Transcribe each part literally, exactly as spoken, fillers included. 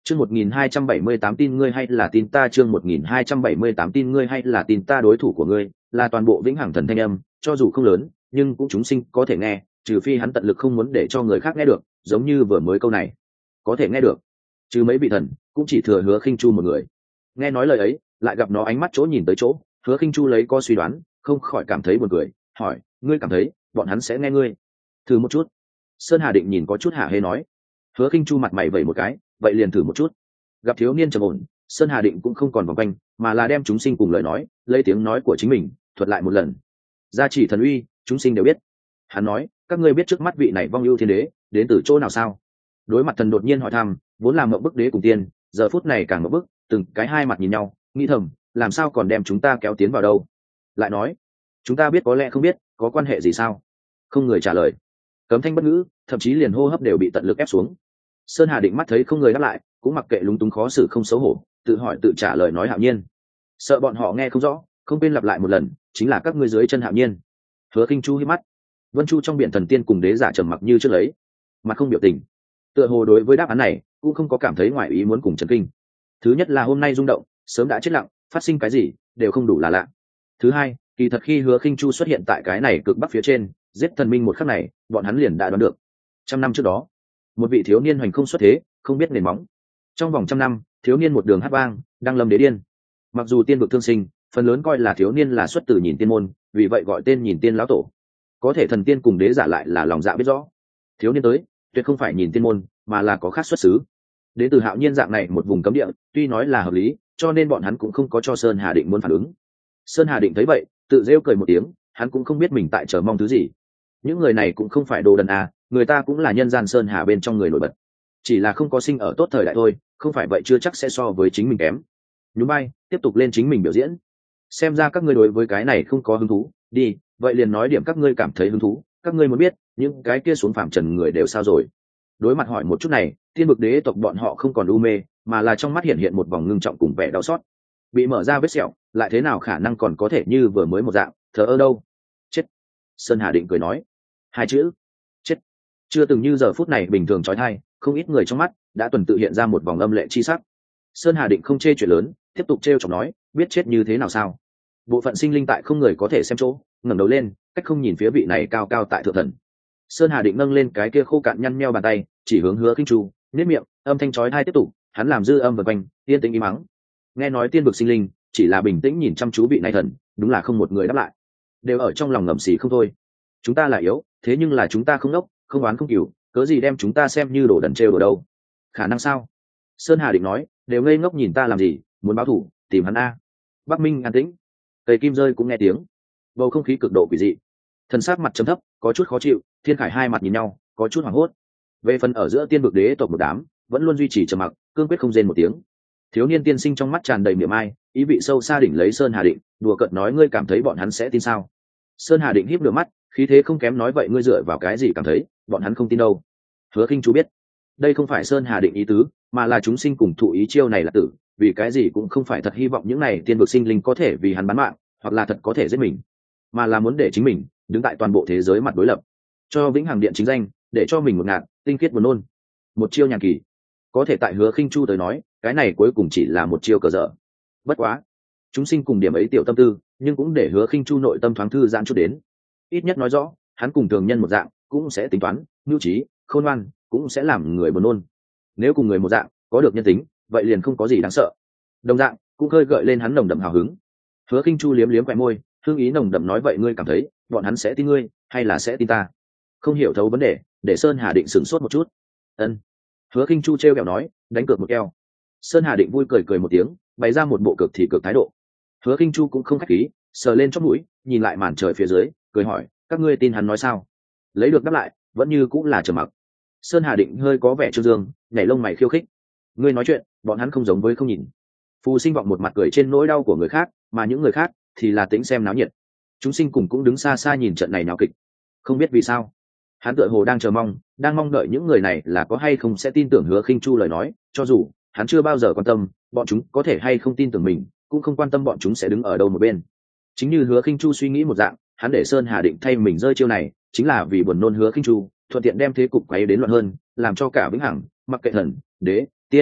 Chương một nghìn hai trăm bảy mươi tám tin ngươi hay là tin ta chương một nghìn hai trăm bảy mươi tám tin ngươi hay là tin ta đối thủ của ngươi là toàn bộ vĩnh hằng thần thanh âm, cho dù không lớn, nhưng cũng chúng sinh có thể nghe, trừ phi hắn tận lực không muốn để cho người khác nghe được, giống như vừa mới câu này. Có thể nghe được. Trừ mấy vị thần, cũng chỉ thừa Hứa Khinh Chu một người. Nghe nói lời ấy, lại gặp nó ánh mắt chỗ nhìn tới chỗ, Hứa Khinh Chu lấy có suy đoán, không khỏi cảm thấy buồn cười, hỏi, ngươi cảm thấy, bọn hắn sẽ nghe ngươi? Thử một chút. Sơn Hà Định nhìn có chút hả hê nói. Hứa Khinh Chu mặt mày vẩy một cái, vậy liền thử một chút. Gặp thiếu niên trầm ổn, Sơn Hà Định cũng không còn vòng quanh, mà là đem chúng sinh cùng lời nói, lấy tiếng nói của chính mình thuật lại một lần. Gia chỉ thần uy, chúng sinh đều biết. Hắn nói, các ngươi biết trước mắt vị này vong ưu thiên đế đến từ chỗ nào sao? Đối mặt thần đột nhiên hỏi thăm, vốn làm mộng bức đế cùng tiên, giờ phút này càng mộng bức, từng cái hai mặt nhìn nhau, nghĩ thầm, làm sao còn đem chúng ta kéo tiến vào đâu? Lại nói, chúng ta biết có lẽ không biết, có quan hệ gì sao? Không người trả lời. Cấm thanh bất ngữ, thậm chí liền hô hấp đều bị tận lực ép xuống. Sơn Hà Định mắt thấy không người đáp lại, cũng mặc kệ lúng túng khó xử không xấu hổ, tự hỏi tự trả lời nói Hạo Nhiên. Sợ bọn họ nghe không rõ, không quên lặp lại một lần, chính là các ngươi dưới chân Hạo Nhiên. Hứa Khinh Chu hí mắt. Vân Chu trong biển thần tiên cùng đế giả trầm mặc như trước lấy, mặt không biểu tình. Tựa hồ đối với đáp án này, cũng không có cảm thấy ngoại ý muốn cùng chấn kinh. Thứ nhất là hôm nay rung động, sớm đã chết lặng, phát sinh cái gì đều không đủ là lạ. Thứ hai, kỳ thật khi Hứa Khinh Chu xuất hiện tại cái này cực bắc phía trên, giết thần minh một khắc này, bọn hắn liền đã đoán được. Trăm năm trước đó, một vị thiếu niên hoành không xuất thế, không biết nền móng. Trong vòng trăm năm, thiếu niên một đường hát vang, đang lâm đế điên. Mặc dù tiên vực thương sinh, phần lớn coi là thiếu niên là xuất từ Nhìn Tiên môn, vì vậy gọi tên Nhìn Tiên lão tổ. Có thể thần tiên cùng đế giả lại là lòng dạ biết rõ, thiếu niên tới, tuyệt không phải Nhìn Tiên môn, mà là có khác xuất xứ. Đến từ Hạo Nhiên dạng này một vùng cấm địa, tuy nói là hợp lý, cho nên bọn hắn cũng không có cho Sơn Hà Định muốn phản ứng. Sơn Hà Định thấy vậy, tự rêu cười một tiếng, hắn cũng không biết mình tại chờ mong thứ gì. Những người này cũng không phải đồ đần à, người ta cũng là nhân gian Sơn Hà bên trong người nổi bật, chỉ là không có sinh ở tốt thời đại thôi, không phải vậy chưa chắc sẽ so với chính mình kém. Nhún bay, tiếp tục lên chính mình biểu diễn. Xem ra các ngươi đối với cái này không có hứng thú, đi, vậy liền nói điểm các ngươi cảm thấy hứng thú, các ngươi muốn biết, những cái kia xuống phàm trần người đều sao rồi. Đối mặt hỏi một chút này, tiên vực đế tộc bọn họ không còn u mê, mà là trong mắt hiện hiện một vòng ngưng trọng cùng vẻ đau xót. Bị mở ra vết sẹo, lại thế nào khả năng còn có thể như vừa mới một dạng, thờ ơ đâu. Chết. Sơn Hà Định cười nói. Hai chữ. Chết. Chưa từng như giờ phút này bình thường trói thai, không ít người trong mắt đã tuần tự hiện ra một vòng âm lệ chi sắc. Sơn Hà Định không chê chuyện lớn, tiếp tục trêu chọc nói, biết chết như thế nào sao? Bộ phận sinh linh tại không người có thể xem chỗ, ngẩng đầu lên, cách không nhìn phía vị này cao cao tại thượng thần. Sơn Hà Định nâng lên cái kia khô cạn nhăn nheo bàn tay, chỉ hướng Hứa Khinh Chu, nhếch miệng, âm thanh chói tai tiếp tục, hắn làm dư âm vần quanh, yên tĩnh im mắng. Nghe nói tiên vực sinh linh, chỉ là bình tĩnh nhìn chăm chú vị này thần, đúng là không một người đáp lại, đều ở trong lòng ngầm xì không thôi. Chúng ta là yếu, thế nhưng là chúng ta không nốc, không oán không cừu, cớ gì đem chúng ta xem như đồ đần trêu đồ đâu? Khả năng sao? Sơn Hà Định nói, đều ngây ngốc nhìn ta làm gì, muốn báo thù, tìm hắn a. Bắc Minh an tĩnh, cây kim rơi cũng nghe tiếng, bầu không khí cực độ quỷ dị. Thần sắc mặt trầm thấp, có chút khó chịu, Thiên Khải hai mặt nhìn nhau, có chút hoảng hốt. Về phần ở giữa tiên vực đế tộc một đám, vẫn luôn duy trì trầm mặc, cương quyết không rên một tiếng. Thiếu niên tiên sinh trong mắt tràn đầy miệng ai, ý vị sâu xa đỉnh lấy Sơn Hà Định, đùa cợt nói ngươi cảm thấy bọn hắn sẽ tin sao? Sơn Hà Định híp lửa mắt, khí thế không kém nói vậy ngươi dựa vào cái gì cảm thấy bọn hắn không tin đâu? Hứa Khinh Chu biết, đây không phải Sơn Hà Định ý tứ, mà là chúng sinh cùng thụ ý chiêu này là tử, vì cái gì cũng không phải thật hy vọng những này tiên vực sinh linh có thể vì hắn bán mạng, hoặc là thật có thể giết mình, mà là muốn để chính mình đứng tại toàn bộ thế giới mặt đối lập, cho vĩnh hằng điện chính danh, để cho mình một ngạt tinh khiết buồn nôn. Một chiêu nhàn kỳ, có thể tại Hứa Khinh Chu tới nói, cái này cuối cùng chỉ là một chiêu cờ dở. Bất quá, chúng sinh cùng điểm ấy tiểu tâm tư, nhưng cũng để Hứa Khinh Chu nội tâm thoáng thư giãn chút đến. Ít nhất nói rõ, hắn cùng thường nhân một dạng, cũng sẽ tính toán, nhu trí, khôn ngoan, cũng sẽ làm người buồn nôn. Nếu cùng người một dạng, có được nhân tính, vậy liền không có gì đáng sợ. Đồng dạng, cũng khơi gợi lên hắn nồng đậm hào hứng. Hứa Khinh Chu liếm liếm quẹt môi, hương ý nồng đậm nói vậy ngươi cảm thấy, bọn hắn sẽ tin ngươi, hay là sẽ tin ta? Không hiểu thấu vấn đề, để Sơn Hà Định sửng sốt một chút. Ân. Hứa Khinh Chu trêu ghẹo nói, đánh cược một keo. Sơn Hà Định vui cười cười một tiếng, bày ra một bộ cực thì cực thái độ. Hứa Khinh Chu cũng không khách khí, sờ lên chóp mũi, nhìn lại màn trời phía dưới, cười hỏi, các ngươi tin hắn nói sao? Lấy được đáp lại, vẫn như cũng là trầm mặc. Sơn Hà Định hơi có vẻ trương dương, nhảy lông mày khiêu khích. Ngươi nói chuyện, bọn hắn không giống với không nhìn. Phù Sinh vọng một mặt cười trên nỗi đau của người khác, mà những người khác thì là tĩnh xem náo nhiệt. Chúng sinh cùng cũng đứng xa xa nhìn trận này náo kịch. Không biết vì sao, hắn tựa hồ đang chờ mong, đang mong đợi những người này là có hay không sẽ tin tưởng Hứa Khinh Chu lời nói, cho dù hắn chưa bao giờ quan tâm bọn chúng có thể hay không tin tưởng mình, cũng không quan tâm bọn chúng sẽ đứng ở đâu một bên. Chính như Hứa Khinh Chu suy nghĩ một dạng, hắn để Sơn Hà Định thay mình rơi chiêu này, chính là vì buồn nôn Hứa Khinh Chu, thuận tiện đem thế cục quấy đến loạn hơn, làm cho cả vĩnh hằng, mặc kệ thần, đế, tiên,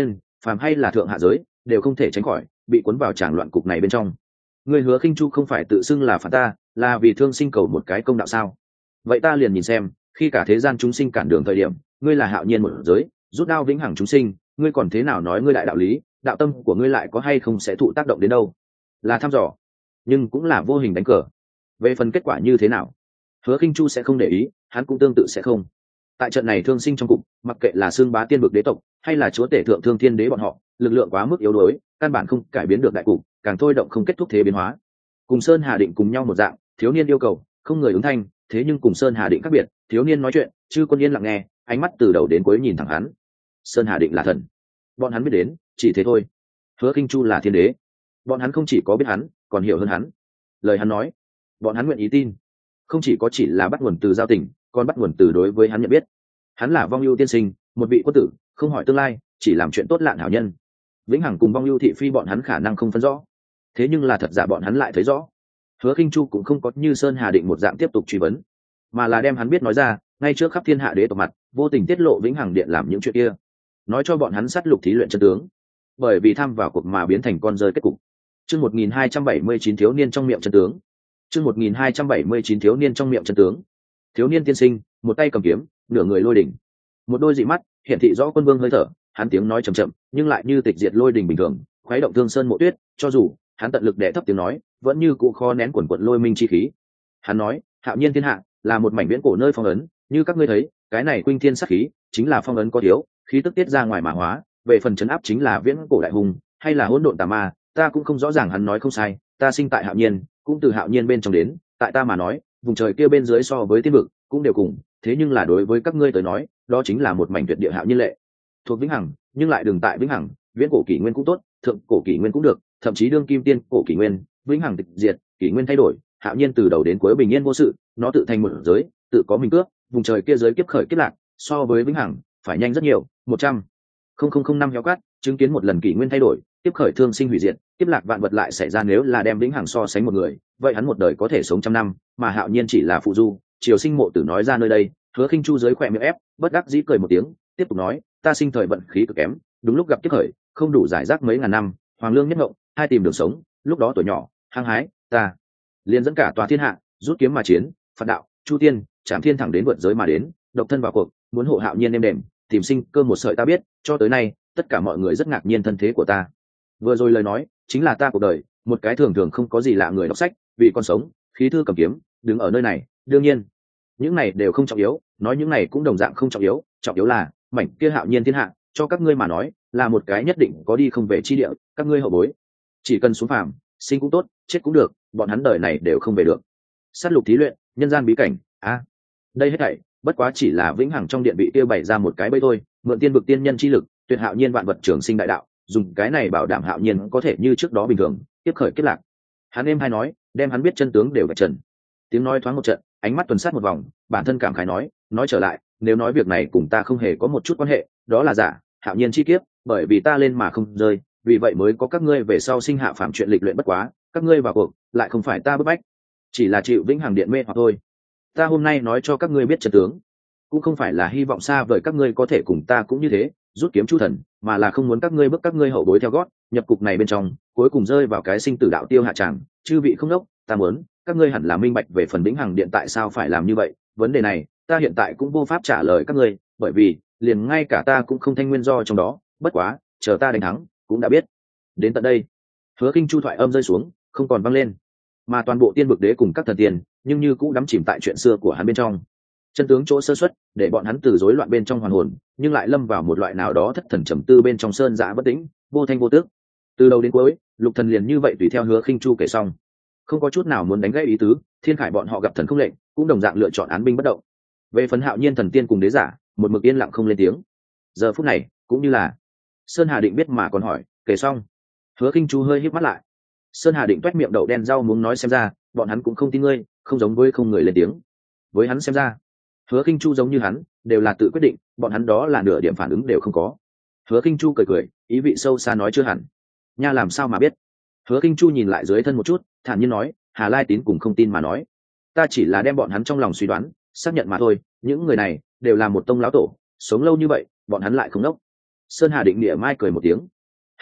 phàm hay là thượng hạ giới đều không thể tránh khỏi bị cuốn vào tràng loạn cục này bên trong. Ngươi Hứa Khinh Chu không phải tự xưng là phản ta, là vì thương sinh cầu một cái công đạo sao? Vậy ta liền nhìn xem, khi cả thế gian chúng sinh cản đường thời điểm, ngươi là hạo nhiên một giới, rút đao vĩnh hằng chúng sinh, ngươi còn thế nào nói ngươi đại đạo lý, đạo tâm của ngươi lại có hay không sẽ thụ tác động đến đâu? Là thăm dò, nhưng cũng là vô hình đánh cờ. Về phần kết quả như thế nào, Hứa Khinh Chu sẽ không để ý, hắn cũng tương tự sẽ không. Tại trận này thương sinh trong cục, mặc kệ là xương bá tiên vực đế tộc hay là chúa tể thượng thương thiên đế bọn họ, lực lượng quá mức yếu đuối, căn bản không cải biến được đại cục, càng thôi động không kết thúc thế biến hóa. Cùng Sơn Hà Định cùng nhau một dạng, thiếu niên yêu cầu, không người ứng thanh, thế nhưng cùng Sơn Hà Định khác biệt, thiếu niên nói chuyện, chư quân yên lặng nghe, ánh mắt từ đầu đến cuối nhìn thẳng hắn. Sơn Hà Định là thần, bọn hắn biết đến, chỉ thế thôi. Hứa Khinh Chu là thiên đế, bọn hắn không chỉ có biết hắn, còn hiểu hơn hắn. Lời hắn nói, bọn hắn nguyện ý tin, không chỉ có chỉ là bắt nguồn từ giao tình, còn bắt nguồn từ đối với hắn nhận biết. Hắn là vong ưu tiên sinh, một vị quân tử, không hỏi tương lai, chỉ làm chuyện tốt lạn hảo nhân. Vĩnh hằng cùng vong ưu thị phi bọn hắn khả năng không phân rõ, thế nhưng là thật giả bọn hắn lại thấy rõ. Hứa Khinh Chu cũng không có như Sơn Hà Định một dạng tiếp tục truy vấn, mà là đem hắn biết nói ra, ngay trước khắp thiên hạ đế tộc mặt, vô tình tiết lộ Vĩnh hằng điện làm những chuyện kia, nói cho bọn hắn sát lục thí luyện chân tướng, bởi vì tham vào cuộc mà biến thành con rơi kết cục. Chương một nghìn hai trăm bảy mươi chín thiếu niên trong miệng chân tướng. Chương một nghìn hai trăm bảy mươi chín thiếu niên trong miệng chân tướng. Thiếu niên tiên sinh, một tay cầm kiếm, nửa người lôi đỉnh, một đôi dị mắt hiển thị rõ quân vương hơi thở. Hắn tiếng nói chậm chậm, nhưng lại như tịch diệt lôi đỉnh bình thường, khuấy động thương sơn mộ tuyết. Cho dù hắn tận lực đè thấp tiếng nói, vẫn như cũ khó nén quần quật lôi minh chi khí. Hắn nói, hạo nhiên thiên hạ là một mảnh viễn cổ nơi phong ấn, như các ngươi thấy, cái này khuynh thiên sát khí chính là phong ấn có thiếu, khí tức tiết ra ngoài mà hóa. Về phần chấn áp chính là viễn cổ đại hùng, hay là hỗn độn tà ma, ta cũng không rõ ràng. Hắn nói không sai, ta sinh tại hạo nhiên, cũng từ hạo nhiên bên trong đến. Tại ta mà nói, vùng trời kia bên dưới so với tiên vực cũng đều cùng, thế nhưng là đối với các ngươi tới nói, đó chính là một mảnh tuyệt địa hạo nhiên lệ, thuộc vĩnh hằng, nhưng lại đừng tại vĩnh hằng. Viễn cổ kỷ nguyên cũng tốt, thượng cổ kỷ nguyên cũng được, thậm chí đương kim tiên cổ kỷ nguyên, vĩnh hằng tịch diệt, kỷ nguyên thay đổi, hạo nhiên từ đầu đến cuối bình yên vô sự, nó tự thành một giới, tự có mình cướp. Vùng trời kia giới kiếp khởi kiếp lạc, so với vĩnh hằng phải nhanh rất nhiều. Một trăm không không không năm héo cát, chứng kiến một lần kỷ nguyên thay đổi, kiếp khởi thương sinh hủy diệt, kiếp lạc vạn vật lại xảy ra. Nếu là đem vĩnh hằng so sánh một người, vậy hắn một đời có thể sống trăm năm, mà hạo nhiên chỉ là phụ du. Triều Sinh mộ tử nói ra nơi đây, Hứa Khinh Chu dưới khỏe miệng ép, bất đắc dĩ cười một tiếng, tiếp tục nói, ta sinh thời vận khí cực kém, đúng lúc gặp kiếp khởi, không đủ giải rác mấy ngàn năm, hoàng lương nhất ngộng, hai tìm đường sống. Lúc đó tuổi nhỏ hăng hái, ta liền dẫn cả tòa thiên hạ, rút kiếm mà chiến, phạt đạo, chu tiên, chạm thiên thẳng đến vượt giới mà đến, độc thân vào cuộc, muốn hộ hạo nhiên êm đềm, tìm sinh cơ một sợi. Ta biết, cho tới nay, tất cả mọi người rất ngạc nhiên thân thế của ta. Vừa rồi lời nói, chính là ta cuộc đời, một cái thường thường không có gì lạ người đọc sách, vì con sống, khí thư cầm kiếm, đứng ở nơi này. Đương nhiên, những này đều không trọng yếu, nói những này cũng đồng dạng không trọng yếu, trọng yếu là mảnh kia hạo nhiên thiên hạ, cho các ngươi mà nói, là một cái nhất định có đi không về chi địa. Các ngươi hậu bối, chỉ cần xuống phàm, sinh cũng tốt, chết cũng được, bọn hắn đời này đều không về được. Sát lục thí luyện, nhân gian bí cảnh, a à, đây hết thảy bất quá chỉ là vĩnh hằng trong điện bị tiêu bày ra một cái bẫy thôi. Mượn tiên vực tiên nhân chi lực, tuyệt hạo nhiên vạn vật trường sinh đại đạo, dùng cái này bảo đảm hạo nhiên có thể như trước đó bình thường tiếp khởi kết lạc. Hắn êm hay nói, đem hắn biết chân tướng đều vạch trần. Tiếng nói thoáng một trận, ánh mắt tuần sát một vòng, bản thân cảm khái nói, nói trở lại, nếu nói việc này cùng ta không hề có một chút quan hệ, đó là giả. Hạo nhiên chi kiếp, bởi vì ta lên mà không rơi, vì vậy mới có các ngươi về sau sinh hạ phạm chuyện lịch luyện. Bất quá các ngươi vào cuộc, lại không phải ta bức bách, chỉ là chịu vĩnh hằng điện mê hoặc thôi. Ta hôm nay nói cho các ngươi biết chân tướng, cũng không phải là hy vọng xa vời các ngươi có thể cùng ta cũng như thế rút kiếm chu thần, mà là không muốn các ngươi bước các ngươi hậu bối theo gót, nhập cục này bên trong, cuối cùng rơi vào cái sinh tử đạo tiêu hạ tràng. Chư vị không đốc, ta muốn các ngươi hẳn là minh bạch về phần vĩnh hằng điện tại sao phải làm như vậy. Vấn đề này ta hiện tại cũng vô pháp trả lời các ngươi, bởi vì liền ngay cả ta cũng không thanh nguyên do trong đó. Bất quá chờ ta đánh thắng cũng đã biết. Đến tận đây, Hứa Khinh Chu thoại âm rơi xuống, không còn vang lên, mà toàn bộ tiên vực đế cùng các thần tiên nhưng như cũng đắm chìm tại chuyện xưa của hắn bên trong. Chân tướng chỗ sơ xuất để bọn hắn từ rối loạn bên trong hoàn hồn, nhưng lại lâm vào một loại nào đó thất thần trầm tư bên trong, sơn dã bất tĩnh, vô thanh vô tước. Từ đầu đến cuối, Lục Thần liền như vậy tùy theo Hứa Khinh Chu kể xong, không có chút nào muốn đánh gãy ý tứ. Thiên Khải bọn họ gặp thần không lệnh, cũng đồng dạng lựa chọn án binh bất động. Về phần hạo nhiên thần tiên cùng đế giả, một mực yên lặng không lên tiếng. Giờ phút này cũng như là Sơn Hà Định biết mà còn hỏi, kể xong. Hứa Khinh Chu hơi híp mắt lại. Sơn Hà Định toét miệng đậu đen rau muống nói, xem ra bọn hắn cũng không tin ngươi, không giống với không người lên tiếng. Với hắn xem ra, Hứa Khinh Chu giống như hắn, đều là tự quyết định, bọn hắn đó là nửa điểm phản ứng đều không có. Hứa Khinh Chu cười cười, ý vị sâu xa nói, chưa hẳn. Nha, làm sao mà biết? Hứa Khinh Chu nhìn lại dưới thân một chút, thản nhiên nói, Hà Lai Tín cùng không tin mà nói, ta chỉ là đem bọn hắn trong lòng suy đoán xác nhận mà thôi. Những người này đều là một tông lão tổ, sống lâu như vậy, bọn hắn lại không nốc. Sơn Hà Định địa mai cười một tiếng,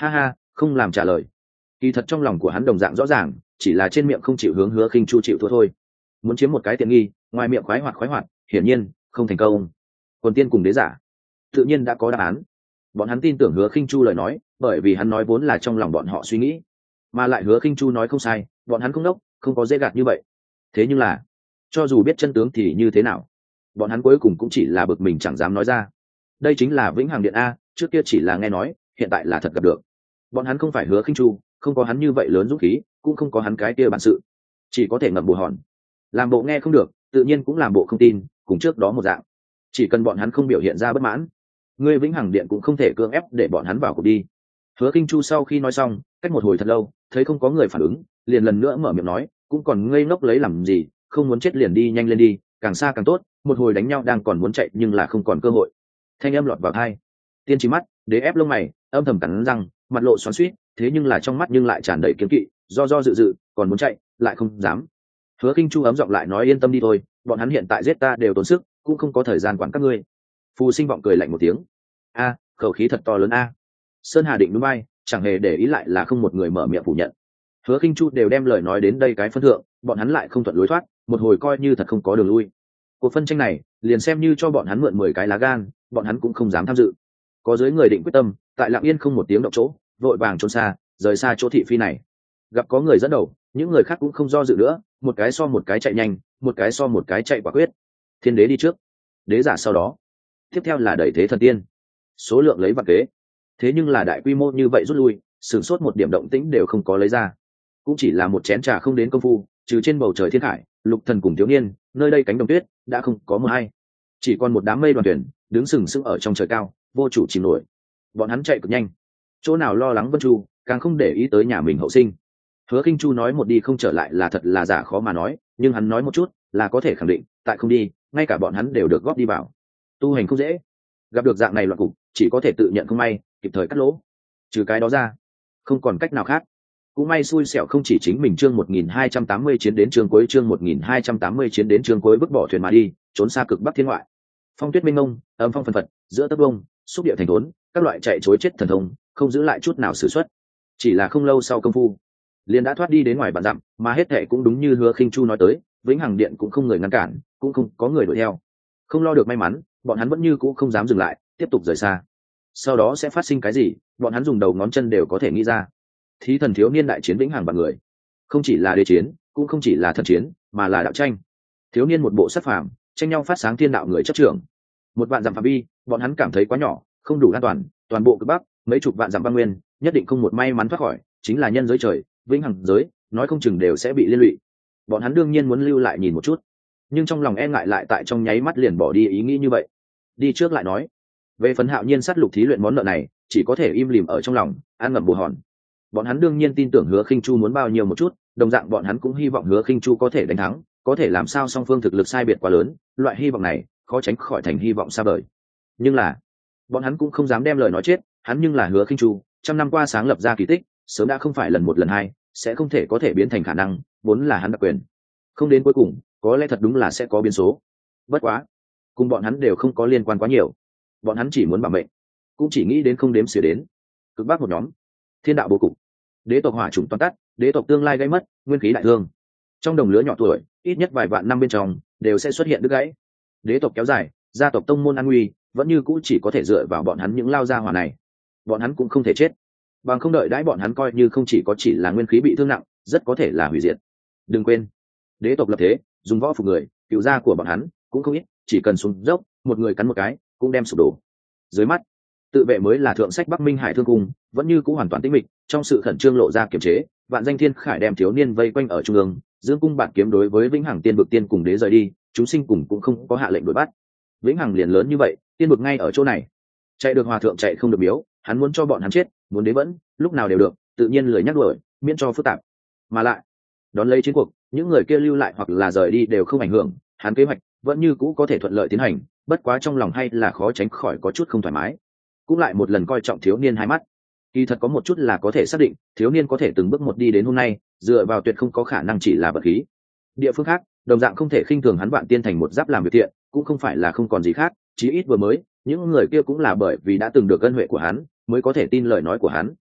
Ha ha, không làm trả lời. Kỳ thật trong lòng của hắn đồng dạng rõ ràng, chỉ là trên miệng không chịu hướng Hứa Khinh Chu chịu thua thôi. Muốn chiếm một cái tiện nghi, ngoài miệng khoái hoạt khoái hoạt, hiển nhiên không thành công. Quần tiên cùng đế giả, tự nhiên đã có đáp án. Bọn hắn tin tưởng Hứa Khinh Chu lời nói, bởi vì hắn nói vốn là trong lòng bọn họ suy nghĩ, mà lại Hứa Khinh Chu nói không sai, bọn hắn không đốc, không có dễ gạt như vậy. Thế nhưng là, cho dù biết chân tướng thì như thế nào, bọn hắn cuối cùng cũng chỉ là bực mình chẳng dám nói ra. Đây chính là Vĩnh Hằng Điện a, trước kia chỉ là nghe nói, hiện tại là thật gặp được. Bọn hắn không phải Hứa Khinh Chu, không có hắn như vậy lớn dũng khí, cũng không có hắn cái kia bản sự, chỉ có thể ngậm bù hòn, làm bộ nghe không được, tự nhiên cũng làm bộ không tin, cùng trước đó một dạng. Chỉ cần bọn hắn không biểu hiện ra bất mãn, người Vĩnh Hằng Điện cũng không thể cưỡng ép để bọn hắn vào cuộc đi. Hứa Kinh Chu sau khi nói xong, cách một hồi thật lâu, thấy không có người phản ứng, liền lần nữa mở miệng nói, cũng còn ngây ngốc lấy làm gì, không muốn chết liền đi nhanh lên đi, càng xa càng tốt, một hồi đánh nhau đang còn muốn chạy nhưng là không còn cơ hội. Thanh âm lọt vào tai. Tiên trí mắt, đế ép lông mày, âm thầm cắn răng, mặt lộ xoắn xuýt, thế nhưng là trong mắt nhưng lại tràn đầy kiêng kỵ, do do dự dự, còn muốn chạy, lại không dám. Hứa Kinh Chu ấm giọng lại nói yên tâm đi thôi, bọn hắn hiện tại giết ta đều tốn sức, cũng không có thời gian quản các ngươi. Phù Sinh vọng cười lạnh một tiếng. A, khẩu khí thật to lớn a. Sơn Hà định núi bay, chẳng hề để ý lại là không một người mở miệng phủ nhận. Hứa Kinh Chu đều đem lời nói đến đây cái phân thượng, bọn hắn lại không thuận lối thoát, một hồi coi như thật không có đường lui. Cuộc phân tranh này, liền xem như cho bọn hắn mượn mười cái lá gan, bọn hắn cũng không dám tham dự. Có dưới người định quyết tâm, tại Lặng Yên không một tiếng động chỗ, vội vàng trốn xa, rời xa chỗ thị phi này. Gặp có người dẫn đầu, những người khác cũng không do dự nữa, một cái so một cái chạy nhanh, một cái so một cái chạy quả quyết. Thiên đế đi trước, đế giả sau đó, tiếp theo là đẩy thế thần tiên, số lượng lấy vạn kế. Thế nhưng là đại quy mô như vậy rút lui, sửng sốt một điểm động tĩnh đều không có lấy ra, cũng chỉ là một chén trà không đến công phu, trừ trên bầu trời thiên hải, lục thần cùng thiếu niên, nơi đây cánh đồng tuyết đã không có một ai, chỉ còn một đám mây đoàn thuyền đứng sừng sững ở trong trời cao, vô chủ chìm nổi. Bọn hắn chạy cực nhanh, chỗ nào lo lắng Vân Chu, càng không để ý tới nhà mình hậu sinh. Hứa Kinh Chu nói một đi không trở lại là thật là giả khó mà nói, nhưng hắn nói một chút là có thể khẳng định, tại không đi, ngay cả bọn hắn đều được góp đi vào. Tu hành không dễ, gặp được dạng này loạn cục, chỉ có thể tự nhận không may, kịp thời cắt lỗ. Trừ cái đó ra, không còn cách nào khác. Cũng may xui xẻo không chỉ chính mình, chương một nghìn hai trăm tám mươi chiến đến chương cuối, chương một nghìn hai trăm tám mươi chiến đến chương cuối, vứt bỏ thuyền mà đi, trốn xa cực bắc thiên ngoại. Phong tuyết mênh mông, âm phong phần phật, giữa tấp bông, xúc địa thành thốn, các loại chạy chối chết thần thông, không giữ lại chút nào sử xuất. Chỉ là không lâu sau công phu, liền đã thoát đi đến ngoài vạn dặm, mà hết thệ cũng đúng như Hứa Khinh Chu nói tới, Vĩnh Hằng Điện cũng không người ngăn cản, cũng không có người đuổi theo. Không lo được may mắn, bọn hắn vẫn như cũ không dám dừng lại, tiếp tục rời xa. Sau đó sẽ phát sinh cái gì, bọn hắn dùng đầu ngón chân đều có thể nghĩ ra. Thí thần thiếu niên đại chiến Vĩnh Hằng bằng người, không chỉ là đế chiến, cũng không chỉ là thần chiến, mà là đạo tranh. Thiếu niên một bộ sắc phàm, tranh nhau phát sáng thiên đạo người chấp trưởng. Một vạn dặm phạm vi, bọn hắn cảm thấy quá nhỏ, không đủ an toàn, toàn bộ cực bắc, mấy chục vạn dặm băng nguyên, nhất định không một may mắn thoát khỏi, chính là nhân giới trời, Vĩnh Hằng giới, nói không chừng đều sẽ bị liên lụy. Bọn hắn đương nhiên muốn lưu lại nhìn một chút, nhưng trong lòng e ngại lại tại trong nháy mắt liền bỏ đi ý nghĩ như vậy. Đi trước lại nói, về phần Hạo Nhiên sát lục thí luyện món nợ này, chỉ có thể im lìm ở trong lòng, ăn ngậm bù hòn. Bọn hắn đương nhiên tin tưởng Hứa Khinh Chu muốn bao nhiêu một chút, đồng dạng bọn hắn cũng hy vọng Hứa Khinh Chu có thể đánh thắng, có thể làm sao song phương thực lực sai biệt quá lớn, loại hy vọng này khó tránh khỏi thành hy vọng xa vời. Nhưng là, bọn hắn cũng không dám đem lời nói chết, hắn nhưng là Hứa Khinh Chu, trăm năm qua sáng lập ra kỳ tích, sớm đã không phải lần một lần hai, sẽ không thể có thể biến thành khả năng, vốn là hắn đặc quyền. Không đến cuối cùng, có lẽ thật đúng là sẽ có biến số. Bất quá, cùng bọn hắn đều không có liên quan quá nhiều. Bọn hắn chỉ muốn bảo mệnh, cũng chỉ nghĩ đến không đếm xỉa đến. Cực bắc một nhóm, thiên đạo bố cục, đế tộc hỏa chủng toàn tắt, đế tộc tương lai gây mất, nguyên khí đại thương. Trong đồng lứa nhỏ tuổi, ít nhất vài vạn năm bên trong, đều sẽ xuất hiện đứt gãy. Đế tộc kéo dài, gia tộc tông môn an nguy, vẫn như cũ chỉ có thể dựa vào bọn hắn những lao gia hỏa này. Bọn hắn cũng không thể chết, bằng không đợi đãi bọn hắn coi như không chỉ có chỉ là nguyên khí bị thương nặng, rất có thể là hủy diệt. Đừng quên, đế tộc lập thế, dùng võ phục người, cựu gia của bọn hắn cũng không ít, chỉ cần xuống dốc, một người cắn một cái, cũng đem sụp đổ. Dưới mắt, tự vệ mới là thượng sách Bắc Minh Hải Thương Cung, vẫn như cũ hoàn toàn tĩnh mịch, trong sự khẩn trương lộ ra kiềm chế, vạn danh thiên khải đem thiếu niên vây quanh ở trung ương, dương cung bạt kiếm đối với Vĩnh Hằng tiên vực tiên cùng đế rời đi, chúng sinh cùng cũng không có hạ lệnh đuổi bắt. Vĩnh Hằng liền lớn như vậy, tiên vực ngay ở chỗ này, chạy được hòa thượng chạy không được miếu, hắn muốn cho bọn hắn chết, muốn đế vẫn, lúc nào đều được, tự nhiên lười nhắc đuổi, miễn cho phức tạp. Mà lại, đón lấy chiến cuộc, những người kia lưu lại hoặc là rời đi đều không ảnh hưởng, hắn kế hoạch vẫn như cũ có thể thuận lợi tiến hành, bất quá trong lòng hay là khó tránh khỏi có chút không thoải mái. Cũng lại một lần coi trọng thiếu niên hai mắt, kỳ thật có một chút là có thể xác định, thiếu niên có thể từng bước một đi đến hôm nay, dựa vào tuyệt không có khả năng chỉ là vật khí. Địa phương khác, đồng dạng không thể khinh thường hắn Vạn Tiên thành một giáp làm việc thiện, cũng không phải là không còn gì khác, chí ít vừa mới, những người kia cũng là bởi vì đã từng được ân huệ của hắn, mới có thể tin lời nói của hắn.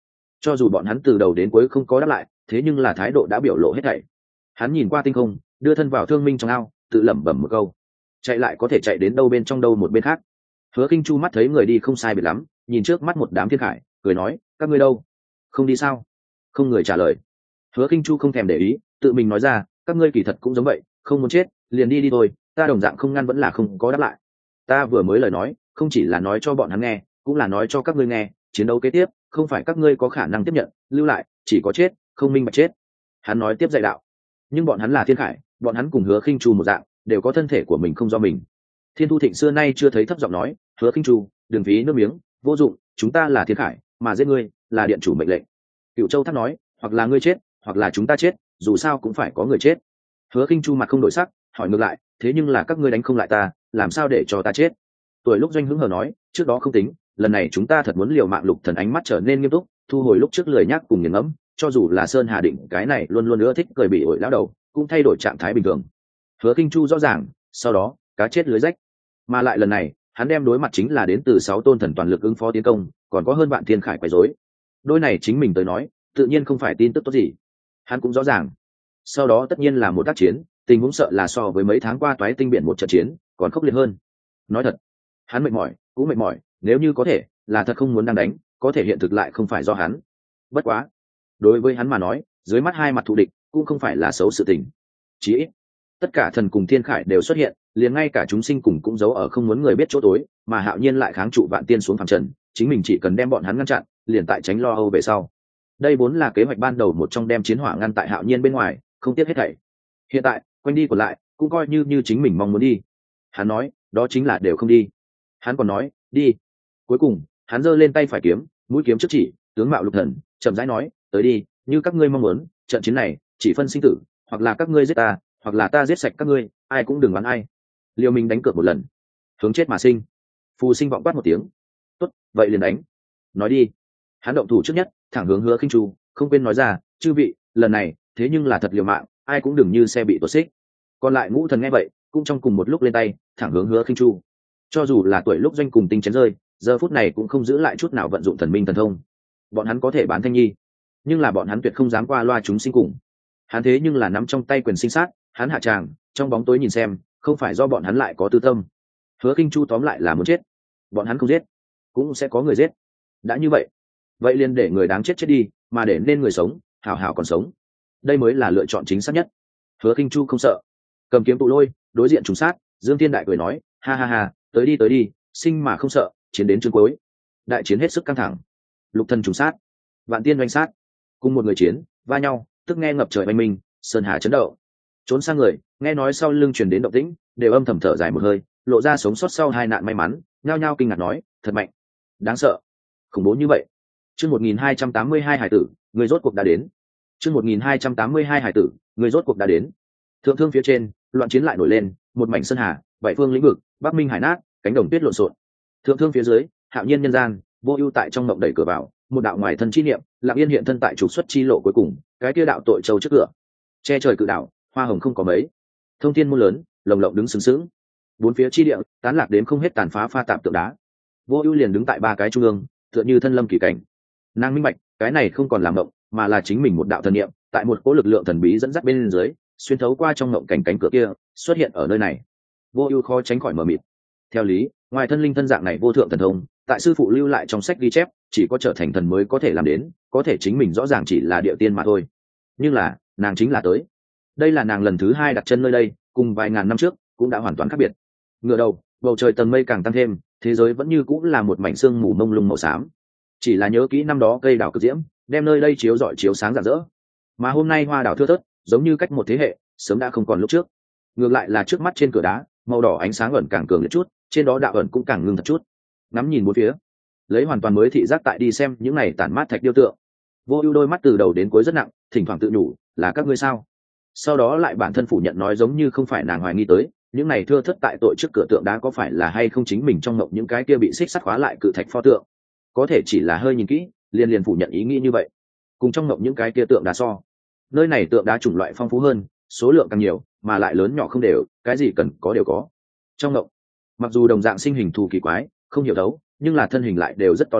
cho dù bọn hắn từ đầu đến cuối không có đáp lại, thế nhưng là thái độ đã biểu lộ hết thảy. Hắn nhìn qua tinh không, đưa thân vào thương minh trong ao, tự lẩm bẩm một câu, chạy lại có thể chạy đến đâu bên trong đâu một bên khác. Hứa Kinh Chu mắt thấy người đi không sai biệt lắm, nhìn trước mắt một đám thiên khải, cười nói, các ngươi đâu? Không đi sao? Không người trả lời. Hứa Kinh Chu không thèm để ý, tự mình nói ra, các ngươi kỳ thật cũng giống vậy, không muốn chết, liền đi đi thôi, ta đồng dạng không ngăn vẫn là không có đáp lại. Ta vừa mới lời nói, không chỉ là nói cho bọn hắn nghe, cũng là nói cho các ngươi nghe, chiến đấu kế tiếp, không phải các ngươi có khả năng tiếp nhận, lưu lại, chỉ có chết, không minh bạch chết. Hắn nói tiếp dạy đạo. Nhưng bọn hắn là thiên khải, bọn hắn cùng Hứa Kinh Chu một dạng, đều có thân thể của mình không do mình. Thiên Thu Thịnh xưa nay chưa thấy thấp giọng nói, Hứa Kinh Chu, đừng phí nước miếng, vô dụng, chúng ta là thiên khải, mà giết ngươi là điện chủ mệnh lệnh. Cửu Châu Tháp nói, hoặc là ngươi chết, hoặc là chúng ta chết, dù sao cũng phải có người chết. Hứa Kinh Chu mặt không đổi sắc, hỏi ngược lại, thế nhưng là các ngươi đánh không lại ta, làm sao để cho ta chết? Tuổi lúc doanh hứng hờ nói, trước đó không tính, lần này chúng ta thật muốn liều mạng. Lục Thần ánh mắt trở nên nghiêm túc, thu hồi lúc trước lười nhác cùng nghiền ngẫm, cho dù là Sơn Hà Định cái này luôn luôn ưa thích cười bị ổi lão đầu, cũng thay đổi trạng thái bình thường. Hứa Kinh Chu rõ ràng, sau đó cá chết lưới rách, mà lại lần này hắn đem đối mặt chính là đến từ sáu tôn thần toàn lực ứng phó tiến công, còn có hơn vạn thiên khải quấy rối. Đôi này chính mình tới nói, tự nhiên không phải tin tức tốt gì. Hắn cũng rõ ràng, sau đó tất nhiên là một tác chiến, tình huống sợ là so với mấy tháng qua toái tinh biển một trận chiến còn khốc liệt hơn. Nói thật, hắn mệt mỏi, cũng mệt mỏi, nếu như có thể, là thật không muốn đang đánh, có thể hiện thực lại không phải do hắn. Bất quá, đối với hắn mà nói, dưới mắt hai mặt thù địch cũng không phải là xấu sự tình. Chỉ ít, tất cả thần cùng thiên khải đều xuất hiện, liền ngay cả chúng sinh cùng cũng giấu ở không muốn người biết chỗ tối, mà Hạo Nhiên lại kháng trụ vạn tiên xuống phàm trần, chính mình chỉ cần đem bọn hắn ngăn chặn, liền tại tránh lo âu về sau. Đây vốn là kế hoạch ban đầu một trong, đem chiến hỏa ngăn tại Hạo Nhiên bên ngoài, không tiếc hết thảy. Hiện tại, quanh đi còn lại, cũng coi như như chính mình mong muốn đi. Hắn nói, đó chính là đều không đi. Hắn còn nói, đi. Cuối cùng, hắn giơ lên tay phải kiếm, mũi kiếm trước chỉ, tướng mạo Lục Thần, chậm rãi nói, tới đi, như các ngươi mong muốn, trận chiến này chỉ phân sinh tử, hoặc là các ngươi giết ta, hoặc là ta giết sạch các ngươi, ai cũng đừng bắn ai. Liều mình đánh cược một lần, hướng chết mà sinh. Phù Sinh vọng quát một tiếng, tốt, vậy liền đánh. Nói đi. Hắn động thủ trước nhất, thẳng hướng Hứa Kinh Chu, không quên nói ra, chư vị, lần này thế nhưng là thật liều mạng, ai cũng đừng như xe bị tuột xích. Còn lại ngũ thần nghe vậy, cũng trong cùng một lúc lên tay, thẳng hướng Hứa Kinh Chu. Cho dù là tuổi lúc doanh cùng tinh chén rơi, giờ phút này cũng không giữ lại chút nào vận dụng thần minh thần thông. Bọn hắn có thể bán Thanh Nhi, nhưng là bọn hắn tuyệt không dám qua loa chúng sinh cùng. Hắn thế nhưng là nắm trong tay quyền sinh sát, hắn hạ tràng, trong bóng tối nhìn xem, không phải do bọn hắn lại có tư tâm. Hứa Kinh Chu tóm lại là muốn chết, bọn hắn không giết, cũng sẽ có người giết. Đã như vậy, vậy liền để người đáng chết chết đi, mà để nên người sống hảo hảo còn sống, đây mới là lựa chọn chính xác nhất. Hứa Kinh Chu không sợ, cầm kiếm tụ lôi, đối diện trùng sát. Dương Thiên Đại cười nói, ha ha ha, tới đi tới đi, sinh mà không sợ, chiến đến chương cuối. Đại chiến hết sức căng thẳng, lục thần trùng sát, vạn tiên doanh sát, cùng một người chiến va nhau, tức nghe ngập trời oanh minh, sơn hà chấn động. Trốn sang người nghe nói sau lưng truyền đến động tĩnh, đều âm thầm thở dài một hơi, lộ ra sống sót sau hai nạn may mắn, nhao nhao kinh ngạc nói, thật mạnh, đáng sợ, khủng bố như vậy. Chương một nghìn hai trăm tám mươi hai hải tử, người rốt cuộc đã đến. Chương một nghìn hai trăm tám mươi hai hải tử, người rốt cuộc đã đến. Thượng thương phía trên, loạn chiến lại nổi lên, một mảnh sơn hà, bảy phương lĩnh vực, bắc minh hải nát, cánh đồng tuyết lộn xộn. Thượng thương phía dưới, Hạo Nhiên nhân gian, Vô Ưu tại trong mộng đẩy cửa vào, một đạo ngoài thân chi niệm, Lặng Yên hiện thân tại trục xuất chi lộ cuối cùng, cái kia đạo tội châu trước cửa. Che trời cự đạo, hoa hồng không có mấy. Thông thiên môn lớn, lồng lộng đứng sừng sững. Bốn phía chi địa, tán lạc đến không hết tàn phá pha tạp tượng đá. Vô Ưu liền đứng tại ba cái trung ương, tựa như thân lâm kỳ cảnh. Nàng minh bạch, cái này không còn là mộng, mà là chính mình một đạo thần niệm, tại một cỗ lực lượng thần bí dẫn dắt bên dưới, xuyên thấu qua trong mộng cảnh cánh cửa kia, xuất hiện ở nơi này. Vô Ưu khó tránh khỏi mờ mịt. Theo lý, ngoài thân linh thân dạng này vô thượng thần thông, tại sư phụ lưu lại trong sách ghi chép, chỉ có trở thành thần mới có thể làm đến, có thể chính mình rõ ràng chỉ là địa tiên mà thôi. Nhưng là, nàng chính là tới. Đây là nàng lần thứ hai đặt chân nơi đây, cùng vài ngàn năm trước cũng đã hoàn toàn khác biệt. Ngửa đầu, bầu trời tầng mây càng tăng thêm, thế giới vẫn như cũng là một mảnh sương mù mông lung màu xám. Chỉ là nhớ kỹ năm đó cây đào cực diễm, đem nơi đây chiếu rọi chiếu sáng rạng rỡ. Mà hôm nay hoa đào thưa thớt, giống như cách một thế hệ, sớm đã không còn lúc trước. Ngược lại là trước mắt trên cửa đá, màu đỏ ánh sáng ẩn càng cường liệt chút, trên đó đạo ẩn cũng càng ngưng thật chút. Ngắm nhìn bốn phía, lấy hoàn toàn mới thị giác tại đi xem những này tản mát thạch điêu tượng. Vô Ưu đôi mắt từ đầu đến cuối rất nặng, thỉnh thoảng tự nhủ, là các ngươi sao? Sau đó lại bản thân phủ nhận nói giống như không phải nàng hoài nghi tới, những này thưa thớt tại tội trước cửa tượng đá có phải là hay không chính mình trong mộng những cái kia bị xích sắt khóa lại cự thạch pho tượng. Có thể chỉ là hơi nhìn kỹ, liền liền phủ nhận ý nghĩ như vậy. Cùng trong mộng những cái kia tượng đá so, nơi này tượng đá chủng loại phong phú hơn, số lượng càng nhiều, mà lại lớn nhỏ không đều, cái gì cần có đều có. Trong mộng, mặc dù đồng dạng sinh hình thù kỳ quái, không hiểu đấu, nhưng là thân hình lại đều rất to lớn,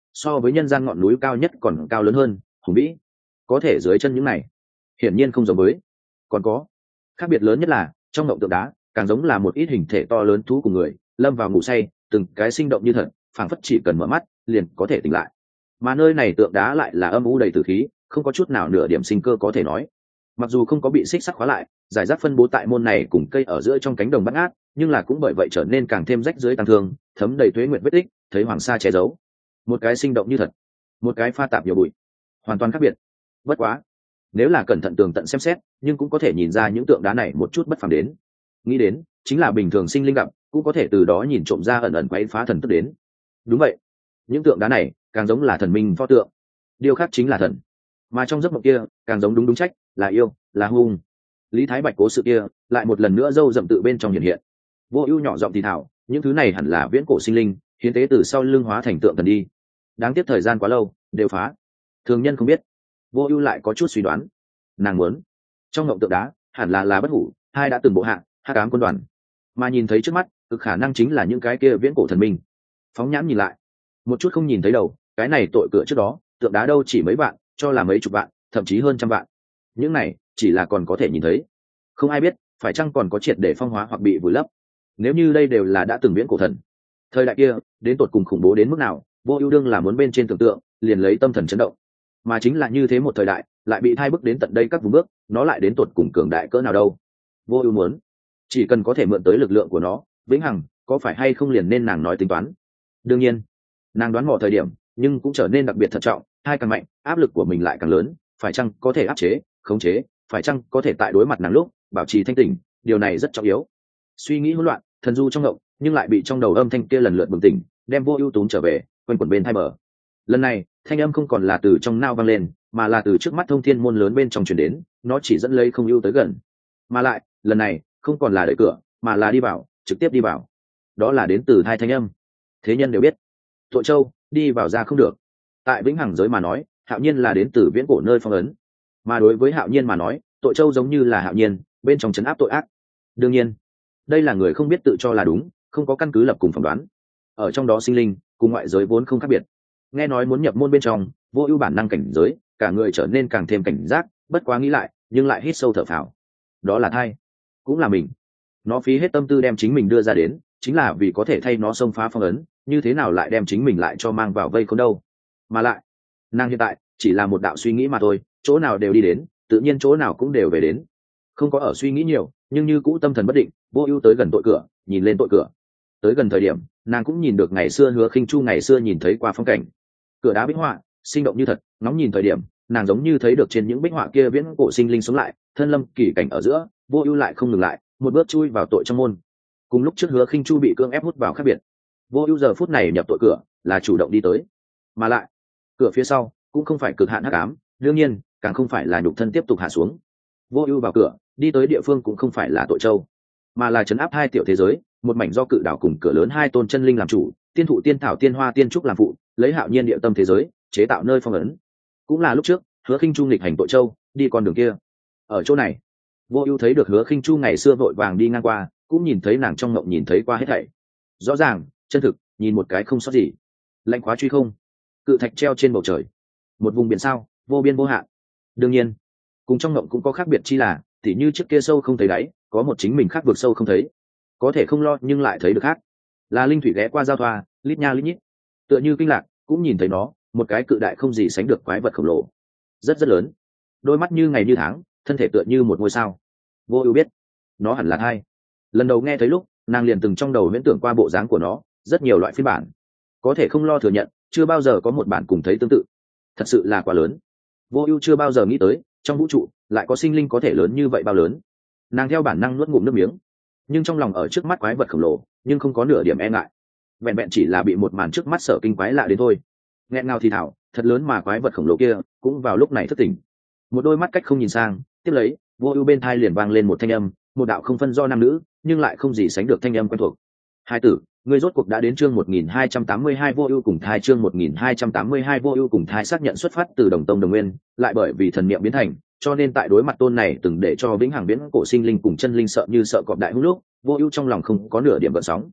so với nhân gian ngọn núi cao nhất còn cao lớn hơn, hùng vĩ. Có thể dưới chân những này hiển nhiên không giống với. Còn có khác biệt lớn nhất là trong ngộng tượng đá càng giống là một ít hình thể to lớn thú của người lâm vào ngủ say, từng cái sinh động như thật, phảng phất chỉ cần mở mắt liền có thể tỉnh lại. Mà nơi này tượng đá lại là âm u đầy tử khí, không có chút nào nửa điểm sinh cơ có thể nói. Mặc dù không có bị xích sắt khóa lại, giải rác phân bố tại môn này cùng cây ở giữa trong cánh đồng bắt ngát, nhưng là cũng bởi vậy trở nên càng thêm rách dưới tăng thương, thấm đầy tuế nguyệt vết tích, thấy hoàng sa che giấu. Một cái sinh động như thật, một cái pha tạp nhiều bụi, hoàn toàn khác biệt. Bất quá, nếu là cẩn thận tường tận xem xét, nhưng cũng có thể nhìn ra những tượng đá này một chút bất phàm đến. Nghĩ đến, chính là bình thường sinh linh gặp, cũng có thể từ đó nhìn trộm ra ẩn ẩn quấy phá thần tức đến. Đúng vậy, những tượng đá này càng giống là thần minh pho tượng, điêu khắc chính là thần, mà trong giấc mộng kia càng giống đúng đúng trách là yêu, là hung. Lý Thái Bạch cố sự kia lại một lần nữa dâu dậm tự bên trong hiện hiện. Vô Ưu nhỏ giọng thì thảo, những thứ này hẳn là viễn cổ sinh linh, hiến tế từ sau lưng hóa thành tượng thần đi. Đáng tiếc thời gian quá lâu, đều phá. Thường nhân không biết. Vô Ưu lại có chút suy đoán. Nàng muốn, trong ngộng tượng đá, hẳn là là bất hủ, hai đã từng bộ hạ, hắc ám quân đoàn. Mà nhìn thấy trước mắt, cực khả năng chính là những cái kia viễn cổ thần minh. Phóng nhãn nhìn lại, một chút không nhìn thấy đầu, cái này tội cửa trước đó, tượng đá đâu chỉ mấy vạn, cho là mấy chục vạn, thậm chí hơn trăm vạn. Những này chỉ là còn có thể nhìn thấy, không ai biết phải chăng còn có triệt để phong hóa hoặc bị vùi lấp. Nếu như đây đều là đã từng viễn cổ thần, thời đại kia đến tột cùng khủng bố đến mức nào, Vô Ưu đương là muốn bên trên tưởng tượng, liền lấy tâm thần chấn động. Mà chính là như thế một thời đại, lại bị thay bước đến tận đây các vùng bước, nó lại đến tột cùng cường đại cỡ nào đâu. Vô Ưu muốn, chỉ cần có thể mượn tới lực lượng của nó, vĩnh hằng, có phải hay không liền nên nàng nói tính toán. Đương nhiên, nàng đoán mò thời điểm, nhưng cũng trở nên đặc biệt thận trọng, hai càng mạnh, áp lực của mình lại càng lớn, phải chăng có thể áp chế, khống chế, phải chăng có thể tại đối mặt nàng lúc bảo trì thanh tỉnh, điều này rất trọng yếu. Suy nghĩ hỗn loạn, thần du trong ngộng, nhưng lại bị trong đầu âm thanh kia lần lượt bừng tỉnh, đem Vô Ưu túm trở về, quanh quẩn bên tai bờ. Lần này, thanh âm không còn là từ trong nao vang lên, mà là từ trước mắt thông thiên môn lớn bên trong truyền đến, nó chỉ dẫn lấy Không Ưu tới gần. Mà lại, lần này, không còn là đợi cửa, mà là đi vào, trực tiếp đi vào. Đó là đến từ hai thanh âm. Thế nhân đều biết, Tội Châu, đi vào ra không được. Tại vĩnh hằng giới mà nói, Hạo Nhiên là đến từ viễn cổ nơi phong ấn. Mà đối với Hạo Nhiên mà nói, Tội Châu giống như là Hạo Nhiên, bên trong trấn áp tội ác. Đương nhiên, đây là người không biết tự cho là đúng, không có căn cứ lập cùng phỏng đoán. Ở trong đó sinh linh, cùng ngoại giới vốn không khác biệt. Nghe nói muốn nhập môn bên trong, Vô Ưu bản năng cảnh giới, cả người trở nên càng thêm cảnh giác, bất quá nghĩ lại, nhưng lại hít sâu thở phào. Đó là thai, cũng là mình. Nó phí hết tâm tư đem chính mình đưa ra đến, chính là vì có thể thay nó xông phá phong ấn, như thế nào lại đem chính mình lại cho mang vào vây khốn đâu. Mà lại, nàng hiện tại chỉ là một đạo suy nghĩ mà thôi, chỗ nào đều đi đến, tự nhiên chỗ nào cũng đều về đến. Không có ở suy nghĩ nhiều, nhưng như cũ tâm thần bất định, Vô Ưu tới gần tội cửa, nhìn lên tội cửa. Tới gần thời điểm, nàng cũng nhìn được ngày xưa Hứa Khinh Chu ngày xưa nhìn thấy qua phong cảnh. Cửa đá bích họa, sinh động như thật, ngóng nhìn thời điểm, nàng giống như thấy được trên những bích họa kia viễn cổ sinh linh sống lại, thân lâm kỳ cảnh ở giữa, Vô Ưu lại không ngừng lại, một bước chui vào tội trong môn. Cùng lúc trước Hứa Khinh Chu bị cưỡng ép hút vào khác biệt, Vô Ưu giờ phút này nhập tội cửa, là chủ động đi tới. Mà lại, cửa phía sau cũng không phải cực hạn hắc ám, đương nhiên, càng không phải là nhục thân tiếp tục hạ xuống. Vô Ưu vào cửa, đi tới địa phương cũng không phải là Tội Châu, mà là trấn áp hai tiểu thế giới, một mảnh do cự đảo cùng cửa lớn hai tôn chân linh làm chủ, tiên thụ tiên thảo tiên hoa tiên trúc làm phụ, lấy Hạo Nhiên địa tâm thế giới chế tạo nơi phong ấn. Cũng là lúc trước, Hứa Khinh Chu nghịch hành Tội Châu, đi con đường kia. Ở chỗ này, Vô Ưu thấy được Hứa Khinh Chu ngày xưa vội vàng đi ngang qua, cũng nhìn thấy nàng trong ngộng nhìn thấy qua hết thảy. Rõ ràng, chân thực, nhìn một cái không sót gì. Lạnh khóa truy không, cự thạch treo trên bầu trời, một vùng biển sao, vô biên vô hạn. Đương nhiên, cùng trong ngộng cũng có khác biệt chi là, tỉ như trước kia sâu không thấy đáy, có một chính mình khác vượt sâu không thấy. Có thể không lo nhưng lại thấy được khác. Là linh thủy ghé qua giao thoa, lít nha lít nhít. Tựa như kinh lạc, cũng nhìn thấy nó, một cái cự đại không gì sánh được quái vật khổng lồ. Rất rất lớn. Đôi mắt như ngày như tháng, thân thể tựa như một ngôi sao. Vô Ưu biết, nó hẳn là thai. Lần đầu nghe thấy lúc, nàng liền từng trong đầu huyễn tưởng qua bộ dáng của nó, rất nhiều loại phiên bản. Có thể không lo thừa nhận, chưa bao giờ có một bản cùng thấy tương tự. Thật sự là quá lớn. Vô Ưu chưa bao giờ nghĩ tới, trong vũ trụ lại có sinh linh có thể lớn như vậy bao lớn. Nàng theo bản năng nuốt ngụm nước miếng, nhưng trong lòng ở trước mắt quái vật khổng lồ, nhưng không có nửa điểm e ngại. Vẹn vẹn chỉ là bị một màn trước mắt sợ kinh quái lạ đến thôi. Nghẹn ngào thì thảo, thật lớn mà quái vật khổng lồ kia cũng vào lúc này thức tỉnh. Một đôi mắt cách không nhìn sang, tiếp lấy, Vô Ưu bên tai liền vang lên một thanh âm, một đạo không phân do nam nữ, nhưng lại không gì sánh được thanh âm quen thuộc. Hai tử, ngươi rốt cuộc đã đến chương một nghìn hai trăm tám mươi hai Vô Ưu cùng thai chương một nghìn hai trăm tám mươi hai Vô Ưu cùng thai xác nhận xuất phát từ đồng tông đồng nguyên, lại bởi vì thần niệm biến thành, cho nên tại đối mặt tôn này từng để cho vĩnh hằng viễn cổ sinh linh cùng chân linh sợ như sợ cọp đại hung lúc, Vô Ưu trong lòng không có nửa điểm gợn sóng.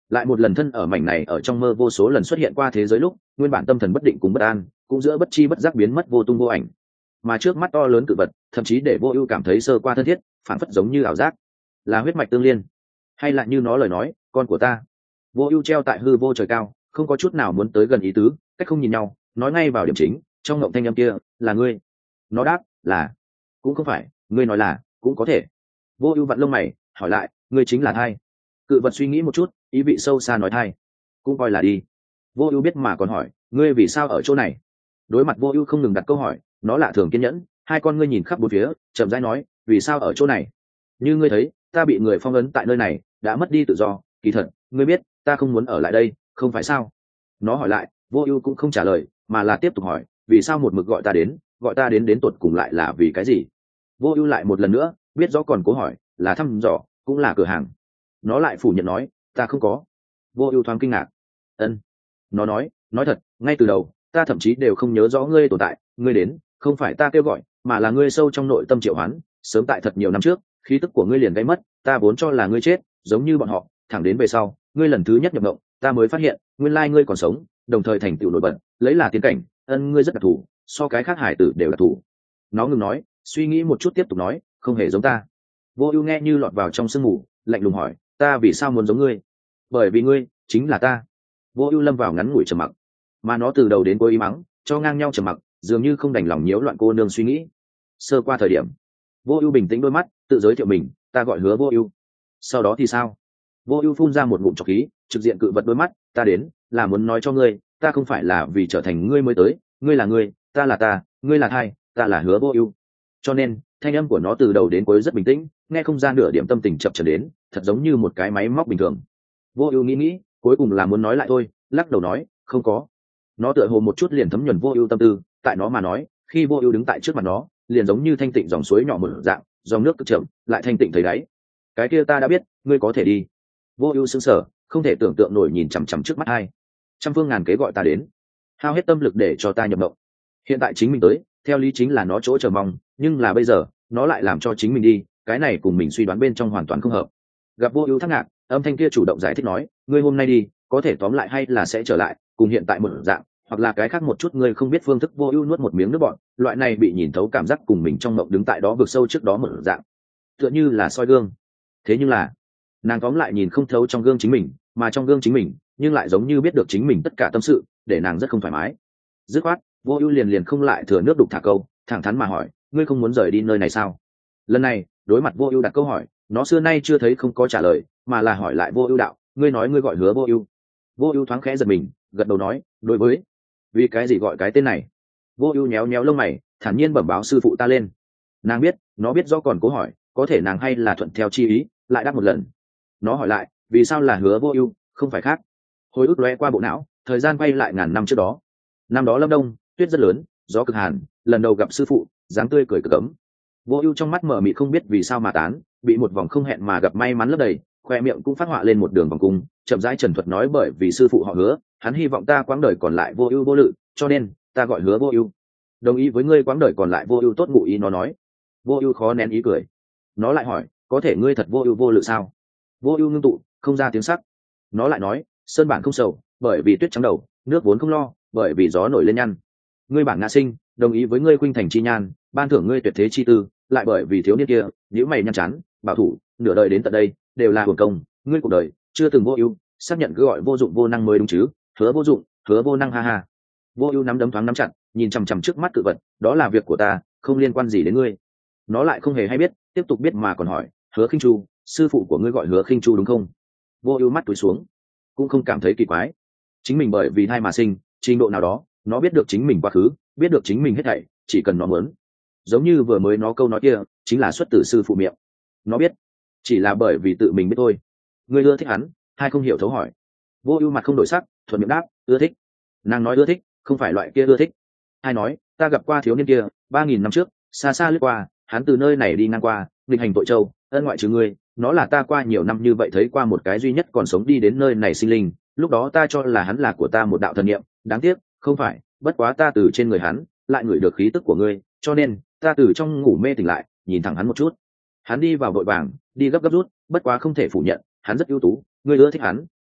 lại một lần thân ở mảnh này ở trong mơ vô số lần xuất hiện qua thế giới lúc nguyên bản tâm thần bất định cùng bất an cũng giữa bất chi bất giác biến mất vô tung vô ảnh, mà trước mắt to lớn cự vật thậm chí để vô ưu cảm thấy sơ qua thân thiết, phản phất giống như ảo giác, là huyết mạch tương liên, hay lại như nó lời nói, con của ta. Vô ưu treo tại hư vô trời cao, không có chút nào muốn tới gần ý tứ, cách không nhìn nhau, nói ngay vào điểm chính, trong ngộng thanh âm kia, là ngươi. Nó đáp, là. Cũng không phải, ngươi nói là, cũng có thể. Vô ưu vặn lông mày, hỏi lại, ngươi chính là thai. Cự vật suy nghĩ một chút, ý vị sâu xa nói thai, cũng coi là đi. Vô ưu biết mà còn hỏi, ngươi vì sao ở chỗ này? Đối mặt vô ưu không ngừng đặt câu hỏi, nó lạ thường kiên nhẫn, hai con ngươi nhìn khắp bốn phía, chậm rãi nói, vì sao ở chỗ này? Như ngươi thấy, ta bị người phong ấn tại nơi này, đã mất đi tự do, kỳ thật, ngươi biết, ta không muốn ở lại đây, không phải sao? Nó hỏi lại, vô ưu cũng không trả lời, mà là tiếp tục hỏi, vì sao một mực gọi ta đến, gọi ta đến đến tột cùng lại là vì cái gì? Vô ưu lại một lần nữa, biết rõ còn cố hỏi, là thăm dò, cũng là cửa hàng. Nó lại phủ nhận nói, ta không có. Vô ưu thoáng kinh ngạc. Ân. Nó nói, nói thật, ngay từ đầu, ta thậm chí đều không nhớ rõ ngươi tồn tại, ngươi đến, không phải ta kêu gọi, mà là ngươi sâu trong nội tâm triệu hoán, sớm tại thật nhiều năm trước, khí tức của ngươi liền gây mất, ta vốn cho là ngươi chết, giống như bọn họ, thẳng đến về sau, ngươi lần thứ nhất nhập động, ta mới phát hiện, nguyên lai ngươi còn sống, đồng thời thành tựu nổi bật, lấy là tiến cảnh, ân ngươi rất đặc thù, so cái khác hải tử đều đặc thù. Nó ngừng nói, suy nghĩ một chút tiếp tục nói, không hề giống ta. Vô ưu nghe như lọt vào trong sương mù, lạnh lùng hỏi, ta vì sao muốn giống ngươi? Bởi vì ngươi chính là ta. Vô ưu lâm vào ngắn ngủi trầm mặc, mà nó từ đầu đến cuối im mắng, cho ngang nhau trầm mặc, dường như không đành lòng nhiễu loạn cô nương suy nghĩ. Sơ qua thời điểm, vô ưu bình tĩnh đôi mắt, tự giới thiệu mình, ta gọi Hứa Vô Ưu. Sau đó thì sao? Vô ưu phun ra một ngụm trọc khí, trực diện cự vật đôi mắt, ta đến là muốn nói cho ngươi, ta không phải là vì trở thành ngươi mới tới, ngươi là ngươi, ta là ta, ngươi là thai, ta là Hứa Vô Ưu. Cho nên, thanh âm của nó từ đầu đến cuối rất bình tĩnh, nghe không ra nửa điểm tâm tình chập chờn đến, thật giống như một cái máy móc bình thường. Vô Ưu nghĩ nghĩ, cuối cùng là muốn nói lại thôi, lắc đầu nói, không có. Nó tựa hồ một chút liền thấm nhuần Vô Ưu tâm tư, tại nó mà nói, khi Vô Ưu đứng tại trước mặt nó, liền giống như thanh tịnh dòng suối nhỏ mở dạng, dòng nước cực chậm, lại thanh tịnh thấy đáy. Cái kia ta đã biết, ngươi có thể đi. Vô Ưu sững sờ, không thể tưởng tượng nổi nhìn chằm chằm trước mắt hai. Trăm phương ngàn kế gọi ta đến, hao hết tâm lực để cho ta nhập mộng. Hiện tại chính mình tới, theo lý chính là nó chỗ chờ mong, nhưng là bây giờ, nó lại làm cho chính mình đi, cái này cùng mình suy đoán bên trong hoàn toàn không hợp. Gặp Vô Ưu thắc ngạc, âm thanh kia chủ động giải thích nói, ngươi hôm nay đi, có thể tóm lại hay là sẽ trở lại, cùng hiện tại một dạng, hoặc là cái khác một chút ngươi không biết phương thức. Vô Ưu nuốt một miếng nước bọt, loại này bị nhìn thấu cảm giác cùng mình trong mộng đứng tại đó vực sâu trước đó một dạng, tựa như là soi gương. Thế nhưng là, nàng tóm lại nhìn không thấu trong gương chính mình, mà trong gương chính mình, nhưng lại giống như biết được chính mình tất cả tâm sự, để nàng rất không thoải mái. Dứt khoát, Vô Ưu liền liền không lại thừa nước đục thả câu, thẳng thắn mà hỏi, ngươi không muốn rời đi nơi này sao? Lần này, đối mặt Vô Ưu đặt câu hỏi, nó xưa nay chưa thấy không có trả lời, mà là hỏi lại Vô Ưu đạo, ngươi nói ngươi gọi Hứa Vô Ưu. Vô Ưu thoáng khẽ giật mình, gật đầu nói, đối với, vì cái gì gọi cái tên này? Vô Ưu nhéo nhéo lông mày, thản nhiên bẩm báo sư phụ ta lên. Nàng biết, nó biết rõ còn cố hỏi, có thể nàng hay là thuận theo chi ý, lại đáp một lần. Nó hỏi lại, vì sao là Hứa Vô Ưu, không phải khác? Hồi ức lóe qua bộ não, thời gian quay lại ngàn năm trước đó. Năm đó Lâm Đông, tuyết rất lớn, gió cực hàn, lần đầu gặp sư phụ, dáng tươi cười cực ấm. Vô Ưu trong mắt mở mịt không biết vì sao mà tán, bị một vòng không hẹn mà gặp may mắn lấp đầy, khoe miệng cũng phát họa lên một đường vòng cung, chậm rãi trần thuật nói, bởi vì sư phụ họ Hứa, hắn hy vọng ta quãng đời còn lại vô ưu vô lự, cho nên ta gọi Hứa Vô Ưu. Đồng ý với ngươi quãng đời còn lại vô ưu tốt ngụ ý, nó nói. Vô Ưu khó nén ý cười. Nó lại hỏi, có thể ngươi thật vô ưu vô lự sao? Vô Ưu ngưng tụ, không ra tiếng sắc. Nó lại nói, sơn bản không sầu, bởi vì tuyết trắng đầu, nước vốn không lo, bởi vì gió nổi lên nhăn. Ngươi bản ngã sinh, đồng ý với ngươi khuynh thành chi nhan, ban thưởng ngươi tuyệt thế chi tư, lại bởi vì thiếu niên kia, nhíu mày nhăn chán, bảo thủ, nửa đời đến tận đây, đều là uổng công, ngươi cuộc đời chưa từng vô ưu, xác nhận cứ gọi vô dụng vô năng mới đúng chứ? Hứa vô dụng, Hứa vô năng, ha ha. Vô Ưu nắm đấm thoáng nắm chặt, nhìn chằm chằm trước mắt cự vật, đó là việc của ta, không liên quan gì đến ngươi. Nó lại không hề hay biết, tiếp tục biết mà còn hỏi, Hứa Khinh Chu, sư phụ của ngươi gọi Hứa Khinh Chu đúng không? Vô Ưu mắt túi xuống, cũng không cảm thấy kỳ quái. Chính mình bởi vì thai mà sinh, trình độ nào đó, nó biết được chính mình quá khứ, biết được chính mình hết thảy, chỉ cần nó muốn. Giống như vừa mới nó câu nói kia, chính là xuất từ sư phụ miệng. Nó biết, chỉ là bởi vì tự mình biết thôi. Ngươi ưa thích hắn, hay không hiểu thấu hỏi. Vô Ưu mặt không đổi sắc, thuận miệng đáp, ưa thích. Nàng nói ưa thích, không phải loại kia ưa thích. Hai nói, ta gặp qua thiếu niên kia, ba nghìn năm trước, xa xa lướt qua, hắn từ nơi này đi ngang qua, nghịch hành tội châu, ân ngoại trừ ngươi, nó là ta qua nhiều năm như vậy thấy qua một cái duy nhất còn sống đi đến nơi này sinh linh, lúc đó ta cho là hắn là của ta một đạo thần niệm, đáng tiếc, không phải, bất quá ta từ trên người hắn, lại ngửi được khí tức của ngươi, cho nên, ta từ trong ngủ mê tỉnh lại, nhìn thẳng hắn một chút. Hắn đi vào vội vàng, đi gấp gấp rút, bất quá không thể phủ nhận, hắn rất ưu tú, ngươi ưa thích hắn,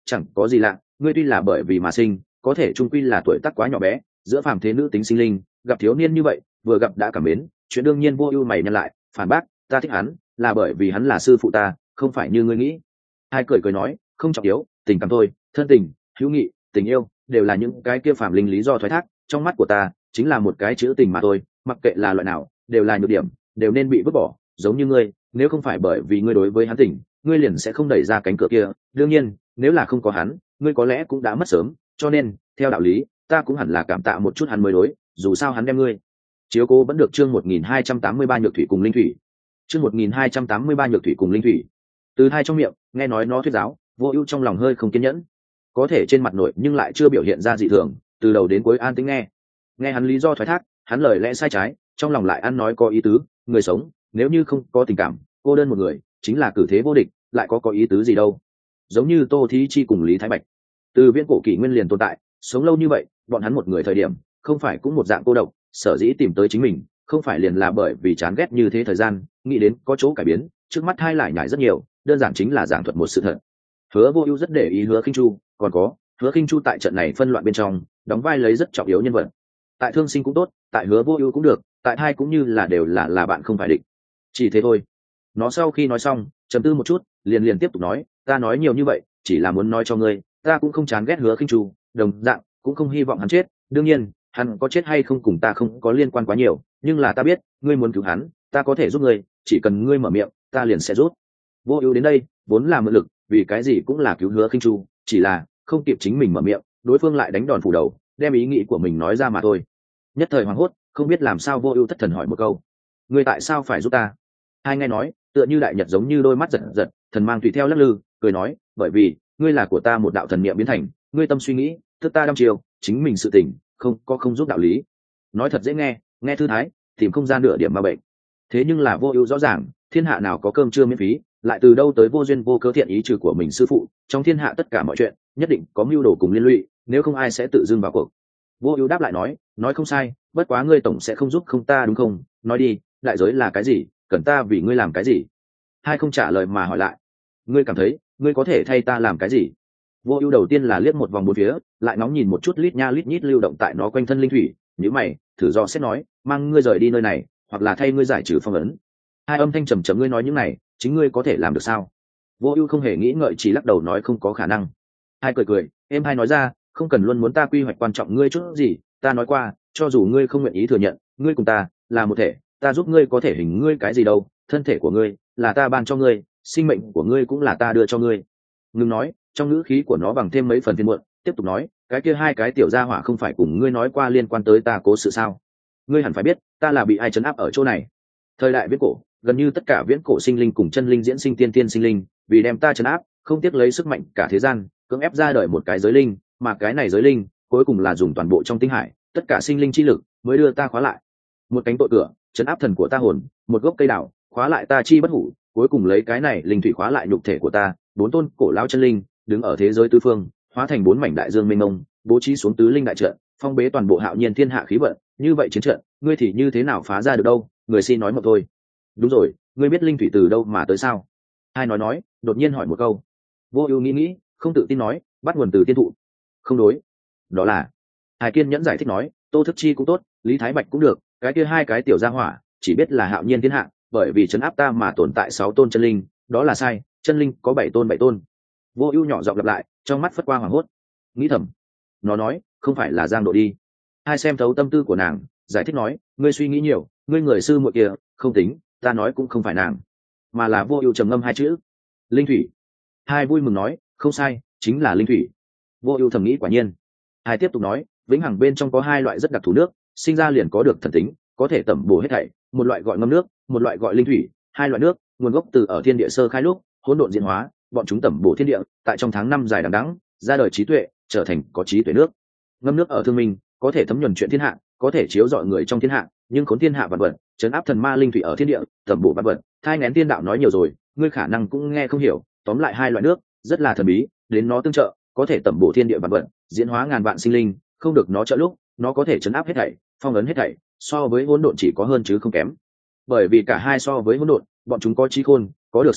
chẳng có gì lạ, ngươi tuy là bởi vì mà sinh, có thể trung quy là tuổi tác quá nhỏ bé, giữa phàm thế nữ tính sinh linh, gặp thiếu niên như vậy, vừa gặp đã cảm mến, chuyện đương nhiên. Vô ưu mày nhăn lại, phản bác, ta thích hắn là bởi vì hắn là sư phụ ta, không phải như ngươi nghĩ. Hai cười cười nói, không trọng yếu, tình cảm thôi, thân tình, hữu nghị, tình yêu đều là những cái kia phàm linh lý do thoái thác, trong mắt của ta chính là một cái chữ tình mà thôi, mặc kệ là loại nào đều là nhược điểm, đều nên bị vứt bỏ. Giống như ngươi, nếu không phải bởi vì ngươi đối với hắn tình, ngươi liền sẽ không đẩy ra cánh cửa kia, đương nhiên nếu là không có hắn, ngươi có lẽ cũng đã mất sớm, cho nên theo đạo lý ta cũng hẳn là cảm tạ một chút hắn mới đối, dù sao hắn đem ngươi chiếu cố vẫn được. Chương một nghìn hai trăm tám mươi ba nhược thủy cùng linh thủy. Chương một nghìn hai trăm tám mươi ba nhược thủy cùng linh thủy. Từ hai trong miệng nghe nói nó thuyết giáo, Vô Ưu trong lòng hơi không kiên nhẫn, có thể trên mặt nội nhưng lại chưa biểu hiện ra dị thường, từ đầu đến cuối an tĩnh nghe. Nghe hắn lý do thoái thác, hắn lời lẽ sai trái, trong lòng lại ăn nói có ý tứ, người sống nếu như không có tình cảm, cô đơn một người chính là cử thế vô địch, lại có có ý tứ gì đâu. Giống như Tô Thí Chi cùng Lý Thái Bạch, từ viễn cổ kỷ nguyên liền tồn tại, sống lâu như vậy, bọn hắn một người thời điểm, không phải cũng một dạng cô độc, sở dĩ tìm tới chính mình, không phải liền là bởi vì chán ghét như thế thời gian, nghĩ đến có chỗ cải biến, trước mắt hai lại nhải rất nhiều, đơn giản chính là giảng thuật một sự thật. Hứa Vô Ưu rất để ý Hứa Khinh Chu, còn có Hứa Khinh Chu tại trận này phân loạn bên trong, đóng vai lấy rất trọng yếu nhân vật. Tại Thương Sinh cũng tốt, tại Hứa Vô Ưu cũng được, tại hai cũng như là đều là là bạn không phải địch. Chỉ thế thôi. Nó sau khi nói xong, trầm tư một chút, liền liền tiếp tục nói, ta nói nhiều như vậy, chỉ là muốn nói cho ngươi, ta cũng không chán ghét Hứa Khinh Chu, đồng dạng cũng không hy vọng hắn chết, đương nhiên, hắn có chết hay không cùng ta không có liên quan quá nhiều, nhưng là ta biết, ngươi muốn cứu hắn, ta có thể giúp ngươi, chỉ cần ngươi mở miệng, ta liền sẽ giúp. Vô Ưu đến đây, vốn là mượn lực, vì cái gì cũng là cứu Hứa Khinh Chu, chỉ là không kịp chính mình mở miệng, đối phương lại đánh đòn phủ đầu, đem ý nghĩ của mình nói ra mà thôi. Nhất thời hoảng hốt, không biết làm sao, Vô Ưu thất thần hỏi một câu, ngươi tại sao phải giúp ta? Hai nghe nói, tựa như đại nhật giống như đôi mắt giật giật, thần mang tùy theo lắc lư, cười nói, bởi vì ngươi là của ta một đạo thần niệm biến thành, ngươi tâm suy nghĩ, thức ta đăm chiều, chính mình sự tình, không có không giúp đạo lý. Nói thật dễ nghe, nghe thư thái, tìm không gian nửa điểm ma bệnh. Thế nhưng là Vô Ưu rõ ràng, thiên hạ nào có cơm trưa miễn phí, lại từ đâu tới vô duyên vô cớ thiện ý trừ của mình sư phụ, trong thiên hạ tất cả mọi chuyện, nhất định có mưu đồ cùng liên lụy, nếu không ai sẽ tự dưng vào cuộc. Vô Ưu đáp lại nói, nói không sai, bất quá ngươi tổng sẽ không giúp không ta đúng không? Nói đi, đại giới là cái gì, cần ta vì ngươi làm cái gì? Hai không trả lời mà hỏi lại, ngươi cảm thấy, ngươi có thể thay ta làm cái gì? Vô Ưu đầu tiên là liếc một vòng bốn phía, lại ngóng nhìn một chút lít nha lít nhít lưu động tại nó quanh thân linh thủy, nhíu mày, thử dò xét nói, mang ngươi rời đi nơi này, hoặc là thay ngươi giải trừ phong ấn. Hai âm thanh trầm trầm, ngươi nói những này, chính ngươi có thể làm được sao? Vô Ưu không hề nghĩ ngợi, chỉ lắc đầu nói không có khả năng. Hai cười cười, em hai nói ra, không cần luôn muốn ta quy hoạch quan trọng ngươi chút gì, ta nói qua, cho dù ngươi không nguyện ý thừa nhận, ngươi cùng ta là một thể, ta giúp ngươi có thể hình ngươi cái gì đâu, thân thể của ngươi là ta ban cho ngươi, sinh mệnh của ngươi cũng là ta đưa cho ngươi. Ngừng nói, trong ngữ khí của nó bằng thêm mấy phần phiền muộn, tiếp tục nói, cái kia hai cái tiểu gia hỏa không phải cùng ngươi nói qua liên quan tới ta cố sự sao? Ngươi hẳn phải biết, ta là bị ai trấn áp ở chỗ này. Thời đại viễn cổ, gần như tất cả viễn cổ sinh linh cùng chân linh diễn sinh tiên tiên sinh linh, vì đem ta trấn áp, không tiếc lấy sức mạnh cả thế gian, cưỡng ép ra đời một cái giới linh, mà cái này giới linh, cuối cùng là dùng toàn bộ trong tinh hải, tất cả sinh linh chi lực mới đưa ta khóa lại. Một cánh tội cửa, trấn áp thần của ta hồn, một gốc cây đào, khóa lại ta chi bất hủ, cuối cùng lấy cái này linh thủy khóa lại nhục thể của ta, bốn tôn cổ lão chân linh, đứng ở thế giới tứ phương, hóa thành bốn mảnh đại dương mênh mông, bố trí xuống tứ linh đại trận, phong bế toàn bộ hạo nhiên thiên hạ khí vận, như vậy chiến trận, ngươi thì như thế nào phá ra được đâu? Người xin nói một thôi. Đúng rồi, ngươi biết linh thủy từ đâu mà tới sao? Hai nói nói, đột nhiên hỏi một câu. Vô Ưu nghĩ nghĩ, không tự tin nói, bắt nguồn từ tiên thụ. Không đối. Đó là. Hải kiên nhẫn giải thích nói, Tô Thức Chi cũng tốt, Lý Thái Bạch cũng được, cái kia hai cái tiểu gia hỏa, chỉ biết là hạo nhiên thiên hạ, bởi vì trấn áp ta mà tồn tại sáu tôn chân linh, đó là sai, chân linh có bảy tôn bảy tôn. Vô Ưu nhỏ giọng lặp lại, trong mắt phất qua hoảng hốt. Nghĩ thầm, nó nói, không phải là Giang Độ đi. Hai xem thấu tâm tư của nàng, giải thích nói, ngươi suy nghĩ nhiều, ngươi người sư muội kia, không tính, ta nói cũng không phải nàng, mà là Vô Ưu trầm ngâm hai chữ, linh thủy. Hai vui mừng nói, không sai, chính là linh thủy. Vô Ưu thầm nghĩ quả nhiên. Hai tiếp tục nói, vĩnh hằng bên trong có hai loại rất đặc thù nước, sinh ra liền có được thần tính, có thể tẩm bổ hết thảy, một loại gọi ngâm nước, một loại gọi linh thủy. Hai loại nước, nguồn gốc từ ở thiên địa sơ khai lúc, hỗn độn diễn hóa, bọn chúng tẩm bổ thiên địa, tại trong tháng năm dài đằng đẵng, ra đời trí tuệ, trở thành có trí tuệ nước. Ngâm nước ở thương minh, có thể thấm nhuần chuyện thiên hạ, có thể chiếu rọi người trong thiên hạ, nhưng khốn thiên hạ vạn vật, trấn áp thần ma linh thủy ở thiên địa, tẩm bổ vạn vật, thai nghén tiên đạo nói nhiều rồi, ngươi khả năng cũng nghe không hiểu, tóm lại hai loại nước rất là thần bí, đến nó tương trợ, có thể tẩm bổ thiên địa vạn vật, diễn hóa ngàn vạn sinh linh, không được nó trợ lúc, nó có thể trấn áp hết thảy, phong ấn hết thảy, so với hỗn độn chỉ có hơn chứ không kém. Bởi vì cả hai so với hỗn độn, bọn chúng có trí khôn, có được sinh mệnh,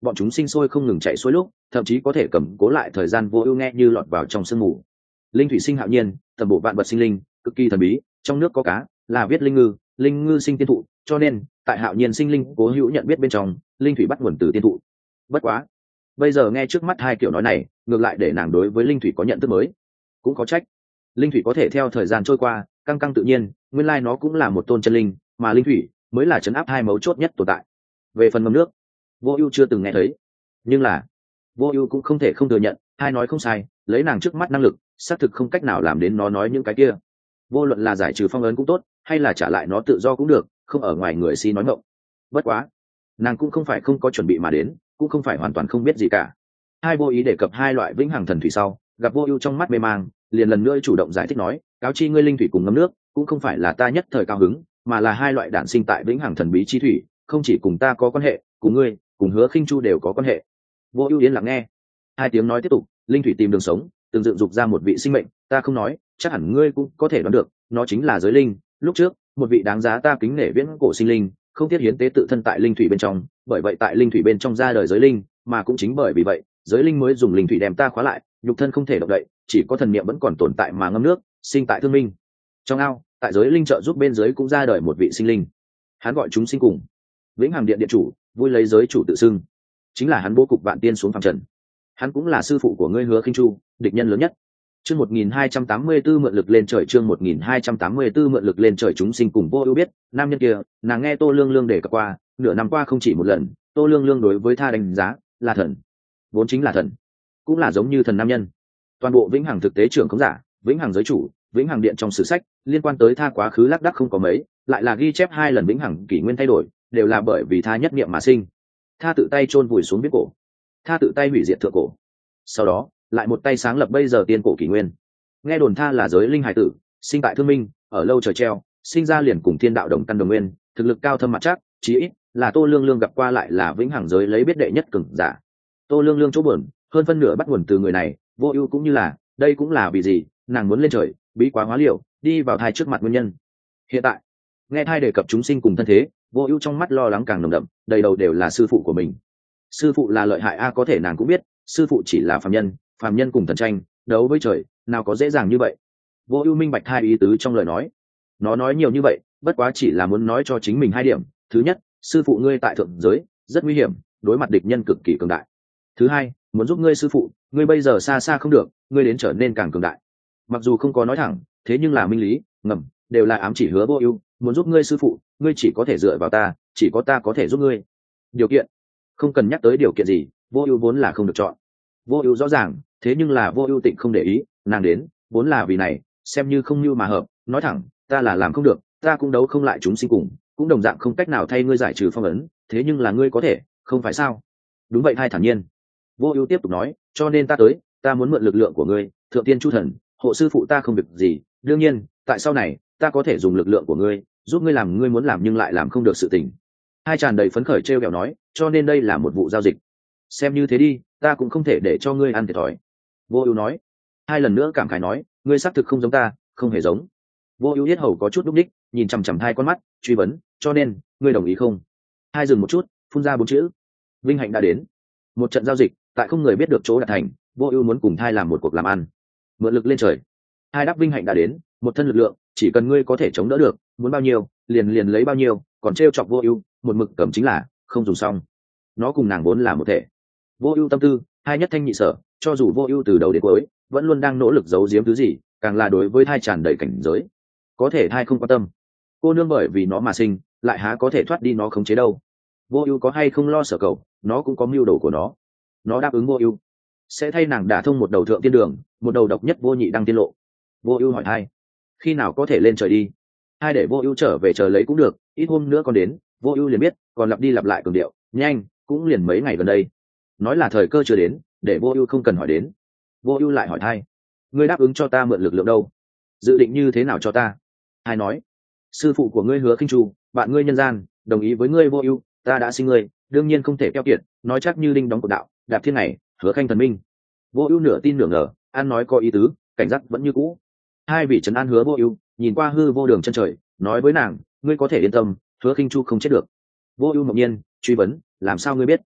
bọn chúng sinh sôi không ngừng chạy xuôi lúc thậm chí có thể cầm cố lại thời gian. Vô ưu nghe như lọt vào trong sương mù. Linh thủy sinh hạo nhiên, tầm bộ vạn vật sinh linh, cực kỳ thần bí. Trong nước có cá, là viết linh ngư, linh ngư sinh tiên thụ, cho nên tại hạo nhiên sinh linh cố hữu nhận biết bên trong, linh thủy bắt nguồn từ tiên thụ. Bất quá, bây giờ nghe trước mắt hai kiểu nói này, ngược lại để nàng đối với linh thủy có nhận thức mới. Cũng có trách, linh thủy có thể theo thời gian trôi qua căng căng tự nhiên, nguyên lai nó cũng là một tôn chân linh, mà linh thủy mới là trấn áp hai mấu chốt nhất tồn tại. Về phần ngâm nước, Vô Ưu chưa từng nghe thấy, nhưng là Vô Ưu cũng không thể không thừa nhận, hai nói không sai, lấy nàng trước mắt năng lực, xác thực không cách nào làm đến nó nói những cái kia. Vô luận là giải trừ phong ấn cũng tốt, hay là trả lại nó tự do cũng được, không ở ngoài người si nói ngọng. Bất quá, nàng cũng không phải không có chuẩn bị mà đến, cũng không phải hoàn toàn không biết gì cả. Hai vô ý đề cập hai loại vĩnh hằng thần thủy sau, gặp Vô Ưu trong mắt mê mang, liền lần nữa chủ động giải thích nói, cáo chi ngươi linh thủy cùng ngâm nước, cũng không phải là ta nhất thời cao hứng, mà là hai loại đản sinh tại vĩnh hằng thần bí chi thủy, không chỉ cùng ta có quan hệ, cùng ngươi, cùng Hứa Khinh Chu đều có quan hệ. Vô Ưu yên lặng nghe. Hai tiếng nói tiếp tục, linh thủy tìm đường sống, từng dựng dục ra một vị sinh mệnh, ta không nói, chắc hẳn ngươi cũng có thể đoán được, nó chính là giới linh, lúc trước, một vị đáng giá ta kính nể viễn cổ sinh linh, không tiếc hiến tế tự thân tại linh thủy bên trong, bởi vậy tại linh thủy bên trong ra đời giới linh, mà cũng chính bởi vì vậy, giới linh mới dùng linh thủy đem ta khóa lại, nhục thân không thể động đậy, chỉ có thần niệm vẫn còn tồn tại mà ngâm nước, sinh tại thương minh. Trong ao, tại giới linh trợ giúp bên dưới cũng ra đời một vị sinh linh. Hắn gọi chúng sinh cùng. Vĩnh Hằng Điện điện chủ, vui lấy giới chủ tự xưng. Chính là hắn bố cục vạn tiên xuống phàm trần. Hắn cũng là sư phụ của ngươi Hứa Khinh Chu, địch nhân lớn nhất. Chương một nghìn hai trăm tám mươi tư mượn lực lên trời, chương một nghìn hai trăm tám mươi tư mượn lực lên trời. Chúng sinh cùng Vô Ưu biết, nam nhân kia, nàng nghe Tô Lương Lương đề cập qua, nửa năm qua không chỉ một lần, Tô Lương Lương đối với tha đánh giá là thần, vốn chính là thần, cũng là giống như thần nam nhân. Toàn bộ Vĩnh Hằng thực tế trưởng khống giả, Vĩnh Hằng giới chủ, Vĩnh Hằng Điện trong sử sách, liên quan tới tha quá khứ lác đác không có mấy, lại là ghi chép hai lần Vĩnh Hằng kỷ nguyên thay đổi, đều là bởi vì tha nhất niệm mà sinh. Tha tự tay chôn vùi xuống biết cổ, tha tự tay hủy diệt thượng cổ, sau đó lại một tay sáng lập bây giờ tiên cổ kỷ nguyên. Nghe đồn tha là giới linh hải tử, sinh tại thương minh, ở lâu trời treo, sinh ra liền cùng thiên đạo đồng căn đồng nguyên, thực lực cao thâm mặt chắc, chí ít là Tô Lương Lương gặp qua lại là Vĩnh Hằng giới lấy biết đệ nhất cường giả. Tô Lương Lương chỗ buồn, hơn phân nửa bắt nguồn từ người này. Vô Ưu cũng như là, đây cũng là vì gì, nàng muốn lên trời, bí quá hóa liều, đi vào thai trước mặt nguyên nhân. Hiện tại, nghe thai đề cập chúng sinh cùng thân thế, Vô Ưu trong mắt lo lắng càng nồng đậm, đầy đầu đều là sư phụ của mình. Sư phụ là lợi hại a, có thể nàng cũng biết, sư phụ chỉ là phàm nhân, phàm nhân cùng thần tranh, đấu với trời, nào có dễ dàng như vậy. Vô Ưu minh bạch hai ý tứ trong lời nói. Nó nói nhiều như vậy, bất quá chỉ là muốn nói cho chính mình hai điểm, thứ nhất, sư phụ ngươi tại thượng giới, rất nguy hiểm, đối mặt địch nhân cực kỳ cường đại. Thứ hai, muốn giúp ngươi sư phụ, ngươi bây giờ xa xa không được, ngươi đến trở nên càng cường đại. Mặc dù không có nói thẳng, thế nhưng là minh lý, ngầm, đều là ám chỉ Hứa Vô Ưu, muốn giúp ngươi sư phụ, ngươi chỉ có thể dựa vào ta, chỉ có ta có thể giúp ngươi. Điều kiện, không cần nhắc tới điều kiện gì, Vô Ưu vốn là không được chọn. Vô Ưu rõ ràng, thế nhưng là Vô Ưu Tịnh không để ý, nàng đến, vốn là vì này, xem như không như mà hợp, nói thẳng, ta là làm không được, ta cũng đấu không lại chúng sinh cùng, cũng đồng dạng không cách nào thay ngươi giải trừ phong ấn, thế nhưng là ngươi có thể, không phải sao? Đúng vậy, Thai thản nhiên. Vô Ưu tiếp tục nói, cho nên ta tới, ta muốn mượn lực lượng của ngươi, Thượng Tiên Chu Thần, hộ sư phụ ta không việc gì, đương nhiên, tại sau này, ta có thể dùng lực lượng của ngươi, giúp ngươi làm ngươi muốn làm nhưng lại làm không được sự tình. Hai tràn đầy phấn khởi trêu ghẹo nói, cho nên đây là một vụ giao dịch. Xem như thế đi, ta cũng không thể để cho ngươi ăn thiệt thòi. Vô Ưu nói. Hai lần nữa cảm khái nói, ngươi xác thực không giống ta, không hề giống. Vô Ưu yết hầu có chút lúc đích, nhìn chằm chằm hai con mắt, truy vấn, cho nên, ngươi đồng ý không? Hai dừng một chút, phun ra bốn chữ. Vinh hạnh đã đến. Một trận giao dịch, tại không người biết được chỗ đạt thành, Vô Ưu muốn cùng Thai làm một cuộc làm ăn. Mượn lực lên trời. Hai đáp vinh hạnh đã đến, một thân lực lượng, chỉ cần ngươi có thể chống đỡ được, muốn bao nhiêu, liền liền lấy bao nhiêu, còn trêu chọc Vô Ưu, một mực cầm chính là, không dùng xong. Nó cùng nàng vốn là một thể. Vô Ưu tâm tư, Hai nhất thanh nhị sở, cho dù Vô Ưu từ đầu đến cuối vẫn luôn đang nỗ lực giấu giếm thứ gì, càng là đối với Thai tràn đầy cảnh giới. Có thể Thai không quan tâm. Cô nương bởi vì nó mà sinh, lại há có thể thoát đi nó khống chế đâu. Vô Ưu có hay không lo sở cầu, nó cũng có mưu đồ của nó. Nó đáp ứng Vô Ưu, sẽ thay nàng đả thông một đầu thượng tiên đường, một đầu độc nhất vô nhị đăng tiên lộ. Vô Ưu hỏi Thai, khi nào có thể lên trời đi? Hai để Vô Ưu trở về chờ lấy cũng được, ít hôm nữa còn đến. Vô Ưu liền biết, còn lặp đi lặp lại cường điệu, nhanh, cũng liền mấy ngày gần đây. Nói là thời cơ chưa đến, để Vô Ưu không cần hỏi đến. Vô Ưu lại hỏi Thai, ngươi đáp ứng cho ta mượn lực lượng đâu? Dự định như thế nào cho ta? Hai nói, sư phụ của ngươi Hứa Khinh Chu, bạn ngươi nhân gian, đồng ý với ngươi Vô Ưu, ta đã sinh ngươi, đương nhiên không thể keo kiệt, nói chắc như linh đóng cột đạo, đạp thiên này, Hứa Khanh thần minh. Vô Ưu nửa tin nửa ngờ, ăn nói có ý tứ, cảnh giác vẫn như cũ. Hai vị trấn an Hứa Vô Ưu, nhìn qua hư vô đường chân trời, nói với nàng, ngươi có thể yên tâm, Hứa Khinh Chu không chết được. Vô Ưu ngạc nhiên, truy vấn, làm sao ngươi biết?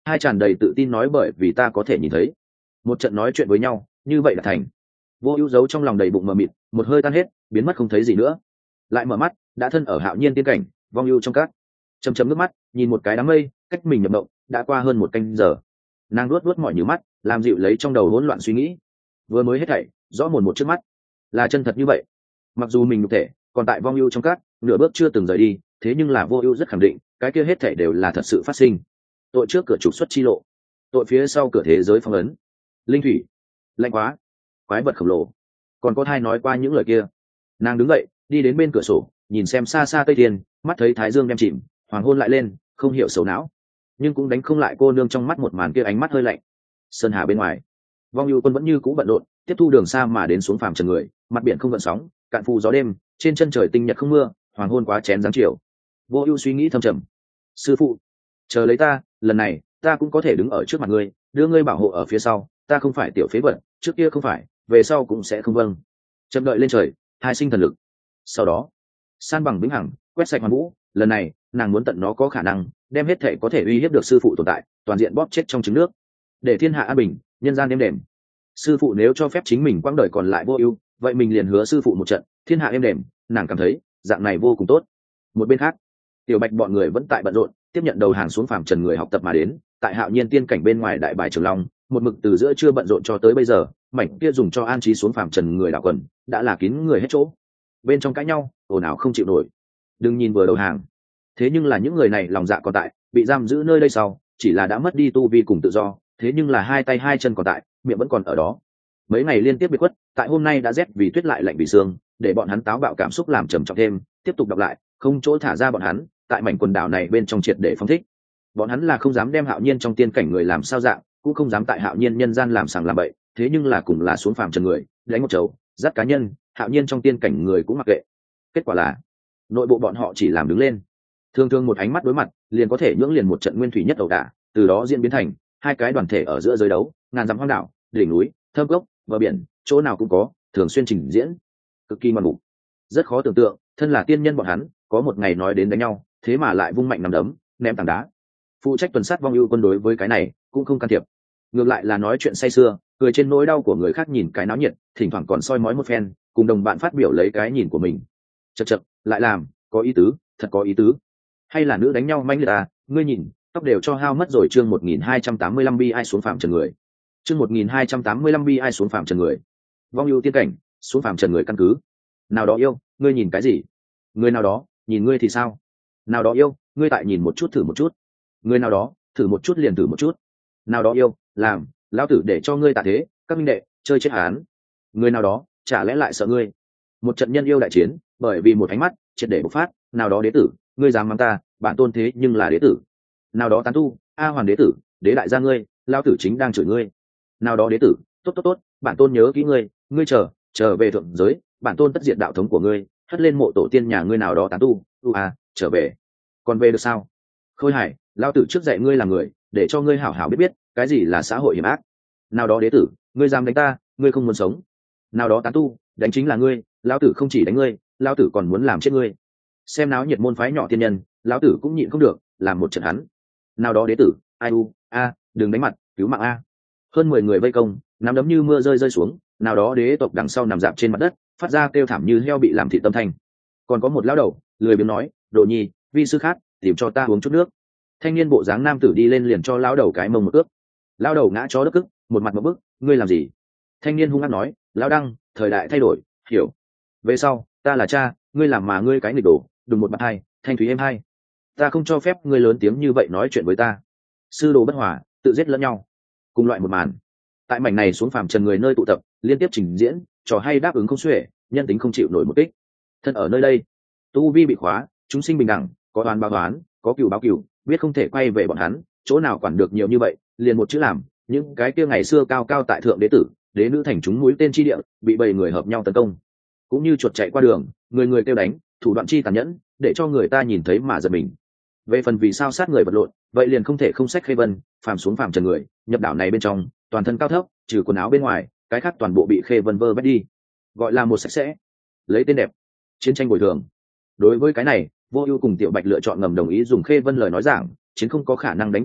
hai tràn đầy tự tin nói bởi vì ta có thể nhìn thấy. Một trận nói chuyện với nhau như vậy là thành. Vô Ưu giấu trong lòng đầy bụng mờ mịt, một hơi tan hết, biến mất không thấy gì nữa. Lại mở mắt, đã thân ở Hạo Nhiên tiên cảnh, vong ưu trong cát. Chầm chầm nước mắt, nhìn một cái đám mây, cách mình nhập động, đã qua hơn một canh giờ. Nàng luốt luốt mỏi nhíu mắt, làm dịu lấy trong đầu hỗn loạn suy nghĩ. Vừa mới hết thảy, rõ mồn một trước mắt. Là chân thật như vậy. Mặc dù mình nhục thể còn tại vong ưu trong cát, nửa bước chưa từng rời đi, thế nhưng là Vô Ưu rất khẳng định, cái kia hết thảy đều là thật sự phát sinh. Tội trước cửa trục xuất chi lộ, tội phía sau cửa thế giới phong ấn. Linh thủy, lạnh quá, quái vật khổng lồ. Còn có thai nói qua những lời kia. Nàng đứng dậy, đi đến bên cửa sổ, nhìn xem xa xa tây thiên, mắt thấy thái dương đem chìm, hoàng hôn lại lên, không hiểu xấu não, nhưng cũng đánh không lại cô nương trong mắt một màn kia ánh mắt hơi lạnh. Sơn hà bên ngoài, vong ưu quân vẫn như cũ bận rộn, tiếp thu đường xa mà đến xuống phàm trần người, mặt biển không gợn sóng, cạn phù gió đêm, trên chân trời tinh nhật không mưa, hoàng hôn quá chén dáng chiều. Vô Ưu suy nghĩ thâm trầm. Sư phụ, chờ lấy ta, lần này ta cũng có thể đứng ở trước mặt ngươi, đưa ngươi bảo hộ ở phía sau, ta không phải tiểu phế vật, trước kia không phải, về sau cũng sẽ không vâng. Chậm đợi lên trời, hai sinh thần lực. Sau đó, san bằng vĩnh hằng, quét sạch hoàn vũ, lần này, nàng muốn tận nó có khả năng, đem hết thể có thể uy hiếp được sư phụ tồn tại, toàn diện bóp chết trong trứng nước, để thiên hạ an bình, nhân gian êm đềm. Sư phụ nếu cho phép chính mình quãng đời còn lại Vô Ưu, vậy mình liền hứa sư phụ một trận, thiên hạ êm đềm, nàng cảm thấy, dạng này vô cùng tốt. Một bên khác, Tiểu Bạch bọn người vẫn tại bận rộn, tiếp nhận đầu hàng xuống phàm trần người học tập mà đến, tại Hạo Nhiên tiên cảnh bên ngoài đại bài Trường Long, một mực từ giữa trưa bận rộn cho tới bây giờ, mảnh kia dùng cho an trí xuống phàm trần người đạo quần, đã là kín người hết chỗ. Bên trong cãi nhau, ồn ào không chịu nổi. Đừng nhìn vừa đầu hàng, thế nhưng là những người này lòng dạ còn tại, bị giam giữ nơi đây sau, chỉ là đã mất đi tu vi cùng tự do, thế nhưng là hai tay hai chân còn tại, miệng vẫn còn ở đó. Mấy ngày liên tiếp biệt khuất, tại hôm nay đã rét vì tuyết lại lạnh vì sương, để bọn hắn táo bạo cảm xúc làm trầm trọng thêm, tiếp tục đọc lại, không chỗ thả ra bọn hắn, tại mảnh quần đảo này bên trong triệt để phóng thích. Bọn hắn là không dám đem Hạo Nhiên trong tiên cảnh người làm sao dạng, cũng không dám tại Hạo Nhiên nhân gian làm sàng làm bậy, thế nhưng là cùng là xuống phàm trần người, đánh một chầu, dắt cá nhân, Hạo Nhiên trong tiên cảnh người cũng mặc kệ. Kết quả là, nội bộ bọn họ chỉ làm đứng lên, thường thường một ánh mắt đối mặt, liền có thể nhưỡng liền một trận nguyên thủy nhất ẩu đả, từ đó diễn biến thành hai cái đoàn thể ở giữa giới đấu, ngàn dặm hoang đảo, đỉnh núi, thâm cốc, bờ biển, chỗ nào cũng có, thường xuyên trình diễn, cực kỳ ngoan mục. Rất khó tưởng tượng, thân là tiên nhân bọn hắn, có một ngày nói đến đánh nhau, thế mà lại vung mạnh nằm đấm, ném tảng đá. Phụ trách tuần sát vong ưu quân đối với cái này cũng không can thiệp, ngược lại là nói chuyện say sưa, cười trên nỗi đau của người khác, nhìn cái náo nhiệt, thỉnh thoảng còn soi mói một phen, cùng đồng bạn phát biểu lấy cái nhìn của mình. Chậc chậc, lại làm, có ý tứ, thật có ý tứ. Hay là nữ đánh nhau manh liệt à, ngươi nhìn, tóc đều cho hao mất rồi. Chương một nghìn hai trăm tám mươi lăm bi ai xuống phàm trần người. Chương một nghìn hai trăm tám mươi lăm bi ai xuống phàm trần người. Vong ưu tiên cảnh, xuống phàm trần người căn cứ. Nào đó yêu, ngươi nhìn cái gì? Người nào đó, nhìn ngươi thì sao? Nào đó yêu, ngươi tại nhìn một chút thử một chút. Người nào đó, thử một chút liền thử một chút. Nào đó yêu, làm, lão tử để cho ngươi tạ thế, các minh đệ, chơi chết hán. Người nào đó, chả lẽ lại sợ ngươi? Một trận nhân yêu đại chiến, bởi vì một ánh mắt, triệt để bộc phát. Nào đó đế tử, ngươi dám mắng ta, bản tôn thế nhưng là đế tử. Nào đó tán tu, a hoàng đế tử, đế đại gia ngươi, lão tử chính đang chửi ngươi. Nào đó đế tử, tốt tốt tốt, bản tôn nhớ kỹ ngươi, ngươi chờ, trở về thượng giới, bản tôn tất diệt đạo thống của ngươi, hất lên mộ tổ tiên nhà ngươi. Nào đó tán tu, u à, trở về, còn về được sao? Khôi Hải, lão tử trước dạy ngươi là người, để cho ngươi hảo hảo biết biết cái gì là xã hội hiểm ác. Nào đó đế tử, ngươi dám đánh ta, ngươi không muốn sống. Nào đó tán tu, đánh chính là ngươi, lão tử không chỉ đánh ngươi, lão tử còn muốn làm chết ngươi. Xem náo nhiệt môn phái nhỏ tiên nhân, lão tử cũng nhịn không được, làm một trận hắn. Nào đó đế tử, ai u a, đừng đánh mặt, cứu mạng a. Hơn mười người vây công, nắm đấm như mưa rơi rơi xuống. Nào đó đế tộc đằng sau nằm dạp trên mặt đất, phát ra kêu thảm như heo bị làm thịt tâm thanh. Còn có một lão đầu lười biếng nói, đồ nhi, vi sư khát, tìm cho ta uống chút nước. Thanh niên bộ dáng nam tử đi lên liền cho lão đầu cái mông một ước. Lão đầu ngã chó đất cức, một mặt một bức, ngươi làm gì? Thanh niên hung hăng nói, lão đăng, thời đại thay đổi, hiểu. Về sau, ta là cha, ngươi làm mà ngươi cái nghịch đồ, đùng một mặt hai, thanh thúy êm hai. Ta không cho phép ngươi lớn tiếng như vậy nói chuyện với ta. Sư đồ bất hòa, tự giết lẫn nhau. Cùng loại một màn. Tại mảnh này xuống phàm trần người nơi tụ tập, liên tiếp trình diễn, trò hay đáp ứng không xuể, nhân tính không chịu nổi một kích. Thân ở nơi đây, tu vi bị khóa, chúng sinh bình đẳng, có oán báo oán, có cừu báo cừu, biết không thể quay về bọn hắn, chỗ nào quản được nhiều như vậy, liền một chữ làm, những cái kia ngày xưa cao cao tại thượng đế tử, đế nữ thành chúng mũi tên chi địa, bị bầy người hợp nhau tấn công. Cũng như chuột chạy qua đường, người người kêu đánh, thủ đoạn chi tàn nhẫn, để cho người ta nhìn thấy mà giật mình. Về phần vì sao sát người vật lộn, vậy liền không thể không sách Khê Vân, phàm xuống phàm trần người, nhập đảo này bên trong, toàn thân cao thấp, trừ quần áo bên ngoài, cái khác toàn bộ bị Khê Vân vơ vét đi, gọi là một sạch sẽ. Lấy tên đẹp, chiến tranh bồi thường. Đối với cái này, Vô Ưu cùng Tiểu Bạch lựa chọn ngầm đồng ý dùng Khê Vân lời nói giảng, chiến không có khả năng đánh vô ích,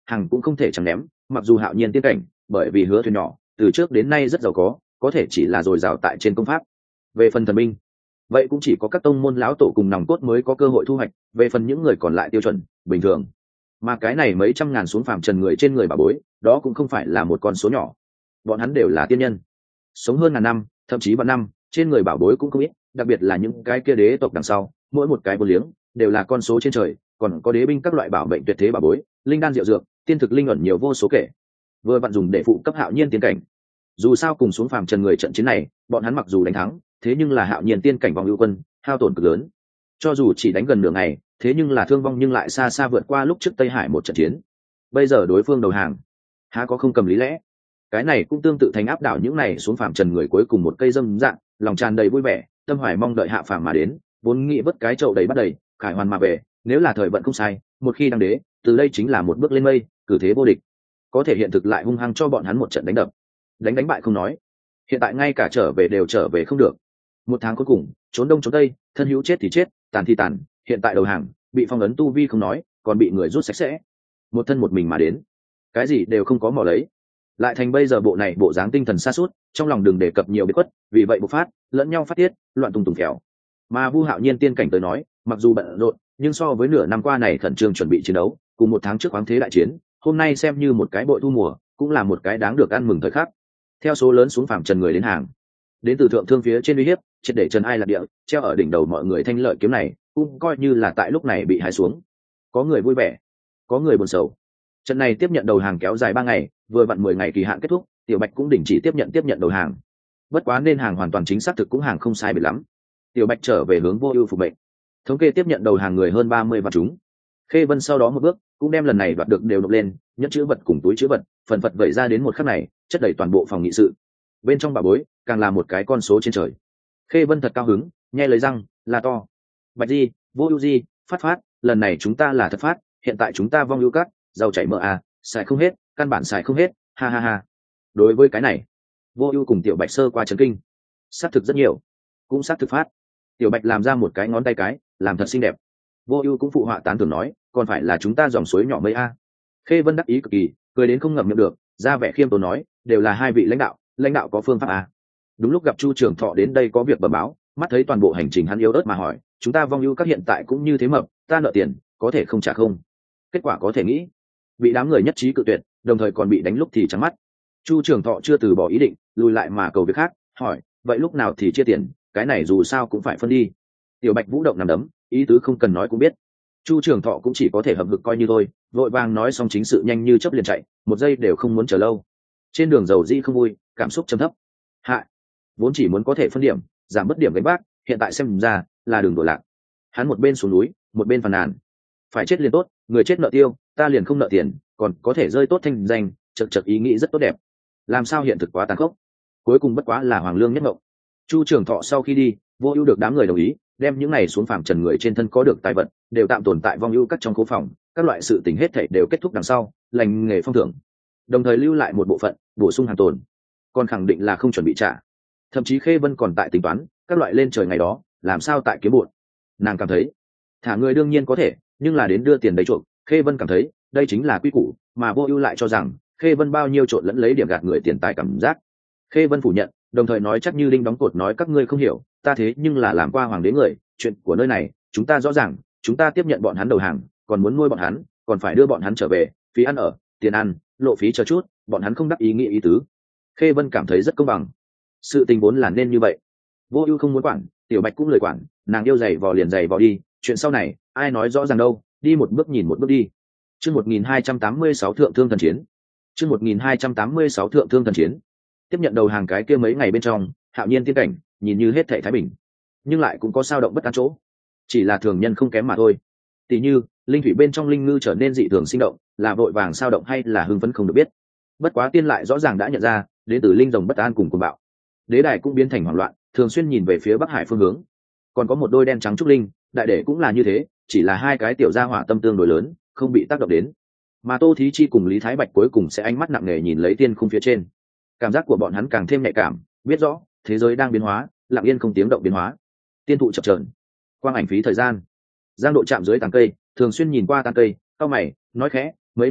hàng cũng không thể chẳng ném. Mặc dù hạo nhiên tiên cảnh bởi vì hứa thuyền nhỏ từ trước đến nay rất giàu có có thể chỉ là dồi dào tại trên công pháp. Về phần thần binh, vậy cũng chỉ có các tông môn lão tổ cùng nòng cốt mới có cơ hội thu hoạch. Về phần những người còn lại tiêu chuẩn bình thường, mà cái này mấy trăm ngàn xuống phàm trần người trên người bà bối, đó cũng không phải là một con số nhỏ. Bọn hắn đều là tiên nhân, sống hơn ngàn năm, thậm chí vạn năm, trên người bảo bối cũng không ít. Đặc biệt là những cái kia đế tộc đằng sau, mỗi một cái vô liếng đều là con số trên trời. Còn có đế binh các loại bảo mệnh tuyệt thế bảo bối, linh đan diệu dược, tiên thực linh ẩn nhiều vô số kể, vừa vặn dùng để phụ cấp hạo nhiên tiên cảnh. Dù sao cùng xuống phàm trần người trận chiến này, bọn hắn mặc dù đánh thắng, thế nhưng là hạo nhiên tiên cảnh vòng ưu quân hao tổn cực lớn. Cho dù chỉ đánh gần nửa ngày, thế nhưng là thương vong nhưng lại xa xa vượt qua lúc trước Tây Hải một trận chiến. Bây giờ đối phương đầu hàng, há có không cầm lý lẽ. Cái này cũng tương tự thành áp đảo những này xuống phàm trần người cuối cùng một cây dâm dạng, lòng tràn đầy vui vẻ, tâm hoài mong đợi hạ phàm mà đến, vốn nghĩ vớt cái chậu đầy bắt đầy, khải hoàn mà về. Nếu là thời vận không sai, một khi đăng đế, từ đây chính là một bước lên mây, cử thế vô địch. Có thể hiện thực lại hung hăng cho bọn hắn một trận đánh đập, đánh đánh bại không nói, hiện tại ngay cả trở về đều trở về không được. Một tháng cuối cùng, trốn đông trốn tây, thân hữu chết thì chết, tàn thì tàn, hiện tại đầu hàng, bị phong ấn tu vi không nói, còn bị người rút sạch sẽ. Một thân một mình mà đến, cái gì đều không có mò lấy, lại thành bây giờ bộ này bộ dáng tinh thần sa sút, trong lòng đừng đề cập nhiều biệt khuất, vì vậy bộc phát, lẫn nhau phát tiết, loạn tung tùng khéo. Mà Vu Hạo Nhiên tiên cảnh tới nói, mặc dù bận rộn, nhưng so với nửa năm qua này khẩn trương chuẩn bị chiến đấu, cùng một tháng trước khoáng thế đại chiến, hôm nay xem như một cái bội thu mùa, cũng là một cái đáng được ăn mừng thời khắc. Theo số lớn xuống phàm trần người đến hàng, đến từ thượng thương phía trên uy hiếp, triệt để trần ai lạc địa, treo ở đỉnh đầu mọi người thanh lợi kiếm này, cũng coi như là tại lúc này bị hái xuống. Có người vui vẻ, có người buồn sầu. Trận này tiếp nhận đầu hàng kéo dài ba ngày, vừa vặn mười ngày kỳ hạn kết thúc, Tiểu Bạch cũng đình chỉ tiếp nhận tiếp nhận đầu hàng. Bất quá nên hàng hoàn toàn chính xác thực cũng hàng không sai biệt lắm. Tiểu Bạch trở về hướng Vô Ưu phục mệnh. Thống kê tiếp nhận đầu hàng người hơn ba mươi vạn chúng. Khê Vân sau đó một bước, cũng đem lần này đoạt được đều nộp lên, nhất chữ vật cùng túi chữ vật, phần phật vẩy ra đến một khắc này, chất đầy toàn bộ phòng nghị sự. Bên trong bà bối, càng là một cái con số trên trời. Khê Vân thật cao hứng, nhe lời răng, là to. Bạch Di, Vô Ưu Di, phát phát, lần này chúng ta là thật phát, hiện tại chúng ta vong ưu cắt, giàu chảy mỡ à, xài không hết, căn bản xài không hết, ha ha ha. Đối với cái này, Vô Ưu cùng Tiểu Bạch sơ qua chấn kinh. Sát thực rất nhiều, cũng sát thực phát. Tiểu Bạch làm ra một cái ngón tay cái, làm thật xinh đẹp. Vô Ưu cũng phụ họa tán thưởng nói, còn phải là chúng ta dòng suối nhỏ mấy a. Khê Vân đắc ý cực kỳ, cười đến không ngậm miệng được, ra vẻ khiêm tốn nói, đều là hai vị lãnh đạo, lãnh đạo có phương pháp a. Đúng lúc gặp Chu trưởng thọ đến đây có việc bẩm báo, mắt thấy toàn bộ hành trình hắn yếu ớt mà hỏi, chúng ta vong ưu các hiện tại cũng như thế mập, ta nợ tiền, có thể không trả không? Kết quả có thể nghĩ, bị đám người nhất trí cự tuyệt, đồng thời còn bị đánh lúc thì trắng mắt. Chu trưởng thọ chưa từ bỏ ý định, lùi lại mà cầu việc khác, hỏi, vậy lúc nào thì chia tiền, cái này dù sao cũng phải phân đi. Tiểu Bạch vũ động nằm đấm, ý tứ không cần nói cũng biết. Chu trưởng thọ cũng chỉ có thể hậm hực coi như thôi, vội vàng nói xong chính sự nhanh như chớp liền chạy, một giây đều không muốn chờ lâu. Trên đường dầu di không vui, cảm xúc trầm thấp. Hạ, vốn chỉ muốn có thể phân điểm, giảm bớt điểm gánh vác, hiện tại xem ra là đường đổ lạc. Hắn một bên xuống núi, một bên phàn nàn, phải chết liền tốt, người chết nợ tiêu, ta liền không nợ tiền, còn có thể rơi tốt thanh danh, chật chật ý nghĩ rất tốt đẹp. Làm sao hiện thực quá tàn khốc, cuối cùng bất quá là hoàng lương nhất ngộng. Chu trưởng thọ sau khi đi, Vô Ưu được đám người đồng ý, đem những này xuống phàm trần người trên thân có được tài vật, đều tạm tồn tại vong ưu các trong khu phòng, các loại sự tình hết thảy đều kết thúc đằng sau, lành nghề phong thưởng. Đồng thời lưu lại một bộ phận, bổ sung hàng tồn. Còn khẳng định là không chuẩn bị trả. Thậm chí Khê Vân còn tại tính toán, các loại lên trời ngày đó, làm sao tại kiếm bộn. Nàng cảm thấy, thả người đương nhiên có thể, nhưng là đến đưa tiền đấy chuộc, Khê Vân cảm thấy, đây chính là quy củ, mà Vô Ưu lại cho rằng, Khê Vân bao nhiêu trộn lẫn lấy điểm gạt người tiền tài cảm giác. Khê Vân phủ nhận, đồng thời nói chắc như đinh đóng cột nói các ngươi không hiểu, ta thế nhưng là làm qua hoàng đế người, chuyện của nơi này, chúng ta rõ ràng, chúng ta tiếp nhận bọn hắn đầu hàng, còn muốn nuôi bọn hắn, còn phải đưa bọn hắn trở về, phí ăn ở, tiền ăn, lộ phí chờ chút, bọn hắn không đắc ý nghĩ ý tứ. Khê Vân cảm thấy rất công bằng. Sự tình vốn là nên như vậy. Vô Ưu không muốn quản, Tiểu Bạch cũng lười quản, nàng yêu giày vò liền giày vò đi, chuyện sau này, ai nói rõ ràng đâu, đi một bước nhìn một bước đi. Chương một nghìn hai trăm tám mươi sáu thượng thương thần chiến. Chương một nghìn hai trăm tám mươi sáu thượng thương thần chiến. Tiếp nhận đầu hàng cái kia mấy ngày bên trong, Hạo Nhiên tiên cảnh, nhìn như hết thảy thái bình, nhưng lại cũng có sao động bất an chỗ. Chỉ là thường nhân không kém mà thôi. Tỷ như, linh thủy bên trong linh ngư trở nên dị thường sinh động, là vội vàng sao động hay là hưng phấn không được biết. Bất quá tiên lại rõ ràng đã nhận ra, đến từ linh rồng bất an cùng cuồng bạo. Đế đài cũng biến thành hoảng loạn, thường xuyên nhìn về phía Bắc Hải phương hướng. Còn có một đôi đen trắng trúc linh, đại đệ cũng là như thế, chỉ là hai cái tiểu gia hỏa tâm tương đối lớn, không bị tác động đến. Mà Tô Thí Chi cùng Lý Thái Bạch cuối cùng sẽ ánh mắt nặng nề nhìn lấy tiên khung phía trên. Cảm giác của bọn hắn càng thêm nhạy cảm, biết rõ thế giới đang biến hóa, lặng yên không tiếng động biến hóa. Tiên thụ chập chờn, quang ảnh phí thời gian. Giang Độ chạm dưới tàng cây, thường xuyên nhìn qua tàng cây, cau mày, nói khẽ, mấy ngày nay,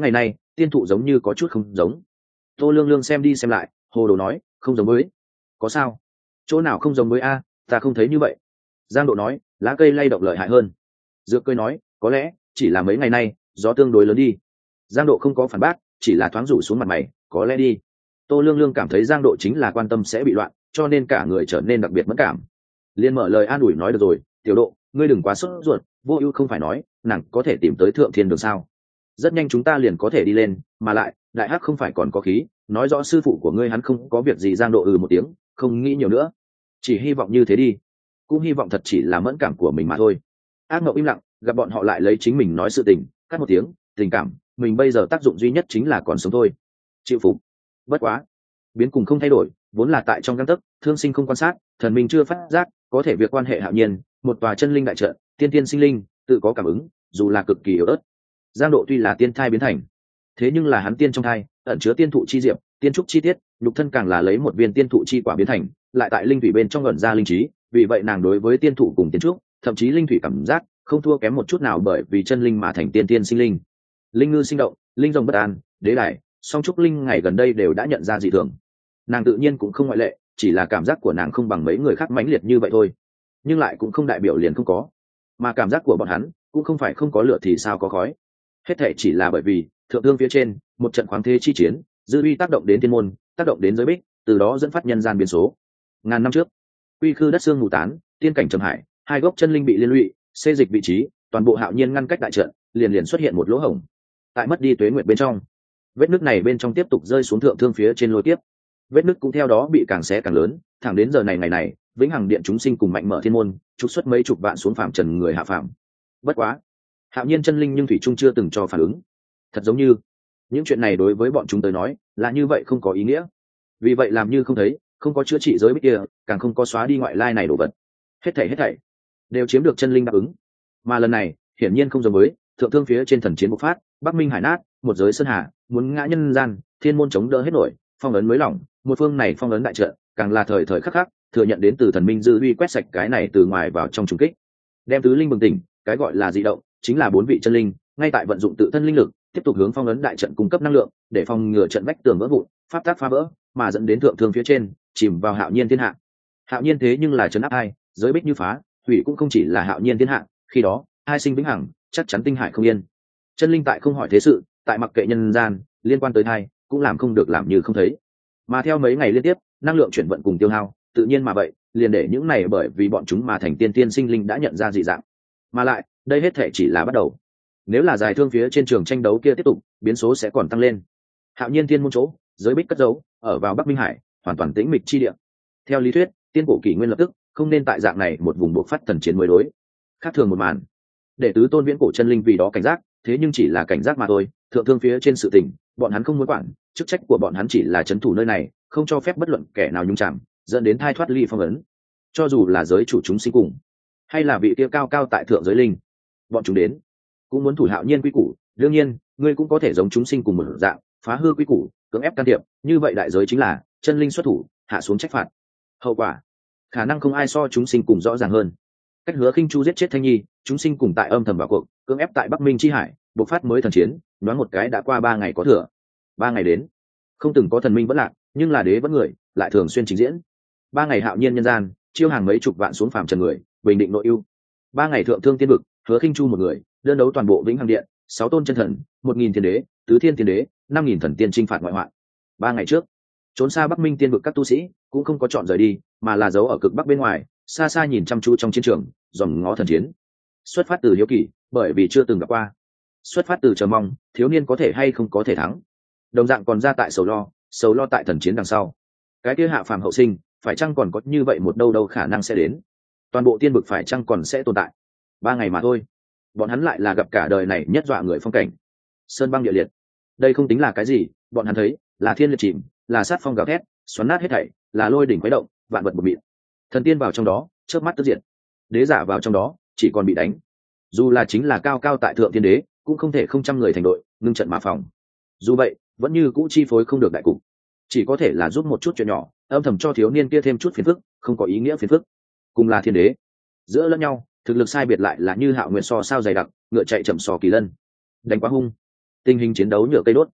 tiên thụ giống như có chút không giống. Tô Lương Lương xem đi xem lại, hồ đồ nói, không giống với. Có sao? Chỗ nào không giống với a? Ta không thấy như vậy. Giang Độ nói, lá cây lay động lợi hại hơn. Dược Cười nói, có lẽ chỉ là mấy ngày nay gió tương đối lớn đi. Giang Độ không có phản bác, chỉ là thoáng rủ xuống mặt mày, có lẽ đi. Tô Lương Lương cảm thấy Giang Độ chính là quan tâm sẽ bị loạn, cho nên cả người trở nên đặc biệt mẫn cảm. Liên mở lời an ủi nói, được rồi, Tiểu Độ, ngươi đừng quá sốt ruột, Vô Ưu không phải nói nàng có thể tìm tới Thượng Thiên Đường sao? Rất nhanh chúng ta liền có thể đi lên, mà lại đại hắc không phải còn có khí, nói rõ sư phụ của ngươi hắn không có việc gì. Giang Độ ừ một tiếng, không nghĩ nhiều nữa, chỉ hy vọng như thế đi, cũng hy vọng thật chỉ là mẫn cảm của mình mà thôi. Ác Mộng im lặng, gặp bọn họ lại lấy chính mình nói sự tình, cắt một tiếng, tình cảm mình bây giờ tác dụng duy nhất chính là còn sống thôi, chịu phục. Bất quá biến cùng không thay đổi, vốn là tại trong gang tấc, thương sinh không quan sát, thần minh chưa phát giác, có thể việc quan hệ Hạo Nhiên, một tòa chân linh đại trận, tiên tiên sinh linh tự có cảm ứng, dù là cực kỳ yếu ớt. Giang Độ tuy là tiên thai biến thành, thế nhưng là hắn tiên trong thai ẩn chứa tiên thụ chi diệp, tiên trúc chi tiết, nhục thân càng là lấy một viên tiên thụ chi quả biến thành, lại tại linh thủy bên trong ẩn ra linh trí, vì vậy nàng đối với tiên thụ cùng tiên trúc, thậm chí linh thủy cảm giác không thua kém một chút nào, bởi vì chân linh mà thành tiên tiên sinh linh. Linh ngư sinh động, linh rồng bất an, đế đài, song trúc linh ngày gần đây đều đã nhận ra dị thường. Nàng tự nhiên cũng không ngoại lệ, chỉ là cảm giác của nàng không bằng mấy người khác mãnh liệt như vậy thôi, nhưng lại cũng không đại biểu liền không có, mà cảm giác của bọn hắn cũng không phải không có lửa thì sao có khói. Hết thể chỉ là bởi vì thượng thương phía trên một trận khoáng thế chi chiến, dư uy tác động đến thiên môn, tác động đến giới bích, từ đó dẫn phát nhân gian biến số. Ngàn năm trước, quy khư đất xương mù tán, tiên cảnh trầm hải, hai gốc chân linh bị liên lụy, xê dịch vị trí, toàn bộ Hạo Nhiên ngăn cách đại trận, liền liền xuất hiện một lỗ hổng. Tại mất đi tuế nguyệt bên trong, vết nứt này bên trong tiếp tục rơi xuống thượng thương phía trên lôi tiếp, vết nứt cũng theo đó bị càng xé càng lớn, thẳng đến giờ này ngày này, vĩnh hằng điện chúng sinh cùng mạnh mở thiên môn, trục xuất mấy chục vạn xuống phàm trần người hạ phàm. Bất quá, Hạo Nhiên chân linh nhưng thủy trung chưa từng cho phản ứng, thật giống như những chuyện này đối với bọn chúng tới nói là như vậy không có ý nghĩa, vì vậy làm như không thấy, không có chữa trị giới bích kia, càng không có xóa đi ngoại lai này đồ vật, hết thảy hết thảy đều chiếm được chân linh đáp ứng. Mà lần này hiển nhiên không giống với thượng thương phía trên thần chiến bộc phát, Bắc Minh hải nát, một giới sơn hà muốn ngã nhân gian, thiên môn chống đỡ hết nổi, phong ấn mới lỏng, một phương này phong ấn đại trận càng là thời thời khắc khắc thừa nhận đến từ thần minh dư uy quét sạch cái này từ ngoài vào trong trùng kích, đem tứ linh bừng tỉnh. Cái gọi là dị động chính là bốn vị chân linh ngay tại vận dụng tự thân linh lực, tiếp tục hướng phong ấn đại trận cung cấp năng lượng, để phòng ngừa trận vách tường vỡ vụn, pháp tác phá vỡ, mà dẫn đến thượng thương phía trên chìm vào Hạo Nhiên thiên hạ. Hạo Nhiên thế nhưng là trấn áp ai, giới bích như phá hủy cũng không chỉ là Hạo Nhiên thiên hạ, khi đó hai sinh vĩnh hằng, chắc chắn tinh hải không yên. Chân linh tại không hỏi thế sự, tại mặc kệ nhân gian liên quan tới thai, cũng làm không được làm như không thấy. Mà theo mấy ngày liên tiếp năng lượng chuyển vận cùng tiêu hao, tự nhiên mà vậy liền để những này bởi vì bọn chúng mà thành tiên tiên sinh linh đã nhận ra dị dạng. Mà lại đây hết thể chỉ là bắt đầu, nếu là dài thương phía trên trường tranh đấu kia tiếp tục, biến số sẽ còn tăng lên. Hạo Nhiên thiên môn chỗ giới bích cất giấu ở vào Bắc Minh hải, hoàn toàn tĩnh mịch chi địa. Theo lý thuyết tiên cổ kỷ nguyên lập tức không nên tại dạng này một vùng buộc phát thần chiến mới đối. Khác thường một màn để tứ tôn viễn cổ chân linh vì đó cảnh giác, thế nhưng chỉ là cảnh giác mà thôi. Thượng thương phía trên sự tình bọn hắn không muốn quản, chức trách của bọn hắn chỉ là trấn thủ nơi này, không cho phép bất luận kẻ nào nhúng chạm, dẫn đến thai thoát ly phong ấn. Cho dù là giới chủ chúng sinh cùng, hay là vị kia cao cao tại thượng giới linh, bọn chúng đến cũng muốn thủ Hạo Nhiên quy củ. Đương nhiên ngươi cũng có thể giống chúng sinh cùng một dạng phá hư quy củ, cưỡng ép can thiệp, như vậy đại giới chính là chân linh xuất thủ hạ xuống trách phạt, hậu quả khả năng không ai so chúng sinh cùng rõ ràng hơn. Cách Hứa Khinh Chu giết chết Thanh Nhi, chúng sinh cùng tại âm thầm vào cuộc, cưỡng ép tại Bắc Minh chi hải bộc phát mới thần chiến, đoán một cái đã qua ba ngày có thừa. Ba ngày đến, không từng có thần minh vẫn lạc, nhưng là đế vẫn người lại thường xuyên trình diễn. Ba ngày Hạo Nhiên nhân gian chiêu hàng mấy chục vạn xuống phàm trần người, bình định nội ưu. Ba ngày thượng thương tiên vực, Hứa Khinh Chu một người đơn đấu toàn bộ vĩnh hằng điện, sáu tôn chân thần, một nghìn thiên đế, tứ thiên thiên đế, năm nghìn thần tiên chinh phạt ngoại hoạn. Ba ngày trước trốn xa Bắc Minh tiên vực các tu sĩ cũng không có chọn rời đi, mà là giấu ở cực bắc bên ngoài, xa xa nhìn chăm chú trong chiến trường, dòm ngó thần chiến. Xuất phát từ hiếu kỳ, bởi vì chưa từng gặp qua; xuất phát từ chờ mong, thiếu niên có thể hay không có thể thắng. Đồng dạng còn ra tại sầu lo, sầu lo tại thần chiến đằng sau, cái kia hạ phàm hậu sinh phải chăng còn có như vậy một đâu đâu khả năng sẽ đến, toàn bộ tiên vực phải chăng còn sẽ tồn tại. Ba ngày mà thôi, bọn hắn lại là gặp cả đời này nhất dọa người phong cảnh, sơn băng địa liệt. Đây không tính là cái gì, bọn hắn thấy là thiên liệt chìm, là sát phong gào thét xoắn nát hết thảy, là lôi đỉnh quấy động, vạn vật bột mịn. Thần tiên vào trong đó chớp mắt tức diệt, đế giả vào trong đó chỉ còn bị đánh. Dù là chính là cao cao tại thượng thiên đế cũng không thể không trăm người thành đội ngưng trận mà phòng. Dù vậy vẫn như cũ chi phối không được đại cục, chỉ có thể là giúp một chút chuyện nhỏ, âm thầm cho thiếu niên kia thêm chút phiền phức, không có ý nghĩa phiền phức. Cùng là thiên đế, giữa lẫn nhau thực lực sai biệt lại là như Hạo Nguyệt so sao dày đặc, ngựa chạy chậm so kỳ lân. Đánh quá hung, tình hình chiến đấu nhựa cây đốt,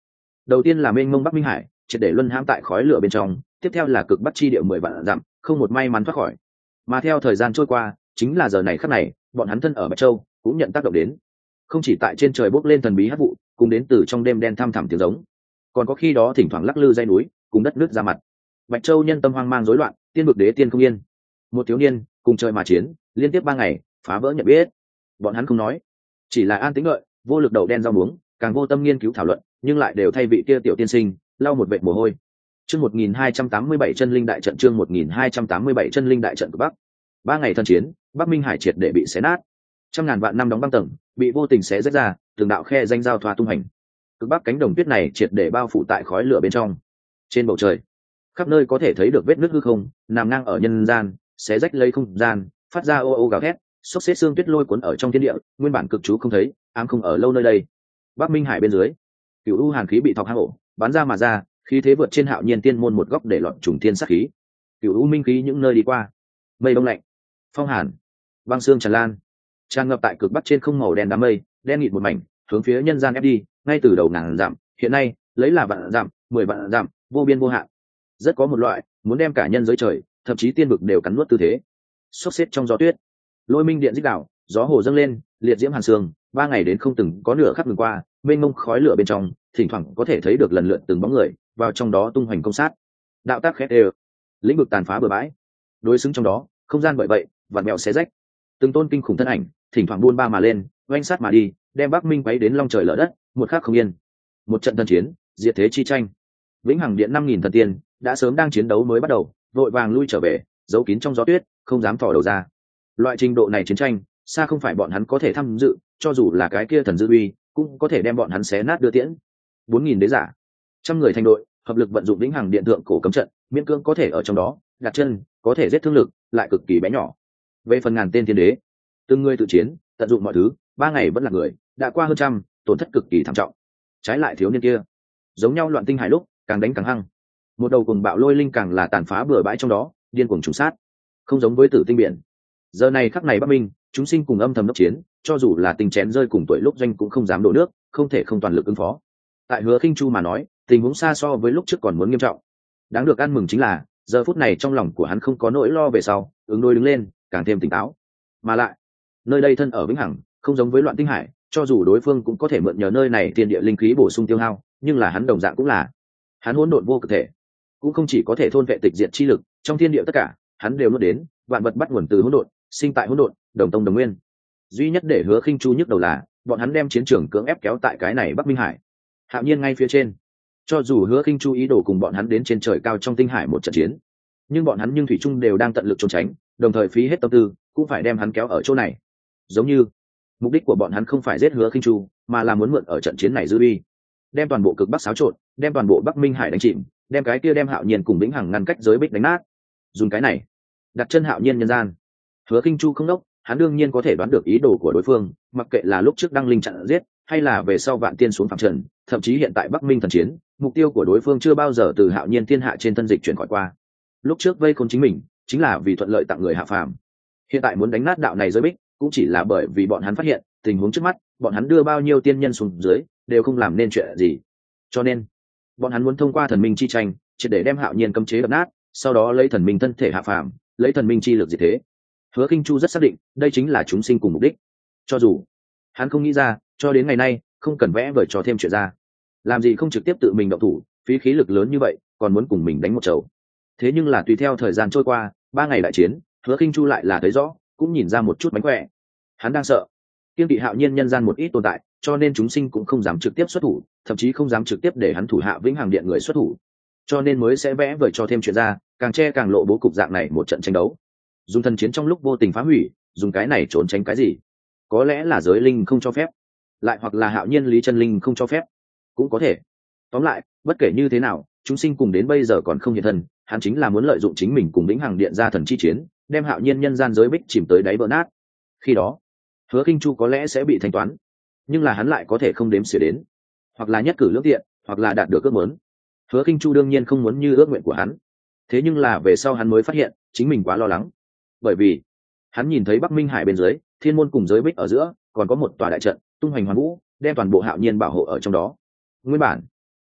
Đầu tiên là mênh mông Bắc Minh Hải, triệt để luân hãm tại khói lửa bên trong, tiếp theo là cực bắc chi địa mười vạn dặm, không một may mắn thoát khỏi. Mà theo thời gian trôi qua, chính là giờ này khắc này, bọn hắn thân ở Bạch Châu cũng nhận tác động đến. Không chỉ tại trên trời bốc lên thần bí hắc vụ, cùng đến từ trong đêm đen thăm thẳm tiếng giống, còn có khi đó thỉnh thoảng lắc lư dây núi, cùng đất nước ra mặt. Bạch Châu nhân tâm hoang mang rối loạn, tiên vực đế tiên không yên. Một thiếu niên cùng trời mà chiến, liên tiếp ba ngày, phá vỡ nhận biết. Bọn hắn không nói, chỉ là an tĩnh đợi, vô lực đầu đen rau muống, càng vô tâm nghiên cứu thảo luận, nhưng lại đều thay vị kia tiểu tiên sinh lau một vệt mồ hôi. Chương một nghìn hai trăm tám mươi bảy chân linh đại trận, chương một nghìn hai trăm tám mươi bảy chân linh đại trận của Bắc. Ba ngày thân chiến, Bắc Minh Hải triệt để bị xé nát. Trăm ngàn vạn năm đóng băng tầng, bị vô tình xé rách ra, từng đạo khe danh giao thoa tung hành. Cực Bắc cánh đồng tuyết này triệt để bao phủ tại khói lửa bên trong. Trên bầu trời, khắp nơi có thể thấy được vết nứt hư không, nằm ngang ở nhân gian, xé rách lấy không gian, phát ra ô ô gào thét, xốc xếp xương tuyết lôi cuốn ở trong thiên địa, nguyên bản cực chú không thấy, ám không ở lâu nơi đây. Bắc Minh Hải bên dưới, cửu u hàn khí bị thọc hang ổ, bắn ra mà ra, khí thế vượt trên Hạo Nhiên tiên môn một góc để lọt trùng thiên sát khí. Cửu u minh khí những nơi đi qua, mây đông lạnh, phong hàn, băng xương tràn lan, tràn ngập tại cực bắc trên không màu đen đám mây, đen nghịt một mảnh, hướng phía nhân gian ép đi, ngay từ đầu ngàn dặm, hiện nay lấy là vạn dặm, mười vạn dặm, vô biên vô hạn. Rất có một loại muốn đem cả nhân giới trời, thậm chí tiên vực đều cắn nuốt tư thế. Xốc xếp trong gió tuyết, lôi minh điện rít đảo, gió hồ dâng lên, liệt diễm hàn sương, ba ngày đến không từng có nửa khắc ngừng qua, mênh mông khói lửa bên trong, thỉnh thoảng có thể thấy được lần lượt từng bóng người vào trong đó tung hoành công sát. Đạo tác khét đều, lĩnh vực tàn phá bừa bãi, đối xứng trong đó, không gian bởi vậy vặn mèo xé rách. Từng tôn kinh khủng thân ảnh, thỉnh thoảng buôn ba mà lên, oanh sát mà đi, đem Bắc Minh quấy đến long trời lở đất, một khắc không yên. Một trận thân chiến, diệt thế chi tranh. Vĩnh Hằng Điện năm nghìn thần tiên đã sớm đang chiến đấu mới bắt đầu, vội vàng lui trở về, giấu kín trong gió tuyết, không dám thò đầu ra. Loại trình độ này chiến tranh, xa không phải bọn hắn có thể tham dự, cho dù là cái kia thần dư uy, cũng có thể đem bọn hắn xé nát đưa tiễn. Bốn nghìn đế giả, trăm người thành đội, hợp lực vận dụng Vĩnh Hằng Điện thượng cổ cấm trận, miễn cưỡng có thể ở trong đó đặt chân, có thể giết thương lực, lại cực kỳ bé nhỏ. Về phần ngàn tên thiên đế, từng người tự chiến, tận dụng mọi thứ, ba ngày vẫn là người, đã qua hơn trăm, tổn thất cực kỳ thảm trọng. Trái lại thiếu niên kia, giống nhau loạn tinh hải lúc, càng đánh càng hăng. Một đầu cùng bạo lôi linh càng là tàn phá bừa bãi trong đó, điên cuồng trùng sát. Không giống với Tử Tinh Biển. Giờ này khắc này Bắc Minh, chúng sinh cùng âm thầm đốc chiến, cho dù là tình chén rơi cùng tuổi lúc doanh cũng không dám đổ nước, không thể không toàn lực ứng phó. Tại Hứa Khinh Chu mà nói, tình huống xa so với lúc trước còn muốn nghiêm trọng. Đáng được ăn mừng chính là, giờ phút này trong lòng của hắn không có nỗi lo về sau, ứng đối đứng lên, càng thêm tỉnh táo. Mà lại, nơi đây thân ở vĩnh hằng, không giống với loạn tinh hải, cho dù đối phương cũng có thể mượn nhờ nơi này thiên địa linh khí bổ sung tiêu hao, nhưng là hắn đồng dạng cũng là, hắn hỗn độn vô cực thể, cũng không chỉ có thể thôn vệ tịch diệt chi lực, trong thiên địa tất cả, hắn đều nuốt đến, vạn vật bắt nguồn từ hỗn độn, sinh tại hỗn độn, đồng tông đồng nguyên. Duy nhất để Hứa Khinh Chu nhức đầu là, bọn hắn đem chiến trường cưỡng ép kéo tại cái này Bắc Minh Hải. Hạo Nhiên ngay phía trên. Cho dù Hứa Khinh Chu ý đồ cùng bọn hắn đến trên trời cao trong tinh hải một trận chiến, nhưng bọn hắn nhưng thủy chung đều đang tận lực trốn tránh, đồng thời phí hết tâm tư, cũng phải đem hắn kéo ở chỗ này. Giống như, mục đích của bọn hắn không phải giết Hứa Khinh Chu, mà là muốn mượn ở trận chiến này dư uy, đem toàn bộ cực Bắc xáo trộn, đem toàn bộ Bắc Minh Hải đánh chìm, đem cái kia đem Hạo Nhiên cùng Vĩnh Hằng ngăn cách giới bích đánh nát. Dùng cái này, đặt chân Hạo Nhiên nhân gian. Hứa Khinh Chu không đốc, hắn đương nhiên có thể đoán được ý đồ của đối phương, mặc kệ là lúc trước đăng linh chặn giết, hay là về sau vạn tiên xuống phạm trần, thậm chí hiện tại Bắc Minh thần chiến, mục tiêu của đối phương chưa bao giờ từ Hạo Nhiên thiên hạ trên thân dịch chuyển khỏi qua. Lúc trước vây khốn chính mình, chính là vì thuận lợi tặng người hạ phàm. Hiện tại muốn đánh nát đạo này giới bích, cũng chỉ là bởi vì bọn hắn phát hiện, tình huống trước mắt, bọn hắn đưa bao nhiêu tiên nhân xuống dưới, đều không làm nên chuyện gì. Cho nên, bọn hắn muốn thông qua thần minh chi tranh, triệt để đem Hạo Nhiên cấm chế đập nát, sau đó lấy thần minh thân thể hạ phàm, lấy thần minh chi lực diệt thế. Hứa Khinh Chu rất xác định, đây chính là chúng sinh cùng mục đích. Cho dù hắn không nghĩ ra, cho đến ngày nay, không cần vẽ vời cho thêm chuyện ra. Làm gì không trực tiếp tự mình động thủ, phí khí lực lớn như vậy, còn muốn cùng mình đánh một chầu. Thế nhưng là tùy theo thời gian trôi qua, ba ngày đại chiến, Hứa Khinh Chu lại là thấy rõ, cũng nhìn ra một chút mánh khỏe. Hắn đang sợ, kiên kỵ Hạo Nhiên nhân gian một ít tồn tại, cho nên chúng sinh cũng không dám trực tiếp xuất thủ, thậm chí không dám trực tiếp để hắn thủ hạ Vĩnh Hằng Điện người xuất thủ. Cho nên mới sẽ vẽ vời cho thêm chuyện ra, càng che càng lộ bố cục dạng này một trận tranh đấu. Dùng thần chiến trong lúc vô tình phá hủy, dùng cái này trốn tránh cái gì? Có lẽ là giới linh không cho phép, lại hoặc là Hạo Nhiên lý chân linh không cho phép, cũng có thể. Tóm lại, bất kể như thế nào, chúng sinh cùng đến bây giờ còn không hiện thân, hắn chính là muốn lợi dụng chính mình cùng Vĩnh Hằng Điện ra thần chi chiến, đem Hạo Nhiên nhân gian giới bích chìm tới đáy vỡ nát. Khi đó, Hứa Khinh Chu có lẽ sẽ bị thanh toán, nhưng là hắn lại có thể không đếm xỉa đến, hoặc là nhất cử lưỡng tiện, hoặc là đạt được ước muốn. Hứa Khinh Chu đương nhiên không muốn như ước nguyện của hắn, thế nhưng là về sau hắn mới phát hiện chính mình quá lo lắng, bởi vì hắn nhìn thấy Bắc Minh Hải bên dưới, thiên môn cùng giới bích ở giữa còn có một tòa đại trận tung hoành hoàn vũ, đem toàn bộ Hạo Nhiên bảo hộ ở trong đó. Nguyên bản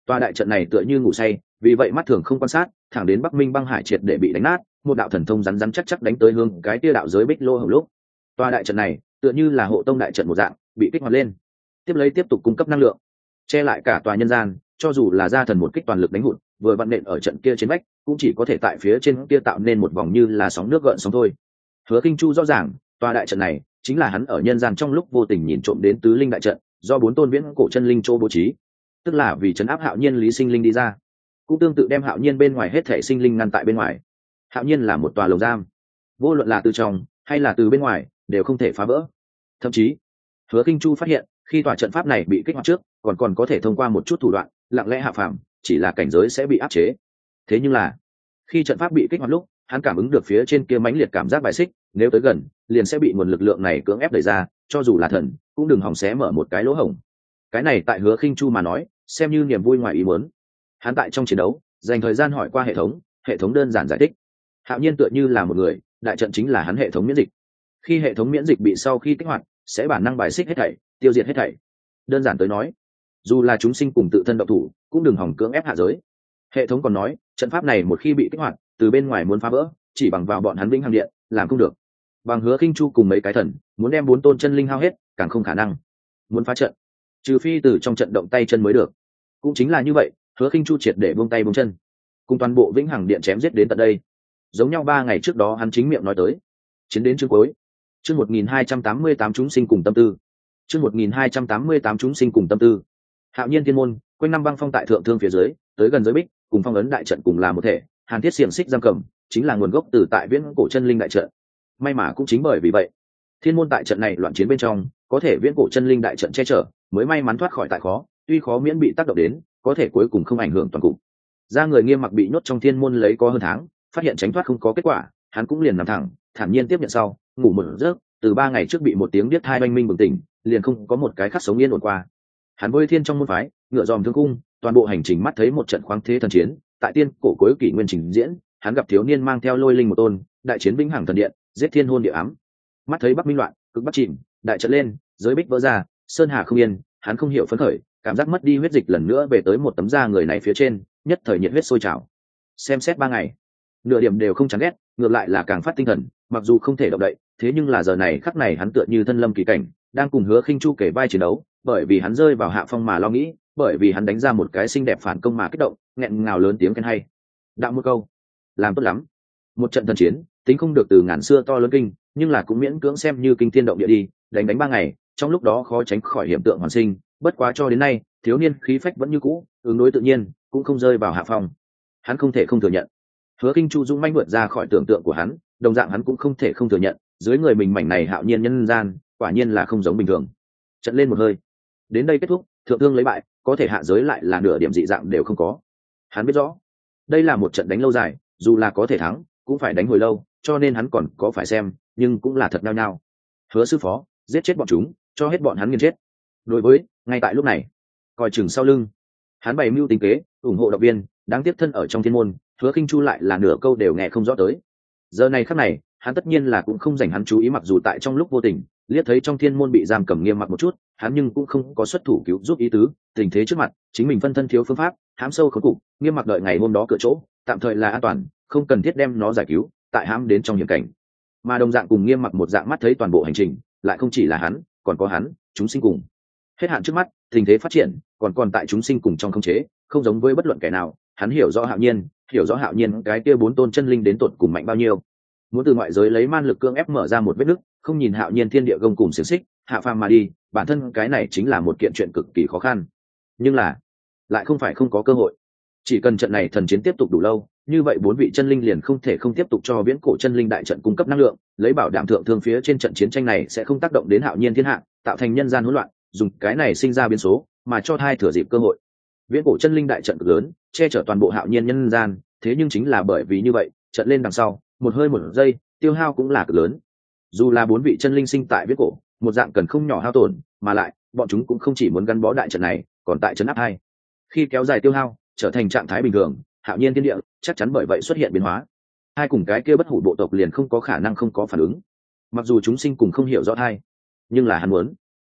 Tòa đại trận này tựa như ngủ say, vì vậy mắt thường không quan sát, thẳng đến Bắc Minh băng hải triệt để bị đánh nát, một đạo thần thông rắn rắn chắc chắc đánh tới hướng cái tia đạo giới bích lô hồng lúc. Tòa đại trận này tựa như là hộ tông đại trận một dạng, bị kích hoạt lên, tiếp lấy tiếp tục cung cấp năng lượng, che lại cả tòa nhân gian. Cho dù là gia thần một kích toàn lực đánh hụt, vừa vặn nện ở trận kia trên vách, cũng chỉ có thể tại phía trên kia tạo nên một vòng như là sóng nước gợn sóng thôi. Hứa Kinh Chu rõ ràng, tòa đại trận này chính là hắn ở nhân gian trong lúc vô tình nhìn trộm đến tứ linh đại trận, do bốn tôn viễn cổ chân linh châu bố trí, tức là vì trấn áp Hạo Nhiên Lý Sinh Linh đi ra, cũng tương tự đem Hạo Nhiên bên ngoài hết thể sinh linh ngăn tại bên ngoài. Hạo Nhiên là một tòa lồng giam, vô luận là từ trong hay là từ bên ngoài đều không thể phá vỡ. Thậm chí, Hứa Kinh Chu phát hiện, khi tòa trận pháp này bị kích hoạt trước, còn còn có thể thông qua một chút thủ đoạn, lặng lẽ hạ phàm, chỉ là cảnh giới sẽ bị áp chế. Thế nhưng là, khi trận pháp bị kích hoạt lúc, hắn cảm ứng được phía trên kia mãnh liệt cảm giác bài xích, nếu tới gần, liền sẽ bị nguồn lực lượng này cưỡng ép đẩy ra, cho dù là thần, cũng đừng hòng xé mở một cái lỗ hổng. Cái này tại Hứa Khinh Chu mà nói, xem như niềm vui ngoài ý muốn. Hắn tại trong chiến đấu, dành thời gian hỏi qua hệ thống, hệ thống đơn giản giải thích. Hạo Nhiên tựa như là một người, đại trận chính là hắn hệ thống miễn dịch. Khi hệ thống miễn dịch bị sau khi kích hoạt, sẽ bản năng bài xích hết thảy, tiêu diệt hết thảy. Đơn giản tới nói, dù là chúng sinh cùng tự thân động thủ, cũng đừng hòng cưỡng ép hạ giới. Hệ thống còn nói, trận pháp này một khi bị kích hoạt, từ bên ngoài muốn phá vỡ, chỉ bằng vào bọn hắn vĩnh hằng điện, làm không được. Bằng Hứa Khinh Chu cùng mấy cái thần, muốn đem bốn tôn chân linh hao hết, càng không khả năng. Muốn phá trận, trừ phi từ trong trận động tay chân mới được. Cũng chính là như vậy, Hứa Khinh Chu triệt để buông tay buông chân, cùng toàn bộ vĩnh hằng điện chém giết đến tận đây. Giống nhau ba ngày trước đó hắn chính miệng nói tới, chiến đến chương cuối. Chương một nghìn hai trăm tám mươi tám chúng sinh cùng tâm tư. Chương một nghìn hai trăm tám mươi tám chúng sinh cùng tâm tư. Hạo Nhiên Thiên môn, quanh năm băng phong tại thượng thương phía dưới, tới gần giới bích, cùng phong ấn đại trận cùng là một thể, hàn thiết xiềng xích giam cầm, chính là nguồn gốc từ tại viễn cổ chân linh đại trận. May mà cũng chính bởi vì vậy, thiên môn tại trận này loạn chiến bên trong, có thể viễn cổ chân linh đại trận che chở, mới may mắn thoát khỏi tại khó, tuy khó miễn bị tác động đến, có thể cuối cùng không ảnh hưởng toàn cục. Ra người Nghiêm Mặc bị nhốt trong thiên môn lấy có hơn tháng, phát hiện tránh thoát không có kết quả, hắn cũng liền nằm thẳng, thản nhiên tiếp nhận sau, ngủ một giấc, từ ba ngày trước bị một tiếng điếc thai oanh minh bừng tỉnh, liền không có một cái khắc sống yên ổn qua. Hắn với thiên trong môn phái, ngựa dòm thương cung, toàn bộ hành trình mắt thấy một trận khoáng thế thần chiến, tại tiên cổ cuối kỷ nguyên trình diễn, hắn gặp thiếu niên mang theo lôi linh một tôn, đại chiến vĩnh hằng thần điện, giết thiên hôn địa ám. Mắt thấy Bắc Minh loạn, cực bắc chìm, đại trận lên, giới bích vỡ ra, sơn hà không yên, hắn không hiểu phấn khởi, cảm giác mất đi huyết dịch lần nữa về tới một tấm da người này phía trên, nhất thời nhiệt huyết sôi trào. Xem xét ba ngày, nửa điểm đều không chán ghét, ngược lại là càng phát tinh thần, mặc dù không thể động đậy, thế nhưng là giờ này khắc này hắn tựa như thân lâm kỳ cảnh, đang cùng Hứa Khinh Chu kể vai chiến đấu, bởi vì hắn rơi vào hạ phong mà lo nghĩ, bởi vì hắn đánh ra một cái xinh đẹp phản công mà kích động, nghẹn ngào lớn tiếng khen hay. Đạo một câu, làm tốt lắm. Một trận thần chiến, tính không được từ ngàn xưa to lớn kinh, nhưng là cũng miễn cưỡng xem như kinh thiên động địa đi, đánh đánh ba ngày, trong lúc đó khó tránh khỏi hiện tượng hoàn sinh, bất quá cho đến nay, thiếu niên khí phách vẫn như cũ, ứng đối tự nhiên, cũng không rơi vào hạ phong. Hắn không thể không thừa nhận. Hứa Kinh Chu dũng mãnh vượt ra khỏi tưởng tượng của hắn, đồng dạng hắn cũng không thể không thừa nhận, dưới người mình mảnh này hạo nhiên nhân gian, quả nhiên là không giống bình thường. Trận lên một hơi, đến đây kết thúc, thượng thương lấy bại, có thể hạ giới lại là nửa điểm dị dạng đều không có. Hắn biết rõ, đây là một trận đánh lâu dài, dù là có thể thắng, cũng phải đánh hồi lâu, cho nên hắn còn có phải xem, nhưng cũng là thật nhao nhao. Hứa sư phó, giết chết bọn chúng, cho hết bọn hắn nghiền chết. Đối với, ngay tại lúc này, coi chừng sau lưng, hắn bày mưu tính kế, ủng hộ động viên, đáng tiếc thân ở trong thiên môn, Hứa Khinh Chu lại là nửa câu đều nghe không rõ tới. Giờ này khắc này, hắn tất nhiên là cũng không dành hắn chú ý, mặc dù tại trong lúc vô tình liếc thấy trong thiên môn bị giam cầm Nghiêm Mặc một chút, hắn nhưng cũng không có xuất thủ cứu giúp ý tứ. Tình thế trước mặt, chính mình phân thân thiếu phương pháp, hãm sâu khốn cục, Nghiêm Mặc đợi ngày hôm đó cửa chỗ, tạm thời là an toàn, không cần thiết đem nó giải cứu, tại hãm đến trong hiểm cảnh. Mà đồng dạng cùng Nghiêm Mặc một dạng mắt thấy toàn bộ hành trình, lại không chỉ là hắn, còn có hắn, chúng sinh cùng. Hết hạn trước mắt, tình thế phát triển, còn còn tại chúng sinh cùng trong khống chế, không giống với bất luận kẻ nào. Hắn hiểu rõ Hạo Nhiên, hiểu rõ Hạo Nhiên cái kia bốn tôn chân linh đến tột cùng mạnh bao nhiêu. Muốn từ ngoại giới lấy man lực cương ép mở ra một vết nứt, không nhìn Hạo Nhiên thiên địa gông cùng xiềng xích, hạ phàm mà đi, bản thân cái này chính là một kiện chuyện cực kỳ khó khăn. Nhưng là, lại không phải không có cơ hội. Chỉ cần trận này thần chiến tiếp tục đủ lâu, như vậy bốn vị chân linh liền không thể không tiếp tục cho viễn cổ chân linh đại trận cung cấp năng lượng, lấy bảo đảm thượng thương phía trên trận chiến tranh này sẽ không tác động đến Hạo Nhiên thiên hạ, tạo thành nhân gian hỗn loạn, dùng cái này sinh ra biến số, mà cho thai thừa dịp cơ hội. Viễn cổ chân linh đại trận cực lớn, che chở toàn bộ Hạo Nhiên nhân gian, thế nhưng chính là bởi vì như vậy, trận lên đằng sau, một hơi một giây, tiêu hao cũng là cực lớn. Dù là bốn vị chân linh sinh tại viễn cổ, một dạng cần không nhỏ hao tổn, mà lại, bọn chúng cũng không chỉ muốn gắn bó đại trận này, còn tại trấn áp hai. Khi kéo dài tiêu hao, trở thành trạng thái bình thường, Hạo Nhiên thiên địa chắc chắn bởi vậy xuất hiện biến hóa. Hai cùng cái kia bất hủ bộ tộc liền không có khả năng không có phản ứng. Mặc dù chúng sinh cùng không hiểu rõ hai, nhưng là hắn muốn,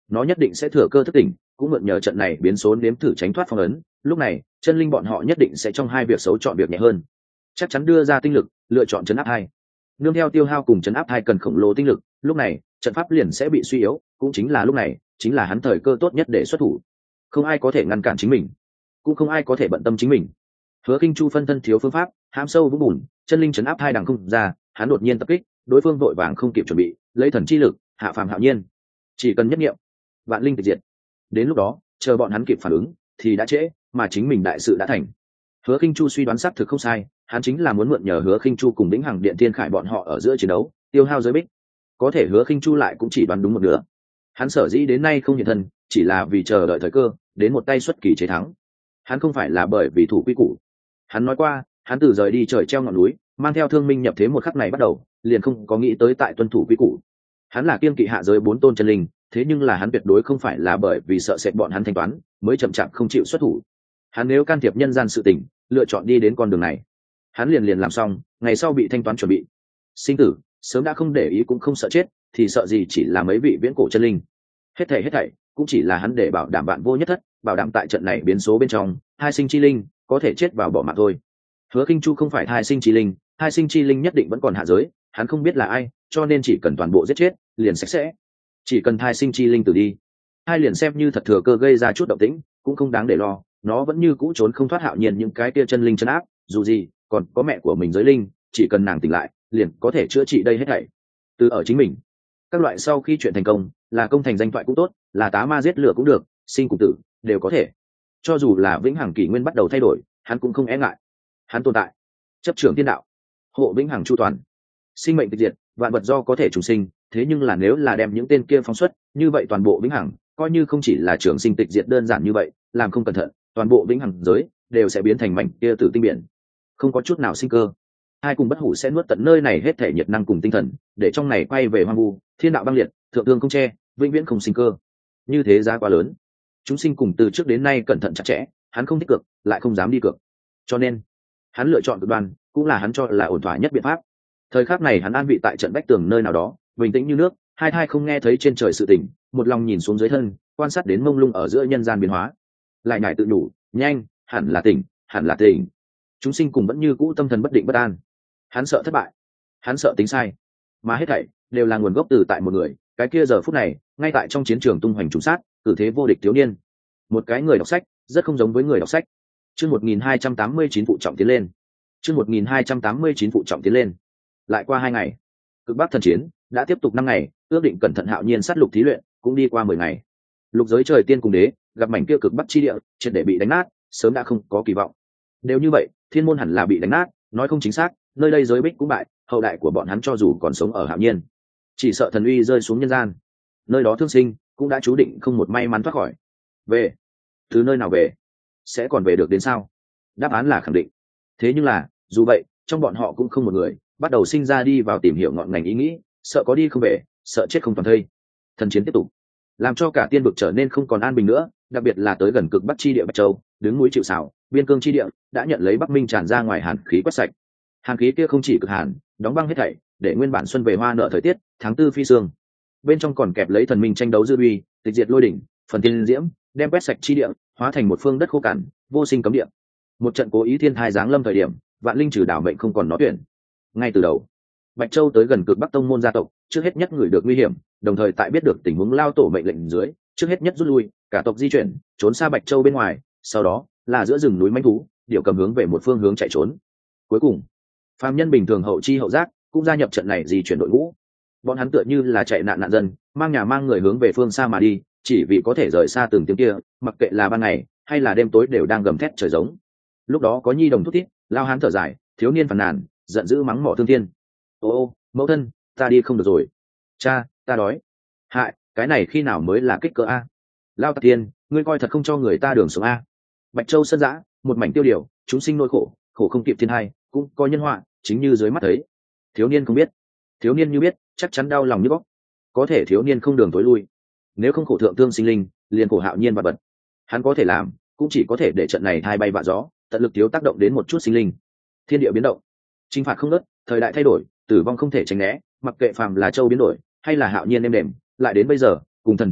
nó nhất định sẽ thừa cơ thức tỉnh, cũng mượn nhờ trận này biến số nếm thử tránh thoát phong ấn. Lúc này chân linh bọn họ nhất định sẽ trong hai việc xấu chọn việc nhẹ hơn, chắc chắn đưa ra tinh lực lựa chọn chấn áp hai. Nương theo tiêu hao cùng chấn áp hai cần khổng lồ tinh lực, lúc này trận pháp liền sẽ bị suy yếu, cũng chính là lúc này chính là hắn thời cơ tốt nhất để xuất thủ. Không ai có thể ngăn cản chính mình, cũng không ai có thể bận tâm chính mình. Hứa Kinh Chu phân thân thiếu phương pháp, hãm sâu vũng bùn, chân linh chấn áp hai đằng không ra, hắn đột nhiên tập kích, đối phương vội vàng không kịp chuẩn bị, lấy thần chi lực hạ phàm hạo nhiên, chỉ cần nhất niệm vạn linh tịch diệt. Đến lúc đó chờ bọn hắn kịp phản ứng thì đã trễ, mà chính mình đại sự đã thành. Hứa Kinh Chu suy đoán xác thực không sai, hắn chính là muốn mượn nhờ Hứa Kinh Chu cùng Vĩnh Hằng Điện Thiên Khải bọn họ ở giữa chiến đấu tiêu hao giới bích. Có thể Hứa Kinh Chu lại cũng chỉ đoán đúng một nửa. Hắn sở dĩ đến nay không hiện thân, chỉ là vì chờ đợi thời cơ đến một tay xuất kỳ chế thắng. Hắn không phải là bởi vì thủ quy củ. Hắn nói qua, hắn từ rời đi trời treo ngọn núi, mang theo thương minh nhập thế một khắc này bắt đầu, liền không có nghĩ tới tại tuân thủ quy củ. Hắn là kiên kỵ hạ giới bốn tôn chân linh, thế nhưng là hắn tuyệt đối không phải là bởi vì sợ sệt bọn hắn thanh toán mới chậm chạp không chịu xuất thủ. Hắn nếu can thiệp nhân gian sự tình, lựa chọn đi đến con đường này, hắn liền liền làm xong, ngày sau bị thanh toán chuẩn bị. Sinh tử sớm đã không để ý, cũng không sợ chết, thì sợ gì chỉ là mấy vị viễn cổ chân linh. Hết thảy hết thảy cũng chỉ là hắn để bảo đảm bạn vô nhất thất, bảo đảm tại trận này biến số bên trong, hai sinh chi linh có thể chết vào bỏ mạng thôi. Hứa Kinh Chu không phải hai sinh chi linh, hai sinh chi linh nhất định vẫn còn hạ giới, hắn không biết là ai, cho nên chỉ cần toàn bộ giết chết liền sạch sẽ. Chỉ cần hai sinh chi linh tử đi, hai liền xem như thật thừa cơ gây ra chút động tĩnh cũng không đáng để lo, nó vẫn như cũ trốn không thoát hạo nhiên những cái tia chân linh chân áp. Dù gì còn có mẹ của mình giới linh, chỉ cần nàng tỉnh lại liền có thể chữa trị đây hết thảy. Từ ở chính mình, các loại sau khi chuyện thành công, là công thành danh toại cũng tốt, là tá ma giết lửa cũng được, sinh cùng tử đều có thể. Cho dù là vĩnh hằng kỷ nguyên bắt đầu thay đổi, hắn cũng không e ngại. Hắn tồn tại, chấp trưởng thiên đạo, hộ vĩnh hằng chu toàn, sinh mệnh tịch diệt, vạn vật do có thể trùng sinh. Thế nhưng là nếu là đem những tên kia phóng xuất, như vậy toàn bộ vĩnh hằng coi như không chỉ là trường sinh tịch diệt đơn giản như vậy, làm không cẩn thận toàn bộ vĩnh hằng giới đều sẽ biến thành mảnh kia tử tinh biển, không có chút nào sinh cơ. Hai cùng bất hủ sẽ nuốt tận nơi này hết thể nhiệt năng cùng tinh thần, để trong này quay về hoang vu, thiên đạo băng liệt, thượng thương không che, vĩnh viễn không sinh cơ. Như thế giá quá lớn, chúng sinh cùng từ trước đến nay cẩn thận chặt chẽ, hắn không thích cược, lại không dám đi cược, cho nên hắn lựa chọn cực đoan, cũng là hắn cho là ổn thỏa nhất biện pháp. Thời khắc này hắn an vị tại trận bách tường nơi nào đó, bình tĩnh như nước, hai thai không nghe thấy trên trời sự tình, một lòng nhìn xuống dưới thân, quan sát đến mông lung ở giữa nhân gian biến hóa, lại nhải tự đủ, nhanh, hẳn là tỉnh, hẳn là tỉnh. Chúng sinh cùng vẫn như cũ tâm thần bất định bất an. Hắn sợ thất bại, hắn sợ tính sai, mà hết thảy đều là nguồn gốc từ tại một người, cái kia giờ phút này ngay tại trong chiến trường tung hoành trùng sát, cử thế vô địch thiếu niên, một cái người đọc sách rất không giống với người đọc sách. Chương một nghìn hai trăm tám mươi chín phụ trọng tiến lên. Chương một nghìn hai trăm tám mươi chín phụ trọng tiến lên. Lại qua hai ngày, cực bắc thần chiến đã tiếp tục năm ngày, ước định cẩn thận hạo nhiên sát lục thí luyện cũng đi qua mười ngày. Lục giới trời tiên cùng đế gặp mảnh kia cực bắc chi địa triệt để bị đánh nát, sớm đã không có kỳ vọng. Đều như vậy, thiên môn hẳn là bị đánh nát, nói không chính xác, nơi đây giới bích cũng bại, hậu đại của bọn hắn cho dù còn sống ở hạo nhiên, chỉ sợ thần uy rơi xuống nhân gian, nơi đó thương sinh cũng đã chú định không một may mắn thoát khỏi. Về, từ nơi nào về, sẽ còn về được đến sao? Đáp án là khẳng định. Thế nhưng là dù vậy, trong bọn họ cũng không một người bắt đầu sinh ra đi vào tìm hiểu ngọn ngành ý nghĩ, sợ có đi không về, sợ chết không toàn thây. Thần chiến tiếp tục, làm cho cả tiên vực trở nên không còn an bình nữa, đặc biệt là tới gần cực bắc chi địa Bạch Châu, đứng núi chịu sào, biên cương chi địa đã nhận lấy Bắc Minh tràn ra ngoài hàn khí quét sạch. Hàn khí kia không chỉ cực hàn, đóng băng hết thảy, để nguyên bản xuân về hoa nở thời tiết, tháng tư phi sương. Bên trong còn kẹp lấy thần minh tranh đấu dư uy, tịch diệt lôi đỉnh, phần tiên diễm, đem quét sạch chi địa, hóa thành một phương đất khô cằn, vô sinh cấm địa. Một trận cố ý thiên thai giáng lâm thời điểm, vạn linh trừ đảo mệnh không còn nó tuyển. Ngay từ đầu, Bạch Châu tới gần cực Bắc tông môn gia tộc, trước hết nhất người được nguy hiểm, đồng thời tại biết được tình huống lao tổ mệnh lệnh dưới, trước hết nhất rút lui, cả tộc di chuyển, trốn xa Bạch Châu bên ngoài, sau đó là giữa rừng núi manh thú, điệu cầm hướng về một phương hướng chạy trốn. Cuối cùng, phàm nhân bình thường hậu chi hậu giác cũng gia nhập trận này di chuyển đội ngũ. Bọn hắn tựa như là chạy nạn nạn dân, mang nhà mang người hướng về phương xa mà đi, chỉ vì có thể rời xa từng tiếng kia, mặc kệ là ban ngày hay là đêm tối đều đang gầm thét trời giống. Lúc đó có nhi đồng thút thít, lao hán thở dài, thiếu niên phàn nàn, giận dữ mắng mỏ thương thiên. Ô ô, mẫu thân, ta đi không được rồi. Cha, ta đói. Hại, cái này khi nào mới là kích cỡ a? Lao Tạc Thiên, ngươi coi thật không cho người ta đường sống a. Bạch Châu sân dã, một mảnh tiêu điều, chúng sinh nỗi khổ, khổ không kịp thiên hai, cũng có nhân họa, chính như dưới mắt thấy. Thiếu niên không biết, thiếu niên như biết, chắc chắn đau lòng như bóc. Có thể thiếu niên không đường tối lui. Nếu không khổ thượng thương sinh linh, liền khổ hạo nhiên và bật. Hắn có thể làm, cũng chỉ có thể để trận này thai bay vạ gió, tận lực thiếu tác động đến một chút sinh linh. Thiên địa biến động, chinh phạt không ngớt, thời đại thay đổi, tử vong không thể tránh né, mặc kệ phàm là châu biến đổi hay là hạo nhiên êm đềm, lại đến bây giờ cùng thần chinh phạt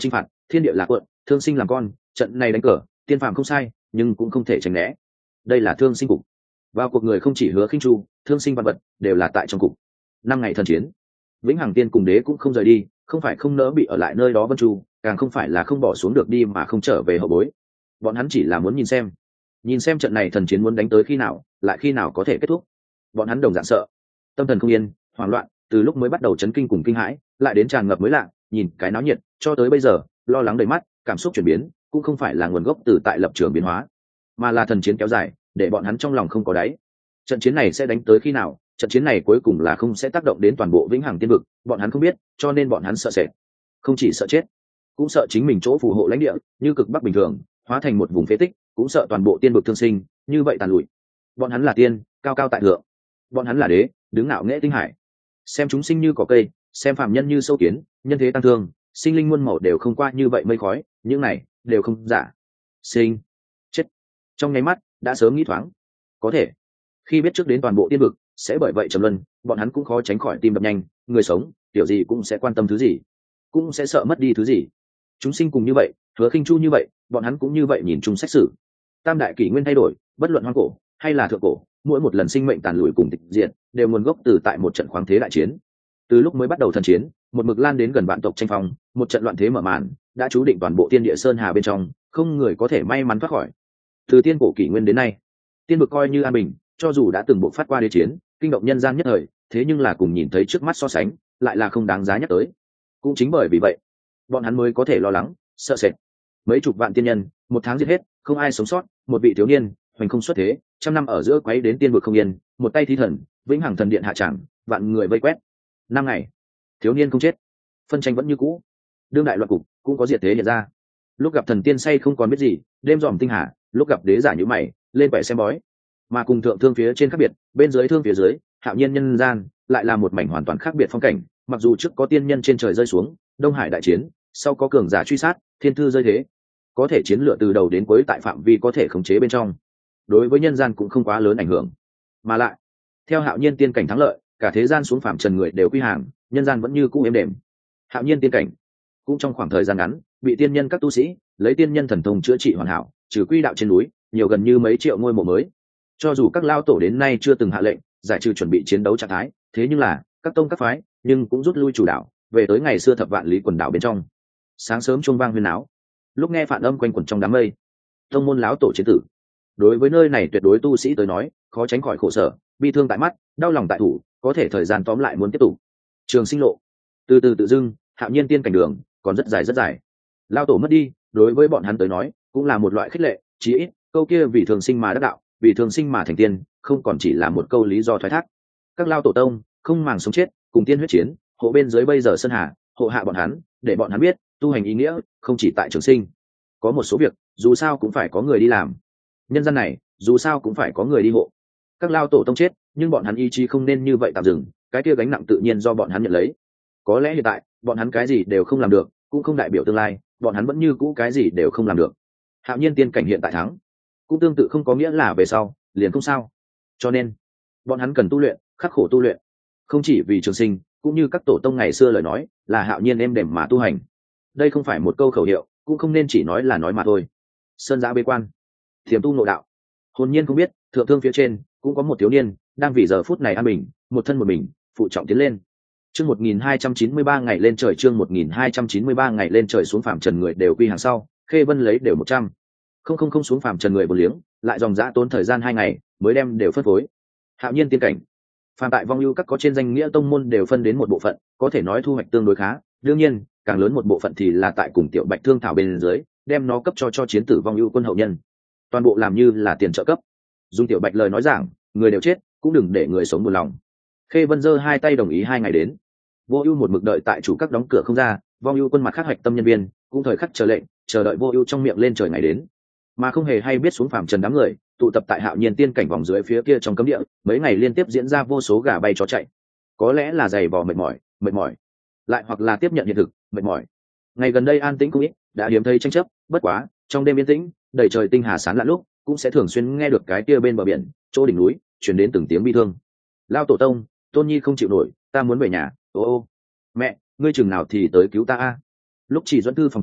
thiên địa là cuộn, thương sinh làm con, trận này đánh cờ tiên phàm không sai, nhưng cũng không thể tránh né. Đây là thương sinh cục, vào cuộc người không chỉ Hứa Khinh Chu, thương sinh văn vật đều là tại trong cục. Năm ngày thần chiến, vĩnh hằng tiên cùng đế cũng không rời đi, không phải không nỡ bị ở lại nơi đó Vân Chu, càng không phải là không bỏ xuống được đi mà không trở về hậu bối. Bọn hắn chỉ là muốn nhìn xem nhìn xem trận này thần chiến muốn đánh tới khi nào, lại khi nào có thể kết thúc. Bọn hắn đồng dạng sợ, tâm thần không yên, hoảng loạn, từ lúc mới bắt đầu chấn kinh cùng kinh hãi, lại đến tràn ngập mới lạ, nhìn cái náo nhiệt, cho tới bây giờ lo lắng đầy mắt, cảm xúc chuyển biến cũng không phải là nguồn gốc từ tại lập trường biến hóa, mà là thần chiến kéo dài, để bọn hắn trong lòng không có đáy. Trận chiến này sẽ đánh tới khi nào, trận chiến này cuối cùng là không sẽ tác động đến toàn bộ vĩnh hằng tiên vực, bọn hắn không biết, cho nên bọn hắn sợ sệt, không chỉ sợ chết, cũng sợ chính mình chỗ phù hộ lãnh địa như cực bắc bình thường hóa thành một vùng phế tích, cũng sợ toàn bộ tiên vực thương sinh như vậy tàn lụi. Bọn hắn là tiên, cao cao tại thượng, bọn hắn là đế, đứng ngạo nghễ tinh hải. Xem chúng sinh như cỏ cây, xem phàm nhân như sâu kiến, nhân thế tăng thương, sinh linh muôn màu đều không qua như vậy mây khói, những này đều không giả. Sinh chết trong nháy mắt đã sớm nghĩ thoáng, có thể khi biết trước đến toàn bộ tiên vực sẽ bởi vậy trầm luân, bọn hắn cũng khó tránh khỏi tim đập nhanh. Người sống kiểu gì cũng sẽ quan tâm thứ gì, cũng sẽ sợ mất đi thứ gì. Chúng sinh cùng như vậy, Hứa Khinh Chu như vậy, bọn hắn cũng như vậy nhìn chung xét xử. Tam đại kỷ nguyên thay đổi, bất luận hoang cổ hay là thượng cổ, mỗi một lần sinh mệnh tàn lùi cùng tịch diệt đều nguồn gốc từ tại một trận khoáng thế đại chiến. Từ lúc mới bắt đầu thần chiến, một mực lan đến gần vạn tộc tranh phong, một trận loạn thế mở màn đã chú định toàn bộ tiên địa sơn hà bên trong không người có thể may mắn thoát khỏi. Từ tiên cổ kỷ nguyên đến nay, tiên vực coi như an bình, cho dù đã từng bộ phát qua đế chiến kinh động nhân gian nhất thời, thế nhưng là cùng nhìn thấy trước mắt so sánh lại là không đáng giá nhắc tới. Cũng chính bởi vì vậy, bọn hắn mới có thể lo lắng sợ sệt. Mấy chục vạn tiên nhân một tháng giết hết, không ai sống sót, một vị thiếu niên hoành không xuất thế, trăm năm ở giữa quấy đến tiên vực không yên, một tay thí thần vĩnh hằng thần điện hạ tràng, vạn người vây quét. Năm ngày thiếu niên không chết, phân tranh vẫn như cũ, đương đại loạn cục cũng có diệt thế hiện ra. Lúc gặp thần tiên say không còn biết gì, đêm dòm tinh hà, lúc gặp đế giả nhíu mày lên vẻ xem bói. Mà cùng thượng thương phía trên khác biệt, bên dưới thương phía dưới, hạo nhiên nhân gian lại là một mảnh hoàn toàn khác biệt phong cảnh. Mặc dù trước có tiên nhân trên trời rơi xuống, đông hải đại chiến, sau có cường giả truy sát, thiên thư rơi thế, có thể chiến lựa từ đầu đến cuối tại phạm vi có thể khống chế bên trong, đối với nhân gian cũng không quá lớn ảnh hưởng. Mà lại theo hạo nhiên tiên cảnh thắng lợi, cả thế gian xuống phạm trần người đều quy hàng, nhân gian vẫn như cũ êm đềm. Hạo nhiên tiên cảnh cũng trong khoảng thời gian ngắn bị tiên nhân các tu sĩ lấy tiên nhân thần thông chữa trị hoàn hảo, trừ quy đạo trên núi nhiều gần như mấy triệu ngôi mộ mới. Cho dù các lao tổ đến nay chưa từng hạ lệnh giải trừ chuẩn bị chiến đấu trạng thái, thế nhưng là các tông các phái nhưng cũng rút lui chủ đạo, về tới ngày xưa thập vạn lý quần đảo bên trong. Sáng sớm chuông vang huyên náo, lúc nghe phản âm quanh quẩn trong đám mây, tông môn láo tổ chiến tử. Đối với nơi này tuyệt đối tu sĩ tới nói, khó tránh khỏi khổ sở, bi thương tại mắt, đau lòng tại thủ, có thể thời gian tóm lại muốn tiếp tục. Trường sinh lộ từ từ tự dưng, hạo nhiên tiên cảnh đường còn rất dài rất dài. Lao tổ mất đi, đối với bọn hắn tới nói cũng là một loại khích lệ, chí ít câu kia vì thường sinh mà đắc đạo, vì thường sinh mà thành tiên, không còn chỉ là một câu lý do thoái thác. Các lao tổ tông không màng sống chết, cùng tiên huyết chiến, hộ bên dưới bây giờ sơn hà, hộ hạ bọn hắn, để bọn hắn biết tu hành ý nghĩa không chỉ tại trường sinh. Có một số việc dù sao cũng phải có người đi làm, nhân dân này dù sao cũng phải có người đi hộ. Các lao tổ tông chết, nhưng bọn hắn ý chí không nên như vậy tạm dừng, cái kia gánh nặng tự nhiên do bọn hắn nhận lấy. Có lẽ hiện tại bọn hắn cái gì đều không làm được, cũng không đại biểu tương lai bọn hắn vẫn như cũ cái gì đều không làm được. Hạo nhiên tiên cảnh hiện tại thắng, cũng tương tự không có nghĩa là về sau liền không sao. Cho nên bọn hắn cần tu luyện, khắc khổ tu luyện, không chỉ vì trường sinh, cũng như các tổ tông ngày xưa lời nói là hạo nhiên êm đềm mà tu hành. Đây không phải một câu khẩu hiệu, cũng không nên chỉ nói là nói mà thôi. Sơn giã bế quan, thiềm tu nội đạo, hồn nhiên không biết thượng thương phía trên cũng có một thiếu niên đang vì giờ phút này an bình, một thân một mình phụ trọng tiến lên. Chương một nghìn hai trăm chín mươi ba ngày lên trời, chương một nghìn hai trăm chín mươi ba ngày lên trời xuống phàm trần người đều quy hàng sau, Khê Vân lấy đều một trăm không không không xuống phàm trần người một liếng, lại dòng dã tốn thời gian hai ngày mới đem đều phân phối. Hạo nhiên tiên cảnh, phàm tại vong ưu các có trên danh nghĩa tông môn đều phân đến một bộ phận, có thể nói thu hoạch tương đối khá. Đương nhiên càng lớn một bộ phận thì là tại cùng tiểu bạch thương thảo bên dưới đem nó cấp cho cho chiến tử vong ưu quân hậu nhân, toàn bộ làm như là tiền trợ cấp. Dùng tiểu bạch lời nói giảng, người đều chết cũng đừng để người sống buồn lòng. Khê Vân giơ hai tay đồng ý hai ngày đến. Vô Ưu một mực đợi tại chủ các đóng cửa không ra, Vong Ưu quân mặt khác hoạch tâm nhân viên cũng thời khắc chờ lệnh, chờ đợi Vô Ưu trong miệng lên trời ngày đến. Mà không hề hay biết xuống phàm trần đám người, tụ tập tại Hạo Nhiên tiên cảnh vòng dưới phía kia trong cấm địa, mấy ngày liên tiếp diễn ra vô số gà bay chó chạy. Có lẽ là dày vò mệt mỏi, mệt mỏi, lại hoặc là tiếp nhận hiện thực, mệt mỏi. Ngày gần đây an tĩnh cũng ít, đã hiếm thấy tranh chấp, bất quá, trong đêm yên tĩnh, đầy trời tinh hà sáng lạ lúc, cũng sẽ thường xuyên nghe được cái kia bên bờ biển, chỗ đỉnh núi, truyền đến từng tiếng bi thương. Lao tổ tông, Tôn Nhi không chịu nổi, ta muốn về nhà. Ô ô, mẹ, ngươi chừng nào thì tới cứu ta a? Lúc Chỉ Dẫn Thư phòng thủ,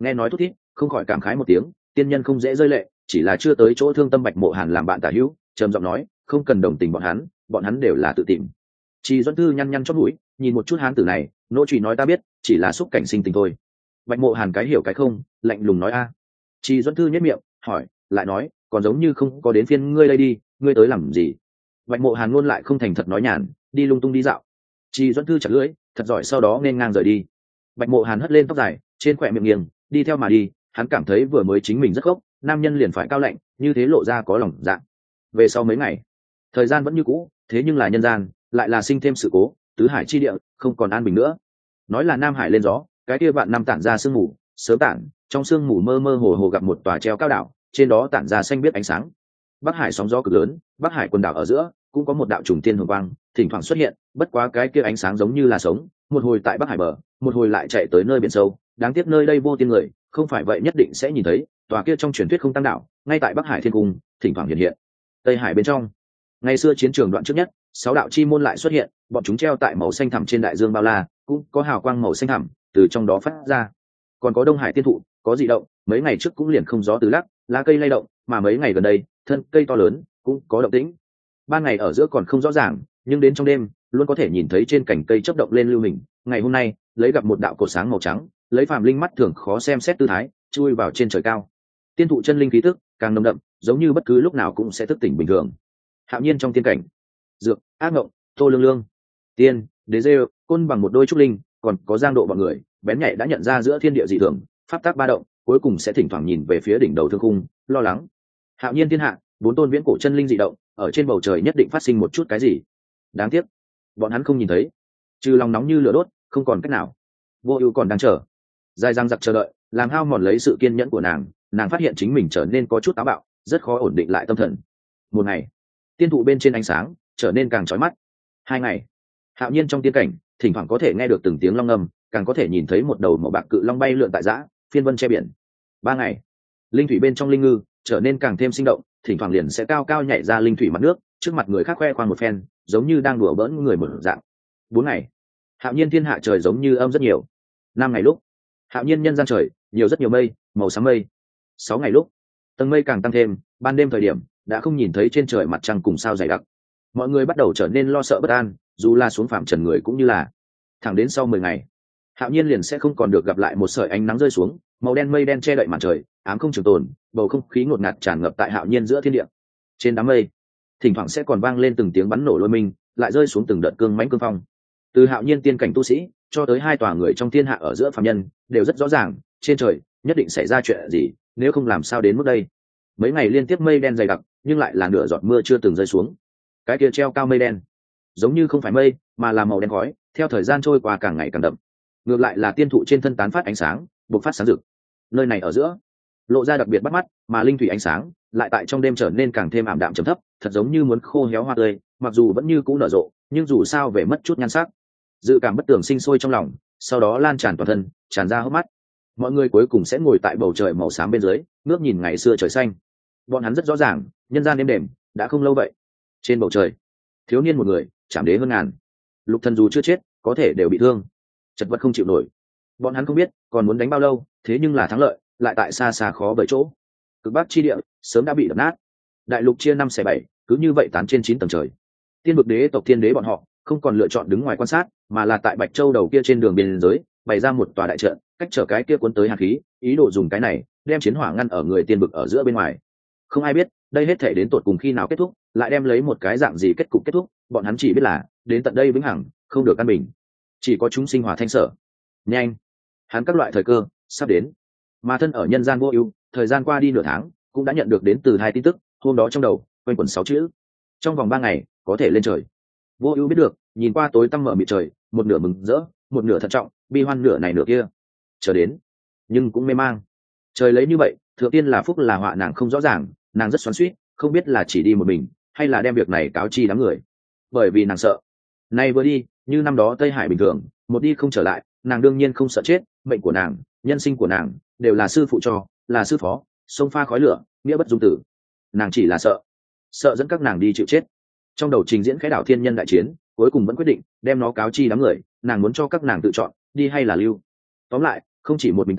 nghe nói thút thít không khỏi cảm khái một tiếng, tiên nhân không dễ rơi lệ, chỉ là chưa tới chỗ thương tâm Bạch Mộ Hàn làm bạn tả hữu, trầm giọng nói, không cần đồng tình bọn hắn, bọn hắn đều là tự tìm. Trì Doãn Thư nhăn nhăn chót mũi, nhìn một chút hán tử này, nỗ trụy nói ta biết, chỉ là xúc cảnh sinh tình thôi. Bạch Mộ Hàn cái hiểu cái không, lạnh lùng nói a. Trì Doãn Thư nhếch miệng, hỏi, lại nói, còn giống như không có đến phiên ngươi đây đi, ngươi tới làm gì? Bạch Mộ Hàn luôn lại không thành thật nói nhàn, đi lung tung đi dạo. Trì Doãn Thư chặt lưỡi, thật giỏi, sau đó nên ngang rời đi. Bạch Mộ Hàn hất lên tóc dài, trên khỏe miệng nghiêng, đi theo mà đi, hắn cảm thấy vừa mới chính mình rất gốc, nam nhân liền phải cao lạnh, như thế lộ ra có lòng dạ. Về sau mấy ngày, thời gian vẫn như cũ, thế nhưng là nhân gian lại là sinh thêm sự cố, tứ hải chi địa không còn an bình nữa. Nói là Nam Hải lên gió, cái kia vạn năm tản ra sương mù, sớm tản, trong sương mù mơ mơ hồ hồ gặp một tòa treo cao đảo, trên đó tản ra xanh biếc ánh sáng. Bắc Hải sóng gió cực lớn, Bắc Hải quần đảo ở giữa cũng có một đạo trùng thiên hồng quang, thỉnh thoảng xuất hiện, bất quá cái kia ánh sáng giống như là sống, một hồi tại Bắc Hải bờ, một hồi lại chạy tới nơi biển sâu, đáng tiếc nơi đây vô tiên người, không phải vậy nhất định sẽ nhìn thấy tòa kia trong truyền thuyết không tăng đảo, ngay tại Bắc Hải thiên cung, thỉnh thoảng hiện hiện. Tây Hải bên trong, ngày xưa chiến trường đoạn trước nhất, sáu đạo chi môn lại xuất hiện, bọn chúng treo tại màu xanh thẳm trên đại dương bao la, cũng có hào quang màu xanh thẳm từ trong đó phát ra. Còn có Đông Hải tiên thụ, có dị động, mấy ngày trước cũng liền không gió từ lắc, lá cây lay động, mà mấy ngày gần đây, thân cây to lớn cũng có động tĩnh. Ban ngày ở giữa còn không rõ ràng, nhưng đến trong đêm, luôn có thể nhìn thấy trên cành cây chớp động lên lưu hình. Ngày hôm nay, lấy gặp một đạo cột sáng màu trắng, lấy phàm linh mắt thường khó xem xét tư thái, chui vào trên trời cao. Tiên thụ chân linh khí tức càng nồng đậm, giống như bất cứ lúc nào cũng sẽ thức tỉnh bình thường. Hạo nhiên trong tiên cảnh, dược, ác ngộng, tô lương lương, tiên, đế dê, côn bằng một đôi trúc linh, còn có giang độ bọn người bén nhạy đã nhận ra giữa thiên địa dị thường, pháp tác ba động, cuối cùng sẽ thỉnh thoảng nhìn về phía đỉnh đầu thương khung, lo lắng. Hạo nhiên thiên hạ, bốn tôn viễn cổ chân linh dị động, ở trên bầu trời nhất định phát sinh một chút cái gì. Đáng tiếc, bọn hắn không nhìn thấy, trừ lòng nóng như lửa đốt, không còn cách nào. Vô Ưu còn đang chờ, dài dằng dặc chờ đợi, làm hao mòn lấy sự kiên nhẫn của nàng, nàng phát hiện chính mình trở nên có chút táo bạo, rất khó ổn định lại tâm thần. Một ngày, tiên thụ bên trên ánh sáng trở nên càng chói mắt. Hai ngày, Hạo nhiên trong tiên cảnh, thỉnh thoảng có thể nghe được từng tiếng long ngâm, càng có thể nhìn thấy một đầu màu bạc cự long bay lượn tại giã, phiên vân che biển. Ba ngày, linh thủy bên trong linh ngư trở nên càng thêm sinh động, thỉnh thoảng liền sẽ cao cao nhảy ra linh thủy mặt nước, trước mặt người khác khoe khoang một phen, giống như đang đùa bỡn người mở dạng. Bốn ngày, Hạo nhiên thiên hạ trời giống như âm rất nhiều. Năm ngày lúc, Hạo nhiên nhân gian trời nhiều rất nhiều mây, màu xám mây. Sáu ngày lúc, tầng mây càng tăng thêm, ban đêm thời điểm đã không nhìn thấy trên trời mặt trăng cùng sao dày đặc. Mọi người bắt đầu trở nên lo sợ bất an, dù là xuống phạm trần người cũng như là. Thẳng đến sau mười ngày, Hạo nhiên liền sẽ không còn được gặp lại một sợi ánh nắng rơi xuống, màu đen mây đen che đậy màn trời, ám không trường tồn, bầu không khí ngột ngạt tràn ngập tại Hạo nhiên giữa thiên địa. Trên đám mây, thỉnh thoảng sẽ còn vang lên từng tiếng bắn nổ lôi minh, lại rơi xuống từng đợt cương mãnh cương phong. Từ Hạo nhiên tiên cảnh tu sĩ cho tới hai tòa người trong thiên hạ ở giữa phàm nhân, đều rất rõ ràng, trên trời nhất định xảy ra chuyện gì, nếu không làm sao đến mức đây. Mấy ngày liên tiếp mây đen dày đặc, nhưng lại là nửa giọt mưa chưa từng rơi xuống. Cái kia treo cao mây đen, giống như không phải mây, mà là màu đen khói, theo thời gian trôi qua càng ngày càng đậm. Ngược lại là tiên thụ trên thân tán phát ánh sáng, bộc phát sáng rực. Nơi này ở giữa, lộ ra đặc biệt bắt mắt, mà linh thủy ánh sáng lại tại trong đêm trở nên càng thêm ảm đạm trầm thấp, thật giống như muốn khô héo hoa tươi, mặc dù vẫn như cũ nở rộ, nhưng dù sao về mất chút nhan sắc. Dự cảm bất tường sinh sôi trong lòng, sau đó lan tràn toàn thân, tràn ra hốc mắt. Mọi người cuối cùng sẽ ngồi tại bầu trời màu xám bên dưới, ngước nhìn ngày xưa trời xanh. Bọn hắn rất rõ ràng, nhân gian đêm đềm đã không lâu vậy. Trên bầu trời, thiếu niên một người, chạm đế hơn ngàn. Lục thần dù chưa chết, có thể đều bị thương, chật vật không chịu nổi. Bọn hắn không biết còn muốn đánh bao lâu, thế nhưng là thắng lợi lại tại xa xa khó bởi chỗ. Cực bắc chi địa sớm đã bị đập nát, đại lục chia năm xẻ bảy, cứ như vậy tán trên chín tầng trời. Tiên vực đế tộc thiên đế bọn họ không còn lựa chọn đứng ngoài quan sát, mà là tại Bạch Châu đầu kia trên đường biên giới bày ra một tòa đại trận, cách trở cái kia cuốn tới hàn khí, ý đồ dùng cái này đem chiến hỏa ngăn ở người tiên vực ở giữa bên ngoài. Không ai biết đây hết thể đến tột cùng khi nào kết thúc, lại đem lấy một cái dạng gì kết cục kết thúc, bọn hắn chỉ biết là đến tận đây vĩnh hằng không được căn bình, chỉ có chúng sinh hòa thanh sở. Nhanh, hắn các loại thời cơ sắp đến. Mà thân ở nhân gian Vô Ưu, thời gian qua đi nửa tháng, cũng đã nhận được đến từ hai tin tức, hôm đó trong đầu quanh quẩn sáu chữ: trong vòng ba ngày có thể lên trời. Vô Ưu biết được, nhìn qua tối tăm mở mịt trời, một nửa mừng rỡ, một nửa thận trọng, bi hoan nửa này nửa kia. Chờ đến, nhưng cũng mê mang. Trời lấy như vậy, thượng tiên là phúc là họa nàng không rõ ràng, nàng rất xoắn xuýt, không biết là chỉ đi một mình, hay là đem việc này cáo chi đám người. Bởi vì nàng sợ, nay vừa đi, như năm đó Tây Hải bình thường, một đi không trở lại, nàng đương nhiên không sợ chết, mệnh của nàng, nhân sinh của nàng, đều là sư phụ cho, là sư phó, sông pha khói lửa, nghĩa bất dung tử. Nàng chỉ là sợ, sợ dẫn các nàng đi chịu chết. Trong đầu trình diễn khẽ đảo thiên nhân đại chiến, cuối cùng vẫn quyết định đem nó cáo chi đám người, nàng muốn cho các nàng tự chọn, đi hay là lưu. Tóm lại, không chỉ một mình ta,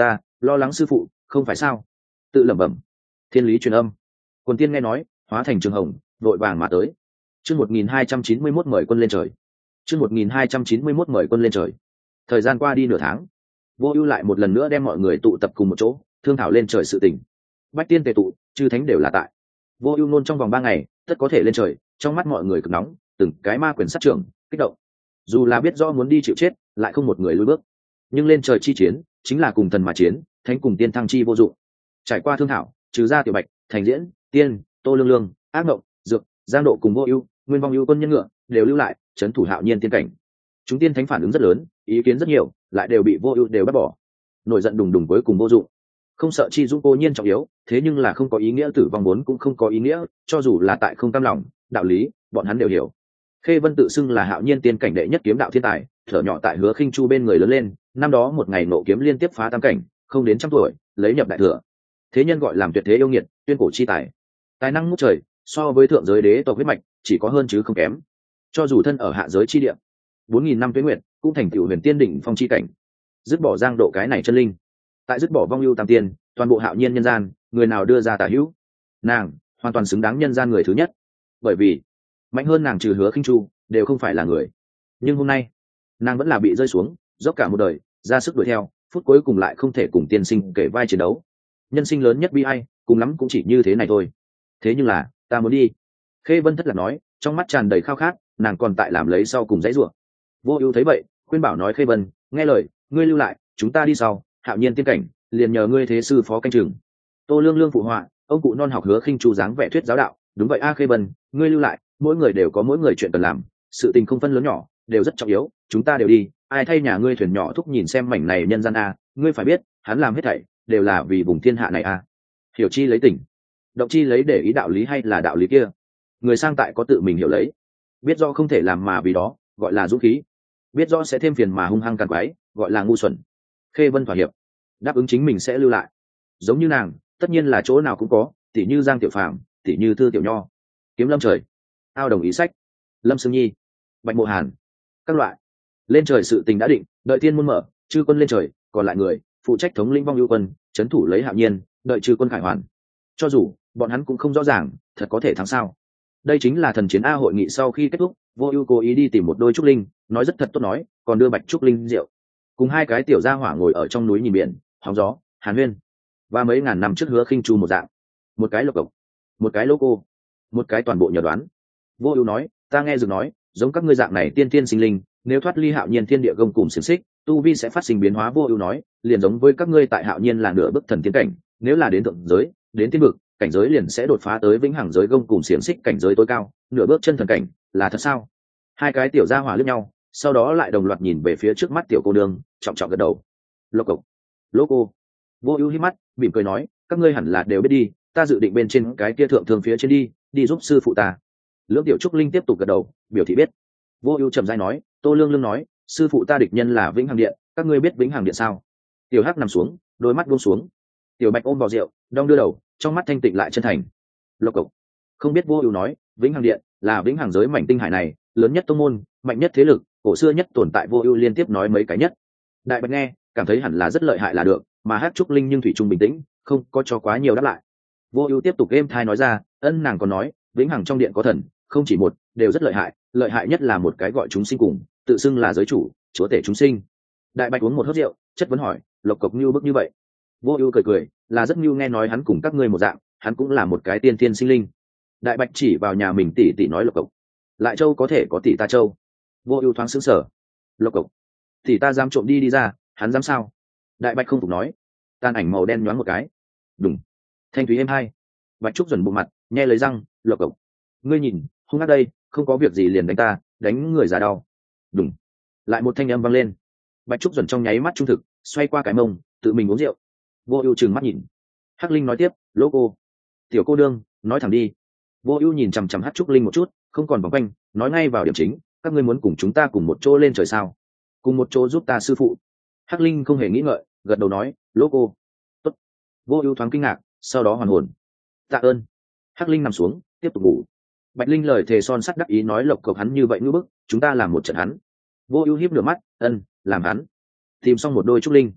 lo lắng sư phụ không phải sao? Tự lẩm bẩm. Thiên lý truyền âm. Quần tiên nghe nói, hóa thành trường hồng, vội vàng mà tới. Chương một nghìn hai trăm chín mươi mốt mời quân lên trời. Chương một nghìn hai trăm chín mươi mốt mời quân lên trời. Thời gian qua đi nửa tháng, Vô Ưu lại một lần nữa đem mọi người tụ tập cùng một chỗ, thương thảo lên trời sự tình. Bách tiên tề tụ, chư thánh đều là tại. Vô Ưu nôn trong vòng ba ngày, tất có thể lên trời, trong mắt mọi người cực nóng, từng cái ma quyền sát trưởng, kích động. Dù là biết rõ muốn đi chịu chết, lại không một người lùi bước. Nhưng lên trời chi chiến, chính là cùng thần mà chiến, thánh cùng tiên thăng chi vô dụng. Trải qua thương thảo, trừ ra Tiểu Bạch, Thành Diễn, Tiên, Tô Lương Lương, Ác Mộng, Dược, Giang Độ cùng Vô Ưu, Nguyên Vong Ưu quân nhân ngựa, đều lưu lại, trấn thủ Hạo Nhiên tiên cảnh. Chúng tiên thánh phản ứng rất lớn, ý kiến rất nhiều, lại đều bị Vô Ưu đều bắt bỏ. Nổi giận đùng đùng cuối cùng vô dụng. Không sợ chi dũng cô nhiên trọng yếu, thế nhưng là không có ý nghĩa tử vong vốn cũng không có ý nghĩa, cho dù là tại không cam lòng, đạo lý, bọn hắn đều hiểu. Khê Vân tự xưng là Hạo Nhiên tiên cảnh đệ nhất kiếm đạo thiên tài, thở nhỏ tại Hứa Khinh Chu bên người lớn lên, năm đó một ngày nộ kiếm liên tiếp phá tam cảnh, không đến trăm tuổi, lấy nhập đại thừa. Thế nhân gọi làm tuyệt thế yêu nghiệt, tuyên cổ chi tài. Tài năng ngút trời, so với thượng giới đế tộc huyết mạch, chỉ có hơn chứ không kém. Cho dù thân ở hạ giới chi địa, bốn nghìn năm tuế nguyệt, cũng thành tựu huyền tiên đỉnh phong chi cảnh. Dứt bỏ Giang Độ cái này chân linh, tại dứt bỏ Vong Ưu tam tiên, toàn bộ Hạo Nhiên nhân gian, người nào đưa ra tả hữu, nàng hoàn toàn xứng đáng nhân gian người thứ nhất. Bởi vì mạnh hơn nàng trừ Hứa Khinh Chu, đều không phải là người. Nhưng hôm nay, nàng vẫn là bị rơi xuống, dốc cả một đời, ra sức đuổi theo, phút cuối cùng lại không thể cùng tiên sinh kể vai chiến đấu. Nhân sinh lớn nhất bi ai, cùng lắm cũng chỉ như thế này thôi. Thế nhưng là, ta muốn đi. Khê Vân thất lạc nói, trong mắt tràn đầy khao khát, nàng còn tại làm lấy sau cùng dãy rủa. Vô Ưu thấy vậy, khuyên bảo nói Khê Vân, nghe lời, ngươi lưu lại, chúng ta đi sau, Hạo Nhiên tiên cảnh, liền nhờ ngươi thế sư phó canh chừng. Tô Lương Lương phụ họa, ông cụ non học Hứa Khinh Chu dáng vẻ thuyết giáo đạo, đúng vậy a Khê Vân, ngươi lưu lại, mỗi người đều có mỗi người chuyện cần làm, sự tình không phân lớn nhỏ, đều rất trọng yếu, chúng ta đều đi, ai thay nhà ngươi thuyền nhỏ thúc nhìn xem mảnh này nhân gian a, ngươi phải biết, hắn làm hết thảy đều là vì vùng thiên hạ này a. Hiểu chi lấy tỉnh, động chi lấy để ý đạo lý hay là đạo lý kia. Người sang tại có tự mình hiểu lấy, biết do không thể làm mà vì đó, gọi là dũng khí. Biết rõ sẽ thêm phiền mà hung hăng càng quái, gọi là ngu xuẩn. Khê Vân thỏa hiệp, đáp ứng chính mình sẽ lưu lại. Giống như nàng, tất nhiên là chỗ nào cũng có, tỷ như Giang Tiểu Phàm, tỷ như Thư Tiểu Nho, Kiếm Lâm Trời, Ao Đồng Ý Sách, Lâm Sương Nhi, Bạch Mộ Hàn, các loại. Lên trời sự tình đã định, đợi thiên môn mở, chư quân lên trời, còn lại người phụ trách thống lĩnh Vong Ưu quân, trấn thủ lấy Hạo Nhiên, đợi chư quân khải hoàn. Cho dù bọn hắn cũng không rõ ràng, thật có thể thắng sao? Đây chính là thần chiến a hội nghị sau khi kết thúc, Vô Ưu cố ý đi tìm một đôi trúc linh, nói rất thật tốt nói, còn đưa bạch trúc linh rượu. Cùng hai cái tiểu gia hỏa ngồi ở trong núi nhìn biển, hóng gió, hàn huyên. Và mấy ngàn năm trước Hứa Khinh Chu một dạng, một cái lộc cộc, một cái lô cô, một cái toàn bộ nhờ đoán. Vô Ưu nói, ta nghe Dược nói, giống các ngươi dạng này tiên tiên sinh linh, nếu thoát ly Hạo Nhiên thiên địa gông cùm xiển xích, tu vi sẽ phát sinh biến hóa. Vô Ưu nói, liền giống với các ngươi tại Hạo Nhiên là nửa bước thần tiên cảnh, nếu là đến thượng giới, đến tiên vực, cảnh giới liền sẽ đột phá tới vĩnh hằng giới gông cùm xiển xích cảnh giới tối cao, nửa bước chân thần cảnh, là thật sao? Hai cái tiểu gia hỏa liếc nhau, sau đó lại đồng loạt nhìn về phía trước mắt tiểu cô nương, trọng trọng gật đầu. Lộc cộc, lô cô. Vô Ưu hí mắt, mỉm cười nói, các ngươi hẳn là đều biết đi, ta dự định bên trên cái kia thượng thương phía trên đi, đi giúp sư phụ ta. Lưỡng tiểu trúc linh tiếp tục gật đầu, biểu thị biết. Vô Ưu trầm rãi nói, Tô Lương Lương nói, sư phụ ta địch nhân là Vĩnh Hằng Điện, các ngươi biết Vĩnh Hằng Điện sao? Tiểu Hắc nằm xuống, đôi mắt buông xuống. Tiểu Bạch ôm vào rượu, đong đưa đầu, trong mắt thanh tịnh lại chân thành. Lộc cộc. Không biết. Vô Ưu nói, Vĩnh Hằng Điện là vĩnh hằng giới mảnh tinh hải này lớn nhất tông môn, mạnh nhất thế lực, cổ xưa nhất tồn tại. Vô Ưu liên tiếp nói mấy cái nhất. Đại Bạch nghe, cảm thấy hẳn là rất lợi hại là được, mà Hắc Trúc Linh nhưng thủy chung bình tĩnh, không có cho quá nhiều đáp lại. Vô Ưu tiếp tục êm thai nói ra, ân nàng còn nói, Vĩnh Hằng trong điện có thần, không chỉ một, đều rất lợi hại, lợi hại nhất là một cái gọi chúng sinh cùng, tự xưng là giới chủ, chúa tể chúng sinh. Đại Bạch uống một hớp rượu, chất vấn hỏi, Lộc Cộc Nưu bức như vậy? Vô Ưu cười cười, là rất nưu, nghe nói hắn cùng các ngươi một dạng, hắn cũng là một cái tiên tiên sinh linh. Đại Bạch chỉ vào nhà mình tỷ tỷ nói, Lộc Cộc, lại châu có thể có tỷ ta châu. Vô Ưu thoáng sững sờ. Lộc Cộc, tỷ ta dám trộm đi đi ra, hắn dám sao? Đại Bạch không phục nói. Tàn ảnh màu đen nhoáng một cái. Đùng. Thanh thúy êm hai. Bạch Trúc dần bụng mặt, nhe lấy răng, Lộc Cộc, ngươi nhìn, hung ác đây, không có việc gì liền đánh ta, đánh người già đau. Đùng. Lại một thanh âm vang lên. Bạch Trúc dần trong nháy mắt trung thực, xoay qua cái mông, tự mình uống rượu. Vô Ưu trừng mắt nhìn. Hắc Linh nói tiếp, Lỗ cô, tiểu cô đương, nói thẳng đi. Vô Ưu nhìn chằm chằm Hắc Trúc Linh một chút, không còn vòng quanh, nói ngay vào điểm chính, các ngươi muốn cùng chúng ta cùng một chỗ lên trời sao? Cùng một chỗ giúp ta sư phụ. Hắc Linh không hề nghĩ ngợi, gật đầu nói, Lỗ cô, tốt. Vô Ưu thoáng kinh ngạc, sau đó hoàn hồn. Tạ ơn. Hắc Linh nằm xuống, tiếp tục ngủ. Bạch Linh lời thề son sắt đắc ý nói, Lộc Cộc hắn như vậy ngư bức, chúng ta làm một trận hắn. Vô Ưu híp nửa mắt, ân, làm hắn. Tìm xong một đôi trúc linh.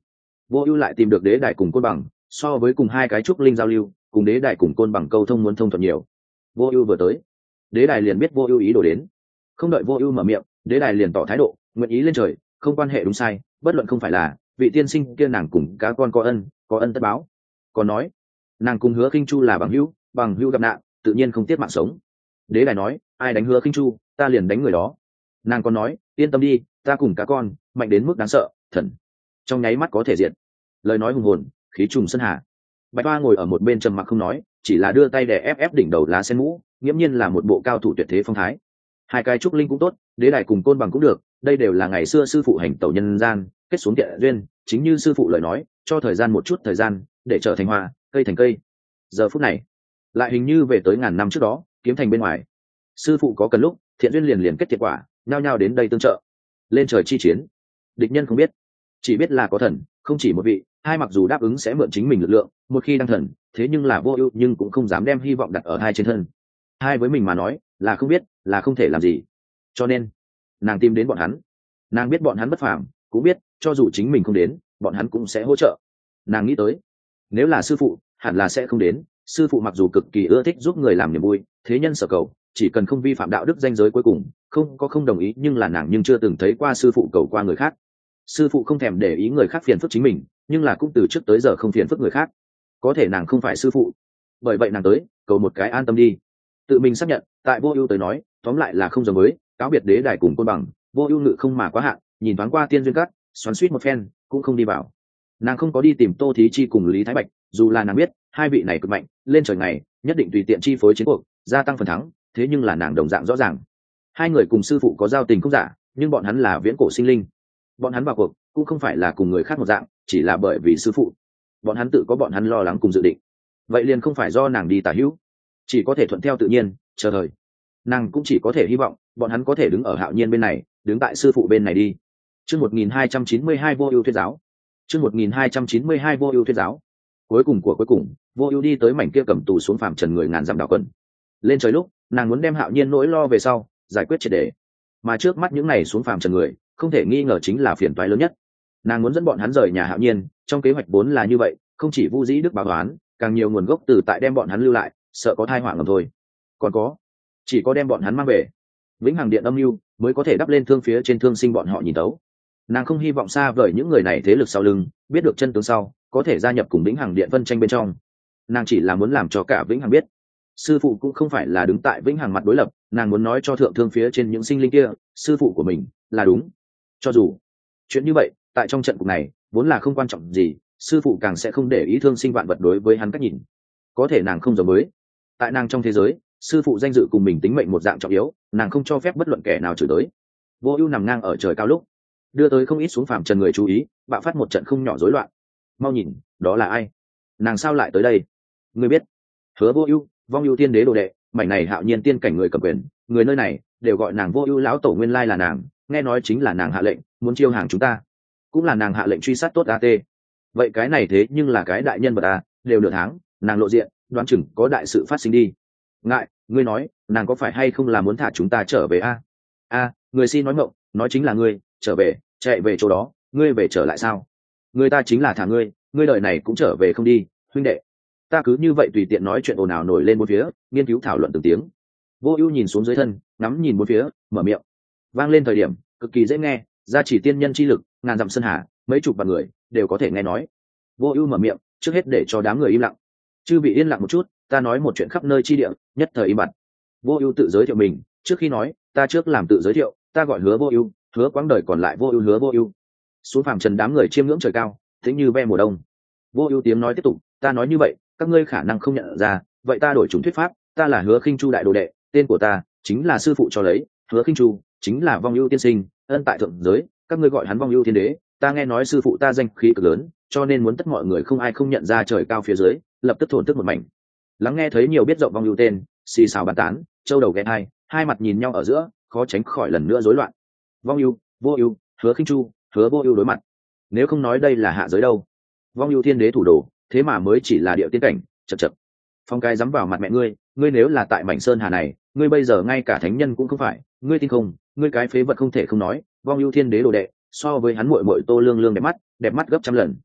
Vô Ưu lại tìm được đế đài cùng côn bằng, so với cùng hai cái trúc linh giao lưu, cùng đế đài cùng côn bằng câu thông muốn thông thuận nhiều. Vô Ưu vừa tới, đế đài liền biết Vô Ưu ý đồ đến. Không đợi Vô Ưu mở miệng, đế đài liền tỏ thái độ, nguyện ý lên trời, không quan hệ đúng sai, bất luận không phải là vị tiên sinh kia nàng cùng cá con có ân, có ân tất báo. Còn nói, nàng cùng Hứa Khinh Chu là bằng hữu, bằng hữu gặp nạn, tự nhiên không tiếc mạng sống. Đế đài nói, ai đánh Hứa Khinh Chu, ta liền đánh người đó. Nàng còn nói, yên tâm đi, ta cùng cá con, mạnh đến mức đáng sợ, thần trong nháy mắt có thể diệt. Lời nói hùng hồn, khí trùng sân hà. Bạch Hoa ngồi ở một bên trầm mặc không nói, chỉ là đưa tay để ép ép đỉnh đầu lá sen mũ, nghiễm nhiên là một bộ cao thủ tuyệt thế phong thái. Hai cái trúc linh cũng tốt, đế đài cùng côn bằng cũng được, đây đều là ngày xưa sư phụ hành tẩu nhân gian, kết xuống địa duyên, chính như sư phụ lời nói, cho thời gian một chút thời gian, để trở thành hoa, cây thành cây. Giờ phút này, lại hình như về tới ngàn năm trước đó, kiếm thành bên ngoài. Sư phụ có cần lúc, thiện duyên liền liền kết thiệt quả, nhao nhao đến đây tương trợ. Lên trời chi chiến, địch nhân không biết, chỉ biết là có thần, không chỉ một vị, hai mặc dù đáp ứng sẽ mượn chính mình lực lượng, một khi đăng thần, thế nhưng là vô ưu nhưng cũng không dám đem hy vọng đặt ở hai trên thân. Hai với mình mà nói, là không biết, là không thể làm gì. Cho nên, nàng tìm đến bọn hắn. Nàng biết bọn hắn bất phàm, cũng biết, cho dù chính mình không đến, bọn hắn cũng sẽ hỗ trợ. Nàng nghĩ tới, nếu là sư phụ, hẳn là sẽ không đến. Sư phụ mặc dù cực kỳ ưa thích giúp người làm niềm vui, thế nhân sở cầu, chỉ cần không vi phạm đạo đức danh giới cuối cùng, không có không đồng ý, nhưng là nàng nhưng chưa từng thấy qua sư phụ cầu qua người khác. Sư phụ không thèm để ý người khác phiền phức chính mình, nhưng là cũng từ trước tới giờ không phiền phức người khác. Có thể nàng không phải sư phụ, bởi vậy nàng tới cầu một cái an tâm đi. Tự mình xác nhận, tại Vô Ưu tới nói, tóm lại là không giống với cáo biệt đế đài cùng côn bằng. Vô Ưu ngự không mà quá hạn, nhìn thoáng qua tiên duyên cát, xoắn xuýt một phen, cũng không đi vào. Nàng không có đi tìm Tô Thí Chi cùng Lý Thái Bạch, dù là nàng biết hai vị này cực mạnh, lên trời này nhất định tùy tiện chi phối chiến cuộc, gia tăng phần thắng, thế nhưng là nàng đồng dạng rõ ràng, hai người cùng sư phụ có giao tình không giả, nhưng bọn hắn là viễn cổ sinh linh, bọn hắn vào cuộc cũng không phải là cùng người khác một dạng, chỉ là bởi vì sư phụ. Bọn hắn tự có bọn hắn lo lắng cùng dự định, vậy liền không phải do nàng đi tả hữu, chỉ có thể thuận theo tự nhiên, chờ thời. Nàng cũng chỉ có thể hy vọng bọn hắn có thể đứng ở Hạo Nhiên bên này, đứng tại sư phụ bên này đi. Chương một nghìn hai trăm chín mươi hai Vô Ưu thuyết giáo. Chương một nghìn hai trăm chín mươi hai Vô Ưu thuyết giáo. Cuối cùng của cuối cùng, Vô Ưu đi tới mảnh kia cầm tù xuống phàm trần người ngàn dặm đảo quần. Lên trời lúc, nàng muốn đem Hạo Nhiên nỗi lo về sau giải quyết triệt để. Mà trước mắt những này xuống phàm trần người, không thể nghi ngờ chính là phiền toái lớn nhất. Nàng muốn dẫn bọn hắn rời nhà Hạo Nhiên, trong kế hoạch vốn là như vậy, không chỉ Vu Dĩ Đức báo toán, càng nhiều nguồn gốc từ tại đem bọn hắn lưu lại, sợ có tai họa ngầm thôi. Còn có, chỉ có đem bọn hắn mang về, Vĩnh Hằng Điện âm mưu mới có thể đắp lên thương phía trên thương sinh bọn họ nhìn tấu. Nàng không hy vọng xa vời những người này thế lực sau lưng, biết được chân tướng sau, có thể gia nhập cùng Vĩnh Hằng Điện phân tranh bên trong. Nàng chỉ là muốn làm cho cả Vĩnh Hằng biết, sư phụ cũng không phải là đứng tại Vĩnh Hằng mặt đối lập, nàng muốn nói cho thượng thương phía trên những sinh linh kia, sư phụ của mình là đúng. Cho dù chuyện như vậy, tại trong trận cục này vốn là không quan trọng gì, sư phụ càng sẽ không để ý thương sinh vạn vật đối với hắn cách nhìn. Có thể nàng không giống với, tại nàng trong thế giới, sư phụ danh dự cùng mình tính mệnh một dạng trọng yếu, nàng không cho phép bất luận kẻ nào chửi tới. Vô Ưu nằm ngang ở trời cao lúc, đưa tới không ít xuống phàm trần người chú ý, bạo phát một trận không nhỏ rối loạn. Mau nhìn, đó là ai? Nàng sao lại tới đây? Ngươi biết? Hứa Vô Ưu, Vong Ưu Tiên Đế đồ đệ, mảnh này Hạo Nhiên tiên cảnh người cầm quyền, người nơi này đều gọi nàng Vô Ưu lão tổ, nguyên lai là nàng, nghe nói chính là nàng hạ lệnh, muốn chiêu hàng chúng ta. Cũng là nàng hạ lệnh truy sát tốt a tê. Vậy cái này thế nhưng là cái đại nhân vật a, đều nửa tháng, nàng lộ diện, đoán chừng có đại sự phát sinh đi. Ngại, ngươi nói, nàng có phải hay không là muốn thả chúng ta trở về a? A, người xin nói ngọng, nói chính là ngươi, trở về, chạy về chỗ đó, ngươi về trở lại sao? Người ta chính là thả ngươi, ngươi đời này cũng trở về không đi, huynh đệ. Ta cứ như vậy tùy tiện nói chuyện ồn ào nổi lên bốn phía, nghiên cứu thảo luận từng tiếng. Vô Ưu nhìn xuống dưới thân, ngắm nhìn bốn phía, mở miệng. Vang lên thời điểm, cực kỳ dễ nghe, gia chỉ tiên nhân chi lực, ngàn dặm sơn hà, mấy chục vạn người đều có thể nghe nói. Vô Ưu mở miệng, trước hết để cho đám người im lặng. Chư vị yên lặng một chút, ta nói một chuyện khắp nơi chi địa, nhất thời im bặt. Vô Ưu tự giới thiệu mình, trước khi nói, ta trước làm tự giới thiệu, ta gọi Hứa Vô Ưu, hứa quãng đời còn lại Vô Ưu Hứa Vô Ưu. Xuống phàm trần đám người chiêm ngưỡng trời cao, tĩnh như ve mùa đông. Vô Ưu tiếng nói tiếp tục, ta nói như vậy, các ngươi khả năng không nhận ra, vậy ta đổi chủng thuyết pháp, ta là Hứa Khinh Chu đại đồ đệ, tên của ta chính là sư phụ cho lấy, Hứa Khinh Chu chính là Vong Ưu tiên sinh, ân tại thượng giới, các ngươi gọi hắn Vong Ưu Thiên Đế, ta nghe nói sư phụ ta danh khí cực lớn, cho nên muốn tất mọi người không ai không nhận ra trời cao phía dưới, lập tức thổn thức một mảnh. Lắng nghe thấy nhiều biết rộng Vong Ưu tên, xì xào bàn tán, châu đầu ghé hai, hai mặt nhìn nhau ở giữa, khó tránh khỏi lần nữa rối loạn. Vong Ưu, Vô Ưu, Hứa Khinh Chu, Hứa Vô Ưu đối mặt. Nếu không nói đây là hạ giới đâu? Vong Ưu Thiên Đế thủ đồ, thế mà mới chỉ là địa tiên cảnh, chậc chậc. Phong cái dám vào mặt mẹ ngươi, ngươi nếu là tại mảnh sơn hà này, ngươi bây giờ ngay cả thánh nhân cũng không phải, ngươi tin không? Ngươi cái phế vật không thể không nói, Vong Ưu Thiên Đế đồ đệ, so với hắn muội muội Tô Lương Lương đẹp mắt, đẹp mắt gấp trăm lần.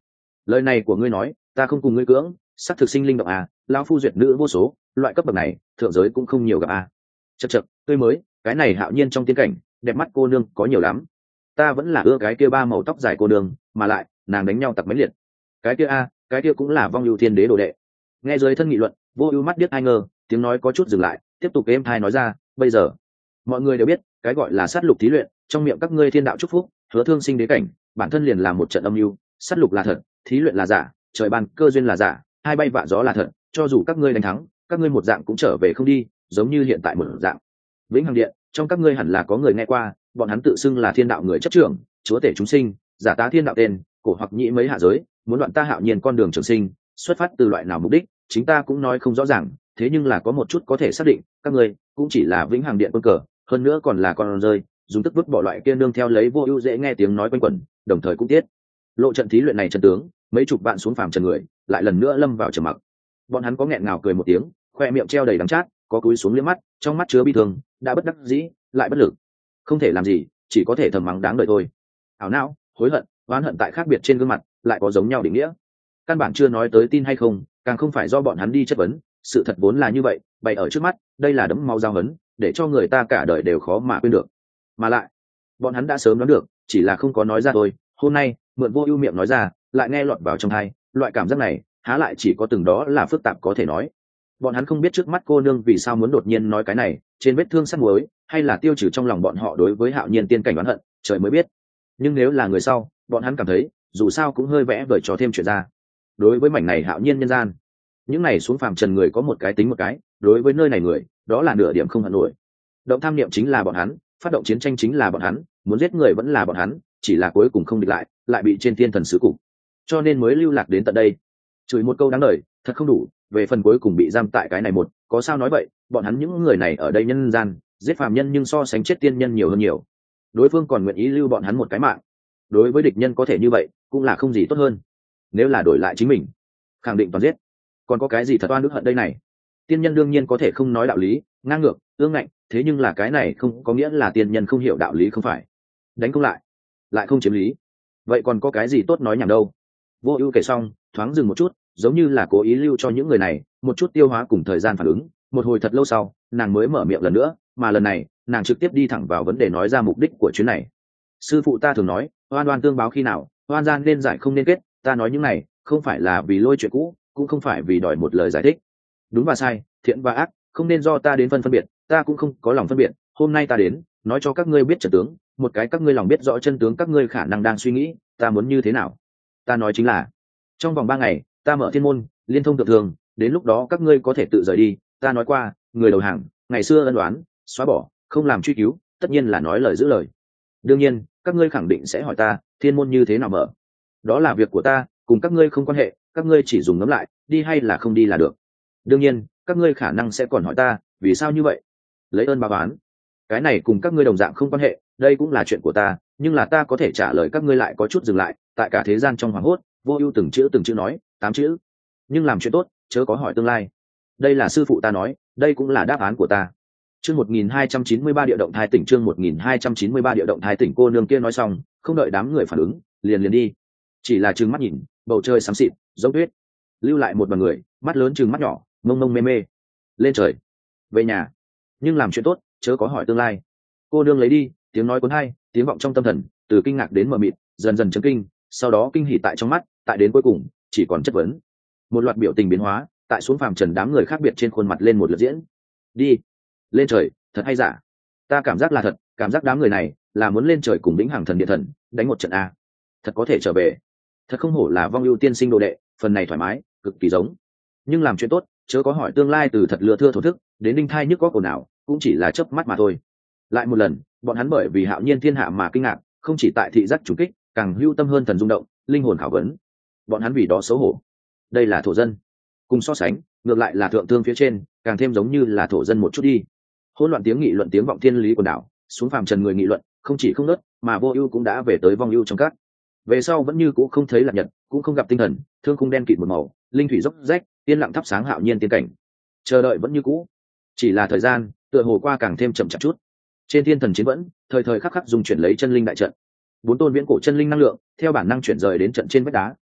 Lời này của ngươi nói ta không cùng ngươi cưỡng, sắc thực sinh linh động à, lão phu duyệt nữ vô số, loại cấp bậc này thượng giới cũng không nhiều gặp à. Chậc chậc, tươi mới, cái này hạo nhiên trong tiên cảnh đẹp mắt cô nương có nhiều lắm, ta vẫn là ưa cái kia ba màu tóc dài cô nương, mà lại nàng đánh nhau tặc mấy liệt. Cái kia a, cái kia cũng là vong ưu thiên đế đồ đệ. Nghe dưới thân nghị luận, Vô Ưu mắt điếc ai ngờ, tiếng nói có chút dừng lại, tiếp tục êm thai nói ra, bây giờ mọi người đều biết cái gọi là sát lục thí luyện, trong miệng các ngươi thiên đạo chúc phúc, hứa thương sinh đế cảnh, bản thân liền là một trận âm mưu, sát lục là thật, thí luyện là giả, trời ban cơ duyên là giả, hai bay vạ gió là thật, cho dù các ngươi đánh thắng, các ngươi một dạng cũng trở về không đi, giống như hiện tại một dạng. Vĩnh Hằng Điện, trong các ngươi hẳn là có người nghe qua, bọn hắn tự xưng là thiên đạo người chấp trưởng, chúa tể chúng sinh, giả tá thiên đạo tên, cổ hoặc nhĩ mấy hạ giới, muốn đoạn ta hạo nhiên con đường trường sinh, xuất phát từ loại nào mục đích, chính ta cũng nói không rõ ràng, thế nhưng là có một chút có thể xác định, các ngươi cũng chỉ là Vĩnh Hằng Điện quân cờ, hơn nữa còn là con rơi, dùng tức vứt bỏ loại kia nương theo lấy Vô Ưu dễ nghe tiếng nói quanh quẩn, đồng thời cũng tiết lộ trận thí luyện này trận tướng, mấy chục vạn xuống phàm trần người, lại lần nữa lâm vào trầm mặc. Bọn hắn có nghẹn ngào cười một tiếng, khoe miệng treo đầy đắng chát, có cúi xuống liếc mắt, trong mắt chứa bi thương, đã bất đắc dĩ, lại bất lực, không thể làm gì, chỉ có thể thầm mắng đáng đời thôi. Ảo não, hối hận, oán hận tại khác biệt trên gương mặt, lại có giống nhau định nghĩa. Căn bản chưa nói tới tin hay không, càng không phải do bọn hắn đi chất vấn, sự thật vốn là như vậy, bày ở trước mắt, đây là đấm máu dao hấn, để cho người ta cả đời đều khó mà quên được. Mà lại, bọn hắn đã sớm đoán được, chỉ là không có nói ra thôi. Hôm nay, mượn Vô Ưu miệng nói ra, lại nghe lọt vào trong tai, loại cảm giác này, há lại chỉ có từng đó là phức tạp có thể nói. Bọn hắn không biết trước mắt cô nương vì sao muốn đột nhiên nói cái này, trên vết thương sắt muối, hay là tiêu trừ trong lòng bọn họ đối với hạo nhiên tiên cảnh oán hận, trời mới biết. Nhưng nếu là người sau, bọn hắn cảm thấy, dù sao cũng hơi vẽ vời trò thêm chuyện ra. Đối với mảnh này hạo nhiên nhân gian, những này xuống phàm trần người có một cái tính một cái, đối với nơi này người, đó là nửa điểm không hận nổi. Động tham niệm chính là bọn hắn, phát động chiến tranh chính là bọn hắn, muốn giết người vẫn là bọn hắn, chỉ là cuối cùng không địch lại, lại bị trên thiên thần sứ cục, cho nên mới lưu lạc đến tận đây. Chửi một câu đáng lời, thật không đủ, về phần cuối cùng bị giam tại cái này một, có sao nói vậy, bọn hắn những người này ở đây nhân gian, giết phàm nhân nhưng so sánh chết tiên nhân nhiều hơn nhiều. Đối phương còn nguyện ý lưu bọn hắn một cái mạng. Đối với địch nhân có thể như vậy, cũng là không gì tốt hơn. Nếu là đổi lại chính mình, khẳng định toàn giết. Còn có cái gì thật oan ức hận đây này? Tiên nhân đương nhiên có thể không nói đạo lý, ngang ngược, ương ngạnh, thế nhưng là cái này không có nghĩa là tiên nhân không hiểu đạo lý không phải. Đánh không lại, lại không chiếm lý. Vậy còn có cái gì tốt nói nhảm đâu? Vô Ưu kể xong, thoáng dừng một chút, giống như là cố ý lưu cho những người này một chút tiêu hóa cùng thời gian phản ứng. Một hồi thật lâu sau, nàng mới mở miệng lần nữa, mà lần này, nàng trực tiếp đi thẳng vào vấn đề nói ra mục đích của chuyến này. Sư phụ ta thường nói, oan oan tương báo khi nào, oan gian nên giải không nên kết, ta nói những này, không phải là vì lôi chuyện cũ, cũng không phải vì đòi một lời giải thích. Đúng và sai, thiện và ác, không nên do ta đến phân phân biệt, ta cũng không có lòng phân biệt, hôm nay ta đến, nói cho các ngươi biết trận tướng, một cái các ngươi lòng biết rõ chân tướng các ngươi khả năng đang suy nghĩ, ta muốn như thế nào. Ta nói chính là, trong vòng ba ngày, ta mở thiên môn, liên thông thượng thường, đến lúc đó các ngươi có thể tự rời đi, ta nói qua, người đầu hàng, ngày xưa ân oán, xóa bỏ, không làm truy cứu, tất nhiên là nói lời giữ lời. Đương nhiên, các ngươi khẳng định sẽ hỏi ta, thiên môn như thế nào mở? Đó là việc của ta, cùng các ngươi không quan hệ, các ngươi chỉ dùng ngẫm lại, đi hay là không đi là được. Đương nhiên, các ngươi khả năng sẽ còn hỏi ta, vì sao như vậy? Lấy ơn báo oán. Cái này cùng các ngươi đồng dạng không quan hệ, đây cũng là chuyện của ta, nhưng là ta có thể trả lời các ngươi lại có chút dừng lại, tại cả thế gian trong hoàng hốt, Vô Ưu từng chữ từng chữ nói, tám chữ. Nhưng làm chuyện tốt, chớ có hỏi tương lai. Đây là sư phụ ta nói, đây cũng là đáp án của ta. Chương một nghìn hai trăm chín mươi ba địa động thai tỉnh chương một nghìn hai trăm chín mươi ba địa động thai tỉnh cô nương kia nói xong, không đợi đám người phản ứng, liền liền đi. Chỉ là trừng mắt nhìn, bầu trời xám xịt, giống tuyết. Lưu lại một đoàn người, mắt lớn trừng mắt nhỏ, ngông ngông mê mê. Lên trời, về nhà. Nhưng làm chuyện tốt, chớ có hỏi tương lai. Cô nương lấy đi, tiếng nói cuốn hay, tiếng vọng trong tâm thần, từ kinh ngạc đến mờ mịt, dần dần chấn kinh, sau đó kinh hỉ tại trong mắt, tại đến cuối cùng, chỉ còn chất vấn. Một loạt biểu tình biến hóa, tại xuống phàm trần đám người khác biệt trên khuôn mặt lên một lượt diễn. Đi, lên trời, thật hay giả? Ta cảm giác là thật, cảm giác đám người này là muốn lên trời cùng Vĩnh Hằng Thần Địa Thần đánh một trận a. Thật có thể trở về. Thật không hổ là Vong Ưu tiên sinh đồ đệ, phần này thoải mái, cực kỳ giống. Nhưng làm chuyện tốt, chớ có hỏi tương lai, từ thật lừa thưa thổ thức đến đinh thai nhức có cổ nào, cũng chỉ là chớp mắt mà thôi. Lại một lần, bọn hắn bởi vì hạo nhiên thiên hạ mà kinh ngạc, không chỉ tại thị giác trùng kích, càng hưu tâm hơn thần rung động, linh hồn khảo vấn. Bọn hắn vì đó xấu hổ. Đây là thổ dân. Cùng so sánh, ngược lại là thượng thương phía trên, càng thêm giống như là thổ dân một chút đi. Hỗn loạn tiếng nghị luận, tiếng vọng thiên lý quần đảo, xuống phàm trần người nghị luận, không chỉ không nớt, mà Vô Ưu cũng đã về tới Vong Ưu trong các. Về sau vẫn như cũ không thấy lạc nhật, cũng không gặp tinh thần, thương khung đen kịt một màu, linh thủy dốc rách, yên lặng thắp sáng hạo nhiên tiên cảnh. Chờ đợi vẫn như cũ, chỉ là thời gian tựa hồ qua càng thêm chậm chạp chút. Trên thiên thần chiến vẫn thời thời khắc khắc dùng chuyển lấy chân linh đại trận, bốn tôn viễn cổ chân linh năng lượng theo bản năng chuyển rời đến trận trên vách đá,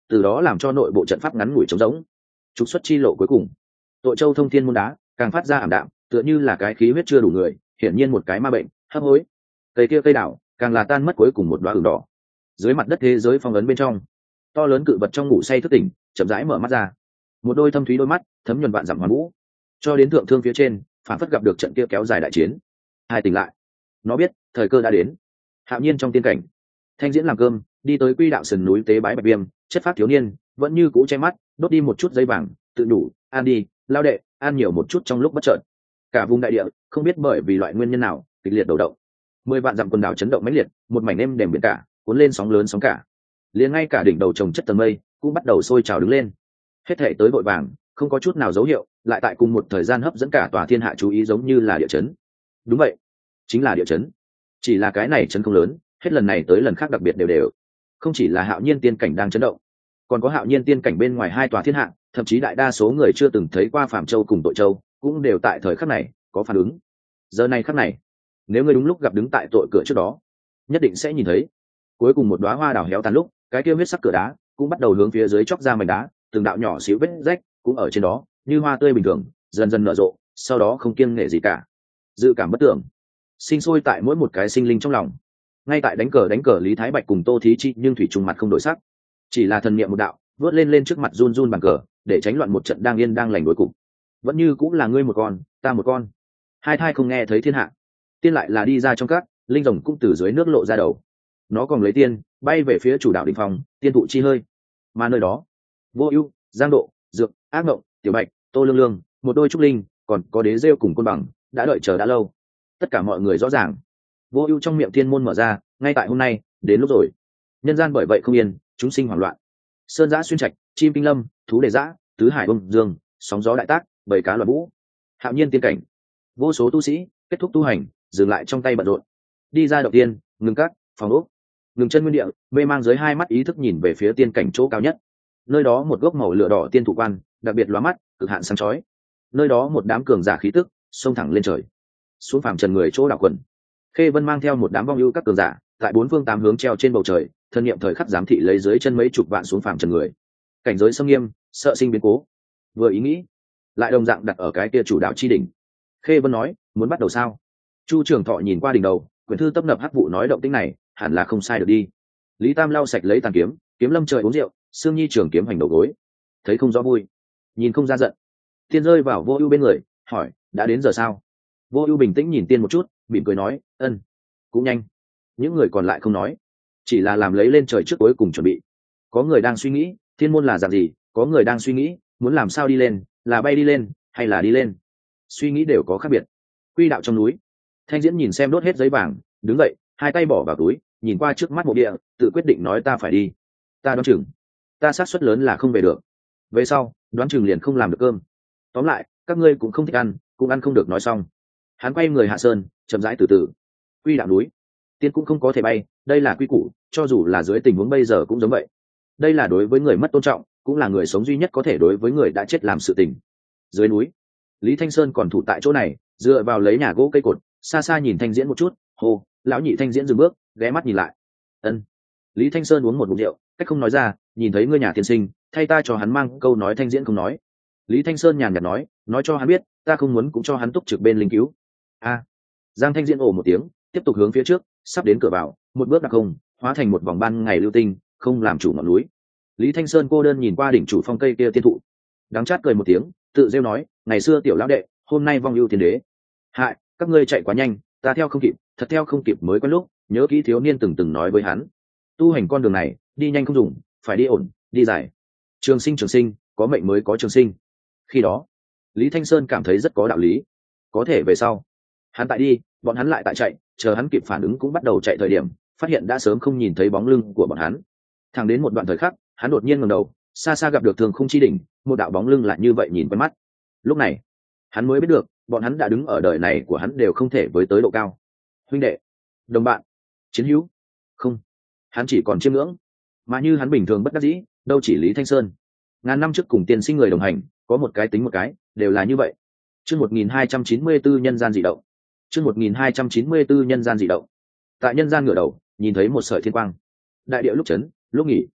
từ đó làm cho nội bộ trận pháp ngắn ngủi trống rỗng. Trục xuất chi lộ cuối cùng, Tội Châu thông thiên môn đá càng phát ra ảm đạm, tựa như là cái khí huyết chưa đủ người, hiển nhiên một cái ma bệnh hấp hối. Cây kia cây đảo càng là tan mất cuối cùng một đóa ửng đỏ. Dưới mặt đất thế giới phong ấn bên trong, to lớn cự vật trong ngủ say thức tỉnh, chậm rãi mở mắt ra. Một đôi thâm thúy đôi mắt thấm nhuần vạn dặm hoàn vũ, cho đến thượng thương phía trên phản phất gặp được trận kia kéo dài đại chiến. Hai tỉnh lại, nó biết thời cơ đã đến. Hạo nhiên trong tiên cảnh, Thanh Diễn làm cơm đi tới Quy Đạo sườn núi tế bái Bạch Viêm, chất phát thiếu niên vẫn như cũ che mắt, đốt đi một chút giấy vàng, tự đủ ăn đi, lao đệ ăn nhiều một chút trong lúc bất chợt. Cả vùng đại địa không biết bởi vì loại nguyên nhân nào kịch liệt đầu động, mười vạn dặm quần đảo chấn động mãnh liệt, một mảnh êm đềm biển cả cuốn lên sóng lớn sóng cả, liền ngay cả đỉnh đầu trồng chất tầng mây cũng bắt đầu sôi trào đứng lên. Hết thể tới vội vàng, không có chút nào dấu hiệu, lại tại cùng một thời gian hấp dẫn cả tòa thiên hạ chú ý, giống như là địa chấn. Đúng vậy, chính là địa chấn. Chỉ là cái này chấn không lớn, hết lần này tới lần khác đặc biệt đều đều. Không chỉ là Hạo Nhiên tiên cảnh đang chấn động, còn có Hạo Nhiên tiên cảnh bên ngoài hai tòa thiên hạ, thậm chí đại đa số người chưa từng thấy qua Phàm Châu cùng Tội Châu, cũng đều tại thời khắc này có phản ứng. Giờ này khắc này, nếu ngươi đúng lúc gặp đứng tại tội cửa trước đó, nhất định sẽ nhìn thấy cuối cùng một đóa hoa đào héo tàn lúc, cái kia huyết sắc cửa đá cũng bắt đầu hướng phía dưới chóc ra mảnh đá, từng đạo nhỏ xíu vết rách cũng ở trên đó như hoa tươi bình thường dần dần nở rộ, sau đó không kiêng nể gì cả. Dự cảm bất tưởng sinh sôi tại mỗi một cái sinh linh trong lòng. Ngay tại đánh cờ đánh cờ Lý Thái Bạch cùng Tô Thí Chi, nhưng thủy trùng mặt không đổi sắc, chỉ là thần niệm một đạo vớt lên lên trước mặt run run bàn cờ, để tránh loạn một trận đang yên đang lành đối cục. Vẫn như cũng là ngươi một con ta một con, hai thai không nghe thấy thiên hạ. Tiên lại là đi ra trong các, linh rồng cũng từ dưới nước lộ ra đầu, nó còn lấy tiên bay về phía chủ đạo đỉnh phòng tiên thụ chi hơi. Mà nơi đó, Vô Ưu, Giang Độ, Dược, Ác Mộng, Tiểu Bạch, Tô Lương Lương, một đôi trúc linh, còn có Đế Rêu cùng Côn Bằng đã đợi chờ đã lâu. Tất cả mọi người rõ ràng, Vô Ưu trong miệng thiên môn mở ra, ngay tại hôm nay, đến lúc rồi. Nhân gian bởi vậy không yên, chúng sinh hoảng loạn. Sơn giã xuyên trạch, chim kinh lâm, thú đề dã, tứ hải bông dương, sóng gió đại tác, bầy cá loạn vũ. Hạo Nhiên tiên cảnh, vô số tu sĩ kết thúc tu hành, dừng lại trong tay bận rộn, đi ra đầu tiên, ngừng các phòng ốc, ngừng chân nguyên địa, mê mang dưới hai mắt ý thức nhìn về phía tiên cảnh chỗ cao nhất. Nơi đó một gốc màu lửa đỏ tiên thụ quan, đặc biệt lóa mắt, cực hạn sáng chói. Nơi đó một đám cường giả khí tức xông thẳng lên trời, xuống phàm trần người chỗ đạo quần. Khê Vân mang theo một đám vong ưu các cường giả, tại bốn phương tám hướng treo trên bầu trời, thân niệm thời khắc giám thị lấy dưới chân mấy chục vạn xuống phàm trần người. Cảnh giới sâm nghiêm, sợ sinh biến cố. Vừa ý nghĩ, lại đồng dạng đặt ở cái kia chủ đạo chi đỉnh. Khê Vân nói, muốn bắt đầu sao? Chu Trường Thọ nhìn qua đỉnh đầu, quyển thư tấp nập hắc vụ nói động tĩnh này, hẳn là không sai được đi. Lý Tam lau sạch lấy tàn kiếm, kiếm lâm trời uống rượu, Sương Nhi trường kiếm hành đầu gối, thấy không rõ vui, nhìn không ra giận. Tiên rơi vào Vô Ưu bên người, hỏi, đã đến giờ sao? Vô Ưu bình tĩnh nhìn Tiên một chút, mỉm cười nói, ân, cũng nhanh. Những người còn lại không nói, chỉ là làm lấy lên trời trước cuối cùng chuẩn bị. Có người đang suy nghĩ thiên môn là dạng gì, có người đang suy nghĩ muốn làm sao đi lên, là bay đi lên hay là đi lên. Suy nghĩ đều có khác biệt. Quy đạo trong núi, Thanh Diễn nhìn xem đốt hết giấy vàng, đứng dậy, hai tay bỏ vào túi, nhìn qua trước mắt mộ địa, tự quyết định nói, ta phải đi. Ta đoán chừng, ta xác suất lớn là không về được. Về sau, đoán chừng liền không làm được cơm. Tóm lại, các ngươi cũng không thích ăn, cũng ăn không được. Nói xong, hắn quay người hạ sơn, chậm rãi từ từ. Quy đạo núi, tiên cũng không có thể bay, đây là quy củ, cho dù là dưới tình huống bây giờ cũng giống vậy. Đây là đối với người mất tôn trọng, cũng là người sống duy nhất có thể đối với người đã chết làm sự tình. Dưới núi, Lý Thanh Sơn còn thủ tại chỗ này, dựa vào lấy nhà gỗ cây cột, xa xa nhìn Thanh Diễn một chút, hô, lão nhị. Thanh Diễn dừng bước, ghé mắt nhìn lại. Ân. Lý Thanh Sơn uống một ngụm rượu, cách không nói ra, nhìn thấy ngươi nhà tiên sinh, thay ta cho hắn mang câu nói. Thanh Diễn không nói. Lý Thanh Sơn nhàn nhạt nói, nói cho hắn biết, ta không muốn cũng cho hắn túc trực bên linh cứu. A. Giang Thanh Diễn ồ một tiếng, tiếp tục hướng phía trước, sắp đến cửa vào, một bước đặc không, hóa thành một vòng ban ngày lưu tinh, không làm chủ ngọn núi. Lý Thanh Sơn cô đơn nhìn qua đỉnh chủ phong cây kia tiên thụ, đắng chát cười một tiếng, tự rêu nói, ngày xưa tiểu lão đệ, hôm nay vong ưu tiên đế. Hại, các ngươi chạy quá nhanh, ta theo không kịp, thật theo không kịp mới quen lúc, nhớ kỹ thiếu niên từng từng nói với hắn, tu hành con đường này, đi nhanh không dùng, phải đi ổn, đi dài. Trường sinh trường sinh, có mệnh mới có trường sinh. Khi đó, Lý Thanh Sơn cảm thấy rất có đạo lý. Có thể về sau, hắn tại đi, bọn hắn lại tại chạy, chờ hắn kịp phản ứng cũng bắt đầu chạy thời điểm, phát hiện đã sớm không nhìn thấy bóng lưng của bọn hắn. Thẳng đến một đoạn thời khắc, hắn đột nhiên ngẩng đầu, xa xa gặp được Thường Khung chi đỉnh, một đạo bóng lưng lại như vậy nhìn quen mắt. Lúc này, hắn mới biết được, bọn hắn đã đứng ở đời này của hắn đều không thể với tới độ cao. Huynh đệ, đồng bạn, chiến hữu, không, hắn chỉ còn chiêm ngưỡng. Mà như hắn bình thường bất đắc dĩ, đâu chỉ Lý Thanh Sơn. Ngàn năm trước cùng tiên sinh người đồng hành, có một cái tính một cái, đều là như vậy. Chương một nghìn hai trăm chín mươi tư nhân gian dị động. Chương một nghìn hai trăm chín mươi tư nhân gian dị động. Tại nhân gian ngửa đầu, nhìn thấy một sợi thiên quang. Đại địa lúc chấn, lúc nghỉ.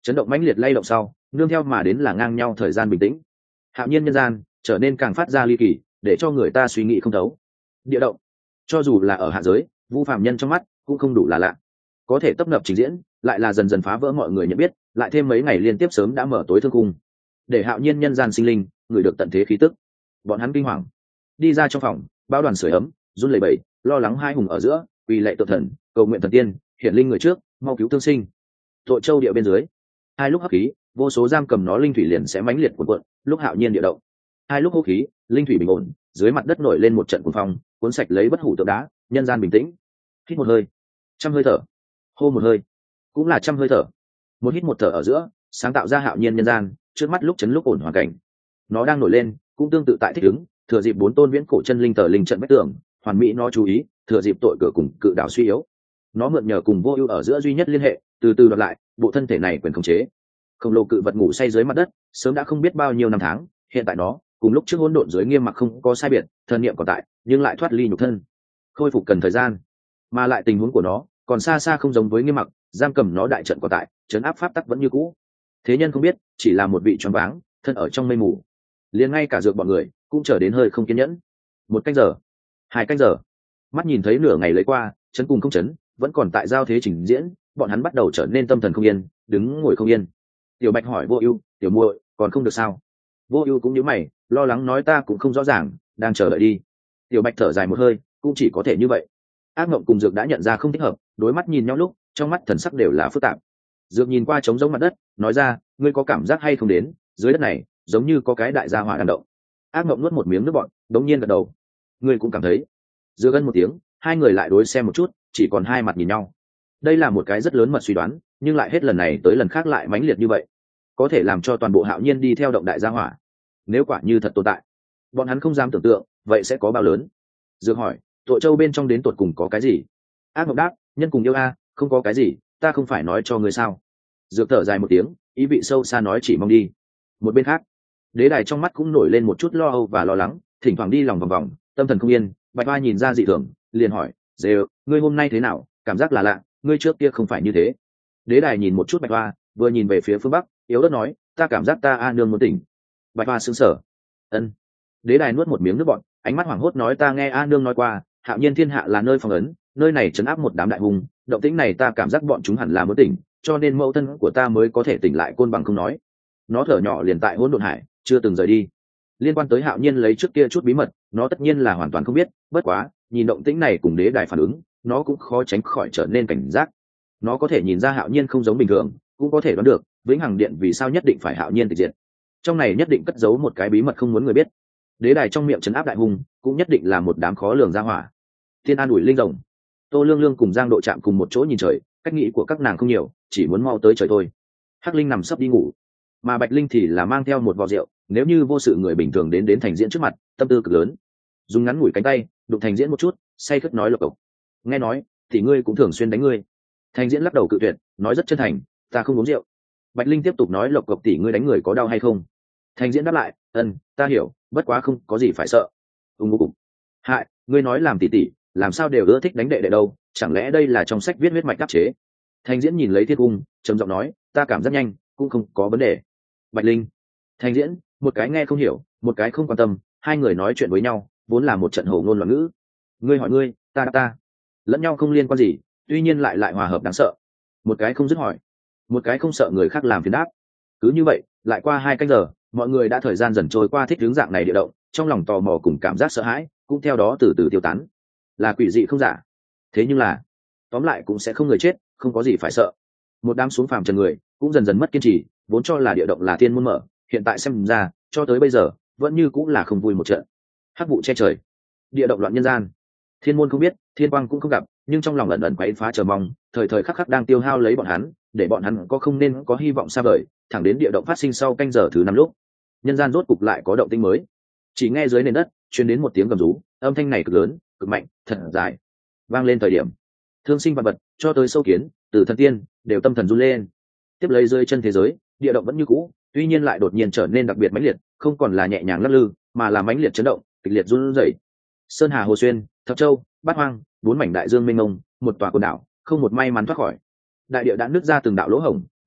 chấn động mãnh liệt lay động sau nương theo mà đến là ngang nhau thời gian bình tĩnh. Hạo nhiên nhân gian trở nên càng phát ra ly kỳ, để cho người ta suy nghĩ không thấu. Địa động, cho dù là ở hạ giới, Vu Phạm Nhân trong mắt cũng không đủ là lạ, có thể tấp nập trình diễn lại là dần dần phá vỡ mọi người nhận biết, lại thêm mấy ngày liên tiếp sớm đã mở tối thương cung, để Hạo nhiên nhân gian sinh linh người được tận thế khí tức. Bọn hắn kinh hoàng đi ra trong phòng, bao đoàn sưởi ấm run lẩy bẩy, lo lắng hai hùng ở giữa quỳ lệ tự thần, cầu nguyện thần tiên hiển linh người trước mau cứu thương sinh. Tội châu địa bên dưới, hai lúc hấp khí vô số giam cầm nó linh thủy liền sẽ mãnh liệt cuộn cuộn, lúc hạo nhiên địa động, hai lúc hô khí linh thủy bình ổn, dưới mặt đất nổi lên một trận cuồng phong cuốn sạch lấy bất hủ tượng đá. Nhân gian bình tĩnh, hít một hơi trăm hơi thở, hô một hơi cũng là trăm hơi thở, một hít một thở ở giữa sáng tạo ra hạo nhiên nhân gian trước mắt lúc chấn lúc ổn hoàn cảnh. Nó đang nổi lên cũng tương tự tại thích ứng, thừa dịp bốn tôn viễn cổ chân linh tờ linh trận bách tường hoàn mỹ. Nó chú ý thừa dịp tội cửa cùng cự đảo suy yếu, nó mượn nhờ cùng vô ưu ở giữa duy nhất liên hệ, từ từ đoạt lại bộ thân thể này quyền khống chế. Khổng lồ cự vật ngủ say dưới mặt đất sớm đã không biết bao nhiêu năm tháng, hiện tại nó cùng lúc trước hỗn độn dưới nghiêm mặc không có sai biệt, thần niệm còn tại nhưng lại thoát ly nhục thân, khôi phục cần thời gian, mà lại tình huống của nó còn xa xa không giống với nghiêm mặc, giam cầm nó đại trận còn tại, trấn áp pháp tắc vẫn như cũ. Thế nhân không biết chỉ là một vị choáng váng thân ở trong mây mù, liền ngay cả dược bọn người cũng trở đến hơi không kiên nhẫn. Một canh giờ, hai canh giờ, mắt nhìn thấy nửa ngày lấy qua, chấn cùng không chấn vẫn còn tại giao thế trình diễn, bọn hắn bắt đầu trở nên tâm thần không yên, đứng ngồi không yên. Tiểu Bạch hỏi Vô Ưu, "Tiểu muội, còn không được sao?" Vô Ưu cũng nhíu mày, lo lắng nói, "Ta cũng không rõ ràng, đang chờ đợi đi." Tiểu Bạch thở dài một hơi, cũng chỉ có thể như vậy. Ác Mộng cùng Dược đã nhận ra không thích hợp, đối mắt nhìn nhau lúc, trong mắt thần sắc đều là phức tạp. Dược nhìn qua trống rỗng mặt đất, nói ra, "Ngươi có cảm giác hay không đến, dưới đất này, giống như có cái đại gia hỏa đang động." Ác Mộng nuốt một miếng nước bọt, đống nhiên gật đầu. "Ngươi cũng cảm thấy?" Dược gân một tiếng, hai người lại đối xem một chút, chỉ còn hai mặt nhìn nhau. Đây là một cái rất lớn mật suy đoán, nhưng lại hết lần này tới lần khác lại mãnh liệt như vậy, có thể làm cho toàn bộ Hạo Nhiên đi theo động đại gia hỏa. Nếu quả như thật tồn tại, bọn hắn không dám tưởng tượng, vậy sẽ có bao lớn. Dược hỏi, Tội Châu bên trong đến tột cùng có cái gì? Ác Mộng đáp, nhân cùng yêu a, không có cái gì, ta không phải nói cho ngươi sao? Dược thở dài một tiếng, ý vị sâu xa nói chỉ mong đi. Một bên khác, Đế Đài trong mắt cũng nổi lên một chút lo âu và lo lắng, thỉnh thoảng đi lòng vòng vòng, tâm thần không yên. Bạch Hoa nhìn ra dị thường, liền hỏi, "Dê, ngươi hôm nay thế nào? Cảm giác là lạ, ngươi trước kia không phải như thế." Đế Đài nhìn một chút Bạch Hoa, vừa nhìn về phía phương bắc, yếu ớt nói, "Ta cảm giác ta a nương muốn tỉnh." Bạch Hoa sững sờ. Ân. Đế Đài nuốt một miếng nước bọt, ánh mắt hoảng hốt nói, "Ta nghe a nương nói qua, Hạo Nhiên thiên hạ là nơi phong ấn, nơi này trấn áp một đám đại hùng, động tĩnh này ta cảm giác bọn chúng hẳn là muốn tỉnh, cho nên mẫu thân của ta mới có thể tỉnh lại." Côn Bằng không nói, nó thở nhỏ liền tại hỗn độn hải, chưa từng rời đi. Liên quan tới Hạo Nhiên lấy trước kia chút bí mật, nó tất nhiên là hoàn toàn không biết, bất quá, nhìn động tĩnh này cùng Đế Đài phản ứng, nó cũng khó tránh khỏi trở nên cảnh giác. Nó có thể nhìn ra Hạo Nhiên không giống bình thường, cũng có thể đoán được Vĩnh Hằng Điện vì sao nhất định phải Hạo Nhiên tịch diệt. Trong này nhất định cất giấu một cái bí mật không muốn người biết. Đế Đài trong miệng trấn áp đại hung, cũng nhất định là một đám khó lường gia hỏa. Thiên An ủi linh rồng, Tô Lương Lương cùng Giang Độ chạm cùng một chỗ nhìn trời, cách nghĩ của các nàng không nhiều, chỉ muốn mau tới trời thôi. Hắc Linh nằm sấp đi ngủ, mà Bạch Linh thì là mang theo một vò rượu. Nếu như vô sự người bình thường đến đến Thành Diễn trước mặt, tâm tư cực lớn, dùng ngắn ngủi cánh tay đụng Thành Diễn một chút, say khướt nói lộc cộc, "Nghe nói thì ngươi cũng thường xuyên đánh ngươi." Thành Diễn lắc đầu cự tuyệt, nói rất chân thành, "Ta không uống rượu." Bạch Linh tiếp tục nói, "Lộc cộc tỷ ngươi đánh người có đau hay không?" Thành Diễn đáp lại, "Ân, ta hiểu, bất quá không có gì phải sợ." Ung ung. "Hại, ngươi nói làm tỷ tỷ, làm sao đều ưa thích đánh đệ đệ đâu, chẳng lẽ đây là trong sách viết huyết mạch đáp chế?" Thành Diễn nhìn lấy Thiết Cung, trầm giọng nói, "Ta cảm giác nhanh, cũng không có vấn đề." Bạch Linh, Thành Diễn, một cái nghe không hiểu, một cái không quan tâm, hai người nói chuyện với nhau vốn là một trận hồ ngôn loạn ngữ. Ngươi hỏi ngươi, ta đáp ta, lẫn nhau không liên quan gì, tuy nhiên lại lại hòa hợp đáng sợ. Một cái không dứt hỏi, một cái không sợ người khác làm phiền đáp. Cứ như vậy lại qua hai canh giờ, mọi người đã thời gian dần trôi qua, thích hướng dạng này địa động, trong lòng tò mò cùng cảm giác sợ hãi cũng theo đó từ từ tiêu tán. Là quỷ dị không giả, thế nhưng là tóm lại cũng sẽ không người chết, không có gì phải sợ. Một đám xuống phàm trần người cũng dần dần mất kiên trì, vốn cho là địa động là thiên môn mở, hiện tại xem ra cho tới bây giờ vẫn như cũng là không vui một trận. Hắc vụ che trời, địa động loạn nhân gian, thiên môn không biết, thiên quang cũng không gặp, nhưng trong lòng ẩn ẩn quấy phá chờ mong, thời thời khắc khắc đang tiêu hao lấy bọn hắn, để bọn hắn có không nên có hy vọng xa vời. Thẳng đến địa động phát sinh sau canh giờ thứ năm lúc, nhân gian rốt cục lại có động tĩnh mới. Chỉ nghe dưới nền đất truyền đến một tiếng gầm rú, âm thanh này cực lớn, cực mạnh, thật dài, vang lên thời điểm thương sinh vật vật cho tới sâu kiến, từ thần tiên đều tâm thần run lên. Tiếp lấy rơi chân thế giới, địa động vẫn như cũ, tuy nhiên lại đột nhiên trở nên đặc biệt mãnh liệt, không còn là nhẹ nhàng lắc lư, mà là mãnh liệt chấn động, kịch liệt run rẩy. Sơn Hà Hồ Xuyên, Thập Châu, Bát Hoang, bốn mảnh đại dương mênh mông, một tòa quần đảo, không một may mắn thoát khỏi. Đại địa đã nứt ra từng đạo lỗ hổng,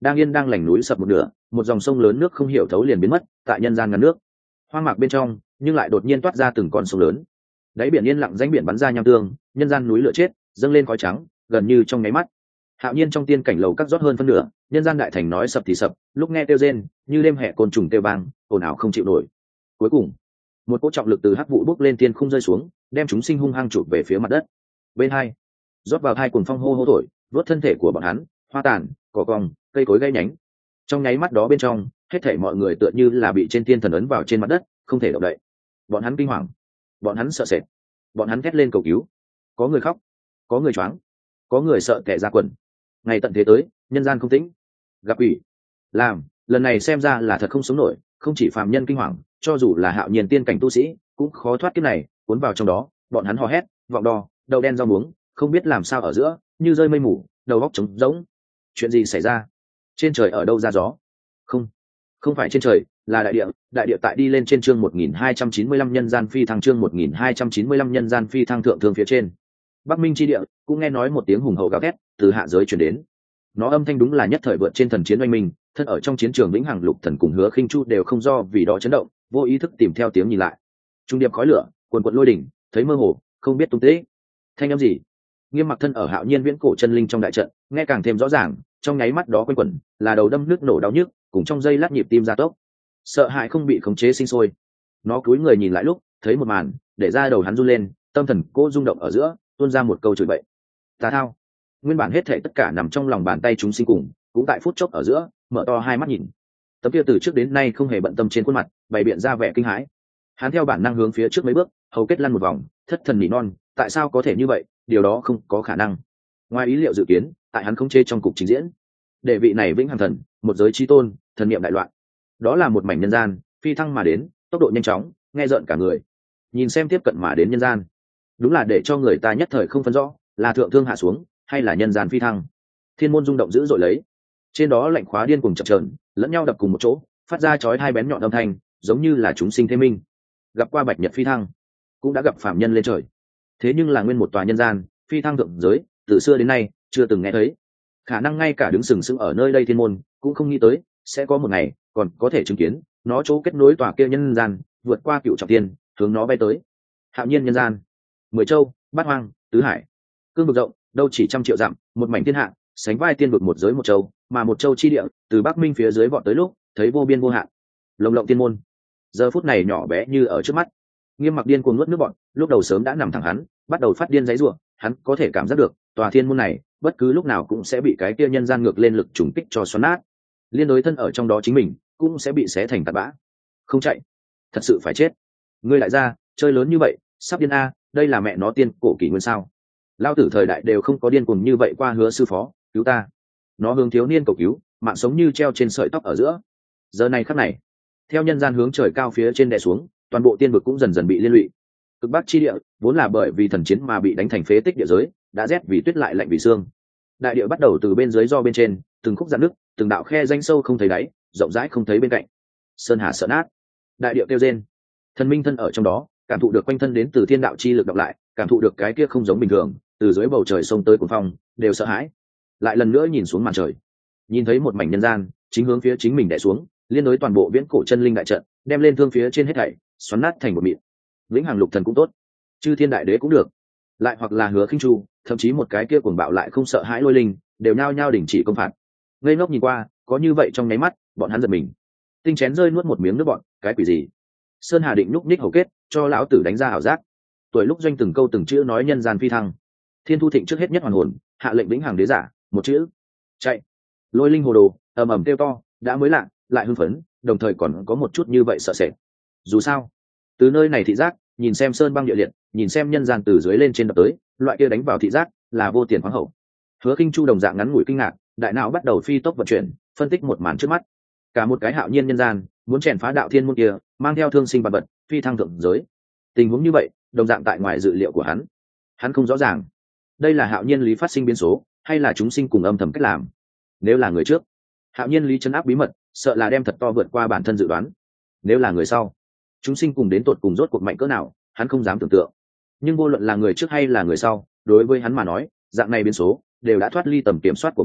đang yên đang lành núi sập một nửa, một dòng sông lớn nước không hiểu thấu liền biến mất tại nhân gian ngăn nước. Hoang mạc bên trong nhưng lại đột nhiên toát ra từng con sông lớn, đáy biển yên lặng, danh biển bắn ra nham tương, nhân gian núi lửa chết dâng lên khói trắng gần như trong nháy mắt. Hạo nhiên trong tiên cảnh lầu các rót hơn phân nửa, nhân gian đại thành nói sập thì sập, lúc nghe kêu rên như đêm hè côn trùng kêu vang, ồn ào không chịu nổi. Cuối cùng một cỗ trọng lực từ hắc vụ bốc lên tiên không rơi xuống, đem chúng sinh hung hăng chụp về phía mặt đất. Bên hai rót vào hai cuồng phong hô hô thổi, vớt thân thể của bọn hắn, hoa tàn cỏ cong cây cối gãy nhánh. Trong nháy mắt đó bên trong hết thảy mọi người tựa như là bị trên tiên thần ấn vào trên mặt đất, không thể động đậy. Bọn hắn kinh hoàng, bọn hắn sợ sệt, bọn hắn thét lên cầu cứu. Có người khóc, có người choáng, có người sợ kẻ ra quần. Ngày tận thế tới, nhân gian không tĩnh, gặp ủy làm lần này xem ra là thật không sống nổi. Không chỉ phàm nhân kinh hoàng, cho dù là hạo nhiên tiên cảnh tu sĩ cũng khó thoát kiếp này, cuốn vào trong đó. Bọn hắn hò hét, vọng đo, đầu đen rau muống, không biết làm sao ở giữa như rơi mây mù, đầu óc trống rỗng. Chuyện gì xảy ra? Trên trời ở đâu ra gió? Không, không phải trên trời, là đại địa. Đại địa tại đi lên trên chương một nghìn hai trăm chín mươi lăm nhân gian phi thăng, chương một nghìn hai trăm chín mươi lăm nhân gian phi thăng thượng thương phía trên. Bắc Minh chi địa cũng nghe nói một tiếng hùng hậu gào thét từ hạ giới truyền đến. Nó âm thanh đúng là nhất thời vượt trên thần chiến oanh minh, thân ở trong chiến trường vĩnh hằng lục thần cùng Hứa Khinh Chu đều không do vì đó chấn động, vô ý thức tìm theo tiếng nhìn lại. Trung điệp khói lửa, cuồn cuộn lôi đỉnh, thấy mơ hồ, không biết tung tích. Thanh âm gì? Nghiêm Mặc thân ở Hạo Nhiên viễn cổ chân linh trong đại trận, nghe càng thêm rõ ràng, trong nháy mắt đó quanh quẩn, là đầu đâm nước nổ đau nhức, cùng trong giây lát nhịp tim gia tốc. Sợ hãi không bị khống chế sinh sôi. Nó cúi người nhìn lại lúc, thấy một màn, để ra đầu hắn run lên, tâm thần cô rung động ở giữa, tuôn ra một câu chửi bậy. Tà thao. Nguyên bản hết thảy tất cả nằm trong lòng bàn tay chúng sinh cùng, cũng tại phút chốc ở giữa, mở to hai mắt nhìn. Tấm kia từ trước đến nay không hề bận tâm trên khuôn mặt, bày biện ra vẻ kinh hãi. Hắn theo bản năng hướng phía trước mấy bước, hầu kết lăn một vòng, thất thần nỉ non, tại sao có thể như vậy, điều đó không có khả năng. Ngoài ý liệu dự kiến, tại hắn không chê trong cục trình diễn. Để vị này vĩnh hằng thần, một giới chí tôn, thần niệm đại loạn. Đó là một mảnh nhân gian, phi thăng mà đến, tốc độ nhanh chóng, nghe rợn cả người. Nhìn xem tiếp cận mà đến nhân gian, đúng là để cho người ta nhất thời không phân rõ, là thượng thương hạ xuống, hay là nhân gian phi thăng. Thiên môn rung động dữ dội lấy, trên đó lạnh khóa điên cuồng chập chờn, lẫn nhau đập cùng một chỗ, phát ra chói hai bén nhọn âm thanh, giống như là chúng sinh thế minh. Gặp qua bạch nhật phi thăng, cũng đã gặp phạm nhân lên trời. Thế nhưng là nguyên một tòa nhân gian phi thăng thượng giới, từ xưa đến nay chưa từng nghe thấy. Khả năng ngay cả đứng sừng sững ở nơi đây thiên môn cũng không nghĩ tới sẽ có một ngày còn có thể chứng kiến nó chỗ kết nối tòa kia nhân gian, vượt qua cựu trọng thiên, hướng nó bay tới. Hạo nhiên nhân gian, mười châu bát hoang tứ hải, cương vực rộng đâu chỉ trăm triệu dặm, một mảnh thiên hạ sánh vai tiên vực một giới một châu, mà một châu chi địa từ Bắc Minh phía dưới vọt tới lúc thấy vô biên vô hạn. Lồng lộng tiên môn giờ phút này nhỏ bé như ở trước mắt. Nghiêm Mặc điên cuồng nuốt nước bọt, lúc đầu sớm đã nằm thẳng hắn, bắt đầu phát điên giãy giụa. Hắn có thể cảm giác được tòa thiên môn này bất cứ lúc nào cũng sẽ bị cái kia nhân gian ngược lên lực trùng kích cho xoắn nát, liên đối thân ở trong đó chính mình cũng sẽ bị xé thành tạt bã. Không chạy, thật sự phải chết. Ngươi lại ra chơi lớn như vậy, sắp điên a, đây là mẹ nó tiên cổ kỷ nguyên sao? Lao tử thời đại đều không có điên cuồng như vậy qua. Hứa sư phó, cứu ta. Nó hướng thiếu niên cầu cứu, mạng sống như treo trên sợi tóc ở giữa. Giờ này khắc này, theo nhân gian hướng trời cao phía trên đè xuống, toàn bộ tiên vực cũng dần dần bị liên lụy. Cực bắc chi địa vốn là bởi vì thần chiến mà bị đánh thành phế tích địa giới, đã rét vì tuyết lại lạnh vì xương. Đại địa bắt đầu từ bên dưới do bên trên, từng khúc dạn nước, từng đạo khe rãnh sâu không thấy đáy, rộng rãi không thấy bên cạnh. Sơn hà sợ nát, đại địa kêu rên. Thần minh thân ở trong đó, cảm thụ được quanh thân đến từ thiên đạo chi lực đọc lại, cảm thụ được cái kia không giống bình thường, từ dưới bầu trời sông tới cuồng phong, đều sợ hãi. Lại lần nữa nhìn xuống màn trời, nhìn thấy một mảnh nhân gian chính hướng phía chính mình đè xuống, liên đối toàn bộ viễn cổ chân linh đại trận, đem lên thương phía trên hết thảy xoắn nát thành một mịn. Vĩnh hằng lục thần cũng tốt, chư thiên đại đế cũng được, lại hoặc là Hứa Khinh Chu, thậm chí một cái kia cuồng bạo lại không sợ hãi lôi linh, đều nhao nhao đình chỉ công phạt. Ngây ngốc nhìn qua, có như vậy trong nháy mắt, bọn hắn giật mình. Tinh chén rơi nuốt một miếng nước bọn, cái quỷ gì? Sơn Hà định núp ních hầu kết, cho lão tử đánh ra ảo giác. Tuổi lúc doanh từng câu từng chữ nói nhân gian phi thăng. Thiên Thu Thịnh trước hết nhất hoàn hồn, hạ lệnh vĩnh hằng đế giả, một chữ, chạy. Lôi linh hồ đồ, ầm ầm kêu to, đã mới lạ, lại hưng phấn, đồng thời còn có một chút như vậy sợ sệt. Dù sao, từ nơi này thị giác, nhìn xem sơn băng địa liệt, nhìn xem nhân gian từ dưới lên trên đập tới, loại kia đánh vào thị giác là vô tiền khoáng hậu. Hứa Khinh Chu đồng dạng ngắn ngủi kinh ngạc, đại não bắt đầu phi tốc vận chuyển, phân tích một màn trước mắt. Cả một cái hạo nhiên nhân gian, muốn chèn phá đạo thiên môn kia, mang theo thương sinh vật vật, phi thăng thượng giới. Tình huống như vậy, đồng dạng tại ngoài dự liệu của hắn. Hắn không rõ ràng, đây là hạo nhiên lý phát sinh biến số, hay là chúng sinh cùng âm thầm cách làm. Nếu là người trước, hạo nhiên lý trấn áp bí mật, sợ là đem thật to vượt qua bản thân dự đoán. Nếu là người sau, chúng sinh cùng đến tột cùng rốt cuộc mạnh cỡ nào, hắn không dám tưởng tượng. Nhưng vô luận là người trước hay là người sau, đối với hắn mà nói, dạng này biến số đều đã thoát ly tầm kiểm soát của mình,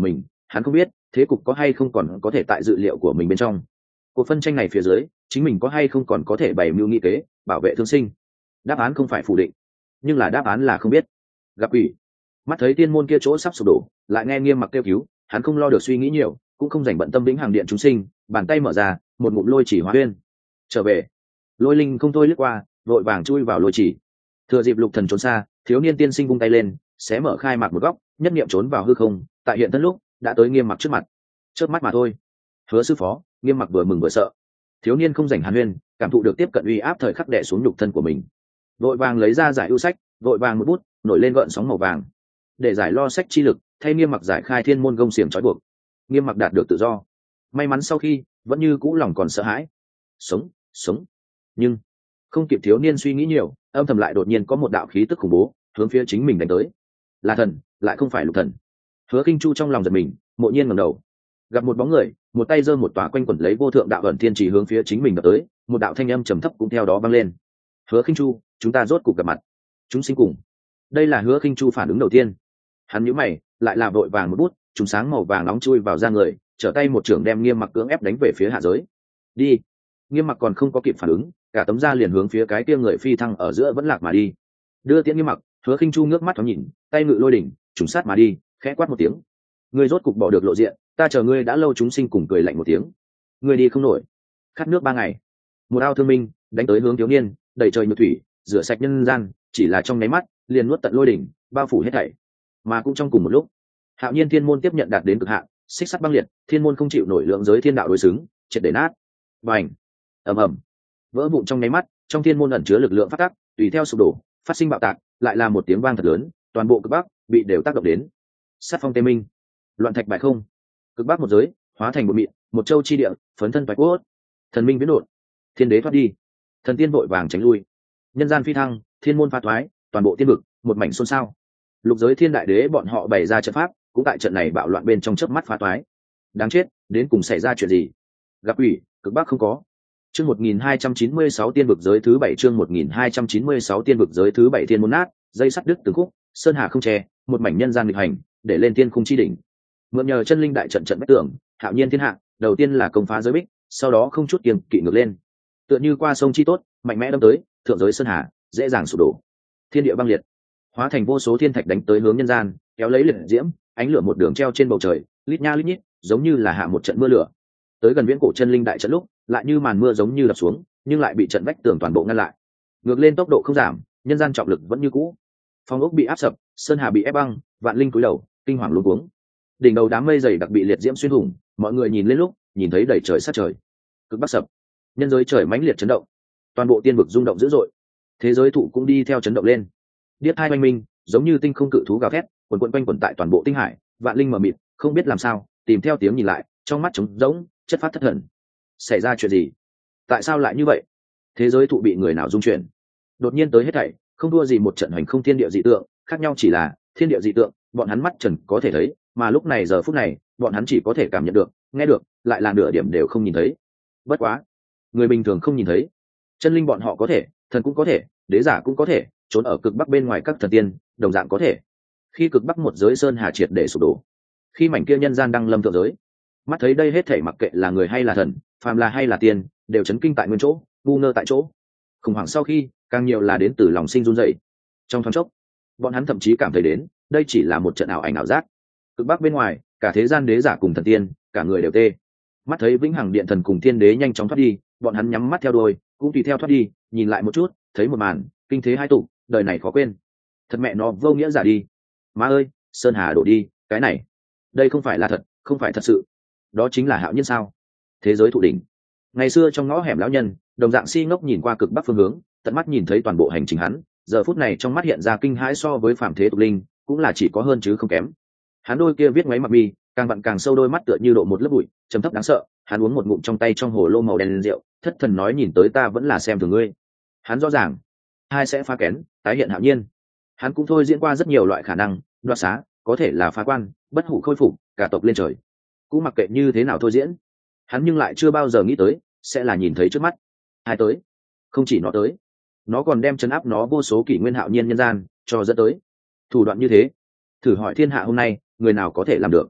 hắn không biết thế cục có hay không còn có thể tại dự liệu của mình bên trong. Cuộc phân tranh này phía dưới chính mình có hay không còn có thể bày mưu nghị kế bảo vệ thương sinh. Đáp án không phải phủ định, nhưng là đáp án là không biết. Gặp ủy, mắt thấy tiên môn kia chỗ sắp sụp đổ, lại nghe Nghiêm Mặc kêu cứu, hắn không lo được suy nghĩ nhiều, cũng không dành bận tâm vĩnh hằng điện chúng sinh, bàn tay mở ra, một ngụm lôi chỉ hóa uyên trở về. Lôi linh không thôi lướt qua, vội vàng chui vào lôi chỉ. Thừa dịp lục thần trốn xa, thiếu niên tiên sinh vung tay lên, xé mở khai mạc một góc, nhất niệm trốn vào hư không, tại hiện thân lúc đã tới Nghiêm Mặc trước mặt. Chớp mắt mà thôi. Hứa sư phó, Nghiêm Mặc vừa mừng vừa sợ. Thiếu niên không rảnh hàn huyên, cảm thụ được tiếp cận uy áp thời khắc đè xuống nhục thân của mình, vội vàng lấy ra giải ưu sách, vội vàng một bút nổi lên gợn sóng màu vàng, để giải lo sách chi lực, thay Nghiêm Mặc giải khai thiên môn gông xiềng trói buộc. Nghiêm Mặc đạt được tự do. May mắn sau khi vẫn như cũ lòng còn sợ hãi. Sống, sống. Nhưng không kịp thiếu niên suy nghĩ nhiều, âm thầm lại đột nhiên có một đạo khí tức khủng bố hướng phía chính mình đánh tới. Là thần, lại không phải lục thần. Hứa Kinh Chu trong lòng giật mình, mộ nhiên ngẩng đầu, gặp một bóng người, một tay giơ một tòa quanh quẩn lấy vô thượng đạo ẩn thiên chỉ hướng phía chính mình đập tới, một đạo thanh âm trầm thấp cũng theo đó vang lên. Hứa Kinh Chu, chúng ta rốt cuộc gặp mặt. Chúng sinh cùng. Đây là Hứa Kinh Chu phản ứng đầu tiên. Hắn nhíu mày, lại là vội vàng một bút, trùng sáng màu vàng nóng chui vào da người, trở tay một trưởng đem Nghiêm Mặc cưỡng ép đánh về phía hạ giới. Đi. Nghiêm Mặc còn không có kịp phản ứng, cả tấm da liền hướng phía cái kia người phi thăng ở giữa vẫn lạc mà đi. Đưa tiễn Nghiêm Mặc, Hứa Kinh Chu ngước mắt thoáng nhìn, tay ngự lôi đỉnh, trùng sát mà đi, khẽ quát một tiếng. Ngươi rốt cục bỏ được lộ diện, ta chờ ngươi đã lâu. Chúng sinh cùng cười lạnh một tiếng. Ngươi đi không nổi. Khát nước ba ngày. Một ao thương minh đánh tới hướng thiếu niên, đẩy trời nhược thủy, rửa sạch nhân gian, chỉ là trong nháy mắt, liền nuốt tận lôi đỉnh, bao phủ hết thảy. Mà cũng trong cùng một lúc, Hạo Nhiên Thiên môn tiếp nhận đạt đến cực hạn, xích sắt băng liệt, thiên môn không chịu nổi lượng giới thiên đạo đối xứng, triệt để nát. Bành! Ầm ầm. Vỡ vụn trong nháy mắt, trong thiên môn ẩn chứa lực lượng phát tác, tùy theo sụp đổ, phát sinh bạo tạc, lại là một tiếng vang thật lớn, toàn bộ cực bắc bị đều tác động đến. Sát phong tê minh, loạn thạch bại không. Cực bắc một giới hóa thành một mịn, một châu chi địa, phấn thân bạch cốt. Thần minh biến đột, thiên đế thoát đi, thần tiên vội vàng tránh lui. Nhân gian phi thăng, thiên môn phá thoái, toàn bộ tiên vực một mảnh xôn xao. Lục giới thiên đại đế bọn họ bày ra trận pháp, cũng tại trận này bạo loạn bên trong chớp mắt phá toái. Đáng chết, đến cùng xảy ra chuyện gì? Gặp ủy, cực bắc không có. Chương một nghìn hai trăm chín mươi sáu tiên vực giới thứ bảy, chương một nghìn hai trăm chín mươi sáu tiên vực giới thứ bảy, thiên môn nát, dây sắt đứt từng khúc, sơn hà không che, một mảnh nhân gian nghịch hành, để lên tiên khung chi đỉnh. Mượn nhờ chân linh đại trận trận bách tưởng, Hạo Nhiên thiên hạ, đầu tiên là công phá giới bích, sau đó không chút kiêng kỵ ngược lên. Tựa như qua sông chi tốt, mạnh mẽ đâm tới, thượng giới sơn hà, dễ dàng sụp đổ. Thiên địa băng liệt, hóa thành vô số thiên thạch đánh tới hướng nhân gian, kéo lấy liệt diễm, ánh lửa một đường treo trên bầu trời, lít nha lít nhít, giống như là hạ một trận mưa lửa. Tới gần viễn cổ chân linh đại trận lúc, lại như màn mưa giống như đập xuống, nhưng lại bị trận vách tường toàn bộ ngăn lại. Ngược lên tốc độ không giảm, nhân gian trọng lực vẫn như cũ. Phong ốc bị áp sập, sơn hà bị ép băng, vạn linh cúi đầu, kinh hoàng luống cuống. Đỉnh đầu đám mây dày đặc bị liệt diễm xuyên thủng, mọi người nhìn lên lúc, nhìn thấy đầy trời sát trời. Cực bắc sập, nhân giới trời mãnh liệt chấn động, toàn bộ tiên vực rung động dữ dội. Thế giới thụ cũng đi theo chấn động lên. Điếc hai oanh minh, giống như tinh không cự thú gào thét, quần quần quanh quẩn tại toàn bộ tinh hải, vạn linh mờ mịt, không biết làm sao, tìm theo tiếng nhìn lại, trong mắt trống rỗng, chất phát thất thần. Xảy ra chuyện gì? Tại sao lại như vậy? Thế giới thụ bị người nào dung chuyển? Đột nhiên tới hết thảy, không đua gì một trận hành không thiên địa dị tượng, khác nhau chỉ là thiên địa dị tượng, bọn hắn mắt trần có thể thấy, mà lúc này giờ phút này, bọn hắn chỉ có thể cảm nhận được, nghe được, lại là nửa điểm đều không nhìn thấy. Bất quá, người bình thường không nhìn thấy, chân linh bọn họ có thể, thần cũng có thể, đế giả cũng có thể, trốn ở cực bắc bên ngoài các thần tiên đồng dạng có thể. Khi cực bắc một giới sơn hà triệt để sụp đổ, khi mảnh kia nhân gian đang lâm thượng giới, mắt thấy đây hết thảy mặc kệ là người hay là thần, phàm là hay là tiên, đều chấn kinh tại nguyên chỗ, ngu ngơ tại chỗ. Khủng hoảng sau khi, càng nhiều là đến từ lòng sinh run rẩy. Trong thoáng chốc, bọn hắn thậm chí cảm thấy đến, đây chỉ là một trận ảo ảnh ảo giác. Cực bắc bên ngoài, cả thế gian đế giả cùng thần tiên, cả người đều tê. Mắt thấy vĩnh hằng điện thần cùng thiên đế nhanh chóng thoát đi, bọn hắn nhắm mắt theo đuôi, cũng tùy theo thoát đi, nhìn lại một chút, thấy một màn, kinh thế hai tụ, đời này khó quên. Thật mẹ nó vô nghĩa giả đi. Má ơi, sơn hà đổ đi, cái này, đây không phải là thật, không phải thật sự. Đó chính là Hạo Nhiên sao? Thế giới thụ đỉnh. Ngày xưa trong ngõ hẻm lão nhân, đồng dạng si ngốc nhìn qua cực bắc phương hướng, tận mắt nhìn thấy toàn bộ hành trình hắn, giờ phút này trong mắt hiện ra kinh hãi, so với phàm thế tục linh, cũng là chỉ có hơn chứ không kém. Hắn đôi kia viết ngoáy mặc mi, càng vặn càng sâu, đôi mắt tựa như độ một lớp bụi, trầm thấp đáng sợ. Hắn uống một ngụm trong tay trong hồ lô màu đen rượu, thất thần nói, nhìn tới ta vẫn là xem thường ngươi. Hắn rõ ràng, hai sẽ phá kén, tái hiện Hạo Nhiên. Hắn cũng thôi diễn qua rất nhiều loại khả năng, đoạt xá, có thể là phá quan, bất hủ khôi phục, cả tộc lên trời. Cũng mặc kệ như thế nào thôi diễn, hắn nhưng lại chưa bao giờ nghĩ tới sẽ là nhìn thấy trước mắt. Hai tới, không chỉ nó tới, nó còn đem chấn áp nó vô số kỷ nguyên Hạo Nhiên nhân gian cho dẫn tới. Thủ đoạn như thế, thử hỏi thiên hạ hôm nay, người nào có thể làm được?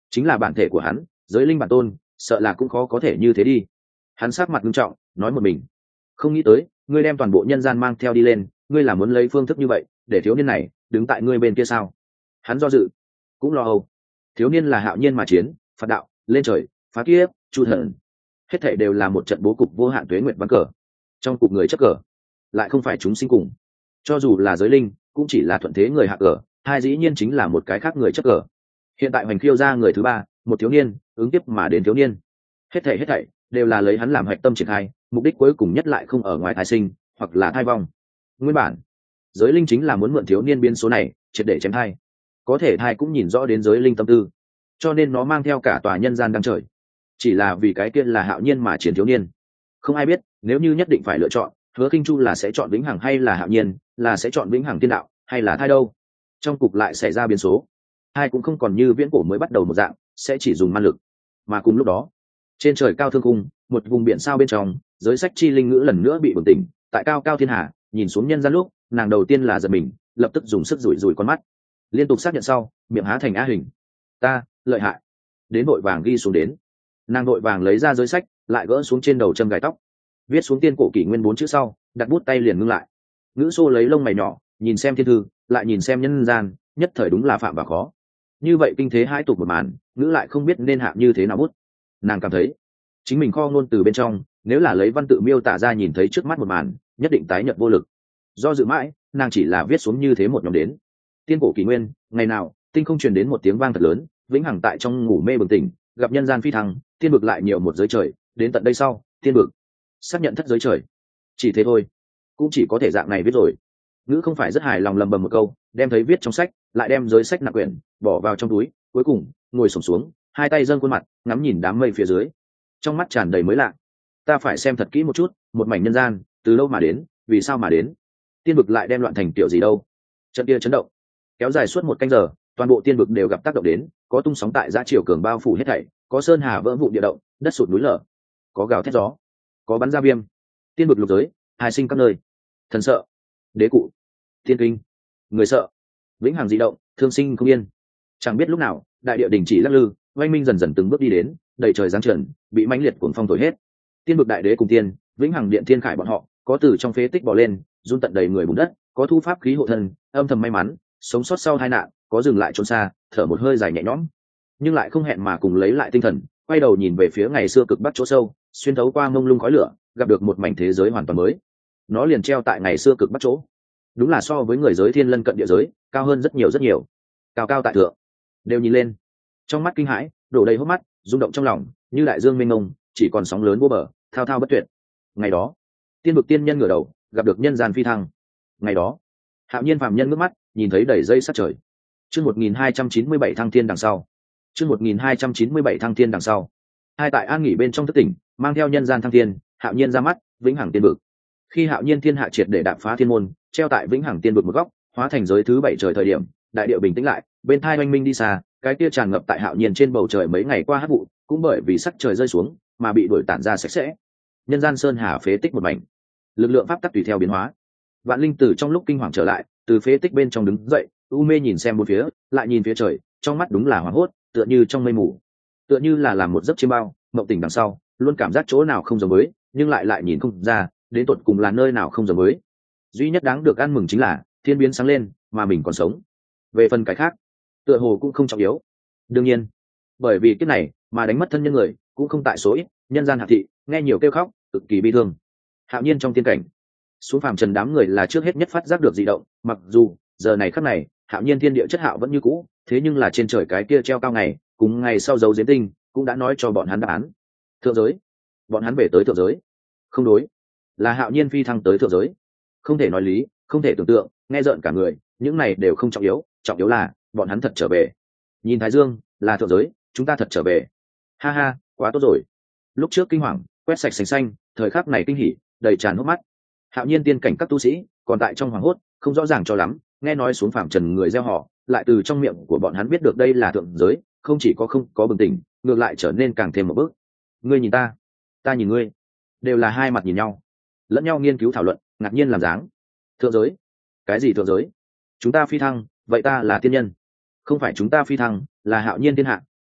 chính là bản thể của hắn, giới linh bản tôn, sợ là cũng khó có thể như thế đi. Hắn sát mặt nghiêm trọng nói một mình, không nghĩ tới ngươi đem toàn bộ nhân gian mang theo đi lên, ngươi là muốn lấy phương thức như vậy để thiếu niên này đứng tại ngươi bên kia sao? Hắn do dự cũng lo âu. Thiếu niên là hạo nhiên mà chiến, phạt đạo, lên trời, phá kiếp, chu thần, hết thảy đều là một trận bố cục vô hạn tuế nguyệt ván cờ. Trong cục người chấp cờ lại không phải chúng sinh cùng, cho dù là giới linh cũng chỉ là thuận thế người hạ cờ, hai dĩ nhiên chính là một cái khác người chấp cờ. Hiện tại hoành khiêu ra người thứ ba, một thiếu niên ứng tiếp mà đến thiếu niên, hết thảy hết thảy đều là lấy hắn làm hạch tâm triển khai, mục đích cuối cùng nhất lại không ở ngoài thai sinh hoặc là thai vong. Nguyên bản giới linh chính là muốn mượn thiếu niên biến số này triệt để chém thai, có thể thai cũng nhìn rõ đến giới linh tâm tư, cho nên nó mang theo cả tòa nhân gian đang trời, chỉ là vì cái kia là hạo nhiên mà chiến thiếu niên. Không ai biết nếu như nhất định phải lựa chọn, Hứa Kinh Chu là sẽ chọn vĩnh hằng hay là hạo nhiên, là sẽ chọn vĩnh hằng tiên đạo hay là thai đâu. Trong cục lại xảy ra biến số, thai cũng không còn như viễn cổ mới bắt đầu một dạng sẽ chỉ dùng man lực, mà cùng lúc đó trên trời cao thương cung, một vùng biển sao bên trong, giới sách chi linh ngữ lần nữa bị bừng tỉnh. Tại cao cao thiên hà nhìn xuống nhân gian lúc, nàng đầu tiên là giật mình, lập tức dùng sức rủi rủi con mắt, liên tục xác nhận sau, miệng há thành á hình. Ta lợi hại. Đến vội vàng ghi xuống đến. Nàng vội vàng lấy ra giới sách, lại gỡ xuống trên đầu châm gài tóc, viết xuống tiên cổ kỷ nguyên bốn chữ sau, đặt bút tay liền ngưng lại. Ngữ xô lấy lông mày nhỏ nhìn xem thiên thư, lại nhìn xem nhân gian, nhất thời đúng là phạm và khó. Như vậy kinh thế hãi tục một màn, ngữ lại không biết nên hạ như thế nào bút. Nàng cảm thấy chính mình kho ngôn từ bên trong, nếu là lấy văn tự miêu tả ra nhìn thấy trước mắt một màn, nhất định tái nhợt vô lực. Do dự mãi, nàng chỉ là viết xuống như thế một nhóm đến. Tiên cổ kỷ nguyên, ngày nào tinh không truyền đến một tiếng vang thật lớn, vĩnh hằng tại trong ngủ mê bừng tỉnh, gặp nhân gian phi thăng, tiên vực lại nhiều một giới trời, đến tận đây sau, tiên vực xác nhận thất giới trời. Chỉ thế thôi, cũng chỉ có thể dạng này viết rồi. Ngữ không phải rất hài lòng, lầm bầm một câu, đem thấy viết trong sách, lại đem giới sách nặng quyển bỏ vào trong túi, cuối cùng ngồi xổm xuống, hai tay dâng khuôn mặt, ngắm nhìn đám mây phía dưới, trong mắt tràn đầy mới lạ. Ta phải xem thật kỹ một chút, một mảnh nhân gian, từ lâu mà đến, vì sao mà đến, tiên vực lại đem loạn thành kiểu gì đâu. Trận kia chấn động kéo dài suốt một canh giờ, toàn bộ tiên vực đều gặp tác động đến, có tung sóng tại giã triều cường bao phủ hết thảy, có sơn hà vỡ vụn địa động, đất sụt núi lở, có gào thét gió, có bắn ra viêm. Tiên vực lục giới, hai sinh các nơi, thần sợ, đế cụ, tiên kinh, người sợ, vĩnh hằng dị động, thương sinh không yên. Chẳng biết lúc nào, đại địa đình chỉ lắc lư, oanh minh dần dần từng bước đi đến, đầy trời giáng trần, bị mãnh liệt cuồng phong thổi hết. Tiên vực đại đế cùng tiên, vĩnh hằng điện thiên khải bọn họ, có từ trong phế tích bò lên, run tận đầy người bùn đất, có thu pháp khí hộ thân, âm thầm may mắn sống sót sau tai nạn, có dừng lại trốn xa, thở một hơi dài nhẹ nhõm, nhưng lại không hẹn mà cùng lấy lại tinh thần, quay đầu nhìn về phía ngày xưa cực bắc chỗ sâu, xuyên thấu qua mông lung khói lửa, gặp được một mảnh thế giới hoàn toàn mới. Nó liền treo tại ngày xưa cực bắc chỗ, đúng là so với người giới thiên lân cận địa giới cao hơn rất nhiều rất nhiều, cao cao tại thượng, đều nhìn lên, trong mắt kinh hãi, đổ đầy hốc mắt, rung động trong lòng, như đại dương mênh mông, chỉ còn sóng lớn vô bờ, thao thao bất tuyệt. Ngày đó, tiên vực tiên nhân ngửa đầu, gặp được nhân gian phi thăng. Ngày đó, hạo nhiên phàm nhân ngước mắt, nhìn thấy đầy dây sát trời. Chương một nghìn hai trăm chín mươi bảy thăng thiên đằng sau. Chương một nghìn hai trăm chín mươi bảy thăng thiên đằng sau. Hai tại an nghỉ bên trong thất tỉnh, mang theo nhân gian thăng thiên, hạo nhiên ra mắt, vĩnh hằng tiên vực. Khi hạo nhiên thiên hạ triệt để đạp phá thiên môn, treo tại vĩnh hằng tiên vực một góc, hóa thành giới thứ bảy trời thời điểm, đại địa bình tĩnh lại, bên thai oanh minh đi xa, cái kia tràn ngập tại hạo nhiên trên bầu trời mấy ngày qua hắc vụ, cũng bởi vì sắc trời rơi xuống mà bị đuổi tản ra sạch sẽ. Nhân gian sơn hà phế tích một mảnh, lực lượng pháp tắc tùy theo biến hóa. Vạn linh tử trong lúc kinh hoàng trở lại, từ phế tích bên trong đứng dậy, u mê nhìn xem bốn phía, lại nhìn phía trời, trong mắt đúng là hoảng hốt, tựa như trong mây mù, tựa như là làm một giấc chiêm bao, mộng tỉnh đằng sau, luôn cảm giác chỗ nào không giống với, nhưng lại lại nhìn không ra, đến tột cùng là nơi nào không giống với. Duy nhất đáng được ăn mừng chính là thiên biến sáng lên, mà mình còn sống. Về phần cái khác, tựa hồ cũng không trọng yếu. Đương nhiên, bởi vì cái này mà đánh mất thân nhân người cũng không tại số ít, nhân gian hạ thị nghe nhiều kêu khóc, cực kỳ bi thương. Hạo nhiên trong tiên cảnh, xuống phàm trần đám người là trước hết nhất phát giác được dị động, mặc dù giờ này khắc này hạo nhiên thiên địa chất hạo vẫn như cũ, thế nhưng là trên trời cái kia treo cao ngày cùng ngày sau dấu diếm tinh cũng đã nói cho bọn hắn đáp án. Thượng giới, bọn hắn về tới thượng giới. Không đối, là hạo nhiên phi thăng tới thượng giới. Không thể nói lý, không thể tưởng tượng, nghe rợn cả người, những này đều không trọng yếu, trọng yếu là bọn hắn thật trở về. Nhìn thái dương, là thượng giới, chúng ta thật trở về. Ha ha, quá tốt rồi. Lúc trước kinh hoàng quét sạch sành xanh, thời khắc này kinh hỉ đầy tràn hốc mắt. Hạo nhiên tiên cảnh các tu sĩ còn tại trong hoàng hốt, không rõ ràng cho lắm, nghe nói xuống phàm trần người gieo họ, lại từ trong miệng của bọn hắn biết được đây là thượng giới, không chỉ có không có bừng tỉnh, ngược lại trở nên càng thêm một bước. Ngươi nhìn ta, ta nhìn ngươi, đều là hai mặt nhìn nhau, lẫn nhau nghiên cứu thảo luận, ngạc nhiên làm dáng. Thượng giới? Cái gì thượng giới? Chúng ta phi thăng, vậy ta là tiên nhân. Không phải chúng ta phi thăng, là hạo nhiên thiên hạ,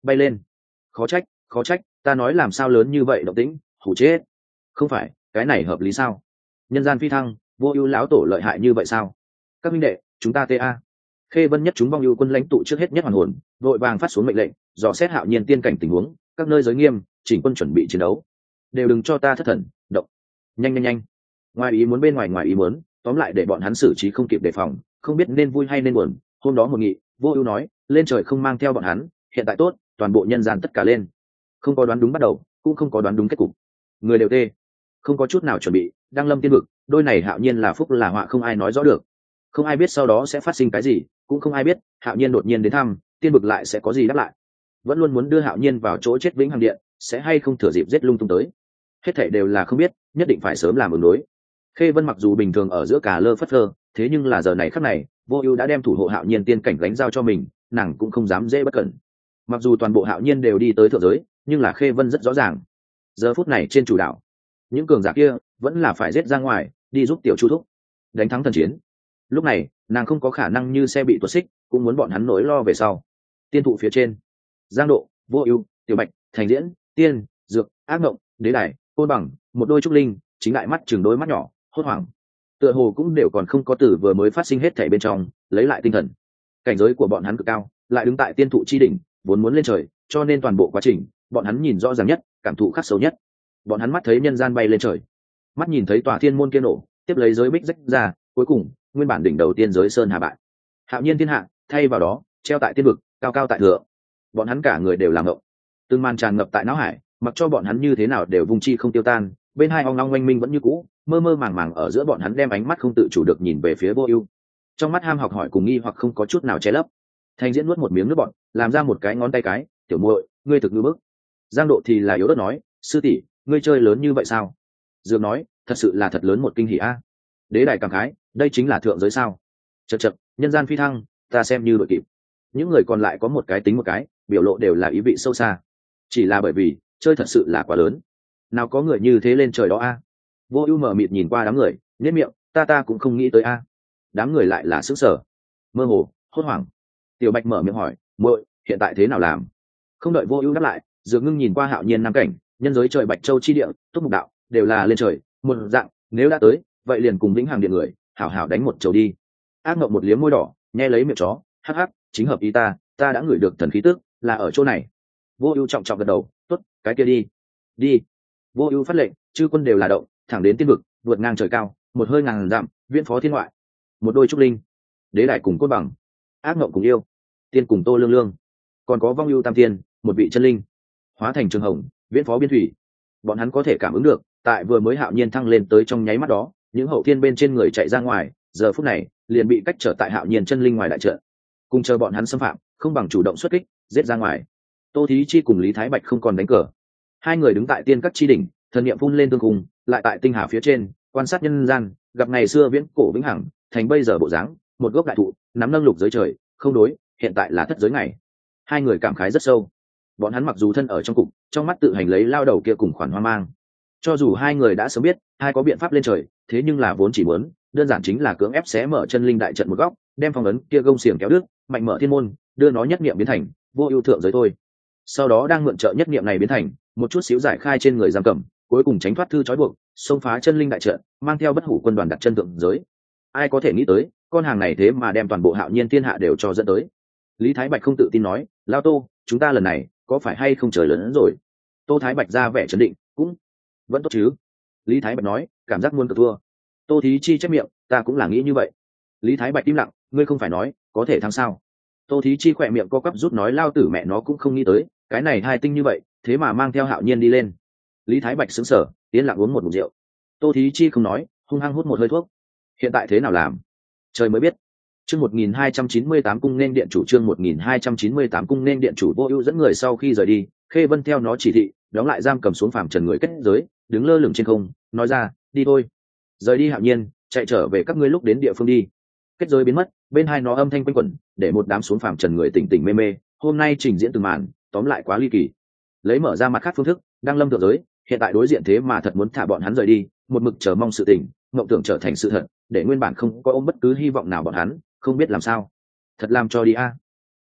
bay lên. Khó trách, khó trách, ta nói làm sao lớn như vậy động tĩnh, hủ chết. Không phải, cái này hợp lý sao? Nhân gian phi thăng, vô ưu lão tổ lợi hại như vậy sao? Các minh đệ, chúng ta ta. Khê Vân nhất chúng vong ưu quân lãnh tụ trước hết nhất hoàn hồn, vội vàng phát xuống mệnh lệnh, dò xét Hạo Nhiên tiên cảnh tình huống, các nơi giới nghiêm, chỉnh quân chuẩn bị chiến đấu. Đều đừng cho ta thất thần, động. Nhanh nhanh nhanh. Ngoài ý muốn bên ngoài ngoài ý muốn, tóm lại để bọn hắn xử trí không kịp đề phòng, không biết nên vui hay nên buồn. Hôm đó một nghị, vô ưu nói, lên trời không mang theo bọn hắn, hiện tại tốt, toàn bộ nhân gian tất cả lên. Không có đoán đúng bắt đầu, cũng không có đoán đúng kết cục. Người đều tê, không có chút nào chuẩn bị, đang lâm tiên vực, đôi này Hạo Nhiên là phúc là họa không ai nói rõ được. Không ai biết sau đó sẽ phát sinh cái gì, cũng không ai biết Hạo Nhiên đột nhiên đến thăm, tiên vực lại sẽ có gì đáp lại. Vẫn luôn muốn đưa Hạo Nhiên vào chỗ chết vĩnh hằng điện, sẽ hay không thừa dịp giết lung tung tới. Hết thảy đều là không biết, nhất định phải sớm làm ứng đối. Khê Vân mặc dù bình thường ở giữa cả lơ phất lơ, thế nhưng là giờ này khắc này, Vô Ưu đã đem thủ hộ Hạo Nhiên tiên cảnh gánh giao cho mình, nàng cũng không dám dễ bất cẩn. Mặc dù toàn bộ Hạo Nhiên đều đi tới thượng giới, nhưng là Khê Vân rất rõ ràng, giờ phút này trên chủ đạo, những cường giả kia vẫn là phải giết ra ngoài, đi giúp tiểu Chu thúc đánh thắng thần chiến. Lúc này, nàng không có khả năng như xe bị tuột xích, cũng muốn bọn hắn nỗi lo về sau. Tiên thụ phía trên, Giang Độ, Vô Ưu, Tiểu Bạch, Thành Diễn, Tiên, Dược, Ác Ngộng, Đế Đài, Côn Bằng, một đôi trúc linh, chính đại mắt chừng đôi mắt nhỏ, hốt hoảng. Tựa hồ cũng đều còn không có từ vừa mới phát sinh hết thảy bên trong, lấy lại tinh thần. Cảnh giới của bọn hắn cực cao, lại đứng tại tiên thụ chi đỉnh, vốn muốn lên trời, cho nên toàn bộ quá trình, bọn hắn nhìn rõ ràng nhất, cảm thụ khắc sâu nhất. Bọn hắn mắt thấy nhân gian bay lên trời, mắt nhìn thấy tòa thiên môn kia nổ, tiếp lấy giới bích rách ra, cuối cùng, nguyên bản đỉnh đầu tiên giới sơn hà bại. Hạo Nhiên thiên hạ, thay vào đó, treo tại tiên vực, cao cao tại thượng. Bọn hắn cả người đều làm ngộng. Từng màn tràn ngập tại não hải, mặc cho bọn hắn như thế nào đều vùng chi không tiêu tan, bên hai ong long oanh minh vẫn như cũ, mơ mơ màng màng ở giữa bọn hắn đem ánh mắt không tự chủ được nhìn về phía Vô Ưu. Trong mắt ham học hỏi cùng nghi hoặc không có chút nào che lấp. Thành Diễn nuốt một miếng nước bọt, làm ra một cái ngón tay cái, "Tiểu muội, ngươi thực ngư bức." Giang Độ thì là yếu ớt nói, "Sư tỷ, ngươi chơi lớn như vậy sao?" Dược nói, "Thật sự là thật lớn một kinh hỉ a." Đế Đài cảm khái, "Đây chính là thượng giới sao?" Chậc chậc, nhân gian phi thăng, ta xem như đội kịp. Những người còn lại có một cái tính một cái, biểu lộ đều là ý vị sâu xa. Chỉ là bởi vì chơi thật sự là quá lớn. Nào có người như thế lên trời đó a. Vô Ưu mờ mịt nhìn qua đám người, nhếch miệng, "Ta ta cũng không nghĩ tới a." Đám người lại là sửng sở, mơ hồ, hốt hoảng. Tiểu Bạch mở miệng hỏi, "Muội, hiện tại thế nào làm?" Không đợi Vô Ưu đáp lại, Dược Ngưng nhìn qua Hạo Nhiên nam cảnh, nhân giới trời Bạch Châu chi địa, Túc Mục đạo, đều là lên trời, một dạng, nếu đã tới, vậy liền cùng Vĩnh Hằng điện người, hảo hảo đánh một chầu đi. Ác Ngộng một liếm môi đỏ, nghe lấy miệng chó, hắc hắc, chính hợp ý ta, ta đã ngửi được thần khí tức, là ở chỗ này. Vô Ưu trọng trọng gật đầu, "Tốt, cái kia đi." Đi. Vô Ưu phát lệnh, chư quân đều là động, thẳng đến tiên vực, vượt ngang trời cao, một hơi ngàn dặm, viễn phó thiên ngoại. Một đôi trúc linh, Đế Đài cùng Côn Bằng, Ác Ngộng cùng yêu, Tiên cùng Tô Lương Lương, còn có Vong Ưu Tam Tiên, một vị chân linh, hóa thành trường hồng, viễn phó biên thủy. Bọn hắn có thể cảm ứng được, tại vừa mới Hạo Nhiên thăng lên tới trong nháy mắt đó, những hậu thiên bên trên người chạy ra ngoài, giờ phút này, liền bị cách trở tại Hạo Nhiên chân linh ngoài đại trận. Cùng chờ bọn hắn xâm phạm, không bằng chủ động xuất kích, giết ra ngoài. Tô Thí Chi cùng Lý Thái Bạch không còn đánh cờ. Hai người đứng tại tiên các chi đỉnh, thần niệm phun lên tương cùng, lại tại tinh hà phía trên, quan sát nhân gian, gặp ngày xưa viễn cổ vĩnh hằng, thành bây giờ bộ dáng, một gốc đại thụ, nắm nâng lục giới trời, không đối, hiện tại là thất giới ngày. Hai người cảm khái rất sâu. Bọn hắn mặc dù thân ở trong cục, trong mắt tự hành lấy lao đầu kia cùng khoản hoang mang. Cho dù hai người đã sớm biết, hai có biện pháp lên trời, thế nhưng là vốn chỉ muốn, đơn giản chính là cưỡng ép xé mở chân linh đại trận một góc, đem phong ấn kia gông xiềng kéo đứt, mạnh mở thiên môn, đưa nó nhất niệm biến thành vô ưu thượng giới thôi. Sau đó đang mượn trợ nhất niệm này biến thành một chút xíu giải khai trên người giam cầm, cuối cùng tránh thoát thư trói buộc, xông phá chân linh đại trận, mang theo bất hủ quân đoàn đặt chân thượng giới. Ai có thể nghĩ tới, con hàng này thế mà đem toàn bộ Hạo Nhiên thiên hạ đều cho dẫn tới. Lý Thái Bạch không tự tin nói, lao Tô, chúng ta lần này có phải hay không trời lớn hơn rồi? Tô Thái Bạch ra vẻ trấn định, cũng vẫn tốt chứ. Lý Thái Bạch nói, cảm giác muốn cờ thua. Tô Thí Chi chép miệng, ta cũng là nghĩ như vậy. Lý Thái Bạch im lặng, ngươi không phải nói có thể thắng sao? Tô Thí Chi khỏe miệng co quắp rút nói, lao tử mẹ nó cũng không nghĩ tới, cái này hai tinh như vậy, thế mà mang theo Hạo Nhiên đi lên. Lý Thái Bạch sững sờ, tiến lặng uống một ngụm rượu. Tô Thí Chi không nói, hung hăng hút một hơi thuốc. Hiện tại thế nào làm? Trời mới biết. Chương một nghìn hai trăm chín mươi tám cung nên điện chủ, chương một nghìn hai trăm chín mươi tám cung nên điện chủ. Vô Ưu dẫn người sau khi rời đi, Khê Vân theo nó chỉ thị, đóng lại giam cầm xuống phàm trần người kết giới, đứng lơ lửng trên không, nói ra, đi thôi. Rời đi Hạo Nhiên, chạy trở về các ngươi lúc đến địa phương đi. Kết giới biến mất, bên hai nó âm thanh quanh quẩn, để một đám xuống phàm trần người tỉnh tỉnh mê mê, hôm nay trình diễn từng màn, tóm lại quá ly kỳ. Lấy mở ra mặt khác phương thức, đang lâm thượng giới, hiện tại đối diện thế mà thật muốn thả bọn hắn rời đi, một mực chờ mong sự tình, mộng tưởng trở thành sự thật, để nguyên bản không có ôm bất cứ hy vọng nào bọn hắn, không biết làm sao. Thật làm cho đi a.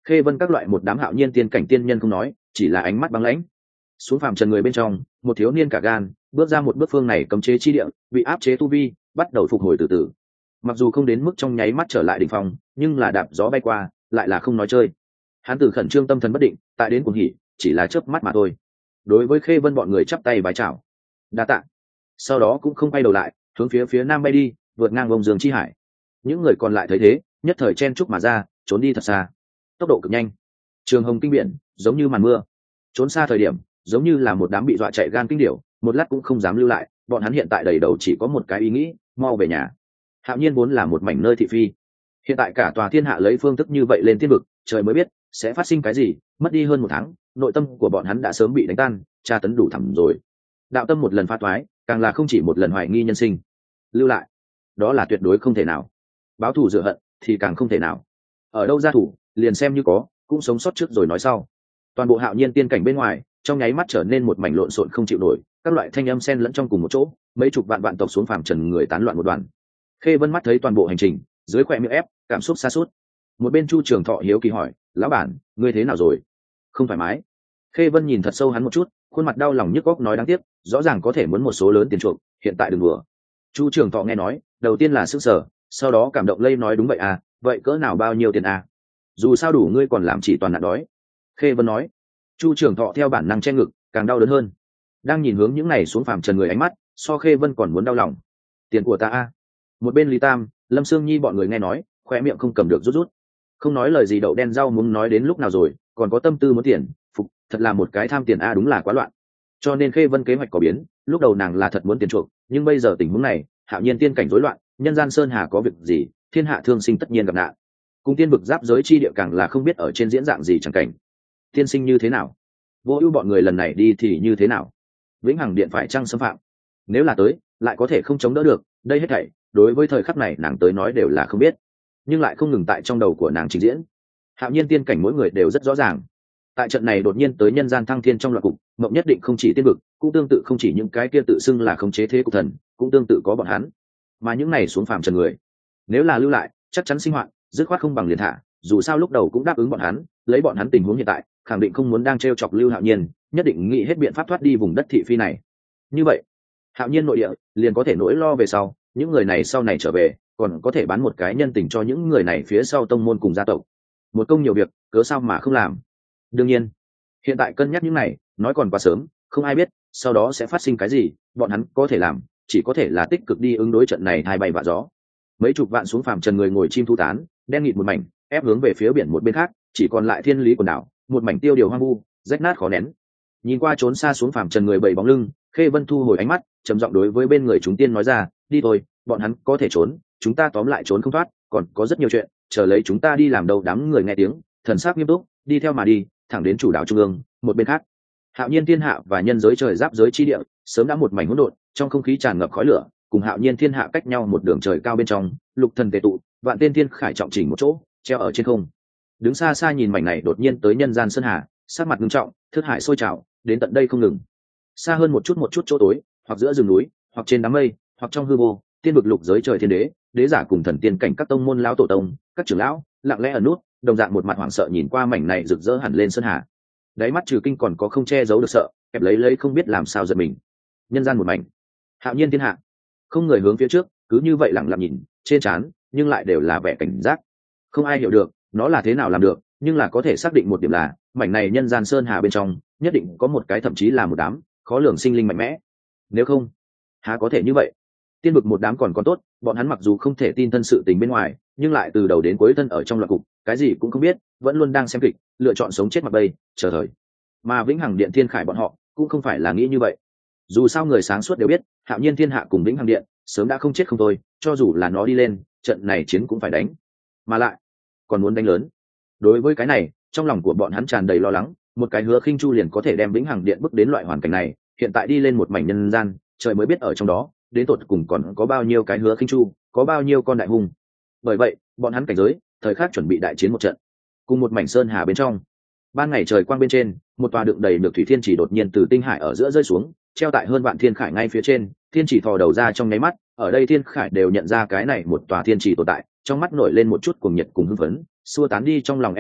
Khê Vân các loại một đám hạo nhiên tiên cảnh tiên nhân không nói, chỉ là ánh mắt băng lãnh. Xuống phàm trần người bên trong, một thiếu niên cả gan bước ra một bước, phương này cấm chế chi địa, bị áp chế tu vi, bắt đầu phục hồi từ từ. Mặc dù không đến mức trong nháy mắt trở lại đỉnh phong, nhưng là đạp gió bay qua, lại là không nói chơi. Hắn từ khẩn trương tâm thần bất định, tại đến cuồng hỉ, chỉ là chớp mắt mà thôi. Đối với Khê Vân bọn người chắp tay bái chào, đa tạ. Sau đó cũng không quay đầu lại, hướng phía phía nam bay đi, vượt ngang vòng dương chi hải. Những người còn lại thấy thế, nhất thời chen chúc mà ra, trốn đi thật xa. Tốc độ cực nhanh, trường hồng kinh biển, giống như màn mưa. Trốn xa thời điểm, giống như là một đám bị dọa chạy gan kinh điểu, một lát cũng không dám lưu lại. Bọn hắn hiện tại đầy đầu chỉ có một cái ý nghĩ, mau về nhà. Hạo nhiên vốn là một mảnh nơi thị phi, hiện tại cả tòa thiên hạ lấy phương thức như vậy lên thiên vực, trời mới biết sẽ phát sinh cái gì. Mất đi hơn một tháng, nội tâm của bọn hắn đã sớm bị đánh tan, tra tấn đủ thẳm rồi. Đạo tâm một lần phá toái, càng là không chỉ một lần hoài nghi nhân sinh. Lưu lại, đó là tuyệt đối không thể nào. Báo thù rửa hận thì càng không thể nào. Ở đâu ra thủ, liền xem như có, cũng sống sót trước rồi nói sau. Toàn bộ hạo nhiên tiên cảnh bên ngoài, trong nháy mắt trở nên một mảnh lộn xộn không chịu nổi, các loại thanh âm xen lẫn trong cùng một chỗ, mấy chục vạn vạn tộc xuống phàm trần người tán loạn một đoàn. Khê Vân mắt thấy toàn bộ hành trình, dưới khóe miệng ép, cảm xúc xa suốt. Một bên Chu Trường Thọ hiếu kỳ hỏi, lão bản, ngươi thế nào rồi? Không thoải mái. Khê Vân nhìn thật sâu hắn một chút, khuôn mặt đau lòng nhức góc nói đáng tiếc, rõ ràng có thể muốn một số lớn tiền chuộc, hiện tại đừng đùa. Chu Trường Thọ nghe nói, đầu tiên là sức sở, sau đó cảm động lây nói đúng vậy à, vậy cỡ nào bao nhiêu tiền à? Dù sao đủ ngươi còn làm chỉ toàn nạn đói. Khê Vân nói. Chu Trường Thọ theo bản năng che ngực, càng đau đớn hơn. Đang nhìn hướng những này xuống phàm trần người ánh mắt, so Khê Vân còn muốn đau lòng. Tiền của ta a. Một bên Lý Tam, Lâm Sương Nhi bọn người nghe nói, khoe miệng không cầm được rút rút. Không nói lời gì đậu đen rau muốn nói đến lúc nào rồi, còn có tâm tư muốn tiền, phục, thật là một cái tham tiền a, đúng là quá loạn. Cho nên Khê Vân kế hoạch có biến, lúc đầu nàng là thật muốn tiền chuộc, nhưng bây giờ tình huống này, hạo nhiên tiên cảnh rối loạn, nhân gian sơn hà có việc gì, thiên hạ thương sinh tất nhiên gặp nạn. Cùng tiên vực giáp giới chi địa càng là không biết ở trên diễn dạng gì chẳng cảnh. Tiên sinh như thế nào? Vô ưu bọn người lần này đi thì như thế nào? Vĩnh Hằng điện phải chăng xâm phạm? Nếu là tới, lại có thể không chống đỡ được, đây hết thảy, đối với thời khắc này nàng tới nói đều là không biết, nhưng lại không ngừng tại trong đầu của nàng trình diễn. Hạo nhiên tiên cảnh mỗi người đều rất rõ ràng. Tại trận này đột nhiên tới nhân gian thăng thiên trong loạt cục, mộng nhất định không chỉ tiên vực, cũng tương tự không chỉ những cái kia tự xưng là khống chế thế của thần, cũng tương tự có bọn hắn. Mà những này xuống phàm trần người, nếu là lưu lại, chắc chắn sinh hoạt, dứt khoát không bằng liền thả, dù sao lúc đầu cũng đáp ứng bọn hắn, lấy bọn hắn tình huống hiện tại, khẳng định không muốn đang trêu chọc Lưu Hạo Nhiên, nhất định nghĩ hết biện pháp thoát đi vùng đất thị phi này. Như vậy, Hạo Nhiên nội địa liền có thể nỗi lo về sau, những người này sau này trở về, còn có thể bán một cái nhân tình cho những người này phía sau tông môn cùng gia tộc. Một công nhiều việc, cớ sao mà không làm. Đương nhiên, hiện tại cân nhắc những này, nói còn quá sớm, không ai biết sau đó sẽ phát sinh cái gì, bọn hắn có thể làm, chỉ có thể là tích cực đi ứng đối trận này hai bay vạ gió. Mấy chục vạn xuống phàm trần người ngồi chim thu tán, đen nghịt một mảnh, ép hướng về phía biển một bên khác, chỉ còn lại thiên lý quần đảo, một mảnh tiêu điều hoang vu, rách nát khó nén. Nhìn qua trốn xa xuống phàm trần người bảy bóng lưng, Khê Vân thu hồi ánh mắt, trầm giọng đối với bên người chúng tiên nói ra, đi thôi, bọn hắn có thể trốn, chúng ta tóm lại trốn không thoát, còn có rất nhiều chuyện chờ lấy chúng ta đi làm đâu. Đám người nghe tiếng, thần sắc nghiêm túc, đi theo mà đi, thẳng đến chủ đạo trung ương. Một bên khác, Hạo Nhiên thiên hạ và nhân giới trời giáp giới chi địa sớm đã một mảnh hỗn độn, trong không khí tràn ngập khói lửa, cùng Hạo Nhiên thiên hạ cách nhau một đường trời cao bên trong, lục thần tề tụ, vạn tiên thiên khải trọng chỉnh một chỗ, treo ở trên không. Đứng xa xa nhìn mảnh này đột nhiên tới nhân gian sơn hà, sắc mặt nghiêm trọng, thức hải sôi trào, đến tận đây không ngừng. Xa hơn một chút một chút chỗ tối, hoặc giữa rừng núi, hoặc trên đám mây, hoặc trong hư vô, tiên vực lục giới trời thiên đế, đế giả cùng thần tiên cảnh các tông môn lão tổ tông, các trưởng lão lặng lẽ ở nút, đồng dạng một mặt hoảng sợ nhìn qua mảnh này rực rỡ hẳn lên sơn hà. Đáy mắt trừ kinh còn có không che giấu được sợ, kẹp lấy lấy không biết làm sao giật mình. Nhân gian một mảnh, Hạo Nhiên thiên hạ, không người hướng phía trước, cứ như vậy lặng lặng nhìn, trên trán nhưng lại đều là vẻ cảnh giác. Không ai hiểu được nó là thế nào làm được, nhưng là có thể xác định một điểm là mảnh này nhân gian sơn hà bên trong nhất định có một cái, thậm chí là một đám khó lường sinh linh mạnh mẽ. Nếu không, há có thể như vậy? Tiên vực một đám còn còn tốt, bọn hắn mặc dù không thể tin thân sự tình bên ngoài, nhưng lại từ đầu đến cuối thân ở trong loạt cục, cái gì cũng không biết, vẫn luôn đang xem kịch, lựa chọn sống chết mặc bay, chờ thời. Mà Vĩnh Hằng điện thiên khải bọn họ cũng không phải là nghĩ như vậy. Dù sao người sáng suốt đều biết, Hạo Nhiên thiên hạ cùng Vĩnh Hằng điện sớm đã không chết không thôi, cho dù là nó đi lên, trận này chiến cũng phải đánh, mà lại còn muốn đánh lớn. Đối với cái này, trong lòng của bọn hắn tràn đầy lo lắng, một cái hứa khinh chu liền có thể đem Vĩnh Hằng điện bước đến loại hoàn cảnh này, hiện tại đi lên một mảnh nhân gian, trời mới biết ở trong đó đến tột cùng còn có bao nhiêu cái hứa khinh chu, có bao nhiêu con đại hùng. Bởi vậy bọn hắn cảnh giới thời khắc chuẩn bị đại chiến một trận. Cùng một mảnh sơn hà bên trong, ban ngày trời quang bên trên, một tòa đựng đầy được thủy thiên chỉ đột nhiên từ tinh hải ở giữa rơi xuống, treo tại hơn vạn thiên khải ngay phía trên. Thiên chỉ thò đầu ra trong nháy mắt, ở đây thiên khải đều nhận ra cái này một tòa thiên chỉ tồn tại, trong mắt nổi lên một chút cuồng nhiệt cùng hưng phấn, xua tán đi trong lòng e ngại,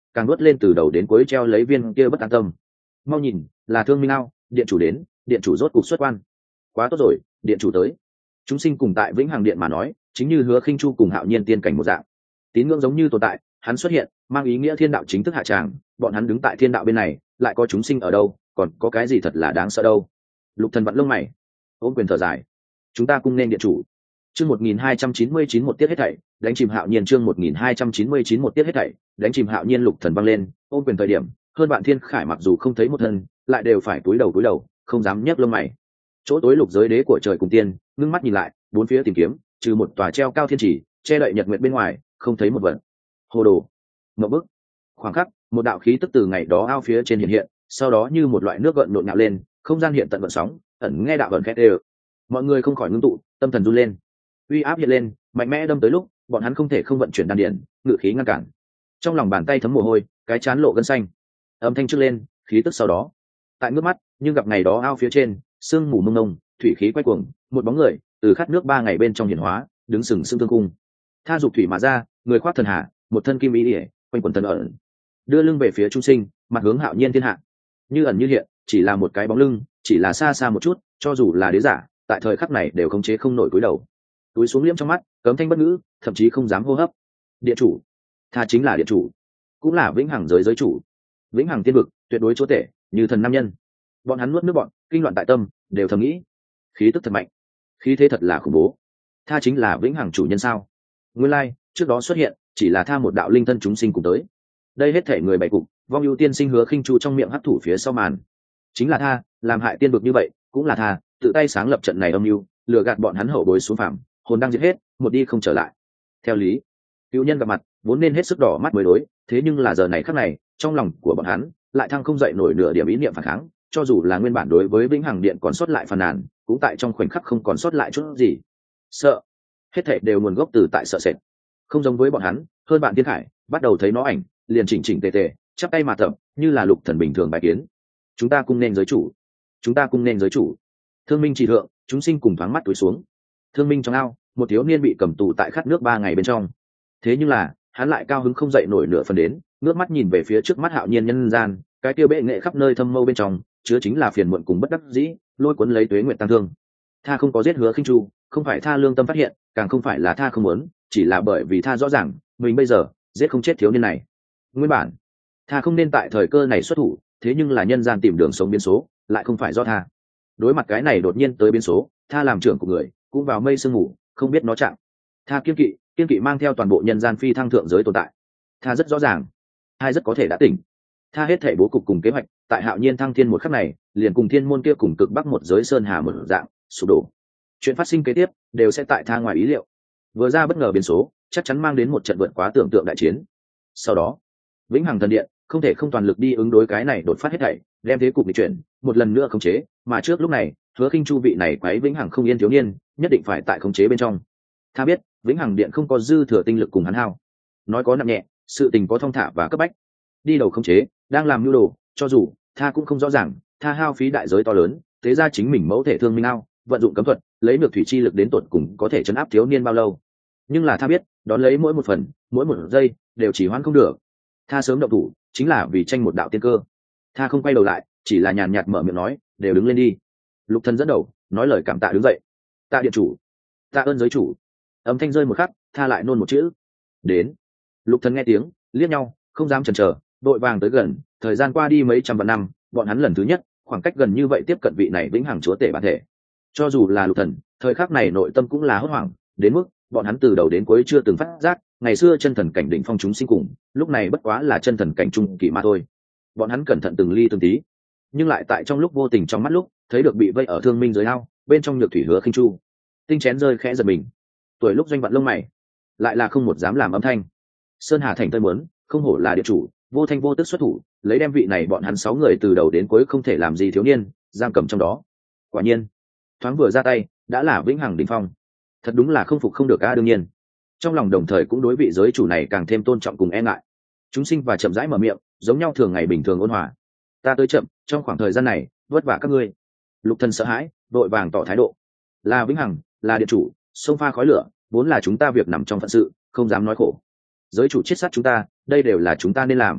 càng nuốt lên từ đầu đến cuối treo lấy viên kia bất an tâm. Mau nhìn, là Thương Minh Ao, điện chủ đến, điện chủ rốt cục xuất quan. Quá tốt rồi, điện chủ tới. Chúng sinh cùng tại Vĩnh Hằng Điện mà nói, chính như Hứa Khinh Chu cùng Hạo Nhiên tiên cảnh một dạng. Tín ngưỡng giống như tồn tại, hắn xuất hiện, mang ý nghĩa thiên đạo chính thức hạ tràng, bọn hắn đứng tại thiên đạo bên này, lại có chúng sinh ở đâu, còn có cái gì thật là đáng sợ đâu. Lục Thần vặn lông mày, ôm quyền thở dài. Chúng ta cùng nên điện chủ. Chương một nghìn hai trăm chín mươi chín một tiết hết thảy, đánh chìm Hạo Nhiên. Chương một nghìn hai trăm chín mươi chín một tiết hết thảy, đánh chìm Hạo Nhiên. Lục Thần văng lên, ôm quyền thời điểm, hơn bạn thiên khải mặc dù không thấy một thân, lại đều phải cúi đầu cúi đầu, không dám nhấc lông mày. Chỗ tối lục giới đế của trời cùng tiên, ngưng mắt nhìn lại, bốn phía tìm kiếm, trừ một tòa treo cao thiên chỉ, che đậy nhật nguyệt bên ngoài, không thấy một vật. Hồ đồ, một bức. Khoảng khắc, một đạo khí tức từ ngày đó ao phía trên hiện hiện, sau đó như một loại nước gợn nhộn nhạo lên, không gian hiện tận vận sóng, ẩn nghe đạo vận khét đều. Mọi người không khỏi ngưng tụ, tâm thần run lên. Uy áp hiện lên, mạnh mẽ đâm tới lúc, bọn hắn không thể không vận chuyển đan điển, ngự khí ngăn cản. Trong lòng bàn tay thấm mồ hôi, cái chán lộ gân xanh. Âm thanh trước lên, khí tức sau đó. Tại ngước mắt, nhưng gặp ngày đó ao phía trên, sương mù mông mông, thủy khí quay cuồng, một bóng người từ khát nước ba ngày bên trong hiển hóa, đứng sừng sững tương cung. Tha dục thủy mà ra, người khoác thần hạ, một thân kim y liễu, quanh quần thần ẩn, đưa lưng về phía trung sinh, mặt hướng Hạo Nhiên thiên hạ. Như ẩn như hiện, chỉ là một cái bóng lưng, chỉ là xa xa một chút, cho dù là đế giả, tại thời khắc này đều khống chế không nổi cúi đầu. Túi xuống liễm trong mắt, cấm thanh bất ngữ, thậm chí không dám hô hấp. Điện chủ, Tha chính là điện chủ, cũng là vĩnh hằng giới giới chủ, vĩnh hằng tiên vực, tuyệt đối chúa tể, như thần nam nhân. Bọn hắn nuốt nước bọn, kinh loạn tại tâm, đều thầm nghĩ, khí tức thật mạnh, khí thế thật là khủng bố. Tha chính là vĩnh hằng chủ nhân sao? Nguyên lai, like, trước đó xuất hiện, chỉ là Tha một đạo linh thân chúng sinh cùng tới. Đây hết thể người bày cục, vong ưu tiên sinh Hứa Khinh Chu trong miệng hấp thủ phía sau màn. Chính là Tha, làm hại tiên vực như vậy, cũng là Tha, tự tay sáng lập trận này âm mưu, lừa gạt bọn hắn hậu bối xuống phàm, hồn đang giết hết, một đi không trở lại. Theo lý, cựu nhân gặp mặt, vốn nên hết sức đỏ mắt mới đối, thế nhưng là giờ này khắc này, trong lòng của bọn hắn lại thăng không dậy nổi nửa điểm ý niệm phản kháng, cho dù là nguyên bản đối với vĩnh hằng điện còn sót lại phàn nàn, cũng tại trong khoảnh khắc không còn sót lại chút gì. Sợ, hết thảy đều nguồn gốc từ tại sợ sệt. Không giống với bọn hắn, hơn bạn thiên khải bắt đầu thấy nó ảnh, liền chỉnh chỉnh tề tề, chắp tay mà tập, như là lục thần bình thường bài kiến. Chúng ta cung nên giới chủ, chúng ta cung nên giới chủ. Thương minh chỉ thượng, chúng sinh cùng thoáng mắt túi xuống. Thương minh trong ao, một thiếu niên bị cầm tù tại khát nước ba ngày bên trong. Thế nhưng là, hắn lại cao hứng không dậy nổi nửa phần đến, ngước mắt nhìn về phía trước mắt Hạo Nhiên nhân gian, cái tiêu bệ nghệ khắp nơi thâm mâu bên trong, chứa chính là phiền muộn cùng bất đắc dĩ, lôi cuốn lấy tuế nguyện tăng thương. Tha không có giết Hứa Khinh Chu, không phải Tha lương tâm phát hiện, càng không phải là Tha không muốn, chỉ là bởi vì Tha rõ ràng, mình bây giờ giết không chết thiếu niên này. Nguyên bản, Tha không nên tại thời cơ này xuất thủ, thế nhưng là nhân gian tìm đường sống biến số, lại không phải do Tha. Đối mặt cái này đột nhiên tới biến số, Tha làm trưởng của người, cũng vào mây sương ngủ, không biết nó chạm. Tha kiên kỵ, kiên kỵ mang theo toàn bộ nhân gian phi thăng thượng giới tồn tại. Tha rất rõ ràng, hai rất có thể đã tỉnh. Tha hết thể bố cục cùng kế hoạch, tại Hạo Nhiên thăng thiên một khắc này, liền cùng thiên môn kia cùng cực bắc một giới sơn hà một dạng sụp đổ. Chuyện phát sinh kế tiếp đều sẽ tại Tha ngoài ý liệu. Vừa ra bất ngờ biến số, chắc chắn mang đến một trận vượt quá tưởng tượng đại chiến. Sau đó, vĩnh hằng thần điện không thể không toàn lực đi ứng đối cái này đột phát hết thảy, đem thế cục nghịch chuyển, một lần nữa khống chế, mà trước lúc này, Hứa Khinh Chu vị này quấy vĩnh hằng không yên thiếu niên, nhất định phải tại khống chế bên trong. Tha biết, vĩnh hằng điện không có dư thừa tinh lực cùng hắn hao. Nói có nặng nhẹ, sự tình có thong thả và cấp bách. Đi đầu khống chế, đang làm nhu đồ, cho dù Tha cũng không rõ ràng, Tha hao phí đại giới to lớn, thế ra chính mình mẫu thể thương minh ao, vận dụng cấm thuật, lấy được thủy chi lực đến tột cùng có thể chấn áp thiếu niên bao lâu. Nhưng là Tha biết, đón lấy mỗi một phần, mỗi một giây đều chỉ hoãn không được. Tha sớm động thủ, chính là vì tranh một đạo tiên cơ. Tha không quay đầu lại, chỉ là nhàn nhạt mở miệng nói, đều đứng lên đi. Lục Thần dẫn đầu, nói lời cảm tạ đứng dậy. Tạ điện chủ, tạ ơn giới chủ. Âm thanh rơi một khắc, Tha lại nôn một chữ. Đến. Lục Thần nghe tiếng, liếc nhau, không dám chần chờ, đội vàng tới gần. Thời gian qua đi mấy trăm vạn năm, bọn hắn lần thứ nhất, khoảng cách gần như vậy tiếp cận vị này vĩnh hằng chúa tể bản thể. Cho dù là Lục Thần, thời khắc này nội tâm cũng là hốt hoảng, đến mức bọn hắn từ đầu đến cuối chưa từng phát giác, ngày xưa chân thần cảnh đỉnh phong chúng sinh cùng, lúc này bất quá là chân thần cảnh trung kỳ mà thôi. Bọn hắn cẩn thận từng ly từng tí, nhưng lại tại trong lúc vô tình trong mắt lúc, thấy được bị vây ở thương minh dưới ao, bên trong nhược thủy Hứa Khinh Chu. Tinh chén rơi khẽ giật mình. Tuổi lúc doanh vận lông mày, lại là không một dám làm âm thanh. Sơn Hà thành tôi muốn, không hổ là địa chủ, vô thanh vô tức xuất thủ, lấy đem vị này bọn hắn sáu người từ đầu đến cuối không thể làm gì thiếu niên, giam cầm trong đó. Quả nhiên, thoáng vừa ra tay, đã là vĩnh hằng đỉnh phong. Thật đúng là không phục không được a. Đương nhiên, trong lòng đồng thời cũng đối vị giới chủ này càng thêm tôn trọng cùng e ngại. Chúng sinh và chậm rãi mở miệng, giống nhau thường ngày bình thường ôn hòa. Ta tới chậm, trong khoảng thời gian này vất vả các ngươi. Lục Thần sợ hãi, đội vàng tỏ thái độ. Là vĩnh hằng, là điện chủ, sông pha khói lửa, vốn là chúng ta việc nằm trong phận sự, không dám nói khổ. Giới chủ chiết sát chúng ta, đây đều là chúng ta nên làm.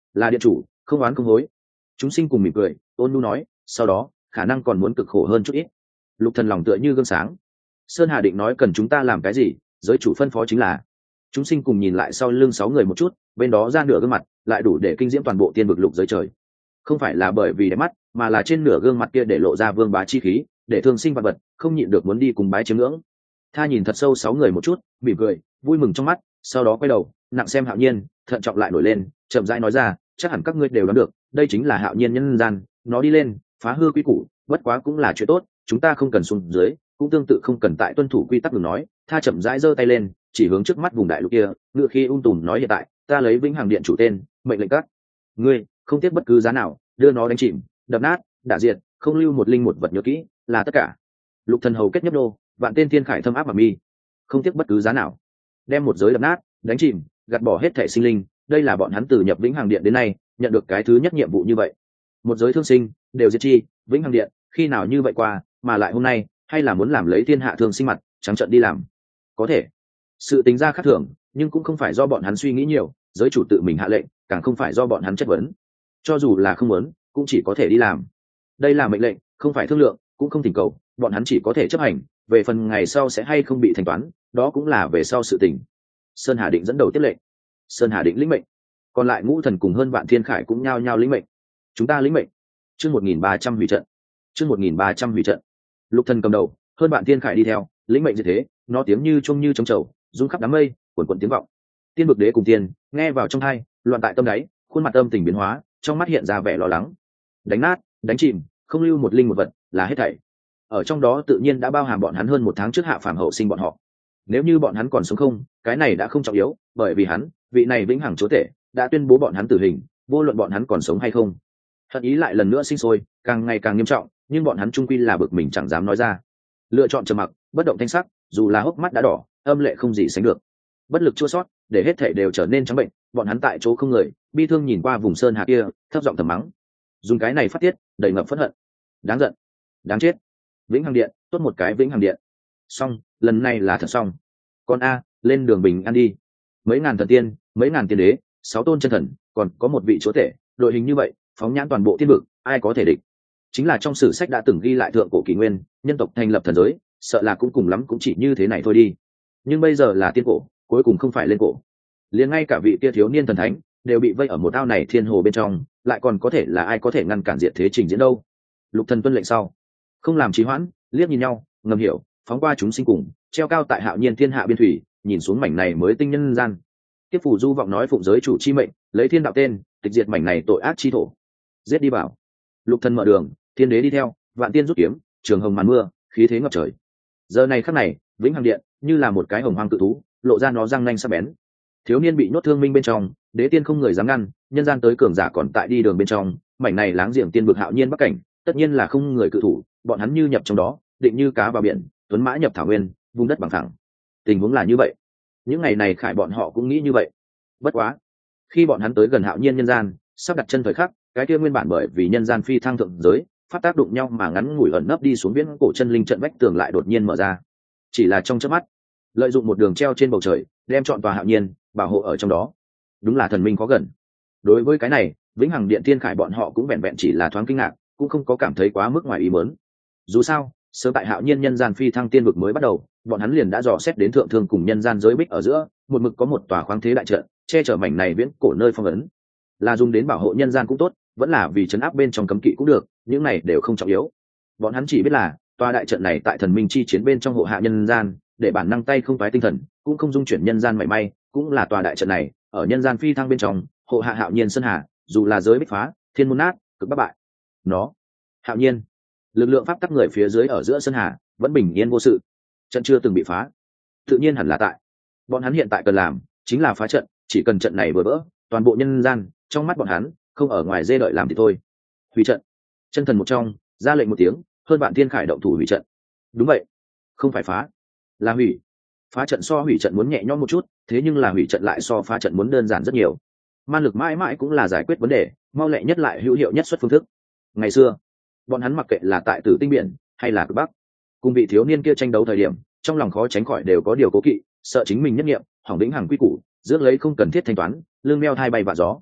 là điện chủ, không oán không hối. Chúng sinh cùng mỉm cười, ôn nhu nói, sau đó khả năng còn muốn cực khổ hơn chút ít. Lục Thần lòng tựa như gương sáng. Sơn Hà định nói cần chúng ta làm cái gì, giới chủ phân phó chính là. Chúng sinh cùng nhìn lại sau lưng sáu người một chút, bên đó ra nửa gương mặt lại đủ để kinh diễm toàn bộ tiên vực lục giới trời. Không phải là bởi vì đẹp mắt, mà là trên nửa gương mặt kia để lộ ra vương bá chi khí, để thương sinh vật vật không nhịn được muốn đi cùng bái chiếm ngưỡng. Tha nhìn thật sâu sáu người một chút, mỉm cười, vui mừng trong mắt, sau đó quay đầu nặng xem Hạo Nhiên, thận trọng lại nổi lên, chậm rãi nói ra, chắc hẳn các ngươi đều đoán được, đây chính là Hạo Nhiên nhân gian, nó đi lên phá hư quy củ, bất quá cũng là chuyện tốt, chúng ta không cần xuống dưới, cũng tương tự không cần tại tuân thủ quy tắc. Đừng nói. Tha chậm rãi giơ tay lên, chỉ hướng trước mắt vùng đại lục kia, ngựa khi ung tùm nói, hiện tại ta lấy Vĩnh Hằng Điện chủ tên, mệnh lệnh các ngươi không tiếc bất cứ giá nào đưa nó đánh chìm, đập nát, đả diệt, không lưu một linh một vật, nhớ kỹ, là tất cả. Lục Thần hầu kết nhấp đô, vạn tên thiên khải thâm áp mà mi, không tiếc bất cứ giá nào đem một giới đập nát, đánh chìm, gạt bỏ hết thể sinh linh. Đây là bọn hắn từ nhập Vĩnh Hằng Điện đến nay nhận được cái thứ nhất nhiệm vụ như vậy. Một giới thương sinh đều diệt chi, Vĩnh Hằng Điện khi nào như vậy qua, mà lại hôm nay hay là muốn làm lấy thiên hạ thương sinh mặt trắng trợn đi làm. Có thể sự tính ra khác thường, nhưng cũng không phải do bọn hắn suy nghĩ nhiều, giới chủ tự mình hạ lệnh, càng không phải do bọn hắn chất vấn. Cho dù là không muốn, cũng chỉ có thể đi làm. Đây là mệnh lệnh, không phải thương lượng, cũng không thỉnh cầu, bọn hắn chỉ có thể chấp hành. Về phần ngày sau sẽ hay không bị thanh toán, đó cũng là về sau sự tình. Sơn Hà Định dẫn đầu tiếp lệnh. Sơn Hà Định lĩnh mệnh, còn lại ngũ thần cùng hơn vạn thiên khải cũng nhao nhao lĩnh mệnh. Chúng ta lĩnh mệnh. Chương một nghìn ba trăm hủy trận. Chương một nghìn ba trăm hủy trận. Lục Thần cầm đầu, hơn vạn thiên khải đi theo, lĩnh mệnh như thế, nó tiếng như chuông như trống trầu, rung khắp đám mây, cuồn cuộn tiếng vọng. Tiên vực đế cùng tiên nghe vào trong tai, loạn tại tâm đáy, khuôn mặt âm tình biến hóa, trong mắt hiện ra vẻ lo lắng. Đánh nát, đánh chìm, không lưu một linh một vật, là hết thảy. Ở trong đó tự nhiên đã bao hàm bọn hắn hơn một tháng trước hạ phàm hậu sinh bọn họ. Nếu như bọn hắn còn sống không, cái này đã không trọng yếu, bởi vì hắn, vị này vĩnh hằng chúa tể, đã tuyên bố bọn hắn tử hình, vô luận bọn hắn còn sống hay không. Hận ý lại lần nữa sinh sôi, càng ngày càng nghiêm trọng, nhưng bọn hắn trung quy là bực mình chẳng dám nói ra. Lựa chọn trầm mặc, bất động thanh sắc, dù là hốc mắt đã đỏ, âm lệ không gì sánh được. Bất lực chua sót, để hết thảy đều trở nên trắng bệnh, bọn hắn tại chỗ không người, bi thương nhìn qua vùng sơn hà kia, thấp giọng thầm mắng. Dùng cái này phát tiết, đầy ngập phẫn hận. Đáng giận, đáng chết. Vĩnh Hằng Điện, tốt một cái Vĩnh Hằng Điện. Xong, lần này là thật xong. Con a, lên đường bình an đi. Mấy ngàn thần tiên, mấy ngàn tiên đế, sáu tôn chân thần, còn có một vị chúa tể, đội hình như vậy, phóng nhãn toàn bộ thiên vực, ai có thể địch. Chính là trong sử sách đã từng ghi lại thượng cổ kỷ nguyên, nhân tộc thành lập thần giới, sợ là cũng cùng lắm cũng chỉ như thế này thôi đi. Nhưng bây giờ là tiên cổ, cuối cùng không phải lên cổ. Liền ngay cả vị tia thiếu niên thần thánh đều bị vây ở một ao này thiên hồ bên trong, lại còn có thể là ai có thể ngăn cản diệt thế trình diễn đâu. Lục Thần tuân lệnh sau, không làm trì hoãn, liếc nhìn nhau, ngầm hiểu, phóng qua chúng sinh cùng, treo cao tại Hạo Nhiên thiên hạ biên thủy, nhìn xuống mảnh này mới tinh nhân gian. Tiếp phủ du vọng nói phụng giới chủ chi mệnh, lấy thiên đạo tên, tịch diệt mảnh này tội ác chi thổ. Giết đi bảo. Lục Thần mở đường, thiên đế đi theo, vạn tiên rút kiếm, trường hồng màn mưa, khí thế ngập trời. Giờ này khắc này, Vĩnh Hằng Điện như là một cái hồng hoang cự thú, lộ ra nó răng nanh sắc bén. Thiếu niên bị nhốt thương minh bên trong, đế tiên không người dám ngăn, nhân gian tới cường giả còn tại đi đường bên trong, mảnh này láng giềng tiên vực Hạo Nhiên bắc cảnh, tất nhiên là không người cự thủ, bọn hắn như nhập trong đó, định như cá vào biển, tuấn mã nhập thảo nguyên, vùng đất bằng phẳng. Tình huống là như vậy. Những ngày này Khải bọn họ cũng nghĩ như vậy. Bất quá, khi bọn hắn tới gần Hạo Nhiên nhân gian, sắp đặt chân thời khắc, cái kia nguyên bản bởi vì nhân gian phi thăng thượng giới, phát tác đụng nhau mà ngắn ngủi ẩn nấp đi xuống viễn cổ chân linh trận vách tường lại đột nhiên mở ra. Chỉ là trong chớp mắt, lợi dụng một đường treo trên bầu trời, đem chọn tòa Hạo Nhiên bảo hộ ở trong đó. Đúng là thần minh có gần. Đối với cái này, Vĩnh Hằng Điện Thiên Khải bọn họ cũng vẹn vẹn chỉ là thoáng kinh ngạc, cũng không có cảm thấy quá mức ngoài ý muốn. Dù sao, sớm tại Hạo Nhiên nhân gian phi thăng tiên vực mới bắt đầu, bọn hắn liền đã dò xét đến thượng thương cùng nhân gian giới bích ở giữa, một mực có một tòa khoáng thế đại trận, che chở mảnh này viễn cổ nơi phong ấn. Là dùng đến bảo hộ nhân gian cũng tốt, vẫn là vì trấn áp bên trong cấm kỵ cũng được, những này đều không trọng yếu. Bọn hắn chỉ biết là, tòa đại trận này tại thần minh chi chiến bên trong hộ hạ nhân gian, để bản năng tay không phái tinh thần, cũng không dung chuyển nhân gian mảy may, cũng là tòa đại trận này, ở nhân gian phi thăng bên trong, hộ hạ Hạo Nhiên sơn hà, dù là giới bích phá, thiên môn nát, cực bất bại. Nó, Hạo Nhiên, lực lượng pháp tắc người phía dưới ở giữa sơn hà, vẫn bình yên vô sự. Trận chưa từng bị phá. Tự nhiên hẳn là tại. Bọn hắn hiện tại cần làm, chính là phá trận, chỉ cần trận này vừa vỡ, toàn bộ nhân gian, trong mắt bọn hắn, không ở ngoài dê đợi làm thì thôi. Hủy trận. Chân thần một trong, ra lệnh một tiếng, hơn vạn thiên khải động thủ hủy trận. Đúng vậy, không phải phá, là hủy. Phá trận so hủy trận muốn nhẹ nhõm một chút, thế nhưng là hủy trận lại so phá trận muốn đơn giản rất nhiều. Man lực mãi mãi cũng là giải quyết vấn đề, mau lẹ nhất lại hữu hiệu nhất xuất phương thức. Ngày xưa, bọn hắn mặc kệ là tại Tử Tinh biển hay là cực Bắc, cùng vị thiếu niên kia tranh đấu thời điểm, trong lòng khó tránh khỏi đều có điều cố kỵ, sợ chính mình nhất nghiệm hỏng vĩnh hằng quy củ, dưỡng lấy không cần thiết thanh toán, lương meo thai bay vạ gió.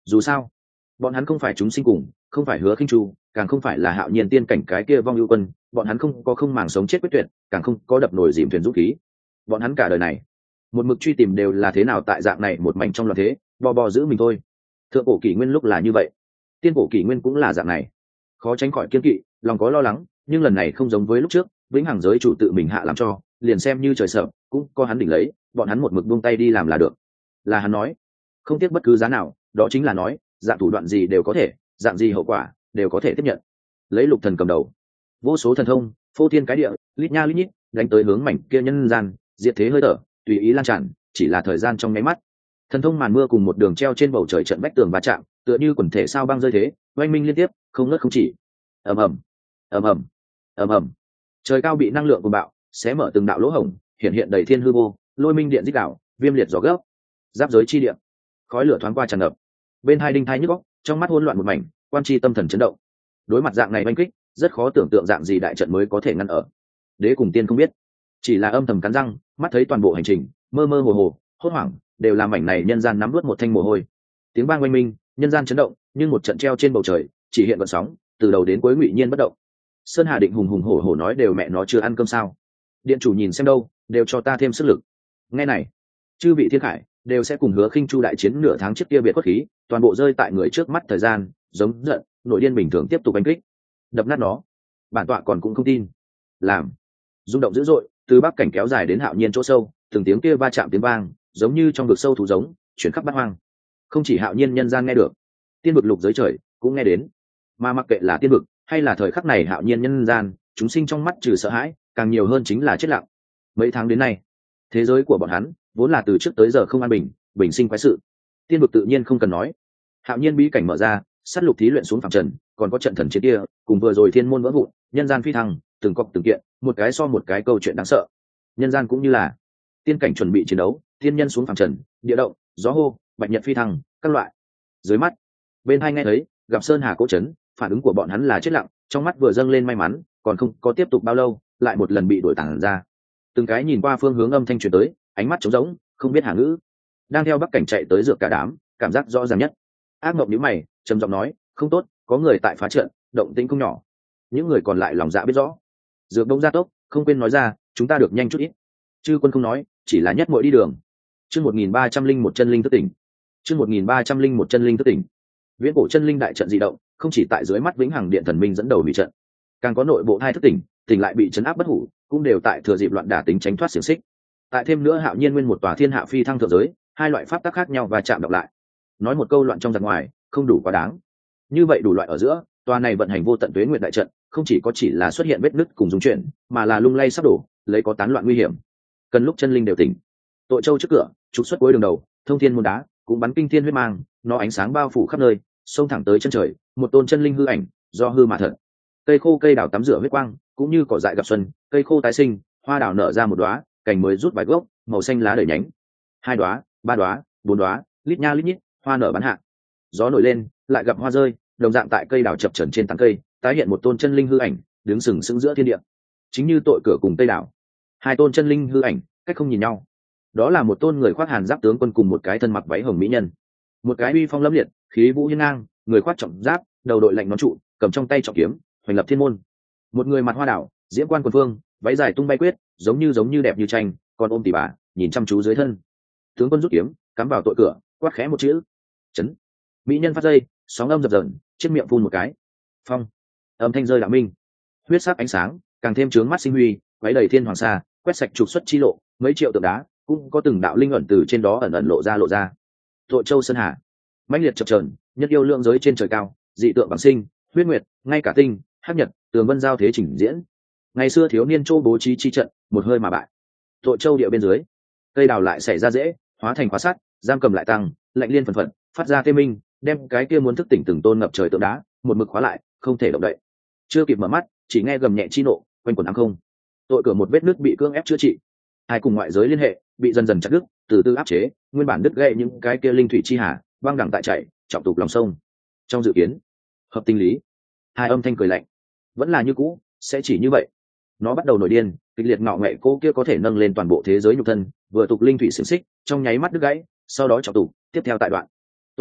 Dù sao bọn hắn không phải chúng sinh cùng, không phải Hứa Khinh Chu, càng không phải là Hạo Nhiên tiên cảnh cái kia vong ưu quân, bọn hắn không có không màng sống chết quyết tuyệt, càng không có đập nồi dìm thuyền dũng khí. Bọn hắn cả đời này một mực truy tìm đều là thế nào tại dạng này một mảnh trong loạn thế bò bò giữ mình thôi. Thượng cổ kỷ nguyên lúc là như vậy, tiên cổ kỷ nguyên cũng là dạng này, khó tránh khỏi kiên kỵ, lòng có lo lắng, nhưng lần này không giống với lúc trước, vĩnh hằng giới chủ tự mình hạ làm cho, liền xem như trời sợ cũng có hắn đỉnh lấy, bọn hắn một mực buông tay đi làm là được. Là hắn nói, không tiếc bất cứ giá nào, đó chính là nói, dạng thủ đoạn gì đều có thể, dạng gì hậu quả đều có thể tiếp nhận. Lấy Lục Thần cầm đầu, vô số thần thông phô thiên cái địa, lít nha lít nhít đánh tới hướng mảnh kia nhân gian, diệt thế hơi thở tùy ý lan tràn, chỉ là thời gian trong nháy mắt. Thần thông màn mưa cùng một đường treo trên bầu trời trận vách tường va chạm, tựa như quần thể sao băng rơi thế, oanh minh liên tiếp, không ngớt không chỉ. ầm ầm ầm ầm ầm ầm, trời cao bị năng lượng cuồng bạo xé mở từng đạo lỗ hổng, hiện hiện đầy thiên hư vô, lôi minh điện dích đạo, viêm liệt gió gấp, giáp giới chi điện, khói lửa thoáng qua tràn ngập. Bên hai đinh thai nhức óc, trong mắt hỗn loạn một mảnh, quan chi tâm thần chấn động. Đối mặt dạng này oanh kích, rất khó tưởng tượng dạng gì đại trận mới có thể ngăn ở. Đế cùng tiên không biết, chỉ là âm thầm cắn răng, mắt thấy toàn bộ hành trình mơ mơ hồ hồ, hốt hoảng, đều làm mảnh này nhân gian nắm nuốt một thanh mồ hôi. Tiếng vang oanh minh, nhân gian chấn động, nhưng một trận treo trên bầu trời chỉ hiện vận sóng, từ đầu đến cuối ngụy nhiên bất động. Sơn Hà Định hùng hùng hổ hổ nói đều mẹ nó chưa ăn cơm sao? Điện chủ nhìn xem đâu, đều cho ta thêm sức lực. Nghe này, chư vị thiên khải đều sẽ cùng Hứa Khinh Chu đại chiến nửa tháng trước kia biệt quất khí, toàn bộ rơi tại người trước mắt thời gian, giống giận, nội điên bình thường tiếp tục đánh kích, đập nát nó. Bản tọa còn cũng không tin. Làm rung động dữ dội, từ bắc cảnh kéo dài đến Hạo Nhiên chỗ sâu, từng tiếng kia va chạm tiếng vang, giống như trong vực sâu thú giống, chuyển khắp bát hoang. Không chỉ Hạo Nhiên nhân gian nghe được, tiên vực lục giới trời cũng nghe đến. Mà mặc kệ là tiên vực hay là thời khắc này Hạo Nhiên nhân gian, chúng sinh trong mắt trừ sợ hãi, càng nhiều hơn chính là chết lặng. Mấy tháng đến nay, thế giới của bọn hắn vốn là từ trước tới giờ không an bình, bình sinh quái sự. Tiên vực tự nhiên không cần nói, Hạo Nhiên bí cảnh mở ra, sát lục thí luyện xuống phàm trần, còn có trận thần chiến kia, cùng vừa rồi thiên môn vỡ vụn, nhân gian phi thăng, từng cọc từng kiện, một cái so một cái câu chuyện đáng sợ. Nhân gian cũng như là tiên cảnh chuẩn bị chiến đấu, thiên nhân xuống phàm trần, địa động, gió hô, bạch nhật phi thăng, các loại. Dưới mắt, bên hai nghe thấy, gặp Sơn Hà cố chấn, phản ứng của bọn hắn là chết lặng, trong mắt vừa dâng lên may mắn, còn không có tiếp tục bao lâu, lại một lần bị đuổi tản ra. Từng cái nhìn qua phương hướng âm thanh truyền tới, ánh mắt trống rỗng, không biết hà ngữ. Đang theo bắc cảnh chạy tới dược cả đám, cảm giác rõ ràng nhất. Ác mộng nhíu mày, trầm giọng nói, không tốt, có người tại phá trận, động tĩnh không nhỏ. Những người còn lại lòng dạ biết rõ. Dược đông gia tốc, không quên nói ra, chúng ta được nhanh chút ít. Chư quân không nói, chỉ là nhất muội đi đường. Chương một nghìn ba trăm linh một chân linh thức tỉnh. Chương một nghìn ba trăm linh một chân linh thức tỉnh. Viễn cổ chân linh đại trận di động, không chỉ tại dưới mắt vĩnh hằng điện thần minh dẫn đầu bị trận, càng có nội bộ hai thức tỉnh, tỉnh lại bị chấn áp bất hủ, cũng đều tại thừa dịp loạn đả tính tránh thoát xiềng xích. Tại thêm nữa Hạo Nhiên nguyên một tòa thiên hạ phi thăng thượng giới, hai loại pháp tắc khác nhau và chạm đọc lại. Nói một câu loạn trong giặc ngoài, không đủ quá đáng. Như vậy đủ loại ở giữa, tòa này vận hành vô tận tuế nguyện đại trận, không chỉ có chỉ là xuất hiện vết nứt cùng dung chuyển, mà là lung lay sắp đổ, lấy có tán loạn nguy hiểm. Cần lúc chân linh đều tỉnh. Tội châu trước cửa, trục xuất cuối đường đầu, thông thiên môn đá, cũng bắn kinh thiên huyết mang, nó ánh sáng bao phủ khắp nơi, xông thẳng tới chân trời, một tôn chân linh hư ảnh, do hư mà thật. Cây khô cây đào tắm rửa huyết quang, cũng như cỏ dại gặp xuân, cây khô tái sinh, hoa đào nở ra một đóa, cành mới rút vài gốc, màu xanh lá đầy nhánh. Hai đóa, ba đóa, bốn đóa, lít nha lít nhít, hoa nở bắn hạ. Gió nổi lên, lại gặp hoa rơi, đồng dạng tại cây đào chập chờn trên tán cây, tái hiện một tôn chân linh hư ảnh, đứng sừng sững giữa thiên địa. Chính như tội cửa cùng cây đào, hai tôn chân linh hư ảnh, cách không nhìn nhau. Đó là một tôn người khoác hàn giáp tướng quân cùng một cái thân mặc váy hồng mỹ nhân. Một cái uy phong lẫm liệt, khí vũ hiên ngang, người khoác trọng giáp, đầu đội lạnh nón trụ, cầm trong tay trọng kiếm, hoành lập thiên môn. Một người mặt hoa đảo, diễm quan quần phương, váy dài tung bay quyết, giống như giống như đẹp như tranh, còn ôm tỷ bà, nhìn chăm chú dưới thân. Tướng quân rút kiếm, cắm vào tội cửa, quát khẽ một chữ: chấn. Mỹ nhân phát dây, sóng âm dập dờn, chiếc miệng phun một cái, phong, âm thanh rơi đạo minh, huyết sắc ánh sáng càng thêm trướng mắt sinh huy, váy đầy thiên hoàng sa, quét sạch trục xuất chi lộ, mấy triệu tượng đá cũng có từng đạo linh ẩn từ trên đó ẩn ẩn lộ ra lộ ra. Tội châu sơn hà, mãnh liệt chập chờn, nhất yêu lượng giới trên trời cao, dị tượng bằng sinh, huyết nguyệt, ngay cả tinh, hắc nhật, tường vân giao thế trình diễn. Ngày xưa thiếu niên châu bố trí chi trận, một hơi mà bại. Tội châu địa bên dưới, cây đào lại xảy ra dễ, hóa thành khóa sắt, giam cầm lại tăng, lạnh liên phần phận, phát ra tê minh, đem cái kia muốn thức tỉnh từng tôn ngập trời tượng đá, một mực khóa lại, không thể động đậy. Chưa kịp mở mắt, chỉ nghe gầm nhẹ chi nộ, quanh quẩn ám không. Tội cửa một vết nứt bị cưỡng ép chữa trị, hai cùng ngoại giới liên hệ bị dần dần chặt đứt, từ từ áp chế, nguyên bản đứt gãy những cái kia linh thủy chi hà, băng đẳng tại chảy, trọng tục lòng sông. Trong dự kiến, hợp tinh lý, hai âm thanh cười lạnh, vẫn là như cũ, sẽ chỉ như vậy. Nó bắt đầu nổi điên, kịch liệt ngạo nghệ cô kia có thể nâng lên toàn bộ thế giới nhục thân, vừa tục linh thủy xiềng xích, trong nháy mắt đứt gãy, sau đó trọng tục, tiếp theo tại đoạn.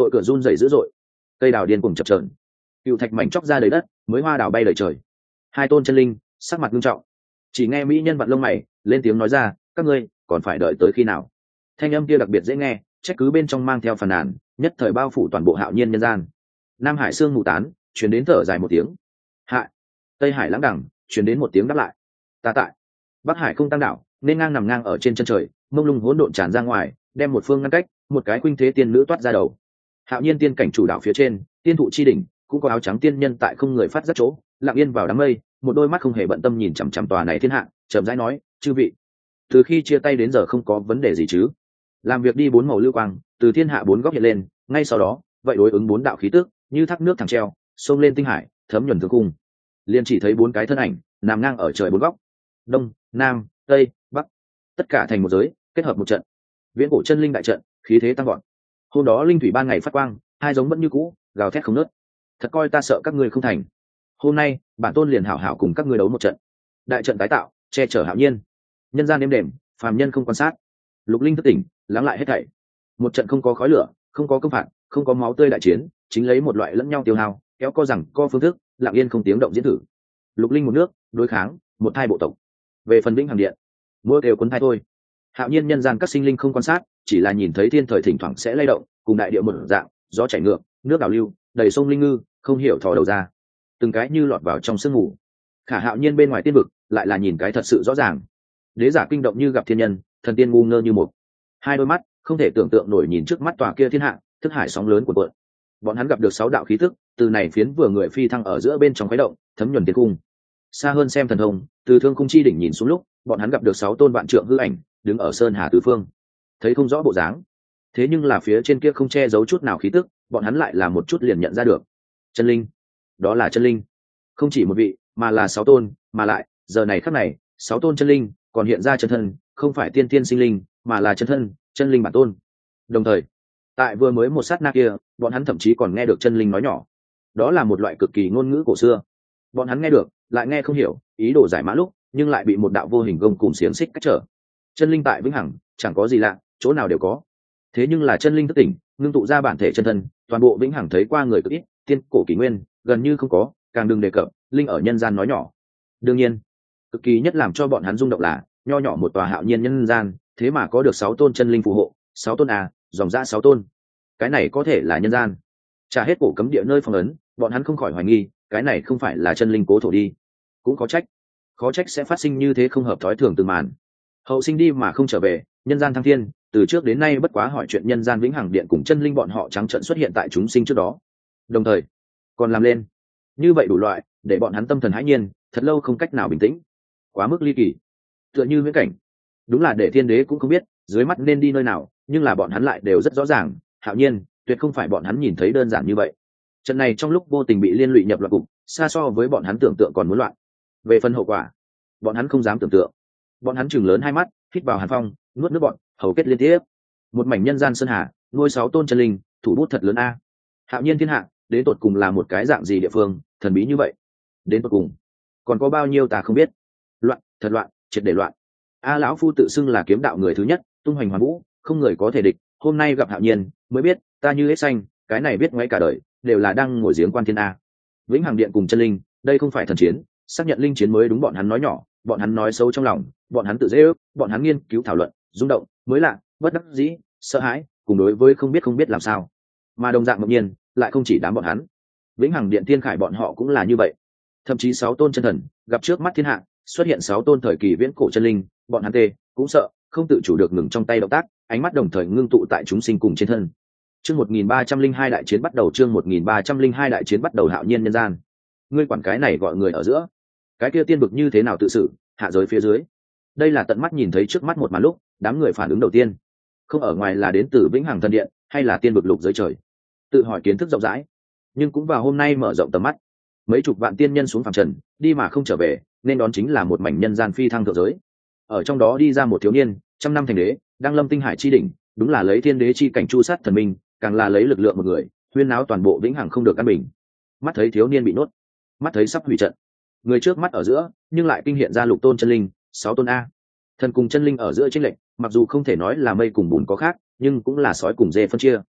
tội cửa run rẩy dữ dội, cây đào điên cuồng chập chờn, cựu thạch mảnh chóc ra đầy đất, mới hoa đào bay đầy trời. Hai tôn chân linh sắc mặt nghiêm trọng, chỉ nghe mỹ nhân vặn lông mày lên tiếng nói ra, các ngươi còn phải đợi tới khi nào? Thanh âm kia đặc biệt dễ nghe, trách cứ bên trong mang theo phàn nàn, nhất thời bao phủ toàn bộ Hạo Nhiên nhân gian. Nam Hải sương mù tán, truyền đến thở dài một tiếng. Hạ, Tây Hải lãng đẳng, truyền đến một tiếng đáp lại. Ta tại. Bắc Hải không tăng đảo, nên ngang nằm ngang ở trên chân trời, mông lung hỗn độn tràn ra ngoài, đem một phương ngăn cách, một cái khuynh thế tiên nữ toát ra đầu. Hạo Nhiên tiên cảnh chủ đạo phía trên, tiên thụ chi đỉnh, cũng có áo trắng tiên nhân tại không người phát giác chỗ, lặng yên vào đám mây, một đôi mắt không hề bận tâm nhìn chằm chằm tòa này thiên hạ, chậm rãi nói, chư vị, từ khi chia tay đến giờ không có vấn đề gì chứ? Làm việc đi bốn màu lưu quang, từ thiên hạ bốn góc hiện lên, ngay sau đó, vậy đối ứng bốn đạo khí tức, như thác nước thẳng treo, xông lên tinh hải, thấm nhuần thương cung. Liền chỉ thấy bốn cái thân ảnh nằm ngang ở trời bốn góc, đông, nam, tây, bắc, tất cả thành một giới, kết hợp một trận. Viễn cổ chân linh đại trận, khí thế tăng vọt. Hôm đó linh thủy ban ngày phát quang, hai giống vẫn như cũ, gào thét không ngớt. Thật coi ta sợ các ngươi không thành. Hôm nay, bản tôn liền hảo hảo cùng các ngươi đấu một trận. Đại trận tái tạo, che chở Hạo Nhiên. Nhân gian êm đềm, phàm nhân không quan sát. Lục linh thức tỉnh, lắng lại hết thảy. Một trận không có khói lửa, không có công phạt, không có máu tươi đại chiến, chính lấy một loại lẫn nhau tiêu hao, kéo co rằng co phương thức, lặng yên không tiếng động diễn thử. Lục linh một nước, đối kháng, một thai bộ tộc. Về phần vĩnh hằng điện, mỗi đều cuốn thai thôi. Hạo Nhiên nhân gian các sinh linh không quan sát, chỉ là nhìn thấy thiên thời thỉnh thoảng sẽ lay động, cùng đại địa một dạng, gió chảy ngược, nước đảo lưu, đầy sông linh ngư, không hiểu thò đầu ra, từng cái như lọt vào trong sương mù. Khả Hạo Nhiên bên ngoài tiên vực, lại là nhìn cái thật sự rõ ràng. Đế giả kinh động như gặp thiên nhân, thần tiên ngu ngơ như một. Hai đôi mắt không thể tưởng tượng nổi nhìn trước mắt tòa kia thiên hạ, thức hải sóng lớn của cuộn. Bọn hắn gặp được sáu đạo khí tức, từ này phiến vừa người phi thăng ở giữa bên trong khuấy động, thấm nhuần thiên cung. Xa hơn xem thần thông, từ thương cung chi đỉnh nhìn xuống lúc, bọn hắn gặp được sáu tôn vạn trượng hư ảnh, đứng ở sơn hà tứ phương. Thấy không rõ bộ dáng, thế nhưng là phía trên kia không che giấu chút nào khí tức, bọn hắn lại là một chút liền nhận ra được. Chân linh, đó là chân linh, không chỉ một vị, mà là sáu tôn, mà lại giờ này khắc này, sáu tôn chân linh còn hiện ra chân thân, không phải tiên tiên sinh linh, mà là chân thân, chân linh bản tôn. Đồng thời, tại vừa mới một sát na kia, bọn hắn thậm chí còn nghe được chân linh nói nhỏ. Đó là một loại cực kỳ ngôn ngữ cổ xưa. Bọn hắn nghe được, lại nghe không hiểu, ý đồ giải mã lúc, nhưng lại bị một đạo vô hình gông cùng xiềng xích cách trở. Chân linh tại vĩnh hằng, chẳng có gì lạ, chỗ nào đều có. Thế nhưng là chân linh thức tỉnh, ngưng tụ ra bản thể chân thân, toàn bộ vĩnh hằng thấy qua người cực ít, tiên cổ kỷ nguyên gần như không có, càng đừng đề cập linh ở nhân gian nói nhỏ. Đương nhiên, cực kỳ nhất làm cho bọn hắn rung động là nho nhỏ một tòa Hạo Nhiên nhân gian, thế mà có được sáu tôn chân linh phù hộ, sáu tôn à, dòng ra sáu tôn. Cái này có thể là nhân gian? Trả hết cổ cấm địa nơi phong ấn, bọn hắn không khỏi hoài nghi, cái này không phải là chân linh cố thổ đi. Cũng có trách, khó trách sẽ phát sinh như thế không hợp thói thường từng màn. Hậu sinh đi mà không trở về, nhân gian thăng thiên, từ trước đến nay bất quá hỏi chuyện nhân gian vĩnh hằng điện cùng chân linh bọn họ trắng trợn xuất hiện tại chúng sinh trước đó. Đồng thời, còn làm lên như vậy đủ loại, để bọn hắn tâm thần hãi nhiên, thật lâu không cách nào bình tĩnh. Quá mức ly kỳ, tựa như viễn cảnh. Đúng là để thiên đế cũng không biết dưới mắt nên đi nơi nào, nhưng là bọn hắn lại đều rất rõ ràng, Hạo Nhiên tuyệt không phải bọn hắn nhìn thấy đơn giản như vậy. Trận này trong lúc vô tình bị liên lụy nhập loạn cục, xa so với bọn hắn tưởng tượng còn muốn loạn. Về phần hậu quả, bọn hắn không dám tưởng tượng. Bọn hắn chừng lớn hai mắt, hít vào hàn phong, nuốt nước bọn, hầu kết liên tiếp. Một mảnh nhân gian sơn hà, nuôi sáu tôn chân linh, thủ bút thật lớn a. Hạo Nhiên thiên hạ, đến tột cùng là một cái dạng gì địa phương, thần bí như vậy? Đến tột cùng, còn có bao nhiêu ta không biết. Loạn, thật loạn, triệt để loạn. A lão phu tự xưng là kiếm đạo người thứ nhất, tung hoành hoàn vũ, không người có thể địch. Hôm nay gặp Hạo Nhiên, mới biết, ta như hết xanh, cái này biết ngay cả đời, đều là đang ngồi giếng quan thiên a. Vĩnh hằng điện cùng chân linh, đây không phải thần chiến, xác nhận linh chiến mới đúng. Bọn hắn nói nhỏ, bọn hắn nói sâu trong lòng, bọn hắn tự dễ ước, bọn hắn nghiên cứu thảo luận, rung động, mới lạ, bất đắc dĩ, sợ hãi, cùng đối với không biết không biết làm sao. Mà đồng dạng ngẫu nhiên, lại không chỉ đám bọn hắn. Vĩnh hằng điện thiên khải bọn họ cũng là như vậy. Thậm chí sáu tôn chân thần gặp trước mắt thiên hạ, xuất hiện sáu tôn thời kỳ viễn cổ chân linh, bọn hắn tê cũng sợ, không tự chủ được ngừng trong tay động tác, ánh mắt đồng thời ngưng tụ tại chúng sinh cùng trên thân. Chương một nghìn ba trăm linh hai đại chiến bắt đầu, chương một nghìn ba trăm linh hai đại chiến bắt đầu. Hạo Nhiên nhân gian, ngươi quản cái này gọi người ở giữa, cái kia tiên vực như thế nào tự xử, hạ giới phía dưới. Đây là tận mắt nhìn thấy trước mắt một màn lúc, đám người phản ứng đầu tiên không ở ngoài là đến từ vĩnh hằng thần điện hay là tiên vực lục giới trời. Tự hỏi kiến thức rộng rãi, nhưng cũng vào hôm nay mở rộng tầm mắt. Mấy chục vạn tiên nhân xuống phàm trần, đi mà không trở về, nên đón chính là một mảnh nhân gian phi thăng thượng giới. Ở trong đó đi ra một thiếu niên, trăm năm thành đế, đang lâm tinh hải chi đỉnh, đúng là lấy thiên đế chi cảnh chu sát thần minh, càng là lấy lực lượng một người, huyên náo toàn bộ vĩnh hằng không được căn bình. Mắt thấy thiếu niên bị nuốt, mắt thấy sắp hủy trận, người trước mắt ở giữa, nhưng lại kinh hiện ra lục tôn chân linh, sáu tôn a. Thần cùng chân linh ở giữa chênh lệch, mặc dù không thể nói là mây cùng bùn có khác, nhưng cũng là sói cùng dê phân chia.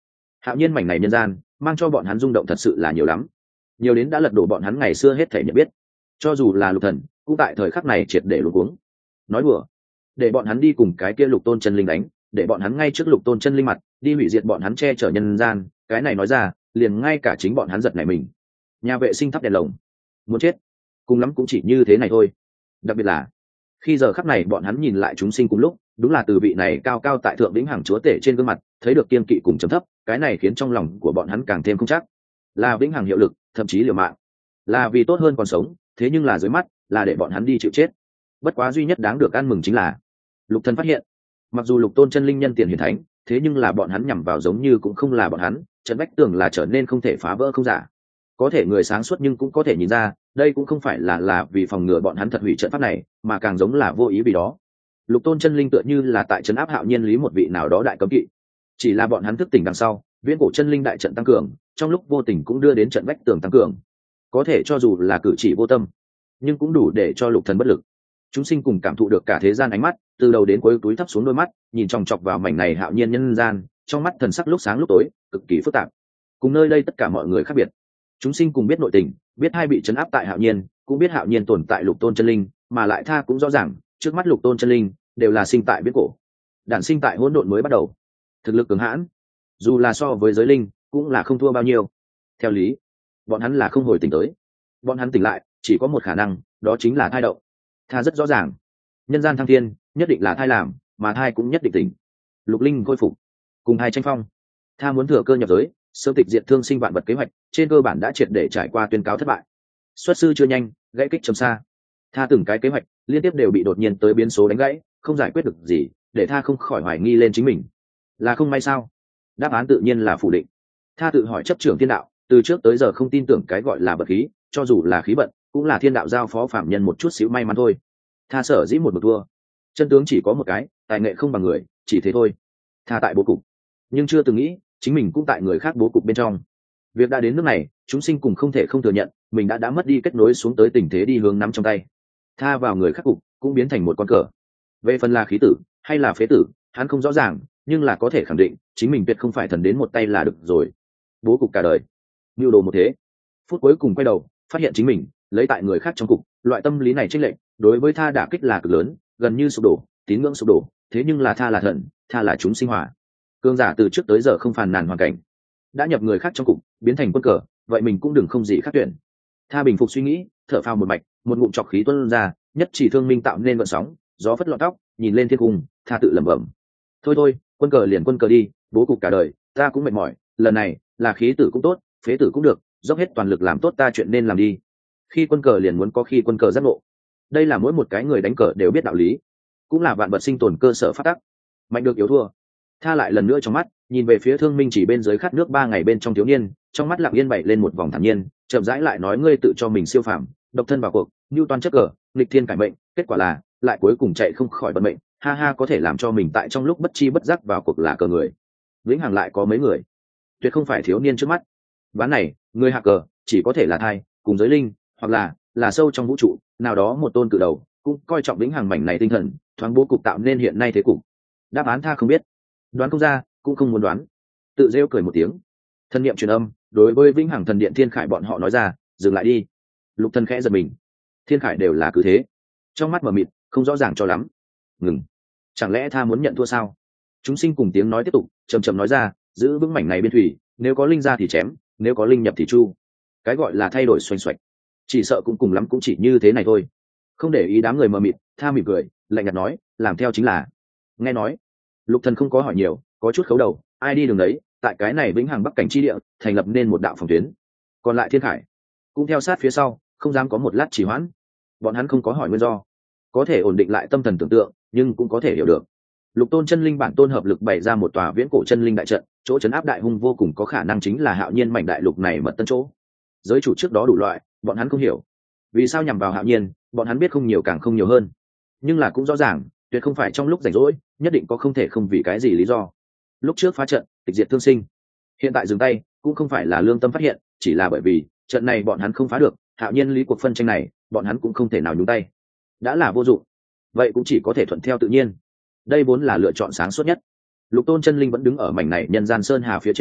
hạo nhiên mảnh này nhân gian mang cho bọn hắn rung động thật sự là nhiều lắm, nhiều đến đã lật đổ bọn hắn ngày xưa hết thể nhận biết. Cho dù là lục thần cũng tại thời khắc này triệt để luống cuống. Nói đùa, để bọn hắn đi cùng cái kia lục tôn chân linh đánh, để bọn hắn ngay trước lục tôn chân linh mặt đi hủy diệt bọn hắn che chở nhân gian, cái này nói ra liền ngay cả chính bọn hắn giật này mình. Nhà vệ sinh thắp đèn lồng, muốn chết, cùng lắm cũng chỉ như thế này thôi. Đặc biệt là khi giờ khắc này bọn hắn nhìn lại chúng sinh cùng lúc, đúng là từ vị này cao cao tại thượng vĩnh hằng chúa tể trên gương mặt thấy được kiên kỵ cùng chấm thấp, cái này khiến trong lòng của bọn hắn càng thêm không chắc. Là vĩnh hằng hiệu lực, thậm chí liều mạng, là vì tốt hơn còn sống, thế nhưng là dưới mắt là để bọn hắn đi chịu chết. Bất quá duy nhất đáng được ăn mừng chính là lục thần phát hiện, mặc dù lục tôn chân linh nhân tiền hiển thánh, thế nhưng là bọn hắn nhằm vào giống như cũng không là bọn hắn, trận vách tường là trở nên không thể phá vỡ không giả. Có thể người sáng suốt nhưng cũng có thể nhìn ra, đây cũng không phải là là vì phòng ngừa bọn hắn thật hủy trận pháp này, mà càng giống là vô ý vì đó. Lục tôn chân linh tựa như là tại trấn áp hạo nhiên lý một vị nào đó đại cấm kỵ, chỉ là bọn hắn thức tỉnh đằng sau, viễn cổ chân linh đại trận tăng cường, trong lúc vô tình cũng đưa đến trận vách tường tăng cường. Có thể cho dù là cử chỉ vô tâm, nhưng cũng đủ để cho lục thần bất lực. Chúng sinh cùng cảm thụ được cả thế gian ánh mắt, từ đầu đến cuối túi thấp xuống đôi mắt, nhìn chòng chọc vào mảnh này hạo nhiên nhân gian, trong mắt thần sắc lúc sáng lúc tối, cực kỳ phức tạp. Cùng nơi đây tất cả mọi người khác biệt. Chúng sinh cùng biết nội tình, biết hai bị trấn áp tại hạo nhiên, cũng biết hạo nhiên tồn tại lục tôn chân linh, mà lại tha cũng rõ ràng, trước mắt lục tôn chân linh đều là sinh tại biết cổ, đản sinh tại hỗn độn mới bắt đầu, thực lực cường hãn, dù là so với giới linh cũng là không thua bao nhiêu. Theo lý, bọn hắn là không hồi tỉnh tới, bọn hắn tỉnh lại chỉ có một khả năng, đó chính là thai động. Tha rất rõ ràng, nhân gian thăng thiên nhất định là thai làm, mà thai cũng nhất định tỉnh. Lục linh khôi phục, cùng hai tranh phong. Tha muốn thừa cơ nhập giới, sớm tịch diệt thương sinh vạn vật kế hoạch trên cơ bản đã triệt để trải qua tuyên cáo thất bại. Xuất sư chưa nhanh, gãy kích trầm xa. Tha từng cái kế hoạch liên tiếp đều bị đột nhiên tới biến số đánh gãy, không giải quyết được gì, để Tha không khỏi hoài nghi lên chính mình. Là không may sao? Đáp án tự nhiên là phủ định. Tha tự hỏi chấp trưởng thiên đạo, từ trước tới giờ không tin tưởng cái gọi là bậc khí, cho dù là khí vận, cũng là thiên đạo giao phó phạm nhân một chút xíu may mắn thôi. Tha sở dĩ một một thua, chân tướng chỉ có một cái, tài nghệ không bằng người, chỉ thế thôi. Tha tại bố cục, nhưng chưa từng nghĩ chính mình cũng tại người khác bố cục bên trong. Việc đã đến nước này, chúng sinh cùng không thể không thừa nhận mình đã đã mất đi kết nối xuống tới tình thế đi hướng nắm trong tay. Tha vào người khác cục cũng biến thành một con cờ. Về phần là khí tử hay là phế tử, hắn không rõ ràng, nhưng là có thể khẳng định chính mình tuyệt không phải thần đến một tay là được rồi. Bố cục cả đời, mưu đồ một thế, phút cuối cùng quay đầu phát hiện chính mình lấy tại người khác trong cục, loại tâm lý này chênh lệch đối với Tha đả kích là cực lớn, gần như sụp đổ, tín ngưỡng sụp đổ. Thế nhưng là Tha là thần, Tha là chúng sinh hòa, cương giả từ trước tới giờ không phàn nàn hoàn cảnh, đã nhập người khác trong cục biến thành quân cờ, vậy mình cũng đừng không gì khác tuyển. Tha bình phục suy nghĩ, thở phào một mạch, một ngụm trọc khí tuôn ra, nhất chỉ thương minh tạo nên vận sóng, gió phất lọn tóc, nhìn lên thiên cung, Tha tự lẩm bẩm: thôi thôi, quân cờ liền quân cờ đi, bố cục cả đời ta cũng mệt mỏi, lần này là khí tử cũng tốt, phế tử cũng được, dốc hết toàn lực làm tốt ta chuyện nên làm đi. Khi quân cờ liền muốn có khi quân cờ giác ngộ, đây là mỗi một cái người đánh cờ đều biết đạo lý, cũng là vạn vật sinh tồn cơ sở phát tắc. Mạnh được yếu thua. Tha lại lần nữa trong mắt nhìn về phía thương minh chỉ bên dưới khát nước ba ngày bên trong thiếu niên, trong mắt lặng yên bày lên một vòng thản nhiên, chậm rãi lại nói: ngươi tự cho mình siêu phàm, độc thân vào cuộc, mưu toan chất cờ, nghịch thiên cải mệnh, kết quả là lại cuối cùng chạy không khỏi vận mệnh. Ha ha, có thể làm cho mình tại trong lúc bất chi bất giác vào cuộc là cờ người, vĩnh hằng lại có mấy người, tuyệt không phải thiếu niên trước mắt. Ván này người hạ cờ chỉ có thể là thai cùng giới linh, hoặc là là sâu trong vũ trụ nào đó một tôn cự đầu, cũng coi trọng vĩnh hằng mảnh này tinh thần, thoáng bố cục tạo nên hiện nay thế cục. Đáp án Tha không biết, đoán không ra, cũng không muốn đoán, tự rêu cười một tiếng. Thân niệm truyền âm đối với vĩnh hằng thần điện thiên khải bọn họ nói ra: dừng lại đi. Lục thần khẽ giật mình, thiên khải đều là cứ thế, trong mắt mờ mịt không rõ ràng cho lắm. Ngừng, chẳng lẽ Tha muốn nhận thua sao? Chúng sinh cùng tiếng nói tiếp tục, trầm trầm nói ra: giữ vững mảnh này biên thủy, nếu có linh ra thì chém, nếu có linh nhập thì chu. Cái gọi là thay đổi xoành xoạch, chỉ sợ cũng cùng lắm cũng chỉ như thế này thôi. Không để ý đám người mờ mịt, Tha mỉm cười lạnh nhạt nói: làm theo chính là. Nghe nói, Lục thần không có hỏi nhiều, có chút khấu đầu, ai đi đường đấy, tại cái này vĩnh hằng bắc cảnh chi địa thành lập nên một đạo phòng tuyến. Còn lại thiên khải cũng theo sát phía sau, không dám có một lát trì hoãn. Bọn hắn không có hỏi nguyên do, có thể ổn định lại tâm thần tưởng tượng, nhưng cũng có thể hiểu được. Lục tôn chân linh bản tôn hợp lực bày ra một tòa viễn cổ chân linh đại trận, chỗ trấn áp đại hung vô cùng có khả năng chính là hạo nhiên mảnh đại lục này mật tân chỗ. Giới chủ trước đó đủ loại, bọn hắn không hiểu vì sao nhằm vào hạo nhiên, bọn hắn biết không nhiều càng không nhiều hơn, nhưng là cũng rõ ràng tuyệt không phải trong lúc rảnh rỗi, nhất định có không thể không vì cái gì lý do. Lúc trước phá trận tịch diệt thương sinh, hiện tại dừng tay cũng không phải là lương tâm phát hiện, chỉ là bởi vì trận này bọn hắn không phá được, hạo nhiên lý cuộc phân tranh này bọn hắn cũng không thể nào nhúng tay, đã là vô dụng, vậy cũng chỉ có thể thuận theo tự nhiên. Đây vốn là lựa chọn sáng suốt nhất. Lục tôn chân linh vẫn đứng ở mảnh này nhân gian sơn hà phía trên,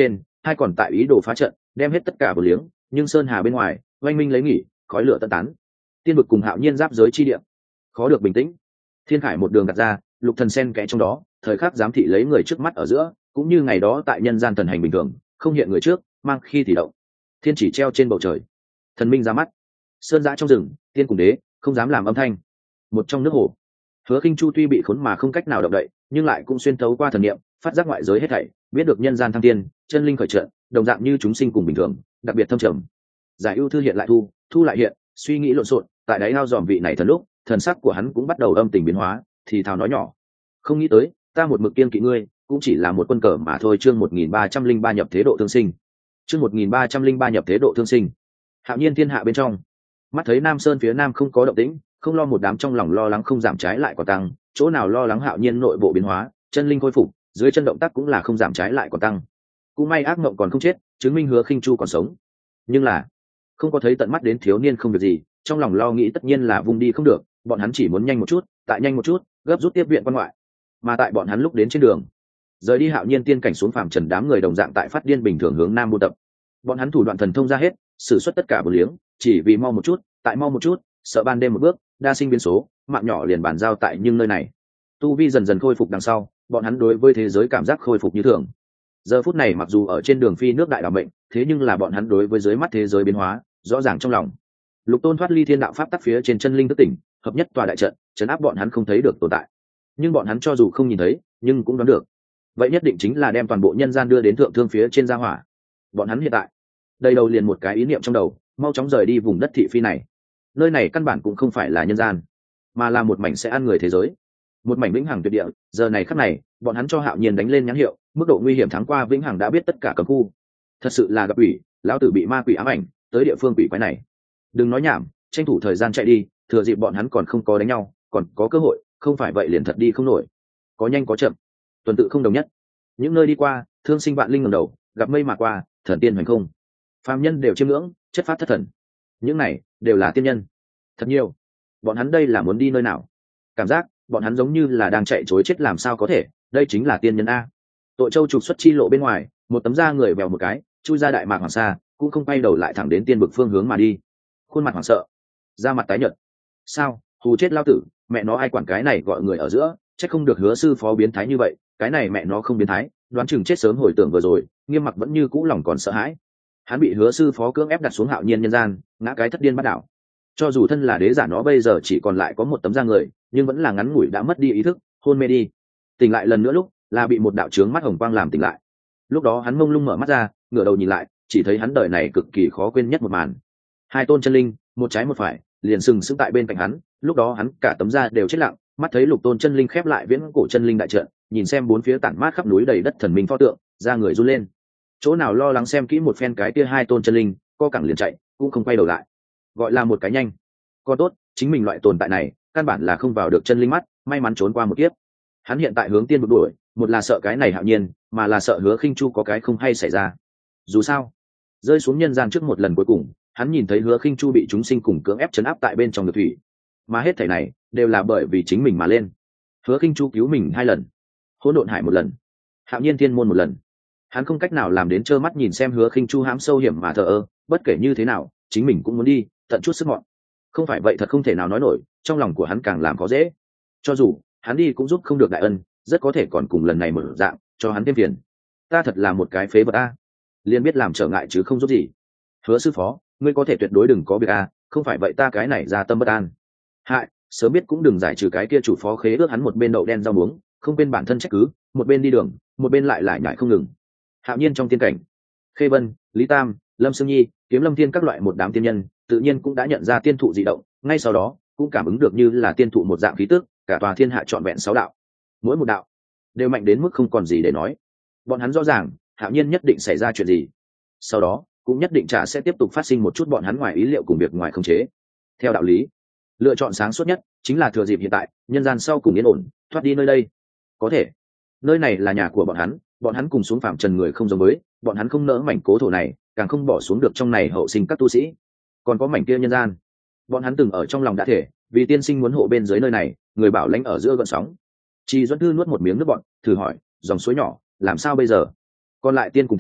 hai còn tại ý đồ phá trận đem hết tất cả vừa liếng, nhưng sơn hà bên ngoài oanh minh lấy nghỉ, khói lửa tận tán. Tiên vực cùng hạo nhiên giáp giới chi địa, khó được bình tĩnh. Thiên khải một đường đặt ra, lục thần sen kẽ trong đó, thời khắc giám thị lấy người trước mắt ở giữa, cũng như ngày đó tại nhân gian thần hành bình thường, không hiện người trước, mang khi thì động. Thiên chỉ treo trên bầu trời, thần minh ra mắt. Sơn giã trong rừng, tiên cùng đế không dám làm âm thanh. Một trong nước hồ, Hứa Khinh Chu tuy bị khốn mà không cách nào động đậy, nhưng lại cũng xuyên thấu qua thần niệm, phát giác ngoại giới hết thảy, biết được nhân gian thăng tiên, chân linh khởi trận, đồng dạng như chúng sinh cùng bình thường, đặc biệt thâm trầm. Giải ưu thư hiện lại thu, thu lại hiện, suy nghĩ lộn xộn, tại đáy ao dòm vị này thần lúc, thần sắc của hắn cũng bắt đầu âm tình biến hóa, thì thào nói nhỏ: không nghĩ tới, ta một mực kiên kỵ ngươi, cũng chỉ là một quân cờ mà thôi. Chương một nghìn ba trăm linh ba nhập thế độ thương sinh. Chương một nghìn ba trăm linh ba nhập thế độ thương sinh. Hạo nhiên thiên hạ bên trong, mắt thấy Nam Sơn phía nam không có động tĩnh, không lo một đám trong lòng lo lắng không giảm trái lại còn tăng, chỗ nào lo lắng Hạo nhiên nội bộ biến hóa, chân linh khôi phục, dưới chân động tác cũng là không giảm trái lại còn tăng. Cũng may ác mộng còn không chết, chứng minh Hứa Khinh Chu còn sống. Nhưng là không có thấy tận mắt đến thiếu niên không việc gì, trong lòng lo nghĩ tất nhiên là vung đi không được, bọn hắn chỉ muốn nhanh một chút, tại nhanh một chút, gấp rút tiếp viện quan ngoại. Mà tại bọn hắn lúc đến trên đường, rời đi Hạo nhiên tiên cảnh xuống phàm trần, đám người đồng dạng tại phát điên bình thường hướng nam buôn tập. Bọn hắn thủ đoạn thần thông ra hết, sử xuất tất cả bổ liếng, chỉ vì mau một chút, tại mau một chút, sợ ban đêm một bước, đa sinh biến số, mạng nhỏ liền bàn giao tại nhưng nơi này. Tu vi dần dần khôi phục đằng sau, bọn hắn đối với thế giới cảm giác khôi phục như thường. Giờ phút này mặc dù ở trên đường phi nước đại đạo mệnh, thế nhưng là bọn hắn đối với dưới mắt thế giới biến hóa rõ ràng trong lòng. Lục Tôn thoát ly thiên đạo pháp tắc phía trên chân linh thức tỉnh, hợp nhất tòa đại trận, trấn áp bọn hắn không thấy được tồn tại. Nhưng bọn hắn cho dù không nhìn thấy, nhưng cũng đoán được. Vậy nhất định chính là đem toàn bộ nhân gian đưa đến thượng thương phía trên gia hỏa. Bọn hắn hiện tại, đây đầu liền một cái ý niệm trong đầu, mau chóng rời đi vùng đất thị phi này. Nơi này căn bản cũng không phải là nhân gian, mà là một mảnh sẽ ăn người thế giới, một mảnh vĩnh hằng tuyệt địa. Giờ này khắc này, bọn hắn cho Hạo nhiên đánh lên nhãn hiệu, mức độ nguy hiểm thắng qua vĩnh hằng đã biết tất cả cấm khu. Thật sự là gặp ủy, lão tử bị ma quỷ ám ảnh, tới địa phương quỷ quái này. Đừng nói nhảm, tranh thủ thời gian chạy đi, thừa dịp bọn hắn còn không có đánh nhau, còn có cơ hội, không phải vậy liền thật đi không nổi. Có nhanh có chậm, tuần tự không đồng nhất. Những nơi đi qua, thương sinh vạn linh ngẩng đầu, gặp mây mà qua, thần tiên hoành không. Phàm nhân đều chiêm ngưỡng, chất phát thất thần. Những này đều là tiên nhân, thật nhiều. Bọn hắn đây là muốn đi nơi nào? Cảm giác bọn hắn giống như là đang chạy trối chết, làm sao có thể? Đây chính là tiên nhân a. Tội Châu trục xuất chi lộ bên ngoài, một tấm da người vèo một cái, chui ra đại mạc hoàng sa, cũng không quay đầu lại thẳng đến tiên vực phương hướng mà đi. Khuôn mặt hoảng sợ, da mặt tái nhợt. Sao? Hù chết lao tử, mẹ nó ai quản cái này gọi người ở giữa, chắc không được Hứa sư phó biến thái như vậy, cái này mẹ nó không biến thái, đoán chừng chết sớm. Hồi tưởng vừa rồi, Nghiêm Mặc vẫn như cũ lòng còn sợ hãi. Hắn bị Hứa sư phó cưỡng ép đặt xuống Hạo nhiên nhân gian, ngã cái thất điên bắt đảo. Cho dù thân là đế giả, nó bây giờ chỉ còn lại có một tấm da người, nhưng vẫn là ngắn ngủi đã mất đi ý thức, hôn mê đi. Tỉnh lại lần nữa lúc, là bị một đạo chướng mắt hồng quang làm tỉnh lại. Lúc đó hắn mông lung mở mắt ra, ngửa đầu nhìn lại, chỉ thấy hắn đời này cực kỳ khó quên nhất một màn. Hai tôn chân linh, một trái một phải, liền sừng sững tại bên cạnh hắn. Lúc đó hắn cả tấm da đều chết lặng, mắt thấy Lục Tôn chân linh khép lại viễn cổ chân linh đại trận, nhìn xem bốn phía tản mát khắp núi đầy đất thần minh pho tượng, da người run lên. Chỗ nào lo lắng xem kỹ một phen cái kia hai tôn chân linh, co cẳng liền chạy, cũng không quay đầu lại. Gọi là một cái nhanh. Còn tốt, chính mình loại tồn tại này, căn bản là không vào được chân linh mắt, may mắn trốn qua một kiếp. Hắn hiện tại hướng tiên vực đuổi, một là sợ cái này Hạo nhiên, mà là sợ Hứa Khinh Chu có cái không hay xảy ra. Dù sao, rơi xuống nhân gian trước một lần cuối cùng, hắn nhìn thấy Hứa Khinh Chu bị chúng sinh cùng cưỡng ép trấn áp tại bên trong ngược thủy, mà hết thảy này đều là bởi vì chính mình mà lên. Hứa Khinh Chu cứu mình hai lần, Hỗn Độn Hải một lần, Hạo Nhiên Thiên Môn một lần. Hắn không cách nào làm đến trơ mắt nhìn xem Hứa Khinh Chu hãm sâu hiểm mà thờ ơ, bất kể như thế nào, chính mình cũng muốn đi, tận chút sức mọn. Không phải vậy thật không thể nào nói nổi, trong lòng của hắn càng làm khó dễ. Cho dù hắn đi cũng giúp không được đại ân, rất có thể còn cùng lần này mở dạng, cho hắn thêm phiền. Ta thật là một cái phế vật a, liền biết làm trở ngại chứ không giúp gì. Hứa sư phó, ngươi có thể tuyệt đối đừng có việc a, không phải vậy ta cái này ra tâm bất an. Hại, sớm biết cũng đừng giải trừ cái kia chủ phó khế ước. Hắn một bên đậu đen rau muống, không bên bản thân trách cứ, một bên đi đường, một bên lại lại nhại không ngừng. Hạo nhiên trong tiên cảnh, Khê Vân, Lý Tam, Lâm Sương Nhi, Kiếm Lâm Thiên các loại một đám tiên nhân, tự nhiên cũng đã nhận ra tiên thụ dị động, ngay sau đó cũng cảm ứng được như là tiên thụ một dạng khí tức, cả tòa thiên hạ trọn vẹn sáu đạo, mỗi một đạo đều mạnh đến mức không còn gì để nói. Bọn hắn rõ ràng Hạo nhiên nhất định xảy ra chuyện gì, sau đó cũng nhất định trả sẽ tiếp tục phát sinh một chút bọn hắn ngoài ý liệu cùng việc ngoài khống chế. Theo đạo lý, lựa chọn sáng suốt nhất chính là thừa dịp hiện tại nhân gian sau cùng yên ổn, thoát đi nơi đây. Có thể nơi này là nhà của bọn hắn, bọn hắn cùng xuống phạm trần người không giống với, bọn hắn không nỡ mảnh cố thổ này, càng không bỏ xuống được trong này hậu sinh các tu sĩ. Còn có mảnh kia nhân gian, bọn hắn từng ở trong lòng đã thể, vì tiên sinh muốn hộ bên dưới nơi này, người bảo lãnh ở giữa gợn sóng. Chi Duẫn Thư nuốt một miếng nước bọn, thử hỏi, dòng suối nhỏ làm sao bây giờ? Còn lại tiên cùng thánh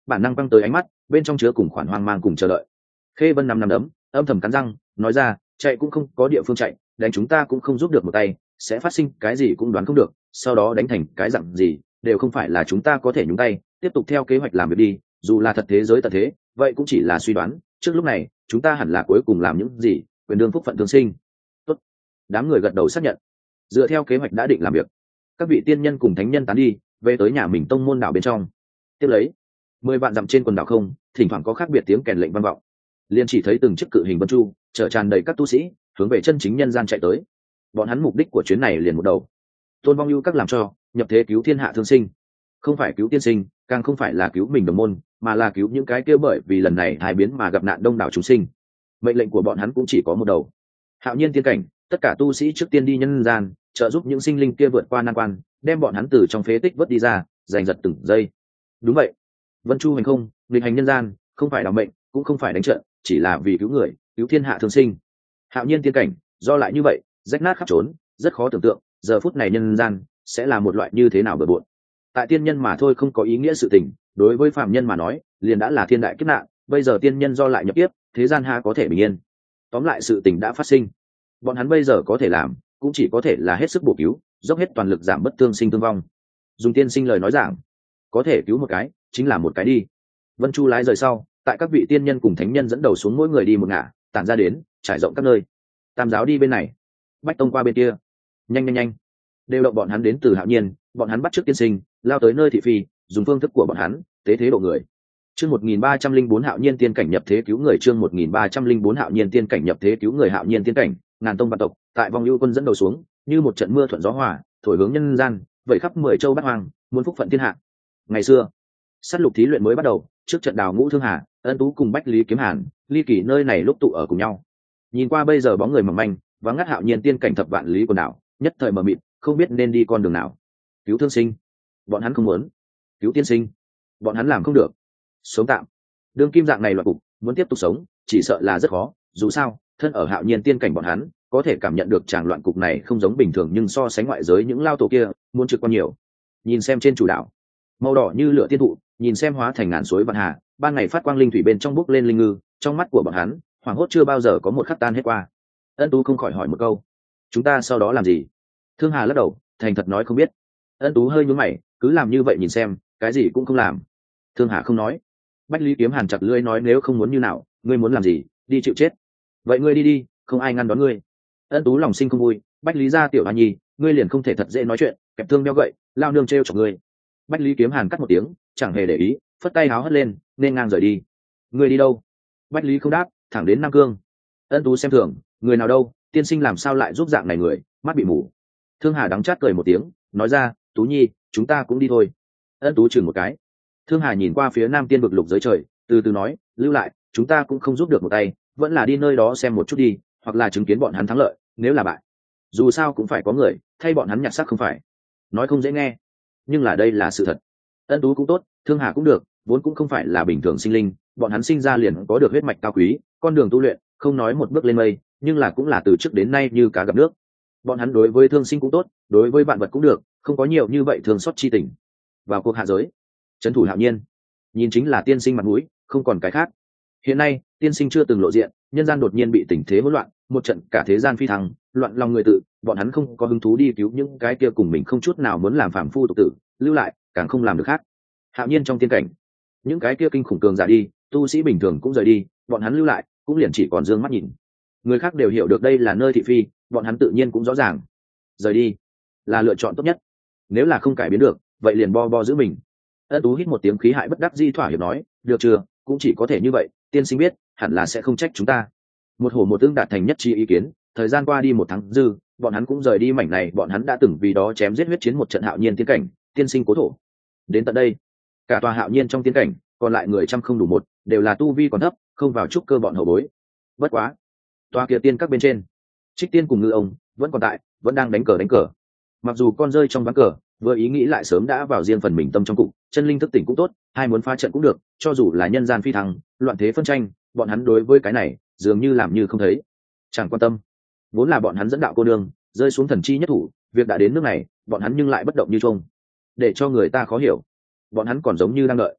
bản năng băng tới ánh mắt bên trong chứa cùng khoản hoang mang cùng chờ đợi. Khê Vân nằm nằm đấm âm thầm cắn răng nói ra, chạy cũng không có địa phương chạy, đánh chúng ta cũng không giúp được một tay, sẽ phát sinh cái gì cũng đoán không được, sau đó đánh thành cái dặn gì đều không phải là chúng ta có thể nhúng tay, tiếp tục theo kế hoạch làm việc đi, dù là thật thế giới tận thế vậy cũng chỉ là suy đoán, trước lúc này chúng ta hẳn là cuối cùng làm những gì, quyền đương phúc phận thương sinh. Tốt. Đám người gật đầu xác nhận, dựa theo kế hoạch đã định làm việc. Các vị tiên nhân cùng thánh nhân tán đi về tới nhà mình tông môn đảo bên trong. Tiếp lấy mười vạn dặm trên quần đảo không thỉnh thoảng có khác biệt tiếng kèn lệnh vang vọng, liền chỉ thấy từng chiếc cự hình vân chu chở tràn đầy các tu sĩ hướng về chân chính nhân gian chạy tới. Bọn hắn mục đích của chuyến này liền một đầu, tôn vong ưu các làm cho nhập thế cứu thiên hạ thương sinh, không phải cứu tiên sinh, càng không phải là cứu mình đồng môn, mà là cứu những cái kia bởi vì lần này hai biến mà gặp nạn đông đảo chúng sinh. Mệnh lệnh của bọn hắn cũng chỉ có một đầu, hạo nhiên tiên cảnh, tất cả tu sĩ trước tiên đi nhân gian trợ giúp những sinh linh kia vượt qua nan quan, đem bọn hắn từ trong phế tích vớt đi ra, giành giật từng giây. Đúng vậy, vân chu hành không nghịch hành nhân gian, không phải đ mệnh, cũng không phải đánh trận, chỉ là vì cứu người, cứu thiên hạ thương sinh. Hạo nhiên tiên cảnh do lại như vậy rách nát khắp trốn, rất khó tưởng tượng giờ phút này nhân gian sẽ là một loại như thế nào bừa bộn. Tại tiên nhân mà thôi không có ý nghĩa sự tình, đối với phạm nhân mà nói liền đã là thiên đại kiếp nạn, bây giờ tiên nhân do lại nhập kiếp, thế gian ha có thể bình yên. Tóm lại sự tình đã phát sinh, bọn hắn bây giờ có thể làm cũng chỉ có thể là hết sức bổ cứu, dốc hết toàn lực giảm bất thương sinh thương vong. Dùng tiên sinh lời nói giảng, có thể cứu một cái chính là một cái đi. Vân chu lái rời sau, tại các vị tiên nhân cùng thánh nhân dẫn đầu xuống, mỗi người đi một ngả tản ra đến trải rộng các nơi. Tam giáo đi bên này, bách tông qua bên kia, nhanh nhanh nhanh đều động bọn hắn đến từ hạo nhiên, bọn hắn bắt trước tiên sinh lao tới nơi thị phi, dùng phương thức của bọn hắn tế thế độ người. Chương một nghìn ba trăm linh bốn hạo nhiên tiên cảnh nhập thế cứu người. Chương một nghìn ba trăm linh bốn hạo nhiên tiên cảnh nhập thế cứu người. Hạo nhiên tiên cảnh, ngàn tông vạn tộc tại vòng lưu quân dẫn đầu xuống, như một trận mưa thuận gió hòa, thổi hướng nhân gian, vẩy khắp mười châu bát hoang, muốn phúc phận thiên hạ. Ngày xưa sát lục thí luyện mới bắt đầu, trước trận đào ngũ thương hà, ân tú cùng bách lý kiếm hàn, ly kỳ nơi này lúc tụ ở cùng nhau. Nhìn qua bây giờ bóng người mỏng manh vắng ngắt hạo nhiên tiên cảnh thập vạn lý quần đảo, nhất thời mờ mịt, không biết nên đi con đường nào. Cứu thương sinh, bọn hắn không muốn; cứu tiên sinh, bọn hắn làm không được. Sống tạm, đương kim dạng này loạn cục, muốn tiếp tục sống chỉ sợ là rất khó. Dù sao thân ở hạo nhiên tiên cảnh bọn hắn có thể cảm nhận được tràng loạn cục này không giống bình thường, nhưng so sánh ngoại giới những lao tổ kia muốn trực quan nhiều. Nhìn xem trên chủ đạo màu đỏ như lửa tiên thụ, nhìn xem hóa thành ngàn suối vạn hà, ban ngày phát quang linh thủy bên trong bốc lên linh ngư, trong mắt của bọn hắn hoảng hốt chưa bao giờ có một khắc tan hết qua. Ân tú không khỏi hỏi một câu, chúng ta sau đó làm gì? Thương Hà lắc đầu thành thật nói không biết. Ân tú hơi nhướng mày, cứ làm như vậy nhìn xem, cái gì cũng không làm. Thương Hà không nói. Bách lý kiếm hàn chặt lưỡi nói, nếu không muốn như nào, ngươi muốn làm gì, đi chịu chết. Vậy ngươi đi đi, không ai ngăn đón ngươi. Ân tú lòng sinh không vui, Bách lý gia tiểu hoa nhi, ngươi liền không thể thật dễ nói chuyện, kẹp thương đeo gậy lao nương trêu chọc ngươi. Bách lý kiếm hàn cắt một tiếng, chẳng hề để ý, phất tay háo hất lên nên ngang rời đi. Ngươi đi đâu? Bách lý không đáp, thẳng đến Nam Cương. Ân tú xem thường, người nào đâu, tiên sinh làm sao lại giúp dạng này người, mắt bị mù. Thương Hà đắng chát cười một tiếng, nói ra, tú nhi, chúng ta cũng đi thôi. Ân tú chừng một cái. Thương Hà nhìn qua phía nam tiên vực lục giới trời, từ từ nói, lưu lại, chúng ta cũng không giúp được một tay, vẫn là đi nơi đó xem một chút đi, hoặc là chứng kiến bọn hắn thắng lợi, nếu là bại, dù sao cũng phải có người thay bọn hắn nhặt xác không phải. Nói không dễ nghe, nhưng là đây là sự thật. Ân tú cũng tốt, Thương Hà cũng được, vốn cũng không phải là bình thường sinh linh, bọn hắn sinh ra liền có được huyết mạch cao quý, con đường tu luyện không nói một bước lên mây, nhưng là cũng là từ trước đến nay như cá gặp nước. Bọn hắn đối với thương sinh cũng tốt, đối với bạn vật cũng được, không có nhiều như vậy thương xót chi tình. Vào cuộc hạ giới, trấn thủ hạo nhiên, nhìn chính là tiên sinh mặt mũi, không còn cái khác. Hiện nay tiên sinh chưa từng lộ diện, nhân gian đột nhiên bị tình thế hỗn loạn, một trận cả thế gian phi thăng, loạn lòng người tự, bọn hắn không có hứng thú đi cứu những cái kia cùng mình không chút nào muốn làm phàm phu tục tử, lưu lại càng không làm được khác. Hạo nhiên trong tiên cảnh, những cái kia kinh khủng cường giả đi, tu sĩ bình thường cũng rời đi, bọn hắn lưu lại cũng liền chỉ còn dương mắt nhìn. Người khác đều hiểu được đây là nơi thị phi, bọn hắn tự nhiên cũng rõ ràng, rời đi là lựa chọn tốt nhất. Nếu là không cải biến được, vậy liền bo bo giữ mình. Ân tú hít một tiếng khí hại bất đắc dĩ thỏa hiệp nói, được chưa, cũng chỉ có thể như vậy, tiên sinh biết hẳn là sẽ không trách chúng ta. Một hổ một tương đạt thành nhất chi ý kiến. Thời gian qua đi một tháng dư, bọn hắn cũng rời đi mảnh này, bọn hắn đã từng vì đó chém giết huyết chiến một trận hạo nhiên tiên cảnh, tiên sinh cố thổ. Đến tận đây, cả tòa hạo nhiên trong tiên cảnh còn lại người trăm không đủ một, đều là tu vi còn thấp, không vào trúc cơ bọn hậu bối. Bất quá tòa kia tiên các bên trên, Trích Tiên cùng Ngư ông vẫn còn tại, vẫn đang đánh cờ đánh cờ. Mặc dù con rơi trong ván cờ, vừa ý nghĩ lại sớm đã vào riêng phần mình tâm trong cục, chân linh thức tỉnh cũng tốt, hai muốn phá trận cũng được, cho dù là nhân gian phi thăng, loạn thế phân tranh, bọn hắn đối với cái này dường như làm như không thấy, chẳng quan tâm. Vốn là bọn hắn dẫn đạo cô nương rơi xuống thần chi nhất thủ, việc đã đến nước này, bọn hắn nhưng lại bất động như trông, để cho người ta khó hiểu. Bọn hắn còn giống như đang đợi,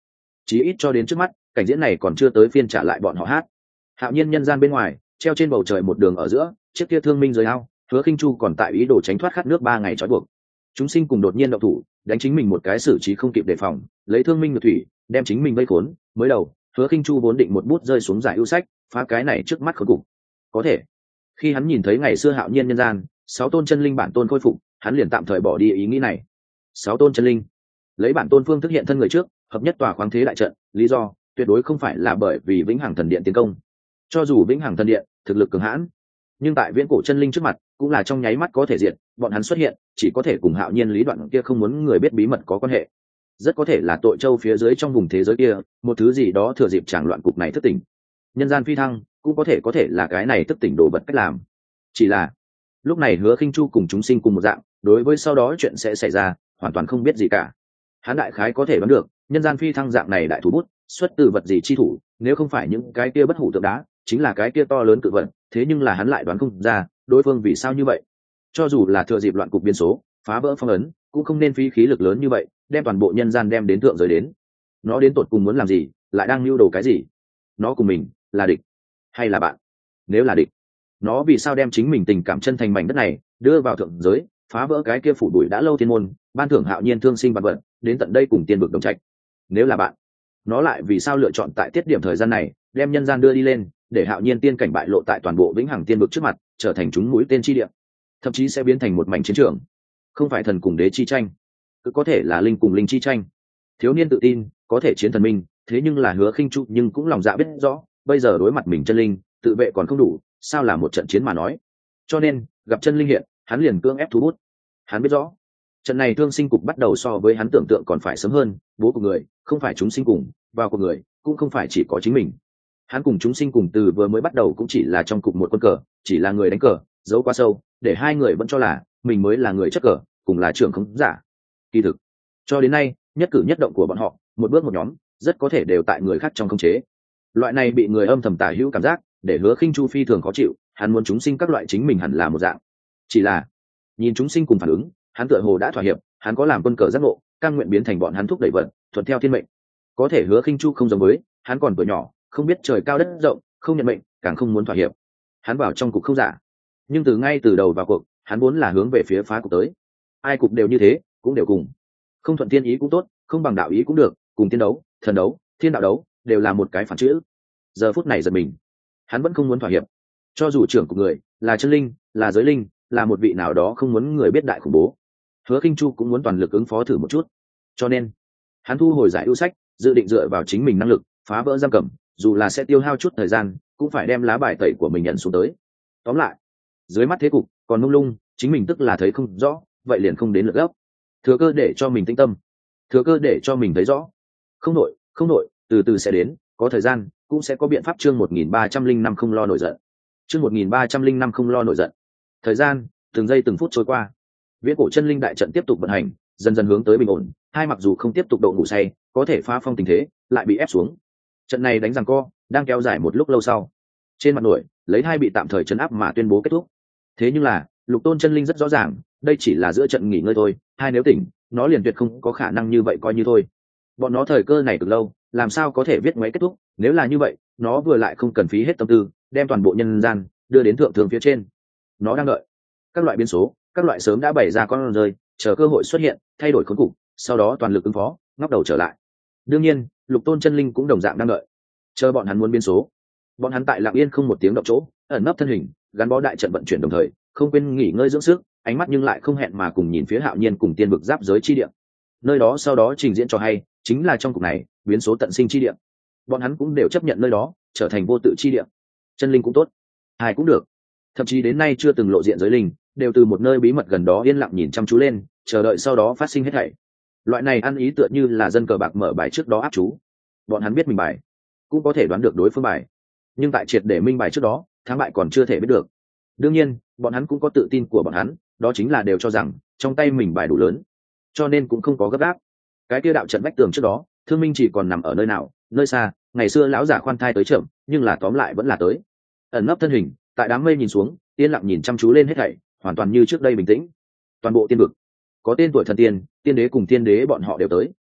chí ít cho đến trước mắt cảnh diễn này còn chưa tới phiên trả lại bọn họ hát. Hạo nhiên nhân gian bên ngoài treo trên bầu trời một đường ở giữa chiếc kia thương minh dưới ao, Hứa Khinh Chu còn tại ý đồ tránh thoát khát nước ba ngày trói buộc. Chúng sinh cùng đột nhiên động thủ đánh chính mình một cái xử trí không kịp đề phòng, lấy thương minh ngược thủy đem chính mình vây khốn. Mới đầu Hứa Khinh Chu vốn định một bút rơi xuống giải ưu sách phá cái này trước mắt khốn cục, có thể khi hắn nhìn thấy ngày xưa Hạo nhiên nhân gian sáu tôn chân linh bản tôn khôi phục, hắn liền tạm thời bỏ đi ý nghĩ này. Sáu tôn chân linh lấy bản tôn phương thức hiện thân người trước hợp nhất tòa khoáng thế đại trận, lý do tuyệt đối không phải là bởi vì vĩnh hằng thần điện tiến công. Cho dù vĩnh hằng thần điện thực lực cường hãn, nhưng tại viễn cổ chân linh trước mặt cũng là trong nháy mắt có thể diệt. Bọn hắn xuất hiện chỉ có thể cùng Hạo nhiên lý đoạn kia không muốn người biết bí mật có quan hệ, rất có thể là tội châu phía dưới trong vùng thế giới kia một thứ gì đó thừa dịp tràng loạn cục này thức tỉnh. Nhân gian phi thăng cũng có thể có thể là cái này thức tỉnh đồ vật cách làm. Chỉ là lúc này Hứa Khinh Chu cùng chúng sinh cùng một dạng, đối với sau đó chuyện sẽ xảy ra hoàn toàn không biết gì cả. Hắn đại khái có thể đoán được nhân gian phi thăng dạng này đại thủ bút xuất từ vật gì chi thủ, nếu không phải những cái kia bất hủ tượng đá chính là cái kia to lớn cự vật. Thế nhưng là hắn lại đoán không ra đối phương vì sao như vậy. Cho dù là thừa dịp loạn cục biến số phá vỡ phong ấn cũng không nên phí khí lực lớn như vậy đem toàn bộ nhân gian đem đến thượng giới đến. Nó đến tột cùng muốn làm gì, lại đang lưu đồ cái gì? Nó cùng mình là địch hay là bạn? Nếu là địch, nó vì sao đem chính mình tình cảm chân thành mảnh đất này đưa vào thượng giới, phá vỡ cái kia phủ đuổi đã lâu thiên môn, ban thưởng hạo nhiên thương sinh vật vật đến tận đây cùng tiên vực đồng trạch? Nếu là bạn, nó lại vì sao lựa chọn tại tiết điểm thời gian này đem nhân gian đưa đi lên, để hạo nhiên tiên cảnh bại lộ tại toàn bộ vĩnh hằng tiên vực trước mặt, trở thành chúng mũi tên chi địa, thậm chí sẽ biến thành một mảnh chiến trường? Không phải thần cùng đế chi tranh, cứ có thể là linh cùng linh chi tranh. Thiếu niên tự tin có thể chiến thần minh, thế nhưng là Hứa Khinh Chu nhưng cũng lòng dạ biết rõ bây giờ đối mặt mình chân linh tự vệ còn không đủ, sao là một trận chiến mà nói. Cho nên gặp chân linh hiện hắn liền cưỡng ép thu bút. Hắn biết rõ trận này thương sinh cục bắt đầu so với hắn tưởng tượng còn phải sớm hơn. Bố của người không phải chúng sinh cùng vào của người cũng không phải chỉ có chính mình. Hắn cùng chúng sinh cùng từ vừa mới bắt đầu cũng chỉ là trong cục một quân cờ, chỉ là người đánh cờ giấu quá sâu để hai người vẫn cho là mình mới là người chấp cờ, cùng là trưởng không giả. Kỳ thực cho đến nay nhất cử nhất động của bọn họ một bước một nhóm rất có thể đều tại người khác trong khống chế. Loại này bị người âm thầm tả hữu cảm giác để Hứa Khinh Chu phi thường khó chịu. Hắn muốn chúng sinh các loại chính mình hẳn là một dạng, chỉ là nhìn chúng sinh cùng phản ứng hắn tựa hồ đã thỏa hiệp. Hắn có làm quân cờ giác ngộ, cam nguyện biến thành bọn hắn thúc đẩy vận thuận theo thiên mệnh. Có thể Hứa Khinh Chu không giống với hắn, còn tuổi nhỏ không biết trời cao đất rộng, không nhận mệnh càng không muốn thỏa hiệp. Hắn vào trong cục không giả, nhưng từ ngay từ đầu vào cuộc hắn vốn là hướng về phía phá cục tới. Ai cục đều như thế, cũng đều cùng không thuận thiên ý cũng tốt, không bằng đạo ý cũng được, cùng tiên đấu thần đấu thiên đạo đấu đều là một cái phản chữ. Giờ phút này giật mình, hắn vẫn không muốn thỏa hiệp. Cho dù trưởng của người là chân linh, là giới linh, là một vị nào đó không muốn người biết đại khủng bố, Hứa Khinh Chu cũng muốn toàn lực ứng phó thử một chút. Cho nên hắn thu hồi giải ưu sách, dự định dựa vào chính mình năng lực phá vỡ giam cầm, dù là sẽ tiêu hao chút thời gian cũng phải đem lá bài tẩy của mình nhận xuống tới. Tóm lại dưới mắt thế cục còn mông lung, chính mình tức là thấy không rõ, vậy liền không đến lượt gấp. Thừa cơ để cho mình tĩnh tâm, thừa cơ để cho mình thấy rõ. Không nội không nội từ từ sẽ đến, có thời gian cũng sẽ có biện pháp. Chương một nghìn ba trăm linh năm không lo nổi giận. Chương một nghìn ba trăm linh năm không lo nổi giận. Thời gian từng giây từng phút trôi qua, viễn cổ chân linh đại trận tiếp tục vận hành, dần dần hướng tới bình ổn. Hai mặc dù không tiếp tục độ ngủ say, có thể phá phong tình thế lại bị ép xuống. Trận này đánh giằng co đang kéo dài một lúc lâu sau, trên mặt nổi lấy hai bị tạm thời chấn áp mà tuyên bố kết thúc. Thế nhưng là lục tôn chân linh rất rõ ràng, đây chỉ là giữa trận nghỉ ngơi thôi. Hai nếu tỉnh, nó liền tuyệt không có khả năng như vậy coi như thôi. Bọn nó thời cơ này cực lâu, làm sao có thể viết ngoáy kết thúc. Nếu là như vậy, nó vừa lại không cần phí hết tâm tư đem toàn bộ nhân gian đưa đến thượng thường phía trên. Nó đang đợi các loại biến số, các loại sớm đã bày ra con rơi, chờ cơ hội xuất hiện thay đổi khốn cục, sau đó toàn lực ứng phó ngóc đầu trở lại. Đương nhiên lục tôn chân linh cũng đồng dạng đang đợi, chờ bọn hắn muốn biến số. Bọn hắn tại lặng yên không một tiếng động chỗ ẩn nấp thân hình, gắn bó đại trận vận chuyển, đồng thời không quên nghỉ ngơi dưỡng sức, ánh mắt nhưng lại không hẹn mà cùng nhìn phía hạo nhiên cùng tiên vực giáp giới chi địa. Nơi đó sau đó trình diễn cho hay chính là trong cục này biến số tận sinh chi địa. Bọn hắn cũng đều chấp nhận nơi đó trở thành vô tự chi địa. Chân linh cũng tốt, hài cũng được, thậm chí đến nay chưa từng lộ diện giới linh đều từ một nơi bí mật gần đó yên lặng nhìn chăm chú lên, chờ đợi sau đó phát sinh hết thảy. Loại này ăn ý tựa như là dân cờ bạc mở bài trước đó áp chú. Bọn hắn biết mình bài, cũng có thể đoán được đối phương bài, nhưng tại triệt để minh bài trước đó, thắng bại còn chưa thể biết được. Đương nhiên bọn hắn cũng có tự tin của bọn hắn, đó chính là đều cho rằng trong tay mình bài đủ lớn, cho nên cũng không có gấp gáp. Cái kia đạo trận vách tường trước đó, Thương Minh chỉ còn nằm ở nơi nào, nơi xa. Ngày xưa lão giả khoan thai tới chậm, nhưng là tóm lại vẫn là tới. Ẩn nấp thân hình tại đám mây nhìn xuống, yên lặng nhìn chăm chú lên hết thảy, hoàn toàn như trước đây bình tĩnh. Toàn bộ tiên vực có tên tuổi thần tiên, tiên đế cùng tiên đế bọn họ đều tới.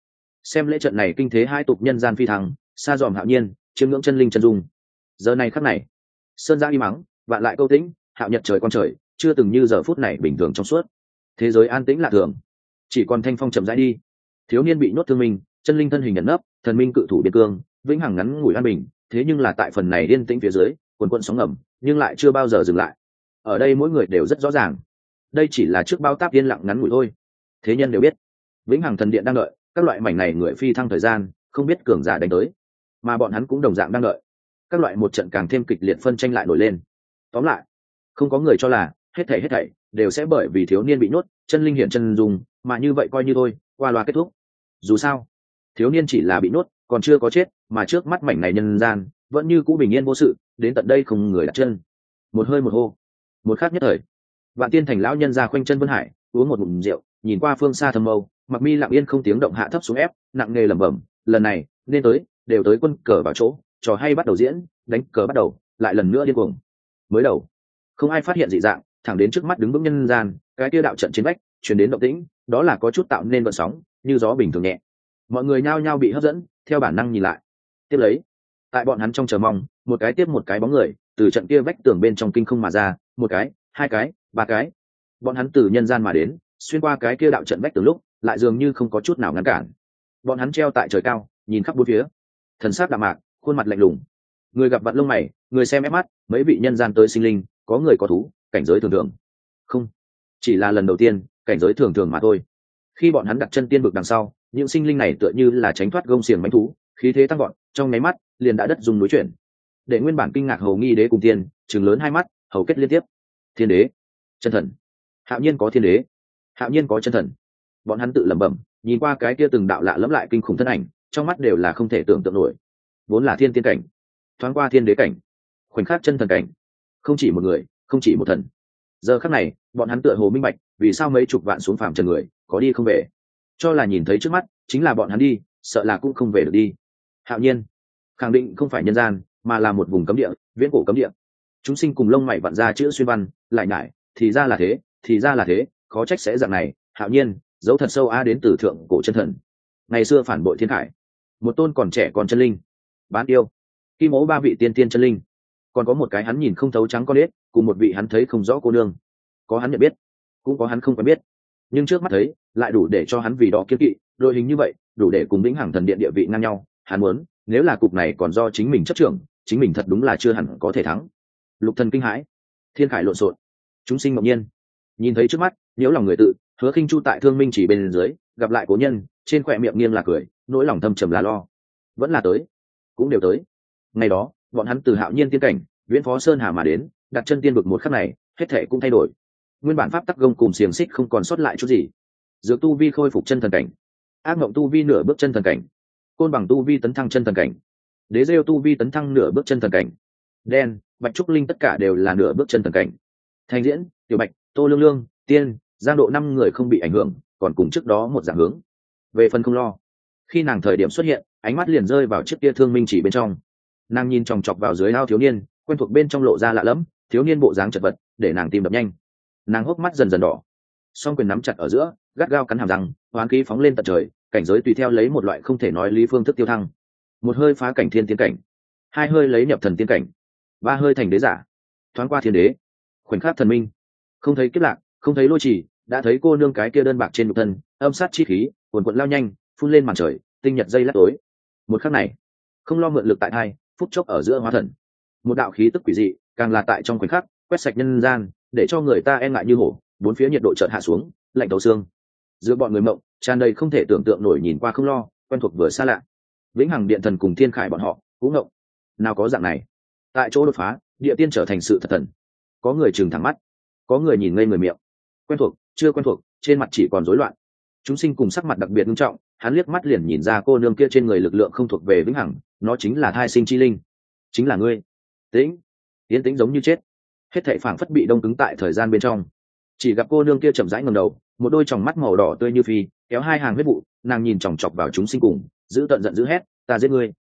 xem lễ trận này kinh thế hai tục nhân gian phi thăng, xa dòm Hạo Nhiên chiêm ngưỡng chân linh chân dung. Giờ này khắc này sơn giã im mắng, vạn lại câu tĩnh, Hạo Nhật trời con trời chưa từng như giờ phút này bình thường trong suốt, thế giới an tĩnh lạ thường, chỉ còn thanh phong chậm rãi đi. Thiếu niên bị nhốt thương minh, chân linh thân hình nhận nấp, thần minh cự thủ biên cương vĩnh hằng ngắn ngủi an bình, thế nhưng là tại phần này yên tĩnh phía dưới quần quận sóng ngầm nhưng lại chưa bao giờ dừng lại. Ở đây mỗi người đều rất rõ ràng, đây chỉ là trước bao táp yên lặng ngắn ngủi thôi. Thế nhân đều biết vĩnh hằng thần điện đang đợi các loại mảnh này người phi thăng thời gian, không biết cường giả đánh tới, mà bọn hắn cũng đồng dạng đang đợi các loại một trận càng thêm kịch liệt phân tranh lại nổi lên. Tóm lại, không có người cho là hết thảy hết thảy đều sẽ bởi vì thiếu niên bị nhốt chân linh hiện chân dùng mà như vậy coi như thôi, qua loa kết thúc. Dù sao thiếu niên chỉ là bị nhốt, còn chưa có chết, mà trước mắt mảnh này nhân gian vẫn như cũ bình yên vô sự, đến tận đây không người đặt chân. Một hơi một hô, một khắc nhất thời, Vạn Tiên Thành lão nhân ra khoanh chân vân hải, uống một ngụm rượu, nhìn qua phương xa thâm mâu, mặc mi lặng yên không tiếng động hạ thấp xuống ép, nặng nề lẩm bẩm, lần này nên tới, đều tới quân cờ vào chỗ, trò hay bắt đầu diễn, đánh cờ bắt đầu, lại lần nữa điên cuồng. Mới đầu không ai phát hiện dị dạng, thẳng đến trước mắt đứng vững nhân gian, cái kia đạo trận trên vách truyền đến động tĩnh, đó là có chút tạo nên vận sóng, như gió bình thường nhẹ. Mọi người nhao nhao bị hấp dẫn, theo bản năng nhìn lại. Tiếp lấy, tại bọn hắn trong chờ mong, một cái tiếp một cái bóng người từ trận kia vách tường bên trong kinh không mà ra, một cái, hai cái, ba cái. Bọn hắn từ nhân gian mà đến, xuyên qua cái kia đạo trận vách tường lúc, lại dường như không có chút nào ngăn cản. Bọn hắn treo tại trời cao, nhìn khắp bốn phía, thần sắc đạm mạc, khuôn mặt lạnh lùng. Người gặp vặn lông mày, người xem ép mắt, mấy vị nhân gian tới sinh linh, có người có thú, cảnh giới thường thường. Không, chỉ là lần đầu tiên, cảnh giới thường thường mà thôi. Khi bọn hắn đặt chân tiên vực đằng sau, những sinh linh này tựa như là tránh thoát gông xiềng mãnh thú, khí thế tăng vọt, trong nháy mắt liền đã đất dùng núi chuyển. Để nguyên bản kinh ngạc hầu nghi đế cùng tiên, trừng lớn hai mắt, hầu kết liên tiếp. Thiên đế, chân thần, Hạo Nhiên có thiên đế, Hạo Nhiên có chân thần. Bọn hắn tự lẩm bẩm, nhìn qua cái kia từng đạo lạ lẫm lại kinh khủng thân ảnh, trong mắt đều là không thể tưởng tượng nổi. Vốn là thiên tiên cảnh, thoáng qua thiên đế cảnh, khoảnh khắc chân thần cảnh, không chỉ một người, không chỉ một thần. Giờ khắc này, bọn hắn tựa hồ minh bạch, vì sao mấy chục vạn xuống phàm trần người, có đi không về. Cho là nhìn thấy trước mắt, chính là bọn hắn đi, sợ là cũng không về được đi. Hạo Nhiên, khẳng định không phải nhân gian, mà là một vùng cấm địa, viễn cổ cấm địa. Chúng sinh cùng lông mày vặn ra chữ xuyên văn, lại nhải, thì ra là thế, thì ra là thế, khó trách sẽ dạng này. Hạo Nhiên, dấu thật sâu a đến từ thượng cổ chân thần. Ngày xưa phản bội thiên khải, một tôn còn trẻ còn chân linh, bán yêu, kim mố ba vị tiên tiên chân linh, còn có một cái hắn nhìn không thấu trắng con ếch, cùng một vị hắn thấy không rõ cô nương. Có hắn nhận biết, cũng có hắn không quen biết, nhưng trước mắt thấy lại đủ để cho hắn vì đó kiêng kỵ. Đội hình như vậy đủ để cùng vĩnh hằng thần điện địa vị ngang nhau. Hắn muốn, nếu là cục này còn do chính mình chấp trưởng, chính mình thật đúng là chưa hẳn có thể thắng. Lục thần kinh hãi, thiên khải lộn xộn, chúng sinh ngẫu nhiên nhìn thấy trước mắt, nhiễu lòng người tự. Hứa Khinh Chu tại Thương Minh chỉ bên dưới gặp lại cố nhân, trên khóe miệng nghiêng là cười, nỗi lòng thâm trầm là lo. Vẫn là tới, cũng đều tới. Ngày đó bọn hắn từ Hạo Nhiên tiên cảnh viễn phó sơn hà mà đến, đặt chân tiên vực một khắc này, hết thảy cũng thay đổi. Nguyên bản pháp tắc gông cùng xiềng xích không còn sót lại chút gì. Dược tu vi khôi phục chân thần cảnh, ác mộng tu vi nửa bước chân thần cảnh, côn bằng tu vi tấn thăng chân thần cảnh, đế rêu tu vi tấn thăng nửa bước chân thần cảnh, đen bạch trúc linh tất cả đều là nửa bước chân thần cảnh. Thành Diễn, Tiểu Bạch, Tô Lương Lương, Tiên, Giang Độ năm người không bị ảnh hưởng, còn cùng trước đó một dạng hướng. Về phần không lo, khi nàng thời điểm xuất hiện, ánh mắt liền rơi vào chiếc kia Thương Minh chỉ bên trong. Nàng nhìn chòng chọc vào dưới ao thiếu niên, quen thuộc bên trong lộ ra lạ lẫm, thiếu niên bộ dáng chật vật, để nàng tim đập nhanh. Nàng hốc mắt dần dần đỏ, song quyền nắm chặt ở giữa, gắt gao cắn hàm răng, hoán khí phóng lên tận trời, cảnh giới tùy theo lấy một loại không thể nói lý phương thức tiêu thăng. Một hơi phá cảnh thiên tiến cảnh, hai hơi lấy nhập thần tiên cảnh, ba hơi thành đế giả, thoáng qua thiên đế, khoảnh khắc thần minh. Không thấy kiếp lạc, không thấy lôi trì, đã thấy cô nương cái kia đơn bạc trên nhục thân, âm sát chi khí cuồn cuộn lao nhanh, phun lên màn trời, tinh nhật dây lát tối. Một khắc này, không lo mượn lực tại hai phút chốc ở giữa hóa thần. Một đạo khí tức quỷ dị, càng là tại trong khoảnh khắc quét sạch nhân gian, để cho người ta e ngại như hổ. Bốn phía nhiệt độ chợt hạ xuống, lạnh thấu xương. Giữa bọn người mộng tràn đầy không thể tưởng tượng nổi, nhìn qua không lo, quen thuộc vừa xa lạ. Vĩnh hằng điện thần cùng thiên khải bọn họ cũng ngộng, nào có dạng này. Tại chỗ đột phá, địa tiên trở thành sự thật thần. Có người trừng thẳng mắt, có người nhìn ngây người miệng. Quen thuộc, chưa quen thuộc, trên mặt chỉ còn rối loạn. Chúng sinh cùng sắc mặt đặc biệt nghiêm trọng, hắn liếc mắt liền nhìn ra cô nương kia trên người lực lượng không thuộc về vĩnh hằng, nó chính là thai sinh chi linh, chính là ngươi. Tĩnh, tiến tĩnh giống như chết, hết thảy phảng phất bị đông cứng tại thời gian bên trong. Chỉ gặp cô nương kia chậm rãi ngẩng đầu, một đôi tròng mắt màu đỏ tươi như phi kéo hai hàng huyết vụ, nàng nhìn chòng chọc vào chúng sinh cùng giữ tận giận dữ hét, ta giết ngươi.